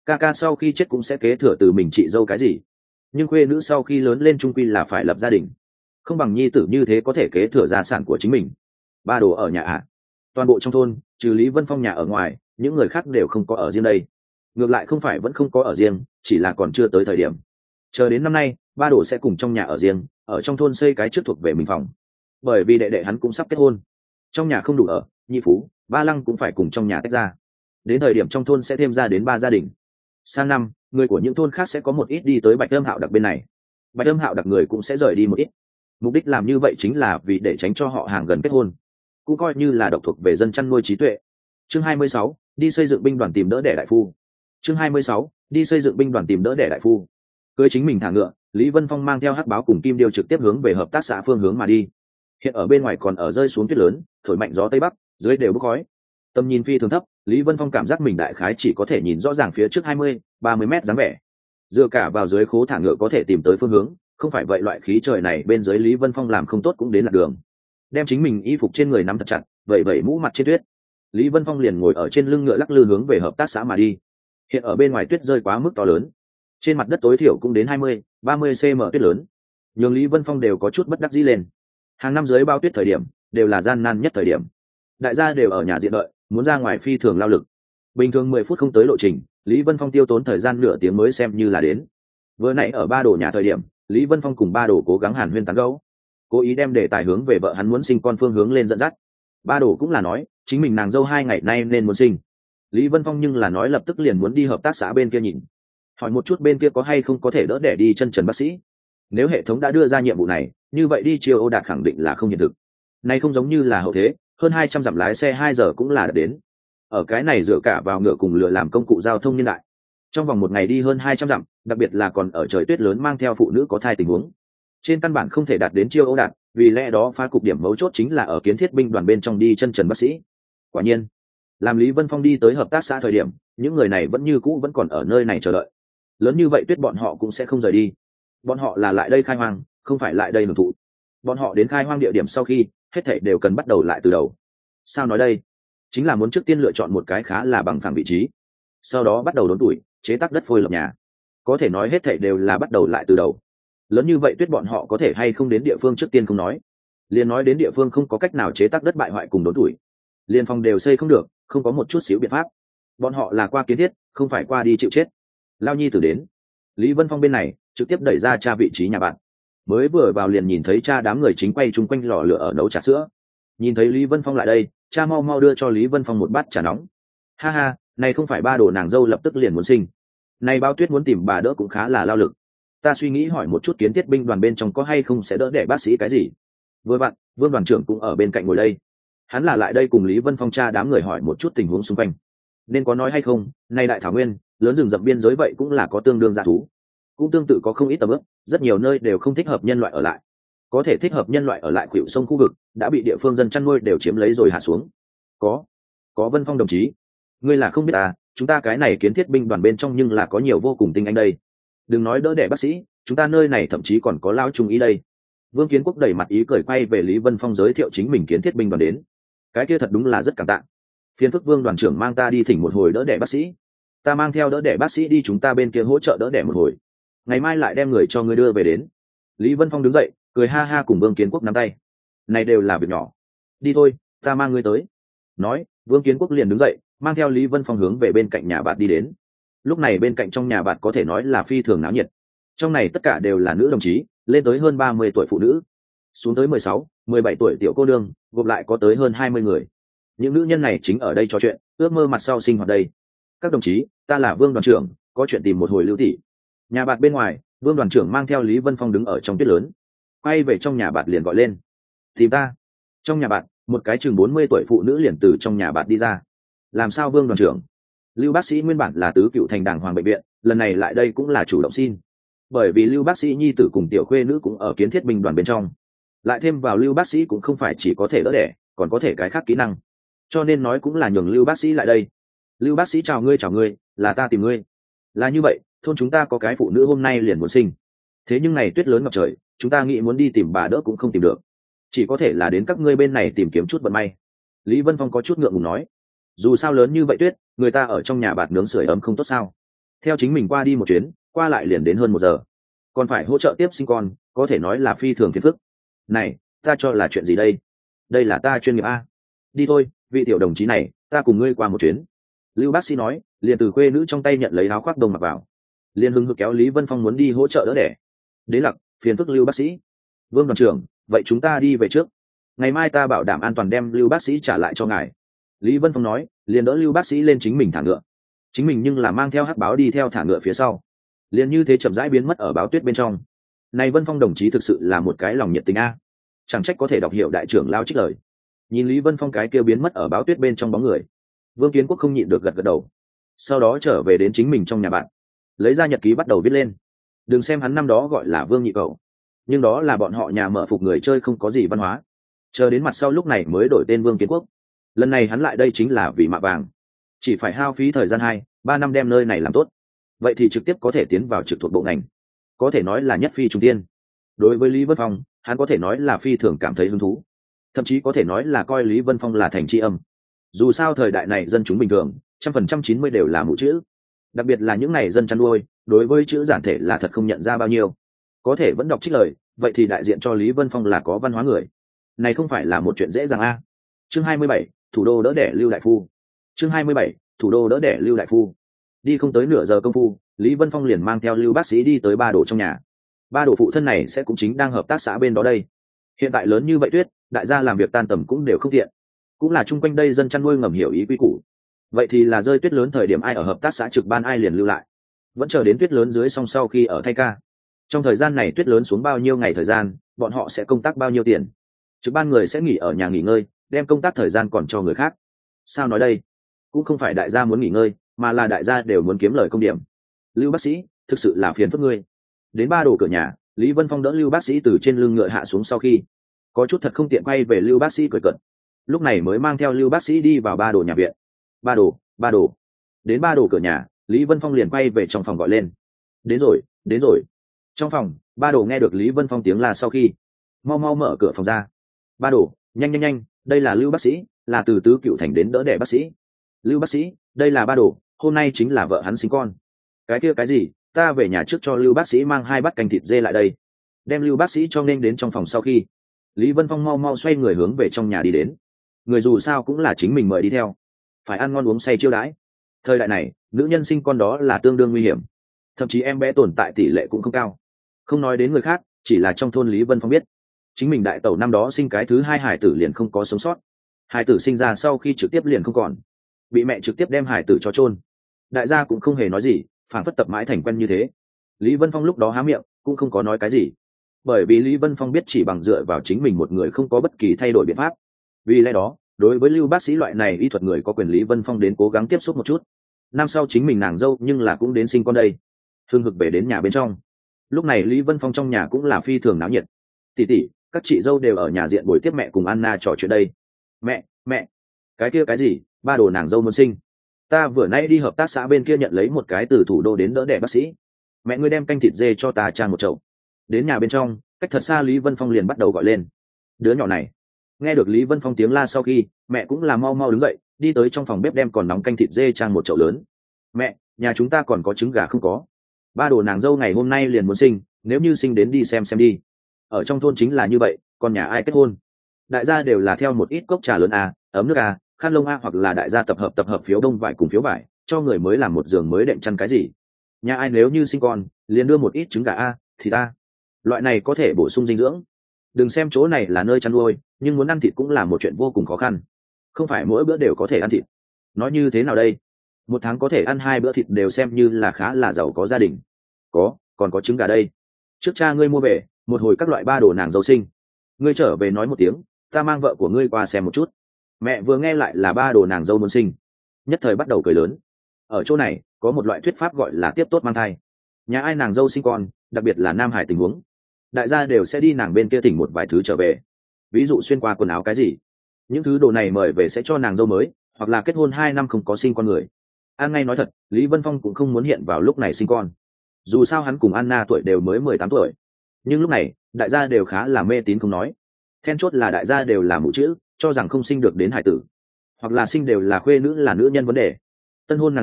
ca ca sau khi chết cũng sẽ kế thừa từ mình chị dâu cái gì, nhưng khuê nữ sau khi lớn lên trung quy là phải lập gia đình, không bằng nhi tử như thế có thể kế thừa gia sản của chính mình. Ba đồ ở nhà ạ. À. Toàn bộ trong thôn trừ Lý Vân Phong nhà ở ngoài, những người khác đều không có ở riêng đây. Ngược lại không phải vẫn không có ở riêng, chỉ là còn chưa tới thời điểm. Chờ đến năm nay ba đồ sẽ cùng trong nhà ở riêng, ở trong thôn xây cái trước thuộc về mình phòng, bởi vì đệ đệ hắn cũng sắp kết hôn, trong nhà không đủ ở, nhị phú ba lăng cũng phải cùng trong nhà tách ra. Đến thời điểm trong thôn sẽ thêm ra đến ba gia đình. Sang năm người của những thôn khác sẽ có một ít đi tới Bạch Âm Hạo Đặc bên này, Bạch Âm Hạo Đặc người cũng sẽ rời đi một ít. Mục đích làm như vậy chính là vì để tránh cho họ hàng gần kết hôn, cũng coi như là độc thuộc về dân chăn nuôi trí tuệ. Chương hai mươi sáu, đi xây dựng binh đoàn tìm đỡ đẻ đại phu. Chương hai mươi sáu, đi xây dựng binh đoàn tìm đỡ đẻ đại phu. Cưới chính mình thả ngựa, Lý Vân Phong mang theo Hắc Báo cùng Kim Điêu trực tiếp hướng về hợp tác xã phương hướng mà đi. Hiện ở bên ngoài còn ở rơi xuống tuyết lớn, thổi mạnh gió tây bắc, dưới đều bốc khói. Tầm nhìn phi thường thấp, Lý Vân Phong cảm giác mình đại khái chỉ có thể nhìn rõ ràng phía trước hai mươi, ba mươi mét dáng vẻ. Dựa cả vào dưới khố thả ngựa có thể tìm tới phương hướng, không phải vậy loại khí trời này bên dưới Lý Vân Phong làm không tốt cũng đến lạc đường. Đem chính mình y phục trên người nắm thật chặt, vậy vậy mũ mặt trên tuyết. Lý Vân Phong liền ngồi ở trên lưng ngựa lắc lư hướng về hợp tác xã mà đi. Hiện ở bên ngoài tuyết rơi quá mức to lớn, trên mặt đất tối thiểu cũng đến hai mươi, ba mươi xăng ti mét tuyết lớn, nhường Lý Vân Phong đều có chút bất đắc dĩ lên. Hàng năm dưới bao tuyết thời điểm đều là gian nan nhất thời điểm, đại gia đều ở nhà diện đợi, muốn ra ngoài phi thường lao lực. Bình thường mười phút không tới lộ trình, Lý Vân Phong tiêu tốn thời gian nửa tiếng mới xem như là đến. Vừa nãy ở ba đồ nhà thời điểm, Lý Vân Phong cùng ba đồ cố gắng hàn huyên tán gẫu, cố ý đem đề tài hướng về vợ hắn muốn sinh con phương hướng lên dẫn dắt. Ba đồ cũng là nói chính mình nàng dâu hai ngày nay nên muốn sinh. Lý Vân Phong nhưng là nói lập tức liền muốn đi hợp tác xã bên kia nhìn, hỏi một chút bên kia có hay không có thể đỡ đẻ đi chân trần bác sĩ. Nếu hệ thống đã đưa ra nhiệm vụ này, như vậy đi chiêu ô đạt khẳng định là không hiện thực. Này không giống như là hậu thế, hơn hai trăm dặm lái xe hai giờ cũng là đến. Ở cái này dựa cả vào ngựa cùng lựa làm công cụ giao thông nhân đại, trong vòng một ngày đi hơn hai trăm dặm, đặc biệt là còn ở trời tuyết lớn mang theo phụ nữ có thai tình huống, trên căn bản không thể đạt đến chiêu ô đạt. Vì lẽ đó phá cục điểm mấu chốt chính là ở kiến thiết binh đoàn bên trong đi chân trần bác sĩ. Quả nhiên, làm Lý Vân Phong đi tới hợp tác xã thời điểm, những người này vẫn như cũ vẫn còn ở nơi này chờ đợi. Lớn như vậy tuyết bọn họ cũng sẽ không rời đi. Bọn họ là lại đây khai hoang, không phải lại đây hưởng thụ. Bọn họ đến khai hoang địa điểm sau khi, hết thảy đều cần bắt đầu lại từ đầu. Sao nói đây? Chính là muốn trước tiên lựa chọn một cái khá là bằng phẳng vị trí, sau đó bắt đầu đốn tuổi, chế tác đất phôi lập nhà. Có thể nói hết thảy đều là bắt đầu lại từ đầu. Lớn như vậy tuyết bọn họ có thể hay không đến địa phương trước tiên không nói, liền nói đến địa phương không có cách nào chế tác đất bại hoại cùng đốn tuổi, liền phòng đều xây không được, không có một chút xíu biện pháp. Bọn họ là qua kiến thiết, không phải qua đi chịu chết. Lao nhi tử đến, Lý Vân Phong bên này trực tiếp đẩy ra cha vị trí nhà bạn. Mới vừa vào liền nhìn thấy cha đám người chính quay chung quanh lò lửa ở nấu trà sữa. Nhìn thấy Lý Vân Phong lại đây, cha mau mau đưa cho Lý Vân Phong một bát trà nóng. Ha ha, này không phải ba đồ nàng dâu lập tức liền muốn sinh. Này Bao Tuyết muốn tìm bà đỡ cũng khá là lao lực. Ta suy nghĩ hỏi một chút kiến thiết binh đoàn bên trong có hay không sẽ đỡ để bác sĩ cái gì. Vừa vặn, Vương đoàn trưởng cũng ở bên cạnh ngồi đây. Hắn là lại đây cùng Lý Vân Phong cha đám người hỏi một chút tình huống xung quanh. Nên có nói hay không, này đại thảo nguyên, lớn rừng rậm biên giới vậy cũng là có tương đương dã thú. Cũng tương tự có không ít tầm ước, rất nhiều nơi đều không thích hợp nhân loại ở lại. Có thể thích hợp nhân loại ở lại khuỷu sông khu vực, đã bị địa phương dân chăn nuôi đều chiếm lấy rồi hạ xuống. Có, có Vân Phong đồng chí, ngươi là không biết à, chúng ta cái này kiến thiết binh đoàn bên trong nhưng là có nhiều vô cùng tinh anh đây. Đừng nói đỡ đẻ bác sĩ, chúng ta nơi này thậm chí còn có lao trung ý đây. Vương Kiến Quốc đẩy mặt ý cười quay về Lý Vân Phong giới thiệu chính mình kiến thiết binh đoàn đến. Cái kia thật đúng là rất cảm tạ. Phiền phức Vương đoàn trưởng mang ta đi thỉnh một hồi đỡ đẻ bác sĩ. Ta mang theo đỡ đẻ bác sĩ đi chúng ta bên kia hỗ trợ đỡ đẻ một hồi. Ngày mai lại đem người cho ngươi đưa về đến. Lý Vân Phong đứng dậy, cười ha ha cùng Vương Kiến Quốc nắm tay. Này đều là việc nhỏ. Đi thôi, ta mang ngươi tới. Nói, Vương Kiến Quốc liền đứng dậy, mang theo Lý Vân Phong hướng về bên cạnh nhà bạn đi đến. Lúc này bên cạnh trong nhà bạn có thể nói là phi thường náo nhiệt. Trong này tất cả đều là nữ đồng chí, lên tới hơn ba mươi tuổi phụ nữ, xuống tới mười sáu, mười bảy tuổi tiểu cô nương, gộp lại có tới hơn hai mươi người. Những nữ nhân này chính ở đây trò chuyện, ước mơ mặt sau sinh hoạt đây. Các đồng chí, ta là Vương đoàn trưởng, có chuyện tìm một hồi Lưu tỷ. Nhà bạt bên ngoài, Vương đoàn trưởng mang theo Lý Vân Phong đứng ở trong tuyết lớn, quay về trong nhà bạt liền gọi lên. Tìm ta. Trong nhà bạt, một cái chừng bốn mươi tuổi phụ nữ liền từ trong nhà bạt đi ra. Làm sao Vương đoàn trưởng? Lưu bác sĩ nguyên bản là tứ cựu thành đàng hoàng bệnh viện, lần này lại đây cũng là chủ động xin. Bởi vì Lưu bác sĩ nhi tử cùng tiểu khuê nữ cũng ở kiến thiết binh đoàn bên trong, lại thêm vào Lưu bác sĩ cũng không phải chỉ có thể đỡ đẻ, còn có thể cái khác kỹ năng, cho nên nói cũng là nhường Lưu bác sĩ lại đây. Lưu bác sĩ chào ngươi chào ngươi, là ta tìm ngươi. Là như vậy, thôn chúng ta có cái phụ nữ hôm nay liền muốn sinh, thế nhưng này tuyết lớn ngập trời, chúng ta nghĩ muốn đi tìm bà đỡ cũng không tìm được, chỉ có thể là đến các ngươi bên này tìm kiếm chút vận may. Lý Vân Phong có chút ngượng ngùng nói, dù sao lớn như vậy tuyết, người ta ở trong nhà bạt nướng sưởi ấm không tốt sao? theo chính mình qua đi một chuyến qua lại liền đến hơn một giờ, còn phải hỗ trợ tiếp sinh con, có thể nói là phi thường phiền phức. Này, ta cho là chuyện gì đây? Đây là ta chuyên nghiệp a. Đi thôi, vị tiểu đồng chí này, ta cùng ngươi qua một chuyến. Lưu bác sĩ nói, liền từ khuê nữ trong tay nhận lấy áo khoác đông mặc vào, liền hưng hực kéo Lý Vân Phong muốn đi hỗ trợ đỡ đẻ. Đế lặc, phiền phức Lưu bác sĩ. Vương đoàn trưởng, vậy chúng ta đi về trước, ngày mai ta bảo đảm an toàn đem Lưu bác sĩ trả lại cho ngài. Lý Vân Phong nói, liền đỡ Lưu bác sĩ lên chính mình thả ngựa. Chính mình nhưng là mang theo hắc báo đi theo thả ngựa phía sau, liền như thế chậm rãi biến mất ở báo tuyết bên trong. Này Vân Phong đồng chí thực sự là một cái lòng nhiệt tình a, chẳng trách có thể đọc hiểu đại trưởng lao trích lời. Nhìn Lý Vân Phong cái kia biến mất ở báo tuyết bên trong bóng người, Vương Kiến Quốc không nhịn được gật gật đầu, sau đó trở về đến chính mình trong nhà bạn, lấy ra nhật ký bắt đầu viết lên. Đừng xem hắn năm đó gọi là Vương nhị cậu, nhưng đó là bọn họ nhà mở phục người chơi không có gì văn hóa, chờ đến mặt sau lúc này mới đổi tên Vương Kiến Quốc. Lần này hắn lại đây chính là vì mạ vàng, chỉ phải hao phí thời gian hai ba năm đem nơi này làm tốt, vậy thì trực tiếp có thể tiến vào trực thuộc bộ ngành, có thể nói là nhất phi trung tiên. Đối với Lý Vân Phong, hắn có thể nói là phi thường cảm thấy hứng thú, thậm chí có thể nói là coi Lý Vân Phong là thành tri âm. Dù sao thời đại này dân chúng bình thường trăm phần trăm chín mươi đều là mù chữ, đặc biệt là những này dân chăn nuôi, đối với chữ giản thể là thật không nhận ra bao nhiêu, có thể vẫn đọc trích lời, vậy thì đại diện cho Lý Vân Phong là có văn hóa người, này không phải là một chuyện dễ dàng a. Chương hai mươi bảy, thủ đô đỡ đẻ Lưu đại phu. Chương hai mươi bảy, thủ đô đỡ đẻ Lưu đại phu. Đi không tới nửa giờ công phu, Lý Vân Phong liền mang theo Lưu bác sĩ đi tới Ba Đồ trong nhà. Ba Đồ phụ thân này sẽ cũng chính đang hợp tác xã bên đó đây. Hiện tại lớn như vậy tuyết, đại gia làm việc tan tầm cũng đều không tiện, cũng là chung quanh đây dân chăn nuôi ngầm hiểu ý quy củ, vậy thì là rơi tuyết lớn thời điểm ai ở hợp tác xã trực ban ai liền lưu lại, vẫn chờ đến tuyết lớn dưới xong sau khi ở thay ca. Trong thời gian này tuyết lớn xuống bao nhiêu ngày thời gian, bọn họ sẽ công tác bao nhiêu tiền, trực ban người sẽ nghỉ ở nhà nghỉ ngơi, đem công tác thời gian còn cho người khác. Sao nói đây, cũng không phải đại gia muốn nghỉ ngơi, mà là đại gia đều muốn kiếm lời công điểm. Lưu bác sĩ, thực sự là phiền phức ngươi. Đến Ba Đồ cửa nhà, Lý Vân Phong đỡ Lưu bác sĩ từ trên lưng ngựa hạ xuống sau khi, có chút thật không tiện quay về Lưu bác sĩ cười cợt, lúc này mới mang theo Lưu bác sĩ đi vào Ba Đồ nhà viện. Ba Đồ, Ba Đồ. Đến Ba Đồ cửa nhà, Lý Vân Phong liền quay về trong phòng gọi lên. Đến rồi, đến rồi. Trong phòng, Ba Đồ nghe được Lý Vân Phong tiếng la sau khi, mau mau mở cửa phòng ra. Ba Đồ, nhanh nhanh nhanh, đây là Lưu bác sĩ, là từ Tứ Cựu Thành đến đỡ đẻ bác sĩ. Lưu bác sĩ, đây là Ba Đồ, hôm nay chính là vợ hắn sinh con. Cái kia cái gì, ta về nhà trước cho Lưu bác sĩ mang hai bát canh thịt dê lại đây. Đem Lưu bác sĩ cho nên đến trong phòng sau khi, Lý Vân Phong mau mau xoay người hướng về trong nhà đi đến. Người dù sao cũng là chính mình mời đi theo, phải ăn ngon uống say chiêu đãi. Thời đại này, nữ nhân sinh con đó là tương đương nguy hiểm, thậm chí em bé tồn tại tỷ lệ cũng không cao. Không nói đến người khác, chỉ là trong thôn Lý Vân Phong biết, chính mình đại tẩu năm đó sinh cái thứ hai hải tử liền không có sống sót. Hải tử sinh ra sau khi trực tiếp liền không còn, bị mẹ trực tiếp đem hải tử cho chôn. Đại gia cũng không hề nói gì, phản phất tập mãi thành quen như thế. Lý Vân Phong lúc đó há miệng cũng không có nói cái gì, bởi vì Lý Vân Phong biết chỉ bằng dựa vào chính mình một người không có bất kỳ thay đổi biện pháp. Vì lẽ đó, đối với Lưu bác sĩ loại này y thuật người có quyền, Lý Vân Phong đến cố gắng tiếp xúc một chút. Năm sau chính mình nàng dâu nhưng là cũng đến sinh con đây. Hưng hực về đến nhà bên trong, lúc này Lý Vân Phong trong nhà cũng là phi thường náo nhiệt. Tỷ tỷ, các chị dâu đều ở nhà diện buổi tiếp mẹ cùng Anna trò chuyện đây. Mẹ, mẹ, cái kia cái gì, Ba Đồ nàng dâu muốn sinh. Ta vừa nay đi hợp tác xã bên kia nhận lấy một cái từ thủ đô đến đỡ đẻ bác sĩ. Mẹ ngươi đem canh thịt dê cho ta trang một chậu. Đến nhà bên trong, cách thật xa Lý Vân Phong liền bắt đầu gọi lên. Đứa nhỏ này nghe được Lý Vân Phong tiếng la sau khi, mẹ cũng là mau mau đứng dậy, đi tới trong phòng bếp đem còn nóng canh thịt dê trang một chậu lớn. Mẹ, nhà chúng ta còn có trứng gà không có? Ba Đồ nàng dâu ngày hôm nay liền muốn sinh, nếu như sinh đến đi xem xem đi. Ở trong thôn chính là như vậy, còn nhà ai kết hôn, đại gia đều là theo một ít cốc trà lớn a, ấm nước a, khăn lông a, hoặc là đại gia tập hợp tập hợp phiếu đông vải cùng phiếu vải, cho người mới làm một giường mới đệm chăn cái gì. Nhà ai nếu như sinh con, liền đưa một ít trứng gà a, thì ta loại này có thể bổ sung dinh dưỡng. Đừng xem chỗ này là nơi chăn nuôi, nhưng muốn ăn thịt cũng là một chuyện vô cùng khó khăn, không phải mỗi bữa đều có thể ăn thịt. Nói như thế nào đây, một tháng có thể ăn hai bữa thịt đều xem như là khá là giàu có gia đình. Có, còn có trứng gà đây, trước cha ngươi mua về, một hồi các loại Ba Đồ nàng dâu sinh, ngươi trở về nói một tiếng, ta mang vợ của ngươi qua xem một chút. Mẹ vừa nghe lại là Ba Đồ nàng dâu muốn sinh, nhất thời bắt đầu cười lớn. Ở chỗ này có một loại thuyết pháp gọi là tiếp tốt mang thai. Nhà ai nàng dâu sinh con, đặc biệt là Nam Hải tình huống, đại gia đều sẽ đi nàng bên kia thỉnh một vài thứ trở về, ví dụ xuyên qua quần áo cái gì. Những thứ đồ này mời về sẽ cho nàng dâu mới, hoặc là kết hôn hai năm không có sinh con người. An ngay nói thật, Lý Vân Phong cũng không muốn hiện vào lúc này sinh con, dù sao hắn cùng Anna tuổi đều mới mười tám tuổi. Nhưng lúc này đại gia đều khá là mê tín không nói, then chốt là đại gia đều là mụ chữ, cho rằng không sinh được đến hải tử, hoặc là sinh đều là khuê nữ là nữ nhân vấn đề. Tân hôn nàng dâu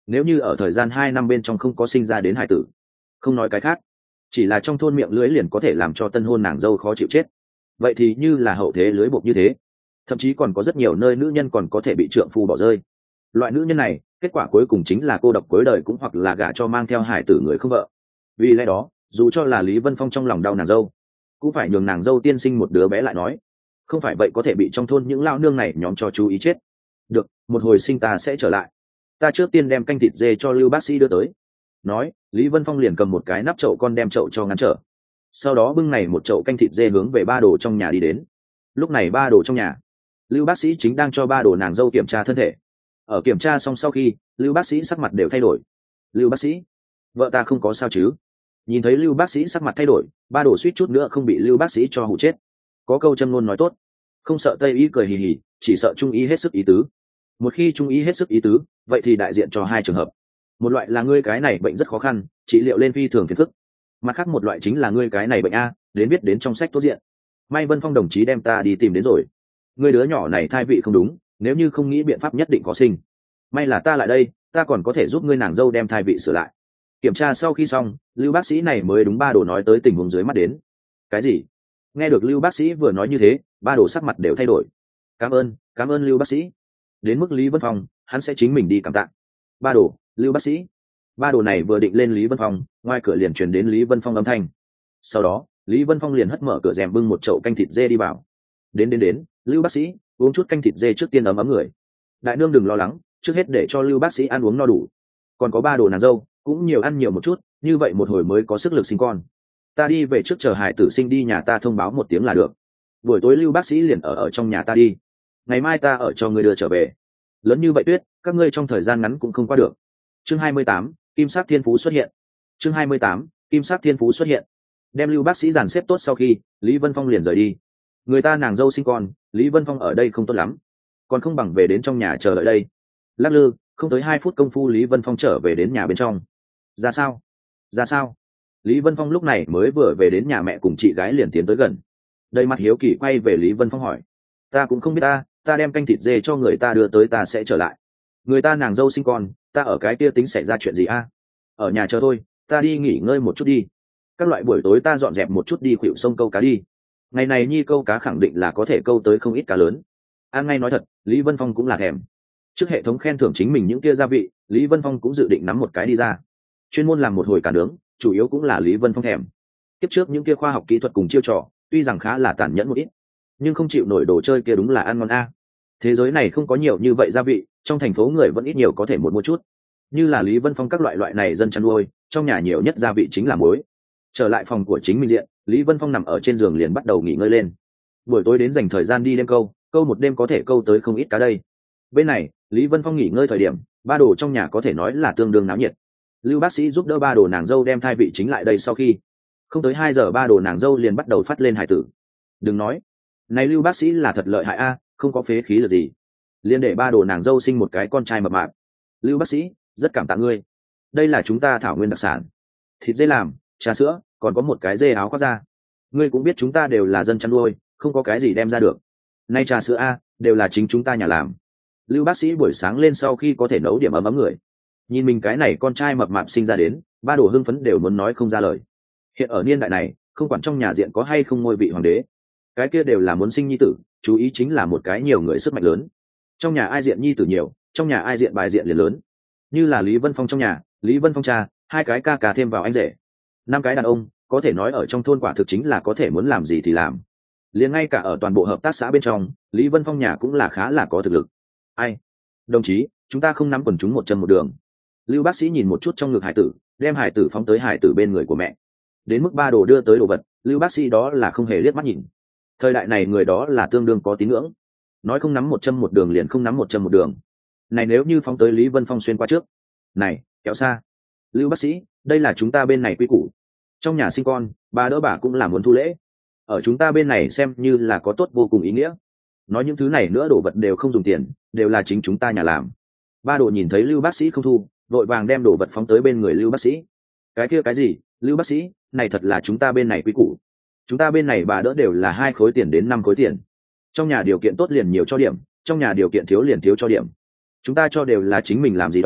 nếu như ở thời gian hai năm bên trong không có sinh ra đến hải tử, không nói cái khác, chỉ là trong thôn miệng lưới liền có thể làm cho tân hôn nàng dâu khó chịu chết, vậy thì như là hậu thế lưới buộc như thế. Thậm chí còn có rất nhiều nơi nữ nhân còn có thể bị trượng phu bỏ rơi. Loại nữ nhân này kết quả cuối cùng chính là cô độc cuối đời, cũng hoặc là gả cho mang theo hải tử người không vợ. Vì lẽ đó dù cho là Lý Vân Phong trong lòng đau nàng dâu, cũng phải nhường nàng dâu tiên sinh một đứa bé lại nói, không phải vậy có thể bị trong thôn những lao nương này nhóm cho chú ý chết. Được, một hồi sinh ta sẽ trở lại, ta trước tiên đem canh thịt dê cho Lưu bác sĩ đưa tới. Nói, Lý Vân Phong liền cầm một cái nắp chậu con đem chậu cho ngăn trở, sau đó bưng này một chậu canh thịt dê hướng về ba đồ trong nhà đi đến. Lúc này ba đồ trong nhà, Lưu bác sĩ chính đang cho ba đồ nàng dâu kiểm tra thân thể. Ở kiểm tra xong sau khi, Lưu bác sĩ sắc mặt đều thay đổi. Lưu bác sĩ, vợ ta không có sao chứ? Nhìn thấy Lưu bác sĩ sắc mặt thay đổi, ba đồ suýt chút nữa không bị Lưu bác sĩ cho hụ chết. Có câu châm ngôn nói tốt, không sợ tây y cười hì hì, chỉ sợ trung y hết sức ý tứ. Một khi trung y hết sức ý tứ, vậy thì đại diện cho hai trường hợp. Một loại là ngươi cái này bệnh rất khó khăn, trị liệu lên phi thường phiền phức. Mặt khác một loại chính là ngươi cái này bệnh a, đến biết đến trong sách tốt diện. May Vân Phong đồng chí đem ta đi tìm đến rồi. Ngươi đứa nhỏ này thai vị không đúng, nếu như không nghĩ biện pháp nhất định có sinh. May là ta lại đây, ta còn có thể giúp ngươi nàng dâu đem thai vị sửa lại. Kiểm tra sau khi xong, Lưu bác sĩ này mới đúng ba đồ nói tới tình huống dưới mắt đến. Cái gì? Nghe được Lưu bác sĩ vừa nói như thế, ba đồ sắc mặt đều thay đổi. Cảm ơn, cảm ơn Lưu bác sĩ. Đến mức Lý Vân Phong, hắn sẽ chính mình đi cảm tạ. Ba đồ, Lưu bác sĩ. Ba đồ này vừa định lên Lý Vân Phong, ngoài cửa liền truyền đến Lý Vân Phong âm thanh. Sau đó, Lý Vân Phong liền hất mở cửa rèm bưng một chậu canh thịt dê đi vào. Đến đến đến, Lưu bác sĩ, uống chút canh thịt dê trước tiên ấm ấm người. Đại nương đừng lo lắng, trước hết để cho Lưu bác sĩ ăn uống no đủ. Còn có ba đồ nàng dâu, cũng nhiều ăn nhiều một chút, như vậy một hồi mới có sức lực sinh con. Ta đi về trước chờ hải tử sinh đi nhà ta thông báo một tiếng là được. Buổi tối Lưu bác sĩ liền ở ở trong nhà ta đi. Ngày mai ta ở cho người đưa trở về. Lớn như vậy tuyết, các ngươi trong thời gian ngắn cũng không qua được. Chương hai mươi tám, Kim Sắc Thiên Phú xuất hiện. Chương hai mươi tám, Kim Sắc Thiên Phú xuất hiện. Đem Lưu bác sĩ dàn xếp tốt sau khi, Lý Vân Phong liền rời đi. Người ta nàng dâu sinh con, Lý Vân Phong ở đây không tốt lắm, còn không bằng về đến trong nhà chờ đợi đây. Lắc lư, không tới hai phút công phu Lý Vân Phong trở về đến nhà bên trong. Ra sao? Ra sao? Lý Vân Phong lúc này mới vừa về đến nhà mẹ cùng chị gái liền tiến tới gần. Đầy mặt hiếu kỳ quay về Lý Vân Phong hỏi. Ta cũng không biết ta, ta đem canh thịt dê cho người ta đưa tới ta sẽ trở lại. Người ta nàng dâu sinh con, ta ở cái kia tính xảy ra chuyện gì a? Ở nhà chờ thôi, ta đi nghỉ ngơi một chút đi. Các loại buổi tối ta dọn dẹp một chút đi khuỵu sông câu cá đi. Ngày này nhi câu cá khẳng định là có thể câu tới không ít cá lớn. An ngay nói thật, Lý Vân Phong cũng là thèm. Trước hệ thống khen thưởng chính mình những kia gia vị, Lý Vân Phong cũng dự định nắm một cái đi ra, chuyên môn làm một hồi cả nướng, chủ yếu cũng là Lý Vân Phong thèm. Tiếp trước những kia khoa học kỹ thuật cùng chiêu trò, tuy rằng khá là tàn nhẫn một ít, nhưng không chịu nổi đồ chơi kia đúng là ăn ngon a. Thế giới này không có nhiều như vậy gia vị, trong thành phố người vẫn ít nhiều có thể một mua chút. Như là Lý Vân Phong các loại loại này dân chăn nuôi, trong nhà nhiều nhất gia vị chính là muối. Trở lại phòng của chính mình diện, Lý Vân Phong nằm ở trên giường liền bắt đầu nghỉ ngơi lên. Buổi tối đến dành thời gian đi đêm câu, câu một đêm có thể câu tới không ít cá đây. Bên này, Lý Vân Phong nghỉ ngơi thời điểm, ba đồ trong nhà có thể nói là tương đương náo nhiệt. Lưu bác sĩ giúp đỡ ba đồ nàng dâu đem thai vị chính lại đây, sau khi không tới hai giờ ba đồ nàng dâu liền bắt đầu phát lên hải tử. Đừng nói, này Lưu bác sĩ là thật lợi hại a, không có phế khí là gì, liền để ba đồ nàng dâu sinh một cái con trai mập mạp. Lưu bác sĩ, rất cảm tạ ngươi, đây là chúng ta thảo nguyên đặc sản, thịt dê làm, trà sữa, còn có một cái dê áo khoác da. Ngươi cũng biết chúng ta đều là dân chăn nuôi, không có cái gì đem ra được. Nay trà sữa a, đều là chính chúng ta nhà làm. Lưu bác sĩ buổi sáng lên sau khi có thể nấu điểm ấm ấm người, nhìn mình cái này con trai mập mạp sinh ra đến, ba đồ hưng phấn đều muốn nói không ra lời. Hiện ở niên đại này, không quản trong nhà diện có hay không ngôi vị hoàng đế, cái kia đều là muốn sinh nhi tử, chú ý chính là một cái nhiều người sức mạnh lớn. Trong nhà ai diện nhi tử nhiều, trong nhà ai diện bài diện liền lớn. Như là Lý Vân Phong trong nhà, Lý Vân Phong cha, hai cái ca ca thêm vào anh rể, năm cái đàn ông, có thể nói ở trong thôn quả thực chính là có thể muốn làm gì thì làm. Liền ngay cả ở toàn bộ hợp tác xã bên trong, Lý Vân Phong nhà cũng là khá là có thực lực. Ai? Đồng chí, chúng ta không nắm quần chúng một chân một đường. Lưu bác sĩ nhìn một chút trong ngực hải tử, đem hải tử phóng tới hải tử bên người của mẹ. Đến mức ba đồ đưa tới đồ vật, Lưu bác sĩ đó là không hề liếc mắt nhìn. Thời đại này người đó là tương đương có tín ngưỡng, nói không nắm một chân một đường liền không nắm một chân một đường. Này nếu như phóng tới Lý Vân Phong xuyên qua trước, này kéo xa. Lưu bác sĩ, đây là chúng ta bên này quy củ, trong nhà sinh con, bà đỡ bà cũng là muốn thu lễ, ở chúng ta bên này xem như là có tốt vô cùng ý nghĩa. Nói những thứ này nữa đồ vật đều không dùng tiền, đều là chính chúng ta nhà làm. Ba đồ nhìn thấy Lưu bác sĩ không thu, vội vàng đem đồ vật phóng tới bên người Lưu bác sĩ. Cái kia cái gì? Lưu bác sĩ, này thật là chúng ta bên này quy củ, chúng ta bên này bà đỡ đều là hai khối tiền đến năm khối tiền. Trong nhà điều kiện tốt liền nhiều cho điểm, trong nhà điều kiện thiếu liền thiếu cho điểm. Chúng ta cho đều là chính mình làm gì đó,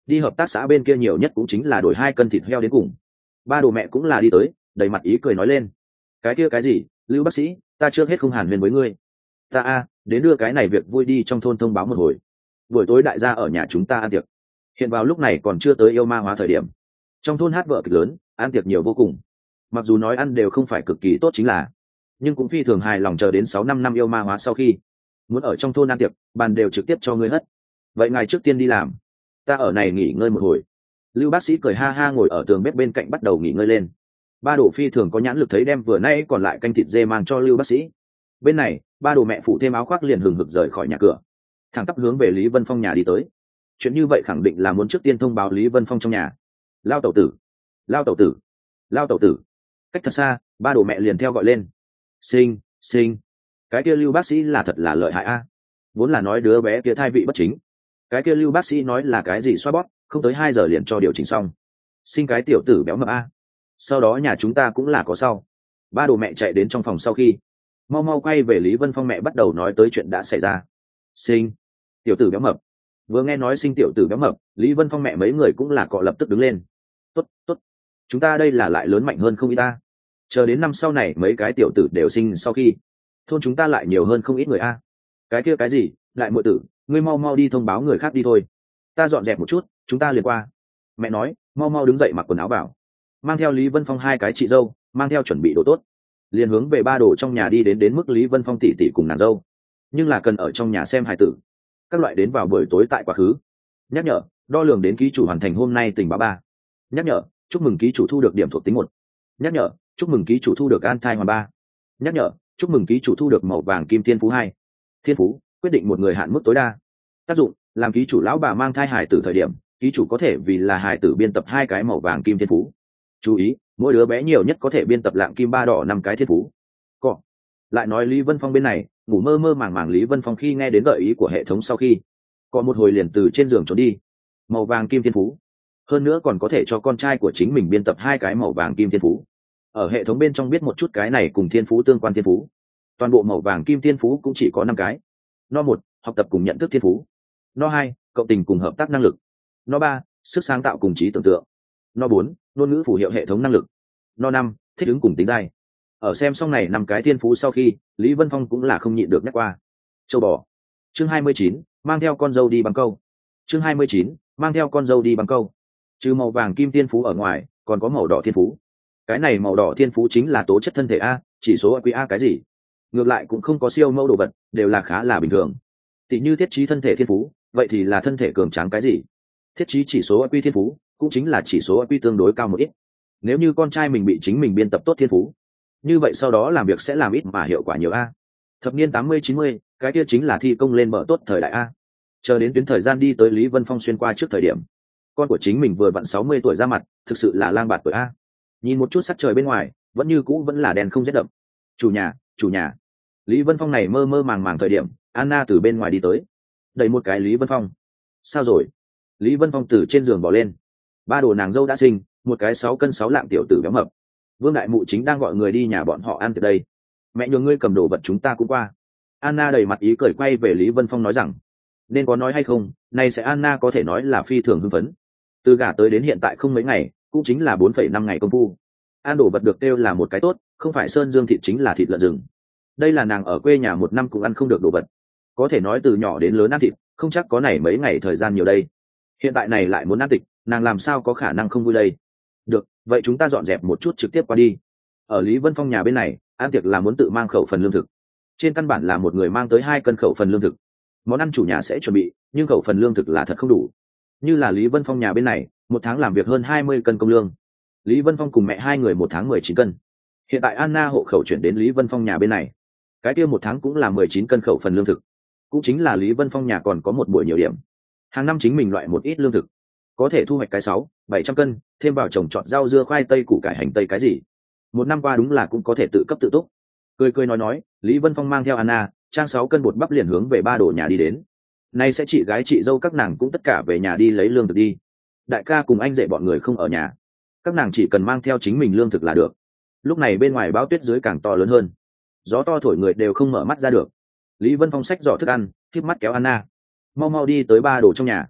đi hợp tác xã bên kia nhiều nhất cũng chính là đổi hai cân thịt heo đến cùng. Ba đồ mẹ cũng là đi tới, đầy mặt ý cười nói lên, cái kia cái gì, Lưu bác sĩ, ta trước hết không hàn huyên với ngươi, ta a đến đưa cái này việc vui đi trong thôn thông báo một hồi, buổi tối đại gia ở nhà chúng ta ăn tiệc. Hiện vào lúc này còn chưa tới yêu ma hóa thời điểm, trong thôn hát vợ kịch lớn, ăn tiệc nhiều vô cùng. Mặc dù nói ăn đều không phải cực kỳ tốt chính là, nhưng cũng phi thường hài lòng chờ đến sáu năm năm yêu ma hóa sau khi muốn ở trong thôn ăn tiệc, bàn đều trực tiếp cho ngươi hất. Vậy ngài trước tiên đi làm, ta ở này nghỉ ngơi một hồi. Lưu bác sĩ cười ha ha ngồi ở tường bếp bên cạnh bắt đầu nghỉ ngơi lên. Ba đồ phi thường có nhãn lực thấy đem vừa nay còn lại canh thịt dê mang cho Lưu bác sĩ. Bên này ba đồ mẹ phụ thêm áo khoác liền hừng hực rời khỏi nhà cửa, thẳng tắp hướng về Lý Vân Phong nhà đi tới. Chuyện như vậy khẳng định là muốn trước tiên thông báo Lý Vân Phong trong nhà. Lao tẩu tử, lao tẩu tử, lao tẩu tử. Cách thật xa, ba đồ mẹ liền theo gọi lên. Sinh, sinh. Cái kia Lưu bác sĩ là thật là lợi hại a. Vốn là nói đứa bé kia thai vị bất chính, cái kia Lưu bác sĩ nói là cái gì xoa bóp, không tới hai giờ liền cho điều chỉnh xong. Sinh cái tiểu tử béo mập a. Sau đó nhà chúng ta cũng là có sau. Ba đồ mẹ chạy đến trong phòng sau khi mau mau quay về Lý Vân Phong mẹ bắt đầu nói tới chuyện đã xảy ra. Sinh tiểu tử béo mập. Vừa nghe nói sinh tiểu tử béo mập, Lý Vân Phong mẹ mấy người cũng là cọ lập tức đứng lên. Tốt, tốt, chúng ta đây là lại lớn mạnh hơn không ít ta. Chờ đến năm sau này mấy cái tiểu tử đều sinh sau khi thôn chúng ta lại nhiều hơn không ít người a. Cái kia cái gì, lại muội tử, ngươi mau mau đi thông báo người khác đi thôi, ta dọn dẹp một chút chúng ta liền qua. Mẹ nói mau mau đứng dậy mặc quần áo vào, mang theo Lý Vân Phong hai cái chị dâu, mang theo chuẩn bị đồ tốt, liền hướng về ba đồ trong nhà đi đến đến mức Lý Vân Phong tỉ tỉ cùng nàng dâu, nhưng là cần ở trong nhà xem hài tử các loại đến vào buổi tối tại quá khứ. Nhắc nhở đo lường đến ký chủ hoàn thành hôm nay tình báo ba. Nhắc nhở chúc mừng ký chủ thu được điểm thuộc tính một. Nhắc nhở chúc mừng ký chủ thu được an thai hoàn ba. Nhắc nhở chúc mừng ký chủ thu được màu vàng kim thiên phú hai. Thiên phú quyết định một người hạn mức tối đa. Tác dụng làm ký chủ lão bà mang thai hài tử thời điểm, ký chủ có thể vì là hài tử biên tập hai cái màu vàng kim thiên phú. Chú ý mỗi đứa bé nhiều nhất có thể biên tập lạng kim ba đỏ năm cái thiên phú. Cọ lại nói Lý Vân Phong bên này ngủ mơ mơ màng màng, Lý Vân Phong khi nghe đến gợi ý của hệ thống sau khi có một hồi liền từ trên giường trốn đi. Màu vàng kim thiên phú, hơn nữa còn có thể cho con trai của chính mình biên tập hai cái màu vàng kim thiên phú. Ở hệ thống bên trong biết một chút cái này cùng thiên phú tương quan thiên phú, toàn bộ màu vàng kim thiên phú cũng chỉ có năm cái. No một học tập cùng nhận thức thiên phú. No hai cộng tình cùng hợp tác năng lực. No ba sức sáng tạo cùng trí tưởng tượng. No bốn ngôn ngữ phù hiệu hệ thống năng lực. No năm thích ứng cùng tính dai. Ở xem xong này năm cái thiên phú sau khi Lý Vân Phong cũng là không nhịn được nhắc qua. Châu bò. Chương hai mươi chín mang theo con dâu đi bằng câu. Chương hai mươi chín mang theo con dâu đi bằng câu. Trừ màu vàng kim thiên phú ở ngoài còn có màu đỏ thiên phú. Cái này màu đỏ thiên phú chính là tố chất thân thể a, chỉ số i kiu a cái gì ngược lại cũng không có siêu mẫu đồ vật, đều là khá là bình thường. Tỷ như thiết trí thân thể thiên phú, vậy thì là thân thể cường tráng cái gì. Thiết trí chỉ số i kiu thiên phú cũng chính là chỉ số i kiu tương đối cao một ít. Nếu như con trai mình bị chính mình biên tập tốt thiên phú, như vậy sau đó làm việc sẽ làm ít mà hiệu quả nhiều a. Thập niên tám mươi chín mươi, cái kia chính là thi công lên bờ tốt thời đại a. Chờ đến tuyến thời gian đi tới Lý Vân Phong xuyên qua trước thời điểm, con của chính mình vừa vặn sáu mươi tuổi ra mặt, thực sự là lang bạt tuổi a. Nhìn một chút sắc trời bên ngoài vẫn như cũ vẫn là đèn không rét đậm. Chủ nhà, chủ nhà. Lý Vân Phong này mơ mơ màng màng thời điểm, Anna từ bên ngoài đi tới, đẩy một cái Lý Vân Phong. Sao rồi? Lý Vân Phong từ trên giường bỏ lên. Ba đồ nàng dâu đã sinh, một cái sáu cân sáu lạng tiểu tử béo mập. Vương đại mụ chính đang gọi người đi nhà bọn họ ăn từ đây. Mẹ nhường ngươi cầm đồ vật chúng ta cũng qua. Anna đầy mặt ý cười quay về Lý Vân Phong nói rằng, nên có nói hay không, này sẽ Anna có thể nói là phi thường hưng phấn. Từ gả tới đến hiện tại không mấy ngày, cũng chính là bốn phẩy năm ngày công phu. Ăn đồ vật được kêu là một cái tốt, không phải sơn dương thịt chính là thịt lợn rừng. Đây là nàng ở quê nhà một năm cũng ăn không được đồ vật. Có thể nói từ nhỏ đến lớn ăn thịt, không chắc có này mấy ngày thời gian nhiều đây. Hiện tại này lại muốn ăn thịt, nàng làm sao có khả năng không vui đây. Được, vậy chúng ta dọn dẹp một chút trực tiếp qua đi. Ở Lý Vân Phong nhà bên này, ăn tiệc là muốn tự mang khẩu phần lương thực. Trên căn bản là một người mang tới hai cân khẩu phần lương thực. Món ăn chủ nhà sẽ chuẩn bị, nhưng khẩu phần lương thực là thật không đủ. Như là Lý Vân Phong nhà bên này, một tháng làm việc hơn hai mươi cân công lương. Lý Vân Phong cùng mẹ hai người một tháng mười chín cân. Hiện tại Anna hộ khẩu chuyển đến Lý Vân Phong nhà bên này, cái kia một tháng cũng là mười chín cân khẩu phần lương thực. Cũng chính là Lý Vân Phong nhà còn có một buổi nhiều điểm. Hàng năm chính mình loại một ít lương thực, có thể thu hoạch cái sáu, bảy trăm cân, thêm vào trồng trọt rau dưa khoai tây củ cải hành tây cái gì. Một năm qua đúng là cũng có thể tự cấp tự túc. Cười cười nói nói, Lý Vân Phong mang theo Anna, trang sáu cân bột bắp liền hướng về ba đồ nhà đi đến. Nay sẽ chị gái chị dâu các nàng cũng tất cả về nhà đi lấy lương thực đi. Đại ca cùng anh rể bọn người không ở nhà, các nàng chỉ cần mang theo chính mình lương thực là được. Lúc này bên ngoài bão tuyết dưới càng to lớn hơn, gió to thổi người đều không mở mắt ra được. Lý Vân Phong xách giỏ thức ăn, khép mắt kéo Anna, mau mau đi tới ba đồ trong nhà.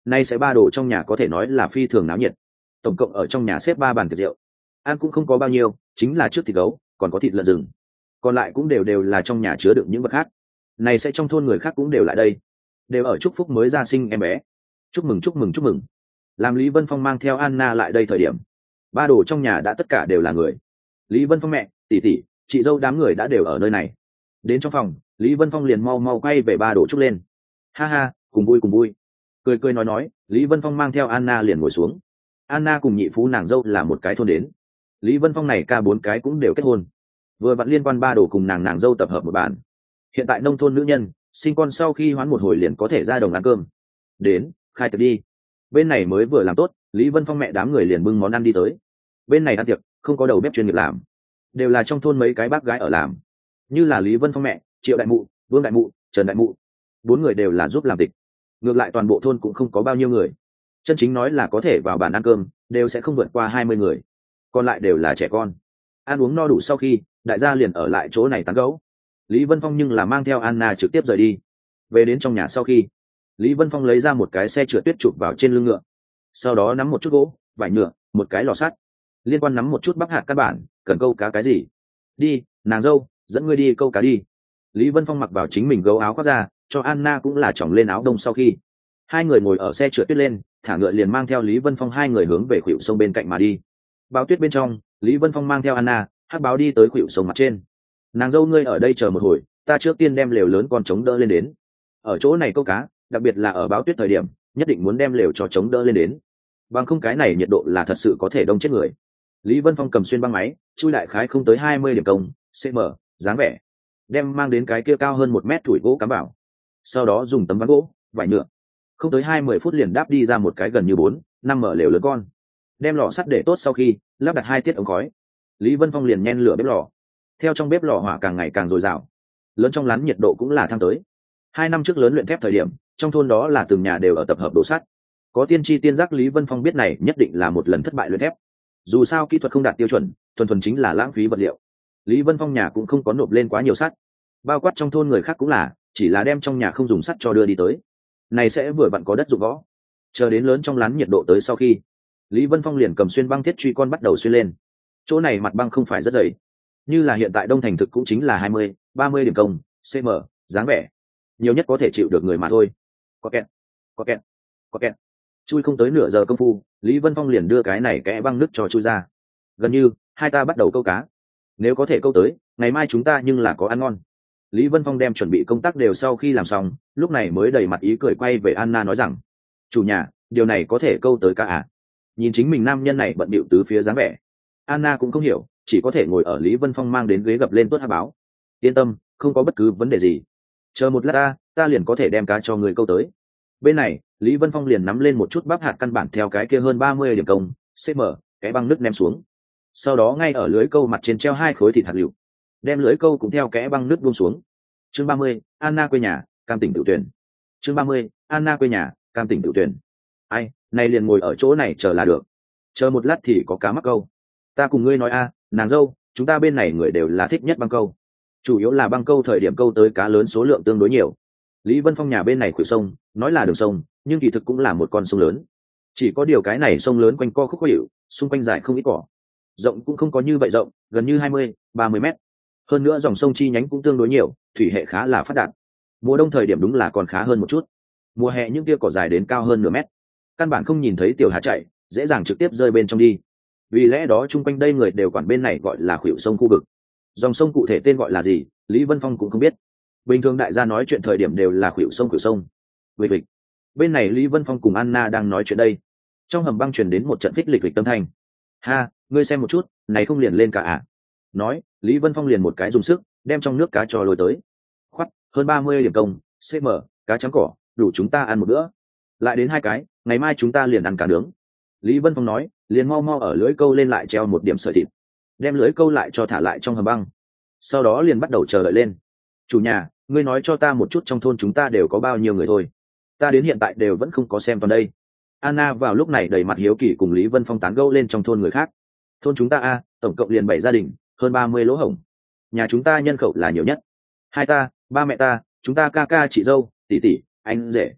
nay sẽ ba đồ trong nhà có thể nói là phi thường náo nhiệt. Tổng cộng ở trong nhà xếp ba bàn tiệc rượu, ăn cũng không có bao nhiêu, chính là trước thịt gấu, còn có thịt lợn rừng, còn lại cũng đều đều là trong nhà chứa đựng những vật khác. Này sẽ trong thôn người khác cũng đều lại đây, đều ở chúc phúc mới ra sinh em bé. Chúc mừng chúc mừng chúc mừng. Làm Lý Vân Phong mang theo Anna lại đây thời điểm, ba đồ trong nhà đã tất cả đều là người. Lý Vân Phong mẹ, tỷ tỷ, chị dâu đám người đã đều ở nơi này. Đến trong phòng, Lý Vân Phong liền mau mau quay về ba đồ chúc lên. Ha ha, cùng vui cùng vui. Cười cười nói nói, Lý Vân Phong mang theo Anna liền ngồi xuống. Anna cùng nhị phú nàng dâu là một cái thôn đến. Lý Vân Phong này ca bốn cái cũng đều kết hôn. Vừa vặn liên quan ba đồ cùng nàng nàng dâu tập hợp một bàn. Hiện tại nông thôn nữ nhân, sinh con sau khi hoán một hồi liền có thể ra đồng ăn cơm. Đến, khai tiệc đi. Bên này mới vừa làm tốt, Lý Vân Phong mẹ đám người liền bưng món ăn đi tới. Bên này ăn tiệc, không có đầu bếp chuyên nghiệp làm, đều là trong thôn mấy cái bác gái ở làm. Như là Lý Vân Phong mẹ, Triệu đại mụ, Vương đại mụ, Trần đại mụ, bốn người đều là giúp làm tiệc. Ngược lại toàn bộ thôn cũng không có bao nhiêu người. Chân chính nói là có thể vào bàn ăn cơm, đều sẽ không vượt qua hai mươi người. Còn lại đều là trẻ con. Ăn uống no đủ sau khi, đại gia liền ở lại chỗ này tán gẫu. Lý Vân Phong nhưng là mang theo Anna trực tiếp rời đi. Về đến trong nhà sau khi, Lý Vân Phong lấy ra một cái xe trượt tuyết chụp vào trên lưng ngựa, sau đó nắm một chút gỗ, vải nhựa, một cái lò sắt, liên quan nắm một chút bắp hạt căn bản, cần câu cá cái gì. Đi, nàng dâu, dẫn ngươi đi câu cá đi. Lý Vân Phong mặc vào chính mình gấu áo khoác ra, cho Anna cũng là chỏng lên áo đông sau khi. Hai người ngồi ở xe trượt tuyết lên, thả ngựa liền mang theo Lý Vân Phong hai người hướng về khuỷu sông bên cạnh mà đi. Bao tuyết bên trong, Lý Vân Phong mang theo Anna, hắc báo đi tới khuỷu sông mặt trên. Nàng dâu ngươi ở đây chờ một hồi, ta trước tiên đem lều lớn con trống đỡ lên đến. Ở chỗ này câu cá, đặc biệt là ở báo tuyết thời điểm, nhất định muốn đem lều cho trống đỡ lên đến. Bằng không cái này nhiệt độ là thật sự có thể đông chết người. Lý Vân Phong cầm xuyên băng máy, chui đại khái không tới hai mươi điểm công, cm, dáng vẻ, đem mang đến cái kia cao hơn một mét tuổi gỗ cắm vào. Sau đó dùng tấm ván gỗ, vải nhựa, không tới hai mươi phút liền đáp đi ra một cái gần như bốn, năm mở lều lớn con. Đem lò sắt để tốt sau khi, lắp đặt hai tiết ống khói. Lý Vân Phong liền nhen lửa bếp lò. Theo trong bếp lò hỏa càng ngày càng dồi dào, lớn trong lán nhiệt độ cũng là thăng tới. Hai năm trước lớn luyện thép thời điểm, trong thôn đó là từng nhà đều ở tập hợp đổ sắt. Có tiên tri tiên giác Lý Vân Phong biết này nhất định là một lần thất bại luyện thép. Dù sao kỹ thuật không đạt tiêu chuẩn, thuần thuần chính là lãng phí vật liệu. Lý Vân Phong nhà cũng không có nộp lên quá nhiều sắt, bao quát trong thôn người khác cũng là, chỉ là đem trong nhà không dùng sắt cho đưa đi tới. Này sẽ vừa vặn có đất dụng võ. Chờ đến lớn trong lán nhiệt độ tới sau khi, Lý Vân Phong liền cầm xuyên băng thiết truy con bắt đầu xuyên lên. Chỗ này mặt băng không phải rất dày, như là hiện tại đông thành thực cũng chính là hai mươi, ba mươi điểm công, cm, dáng vẻ, nhiều nhất có thể chịu được người mà thôi. Có kẹt, có kẹt, có kẹt. Chui không tới nửa giờ công phu, Lý Vân Phong liền đưa cái này kẽ băng nước cho chui ra. Gần như hai ta bắt đầu câu cá, nếu có thể câu tới, ngày mai chúng ta nhưng là có ăn ngon. Lý Vân Phong đem chuẩn bị công tác đều sau khi làm xong, lúc này mới đầy mặt ý cười quay về Anna nói rằng: chủ nhà, điều này có thể câu tới cả à? Nhìn chính mình nam nhân này bận bịu tứ phía dáng vẻ, Anna cũng không hiểu, chỉ có thể ngồi ở Lý Vân Phong mang đến ghế gập lên tuốt há báo. Yên tâm, không có bất cứ vấn đề gì. Chờ một lát ta, ta liền có thể đem cá cho người câu tới. Bên này, Lý Vân Phong liền nắm lên một chút bắp hạt căn bản theo cái kia hơn ba mươi điểm công, cm, cái băng nước ném xuống. Sau đó ngay ở lưới câu mặt trên treo hai khối thịt hạt lựu, đem lưới câu cũng theo kẽ băng nước buông xuống. Chương ba mươi, Anna quê nhà, cam tỉnh tự tuyển. Chương ba mươi, Anna quê nhà, cam tỉnh tự tuyển. Ai, này liền ngồi ở chỗ này chờ là được. Chờ một lát thì có cá mắc câu. Ta cùng ngươi nói a, nàng dâu, chúng ta bên này người đều là thích nhất băng câu. Chủ yếu là băng câu thời điểm câu tới cá lớn số lượng tương đối nhiều. Lý Vân Phong nhà bên này khuỷu sông, nói là đường sông, nhưng kỳ thực cũng là một con sông lớn. Chỉ có điều cái này sông lớn quanh co khúc khuỷu, xung quanh dài không ít cỏ, rộng cũng không có như vậy rộng, gần như hai mươi, ba mươi mét. Hơn nữa dòng sông chi nhánh cũng tương đối nhiều, thủy hệ khá là phát đạt. Mùa đông thời điểm đúng là còn khá hơn một chút. Mùa hè những kia cỏ dài đến cao hơn nửa mét, căn bản không nhìn thấy tiểu hà chạy, dễ dàng trực tiếp rơi bên trong đi. Vì lẽ đó chung quanh đây người đều quản bên này gọi là khuỷu sông khu vực. Dòng sông cụ thể tên gọi là gì, Lý Vân Phong cũng không biết. Bình thường đại gia nói chuyện thời điểm đều là khuỷu sông khuỷu sông. Vịch vịch. Bên này Lý Vân Phong cùng Anna đang nói chuyện đây. Trong hầm băng truyền đến một trận phích lịch lịch tâm thanh. Ha, ngươi xem một chút, này không liền lên cả à? Nói, Lý Vân Phong liền một cái dùng sức, đem trong nước cá cho lôi tới. Khoắt, hơn ba mươi điểm công, cm, cá trắng cỏ, đủ chúng ta ăn một bữa. Lại đến hai cái, ngày mai chúng ta liền ăn cá nướng. Lý Vân Phong nói, liền mau mau ở lưỡi câu lên lại treo một điểm sợi thịt, đem lưỡi câu lại cho thả lại trong hầm băng. Sau đó liền bắt đầu chờ đợi lên. Chủ nhà, ngươi nói cho ta một chút trong thôn chúng ta đều có bao nhiêu người thôi. Ta đến hiện tại đều vẫn không có xem toàn đây. Anna vào lúc này đầy mặt hiếu kỳ cùng Lý Vân Phong tán gẫu lên trong thôn người khác. Thôn chúng ta a, tổng cộng liền bảy gia đình, hơn ba mươi lỗ hổng. Nhà chúng ta nhân khẩu là nhiều nhất. Hai ta, ba mẹ ta, chúng ta ca ca chị dâu, tỷ tỷ, anh rể.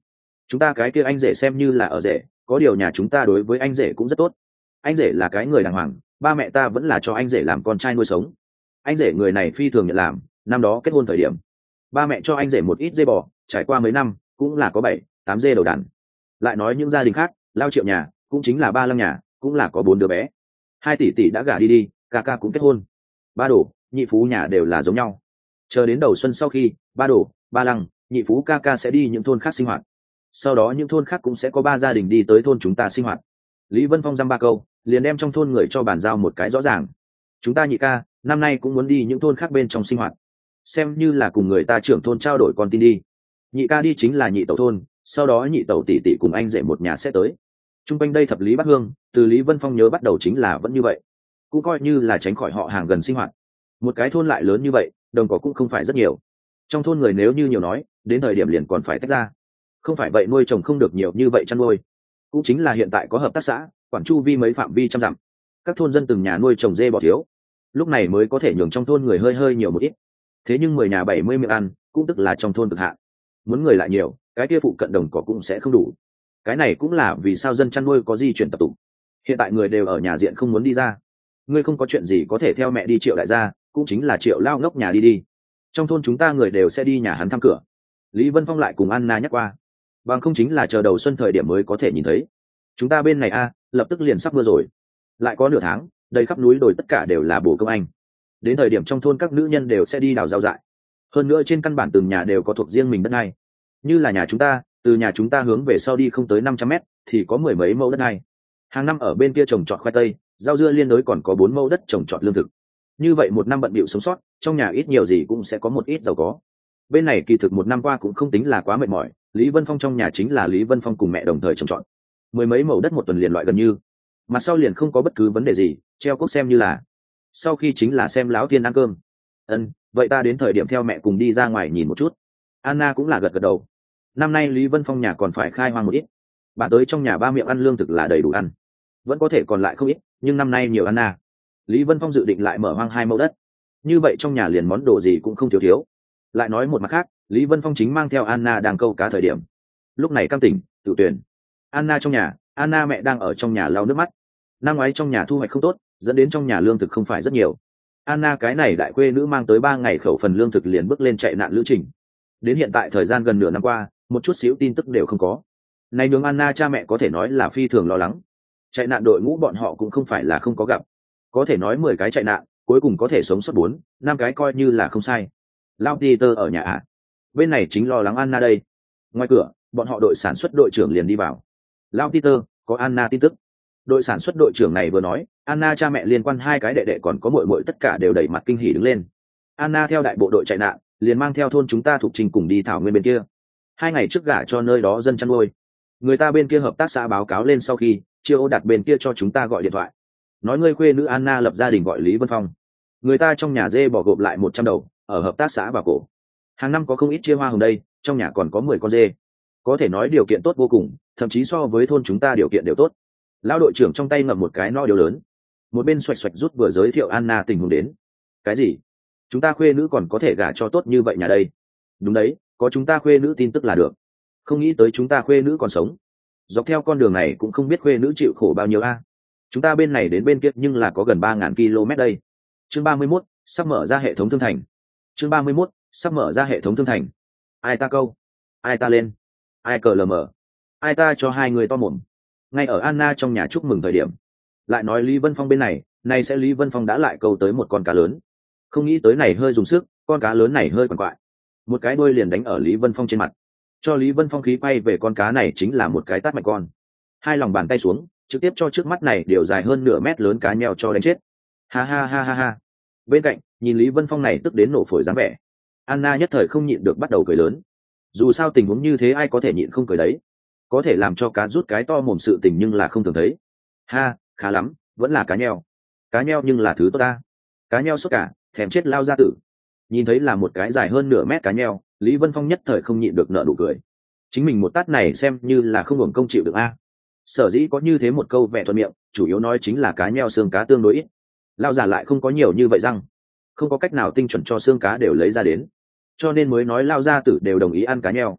chúng ta cái kia anh rể xem như là ở rể, có điều nhà chúng ta đối với anh rể cũng rất tốt. Anh rể là cái người đàng hoàng, ba mẹ ta vẫn là cho anh rể làm con trai nuôi sống. Anh rể người này phi thường nhận làm, năm đó kết hôn thời điểm ba mẹ cho anh rể một ít dê bò, trải qua mấy năm cũng là có bảy tám dê đầu đàn. Lại nói những gia đình khác, Lao Triệu nhà cũng chính là ba Lăng nhà cũng là có bốn đứa bé, hai tỷ tỷ đã gả đi đi, ca ca cũng kết hôn. Ba Đổ, Nhị Phú nhà đều là giống nhau. Chờ đến đầu xuân sau khi ba Đổ, ba Lăng, Nhị Phú ca ca sẽ đi những thôn khác sinh hoạt, sau đó những thôn khác cũng sẽ có ba gia đình đi tới thôn chúng ta sinh hoạt. Lý Vân Phong dăm ba câu liền đem trong thôn người cho bàn giao một cái rõ ràng. Chúng ta nhị ca năm nay cũng muốn đi những thôn khác bên trong sinh hoạt, xem như là cùng người ta trưởng thôn trao đổi con tin đi. Nhị ca đi chính là nhị tẩu thôn, sau đó nhị tẩu tỷ tỷ cùng anh rể một nhà sẽ tới. Trung quanh đây thập lý bát hương, từ Lý Vân Phong nhớ bắt đầu chính là vẫn như vậy, cũng coi như là tránh khỏi họ hàng gần sinh hoạt. Một cái thôn lại lớn như vậy, đồng cỏ cũng không phải rất nhiều, trong thôn người nếu như nhiều nói, đến thời điểm liền còn phải tách ra, không phải vậy nuôi trồng không được nhiều như vậy chăn nuôi. Cũng chính là hiện tại có hợp tác xã quản chu vi mấy phạm vi trăm dặm, các thôn dân từng nhà nuôi trồng dê bò thiếu, lúc này mới có thể nhường trong thôn người hơi hơi nhiều một ít. Thế nhưng mười nhà bảy mươi miệng ăn cũng tức là trong thôn cực hạn, muốn người lại nhiều, cái kia phụ cận đồng cỏ cũng sẽ không đủ. Cái này cũng là vì sao dân chăn nuôi có di chuyển tập tụ. Hiện tại người đều ở nhà diện không muốn đi ra, ngươi không có chuyện gì có thể theo mẹ đi Triệu đại gia, cũng chính là Triệu lao ngốc nhà đi đi. Trong thôn chúng ta người đều sẽ đi nhà hắn thăm cửa. Lý Vân Phong lại cùng Anna nhắc qua, bằng không chính là chờ đầu xuân thời điểm mới có thể nhìn thấy. Chúng ta bên này a lập tức liền sắp mưa rồi, lại có nửa tháng, đầy khắp núi đồi tất cả đều là bổ công anh. Đến thời điểm trong thôn các nữ nhân đều sẽ đi đào rau dại, hơn nữa trên căn bản từng nhà đều có thuộc riêng mình đất này. Như là nhà chúng ta, từ nhà chúng ta hướng về sau đi không tới năm trăm mét thì có mười mấy mẫu đất này. Hàng năm ở bên kia trồng trọt khoai tây, rau dưa liên đối, còn có bốn mẫu đất trồng trọt lương thực. Như vậy một năm bận bịu sống sót, trong nhà ít nhiều gì cũng sẽ có một ít giàu có. Bên này kỳ thực một năm qua cũng không tính là quá mệt mỏi. Lý Vân Phong trong nhà chính là Lý Vân Phong cùng mẹ đồng thời trồng trọt, mười mấy mẫu đất một tuần liền loại gần như, mà sau liền không có bất cứ vấn đề gì, treo cốc xem như là. Sau khi chính là xem lão tiên ăn cơm. Ân, vậy ta đến thời điểm theo mẹ cùng đi ra ngoài nhìn một chút. Anna cũng là gật gật đầu. Năm nay Lý Vân Phong nhà còn phải khai hoang một ít, bà tới trong nhà ba miệng ăn lương thực là đầy đủ ăn, vẫn có thể còn lại không ít, nhưng năm nay nhiều Anna. Lý Vân Phong dự định lại mở hoang hai mẫu đất, như vậy trong nhà liền món đồ gì cũng không thiếu thiếu. Lại nói một mặt khác, Lý Vân Phong chính mang theo Anna đang câu cá thời điểm, lúc này cam tỉnh tự tuyển. Anna trong nhà, Anna mẹ đang ở trong nhà lau nước mắt. Năm ngoái trong nhà thu hoạch không tốt, dẫn đến trong nhà lương thực không phải rất nhiều. Anna cái này đại quê nữ mang tới ba ngày khẩu phần lương thực liền bước lên chạy nạn lữ trình. Đến hiện tại thời gian gần nửa năm qua, một chút xíu tin tức đều không có. Này nướng Anna cha mẹ có thể nói là phi thường lo lắng. Chạy nạn đội ngũ bọn họ cũng không phải là không có gặp, có thể nói mười cái chạy nạn, cuối cùng có thể sống sót bốn, năm cái coi như là không sai. Lao Peter ở nhà ạ. À. Bên này chính lo lắng Anna đây. Ngoài cửa, bọn họ đội sản xuất đội trưởng liền đi vào. Lao Peter, có Anna tin tức. Đội sản xuất đội trưởng này vừa nói, Anna cha mẹ liên quan hai cái đệ đệ còn có muội muội tất cả đều đẩy mặt kinh hỉ đứng lên. Anna theo đại bộ đội chạy nạn, liền mang theo thôn chúng ta thuộc trình cùng đi thảo nguyên bên kia. Hai ngày trước gả cho nơi đó dân chăn nuôi. Người ta bên kia hợp tác xã báo cáo lên sau khi, Chiêu đặt bên kia cho chúng ta gọi điện thoại. Nói ngươi khuê nữ Anna lập gia đình gọi Lý Vân Phong. Người ta trong nhà dê bỏ gộp lại một trăm đầu, ở hợp tác xã vào cổ. Hàng năm có không ít chia hoa hồng đây, trong nhà còn có mười con dê. Có thể nói điều kiện tốt vô cùng, thậm chí so với thôn chúng ta điều kiện đều tốt. Lão đội trưởng trong tay ngậm một cái no điều lớn, một bên xoạch xoạch rút vừa giới thiệu Anna tình huống đến. Cái gì? Chúng ta khuê nữ còn có thể gả cho tốt như vậy nhà đây? Đúng đấy, có chúng ta khuê nữ tin tức là được. Không nghĩ tới chúng ta khuê nữ còn sống. Dọc theo con đường này cũng không biết khuê nữ chịu khổ bao nhiêu a. Chúng ta bên này đến bên kia nhưng là có gần ba ngàn ki lô mét đây. Chương ba mươi mốt, sắp mở ra hệ thống thương thành. Chương ba mươi mốt, sắp mở ra hệ thống thương thành. Ai ta câu? Ai ta lên? Ai cờ lờ mờ? Ai ta cho hai người to mồm? Ngay ở Anna trong nhà chúc mừng thời điểm, lại nói Lý Vân Phong bên này, nay sẽ Lý Vân Phong đã lại câu tới một con cá lớn. Không nghĩ tới này hơi dùng sức, con cá lớn này hơi quằn quại, một cái đuôi liền đánh ở Lý Vân Phong trên mặt, cho Lý Vân Phong khí quay về con cá này chính là một cái tát mạnh con. Hai lòng bàn tay xuống, trực tiếp cho trước mắt này đều dài hơn nửa mét lớn cá nheo cho đánh chết. Ha ha ha ha ha. Bên cạnh, nhìn Lý Vân Phong này tức đến nổ phổi dáng vẻ, Anna nhất thời không nhịn được bắt đầu cười lớn. Dù sao tình huống như thế ai có thể nhịn không cười đấy, có thể làm cho cá rút cái to mồm sự tình nhưng là không thường thấy. Ha, khá lắm, vẫn là cá nheo. Cá nheo nhưng là thứ tốt ta. Cá nheo sốt cả, thèm chết lao ra tử. Nhìn thấy là một cái dài hơn nửa mét cá nheo, Lý Vân Phong nhất thời không nhịn được nở nụ cười. Chính mình một tát này xem như là không hưởng công chịu được a. Sở dĩ có như thế một câu vẻ thuận miệng, chủ yếu nói chính là cá nheo xương cá tương đối ít. Lao già lại không có nhiều như vậy răng, không có cách nào tinh chuẩn cho xương cá đều lấy ra đến, cho nên mới nói lao gia tử đều đồng ý ăn cá nheo.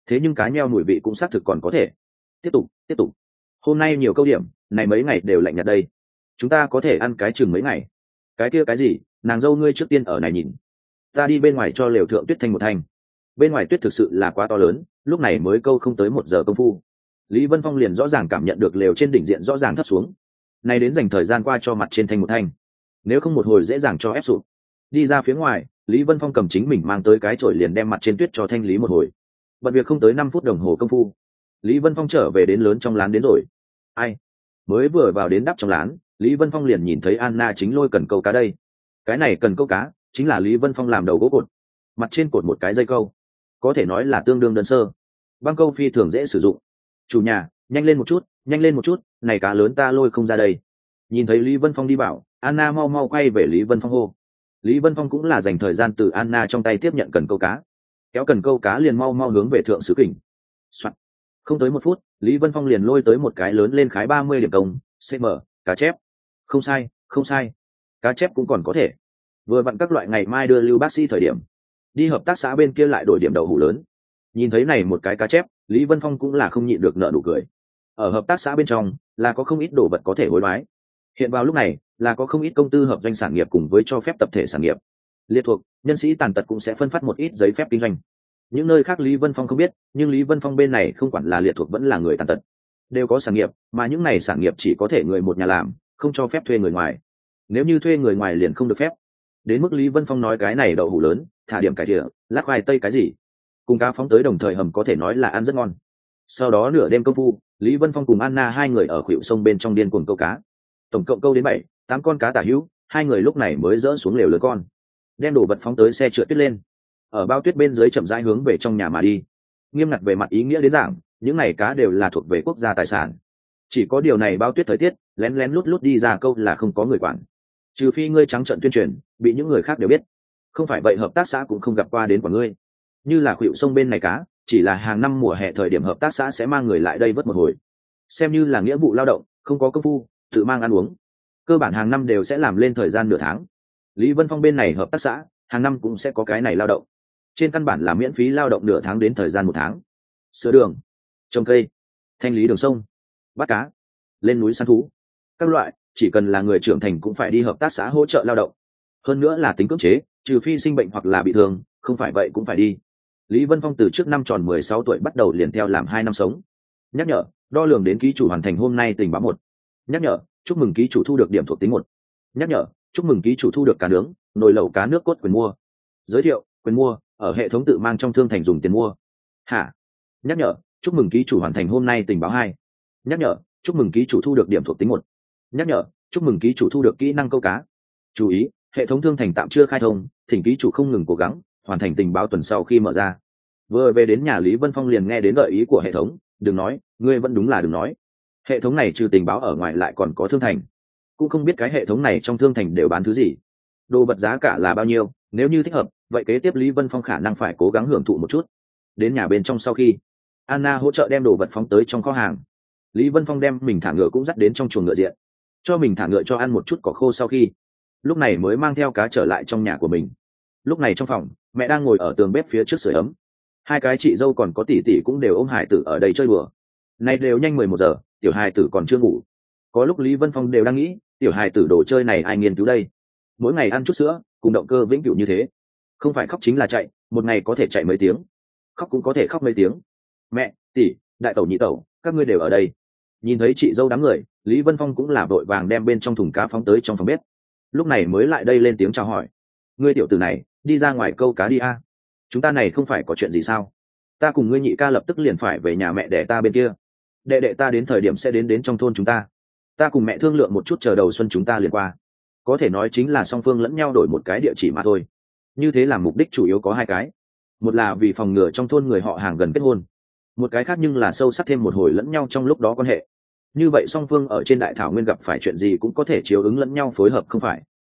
thế nhưng cá nheo mùi vị cũng xác thực còn có thể. Tiếp tục tiếp tục, hôm nay nhiều câu điểm, này mấy ngày đều lạnh nhạt đây, chúng ta có thể ăn cái chừng mấy ngày. Cái kia cái gì, nàng dâu ngươi trước tiên ở này nhìn, ta đi bên ngoài cho lều thượng tuyết thanh một thanh. Bên ngoài tuyết thực sự là quá to lớn, lúc này mới câu không tới một giờ công phu, Lý Vân Phong liền rõ ràng cảm nhận được lều trên đỉnh diện rõ ràng thấp xuống. Này đến dành thời gian qua cho mặt trên thanh một thanh, nếu không một hồi dễ dàng cho ép sụp. Đi ra phía ngoài, Lý Vân Phong cầm chính mình mang tới cái chổi liền đem mặt trên tuyết cho thanh lý một hồi. Bận việc không tới năm phút đồng hồ công phu, Lý Vân Phong trở về đến lớn trong lán đến rồi. Ai? Mới vừa vào đến đắp trong lán, Lý Vân Phong liền nhìn thấy Anna chính lôi cần câu cá đây. Cái này cần câu cá chính là Lý Vân Phong làm đầu gỗ cột, mặt trên cột một cái dây câu, có thể nói là tương đương đơn sơ. Băng câu phi thường dễ sử dụng. Chủ nhà, nhanh lên một chút, nhanh lên một chút, này cá lớn ta lôi không ra đây. Nhìn thấy Lý Vân Phong đi bảo, Anna mau mau quay về Lý Vân Phong hô. Lý Vân Phong cũng là dành thời gian từ Anna trong tay tiếp nhận cần câu cá, kéo cần câu cá liền mau mau hướng về thượng sứ kình. Soạn. Không tới một phút, Lý Vân Phong liền lôi tới một cái lớn lên khái ba mươi điểm công, cm, cá chép. Không sai, không sai, cá chép cũng còn có thể. Vừa vặn các loại ngày mai đưa Lưu bác sĩ thời điểm, đi hợp tác xã bên kia lại đổi điểm đậu hũ lớn. Nhìn thấy này một cái cá chép, Lý Vân Phong cũng là không nhịn được nợ nụ cười. Ở hợp tác xã bên trong là có không ít đồ vật có thể hối đoái. Hiện vào lúc này là có không ít công tư hợp doanh sản nghiệp cùng với cho phép tập thể sản nghiệp. Liệt thuộc, nhân sĩ tàn tật cũng sẽ phân phát một ít giấy phép kinh doanh. Những nơi khác Lý Vân Phong không biết, nhưng Lý Vân Phong bên này không quản là liệt thuộc vẫn là người tàn tật, đều có sản nghiệp, mà những này sản nghiệp chỉ có thể người một nhà làm, không cho phép thuê người ngoài. Nếu như thuê người ngoài liền không được phép. Đến mức Lý Vân Phong nói cái này đậu hũ lớn, thả điểm cải thìa, lát khoai tây cái gì, cùng cá phóng tới đồng thời hầm có thể nói là ăn rất ngon. Sau đó nửa đêm công phu, Lý Vân Phong cùng Anna hai người ở khuỷu sông bên trong điên cuồng câu cá, tổng cộng câu đến bảy tám con cá tả hữu. Hai người lúc này mới dỡ xuống lều lớn con, đem đồ vật phóng tới xe trượt tuyết lên, ở bao tuyết bên dưới chậm rãi hướng về trong nhà mà đi. Nghiêm ngặt về mặt ý nghĩa đến giảng, những này cá đều là thuộc về quốc gia tài sản, chỉ có điều này bao tuyết thời tiết lén lén lút lút đi ra câu là không có người quản, trừ phi ngươi trắng trợn tuyên truyền bị những người khác đều biết, không phải vậy hợp tác xã cũng không gặp qua đến của ngươi. Như là khuỷu sông bên này cá, chỉ là hàng năm mùa hè thời điểm hợp tác xã sẽ mang người lại đây vớt một hồi, xem như là nghĩa vụ lao động, không có công phu tự mang ăn uống, cơ bản hàng năm đều sẽ làm lên thời gian nửa tháng. Lý Vân Phong bên này hợp tác xã hàng năm cũng sẽ có cái này lao động, trên căn bản là miễn phí lao động nửa tháng đến thời gian một tháng, sửa đường, trồng cây, thanh lý đường sông, bắt cá, lên núi săn thú, các loại, chỉ cần là người trưởng thành cũng phải đi hợp tác xã hỗ trợ lao động. Hơn nữa là tính cưỡng chế, trừ phi sinh bệnh hoặc là bị thương, không phải vậy cũng phải đi. Lý Vân Phong từ trước năm tròn mười sáu tuổi bắt đầu liền theo làm hai năm sống. Nhắc nhở, đo lường đến ký chủ hoàn thành hôm nay tình báo một. Nhắc nhở, chúc mừng ký chủ thu được điểm thuộc tính một. Nhắc nhở, chúc mừng ký chủ thu được cá nướng, nồi lẩu cá nước cốt quyền mua. Giới thiệu, quyền mua ở hệ thống tự mang trong thương thành dùng tiền mua. Hả? Nhắc nhở, chúc mừng ký chủ hoàn thành hôm nay tình báo hai. Nhắc nhở, chúc mừng ký chủ thu được điểm thuộc tính một. Nhắc nhở, chúc mừng ký chủ thu được kỹ năng câu cá. Chú ý, hệ thống thương thành tạm chưa khai thông, thỉnh ký chủ không ngừng cố gắng hoàn thành tình báo tuần sau khi mở ra. Vừa về đến nhà Lý Vân Phong liền nghe đến gợi ý của hệ thống, đừng nói, ngươi vẫn đúng là đừng nói, hệ thống này trừ tình báo ở ngoài lại còn có thương thành, cũng không biết cái hệ thống này trong thương thành đều bán thứ gì, đồ vật giá cả là bao nhiêu, nếu như thích hợp vậy kế tiếp Lý Vân Phong khả năng phải cố gắng hưởng thụ một chút. Đến nhà bên trong sau khi Anna hỗ trợ đem đồ vật phóng tới trong kho hàng, Lý Vân Phong đem mình thả ngựa cũng dắt đến trong chuồng ngựa diện, cho mình thả ngựa cho ăn một chút cỏ khô sau khi, lúc này mới mang theo cá trở lại trong nhà của mình. Lúc này trong phòng, mẹ đang ngồi ở tường bếp phía trước sưởi ấm, hai cái chị dâu còn có tỷ tỷ cũng đều ôm hải tử ở đây chơi bừa. Nay đều nhanh mười một giờ, tiểu hải tử còn chưa ngủ. Có lúc Lý Vân Phong đều đang nghĩ, tiểu hải tử đồ chơi này ai nghiên cứu đây? Mỗi ngày ăn chút sữa, cùng động cơ vĩnh cửu như thế, không phải khóc chính là chạy, một ngày có thể chạy mấy tiếng, khóc cũng có thể khóc mấy tiếng. Mẹ, tỷ, đại tẩu nhị tẩu, các ngươi đều ở đây. Nhìn thấy chị dâu đám người, Lý Vân Phong cũng là vội vàng đem bên trong thùng cá phóng tới trong phòng bếp, lúc này mới lại đây lên tiếng chào hỏi. Ngươi tiểu tử này, đi ra ngoài câu cá đi a. Chúng ta này không phải có chuyện gì sao? Ta cùng ngươi nhị ca lập tức liền phải về nhà mẹ đẻ ta bên kia, đệ đệ ta đến thời điểm sẽ đến đến trong thôn chúng ta, ta cùng mẹ thương lượng một chút, chờ đầu xuân chúng ta liền qua. Có thể nói chính là song phương lẫn nhau đổi một cái địa chỉ mà thôi. Như thế là mục đích chủ yếu có hai cái, một là vì phòng ngừa trong thôn người họ hàng gần kết hôn, một cái khác nhưng là sâu sắc thêm một hồi lẫn nhau trong lúc đó quan hệ. Như vậy song phương ở trên đại thảo nguyên gặp phải chuyện gì cũng có thể chiếu ứng lẫn nhau phối hợp, không phải?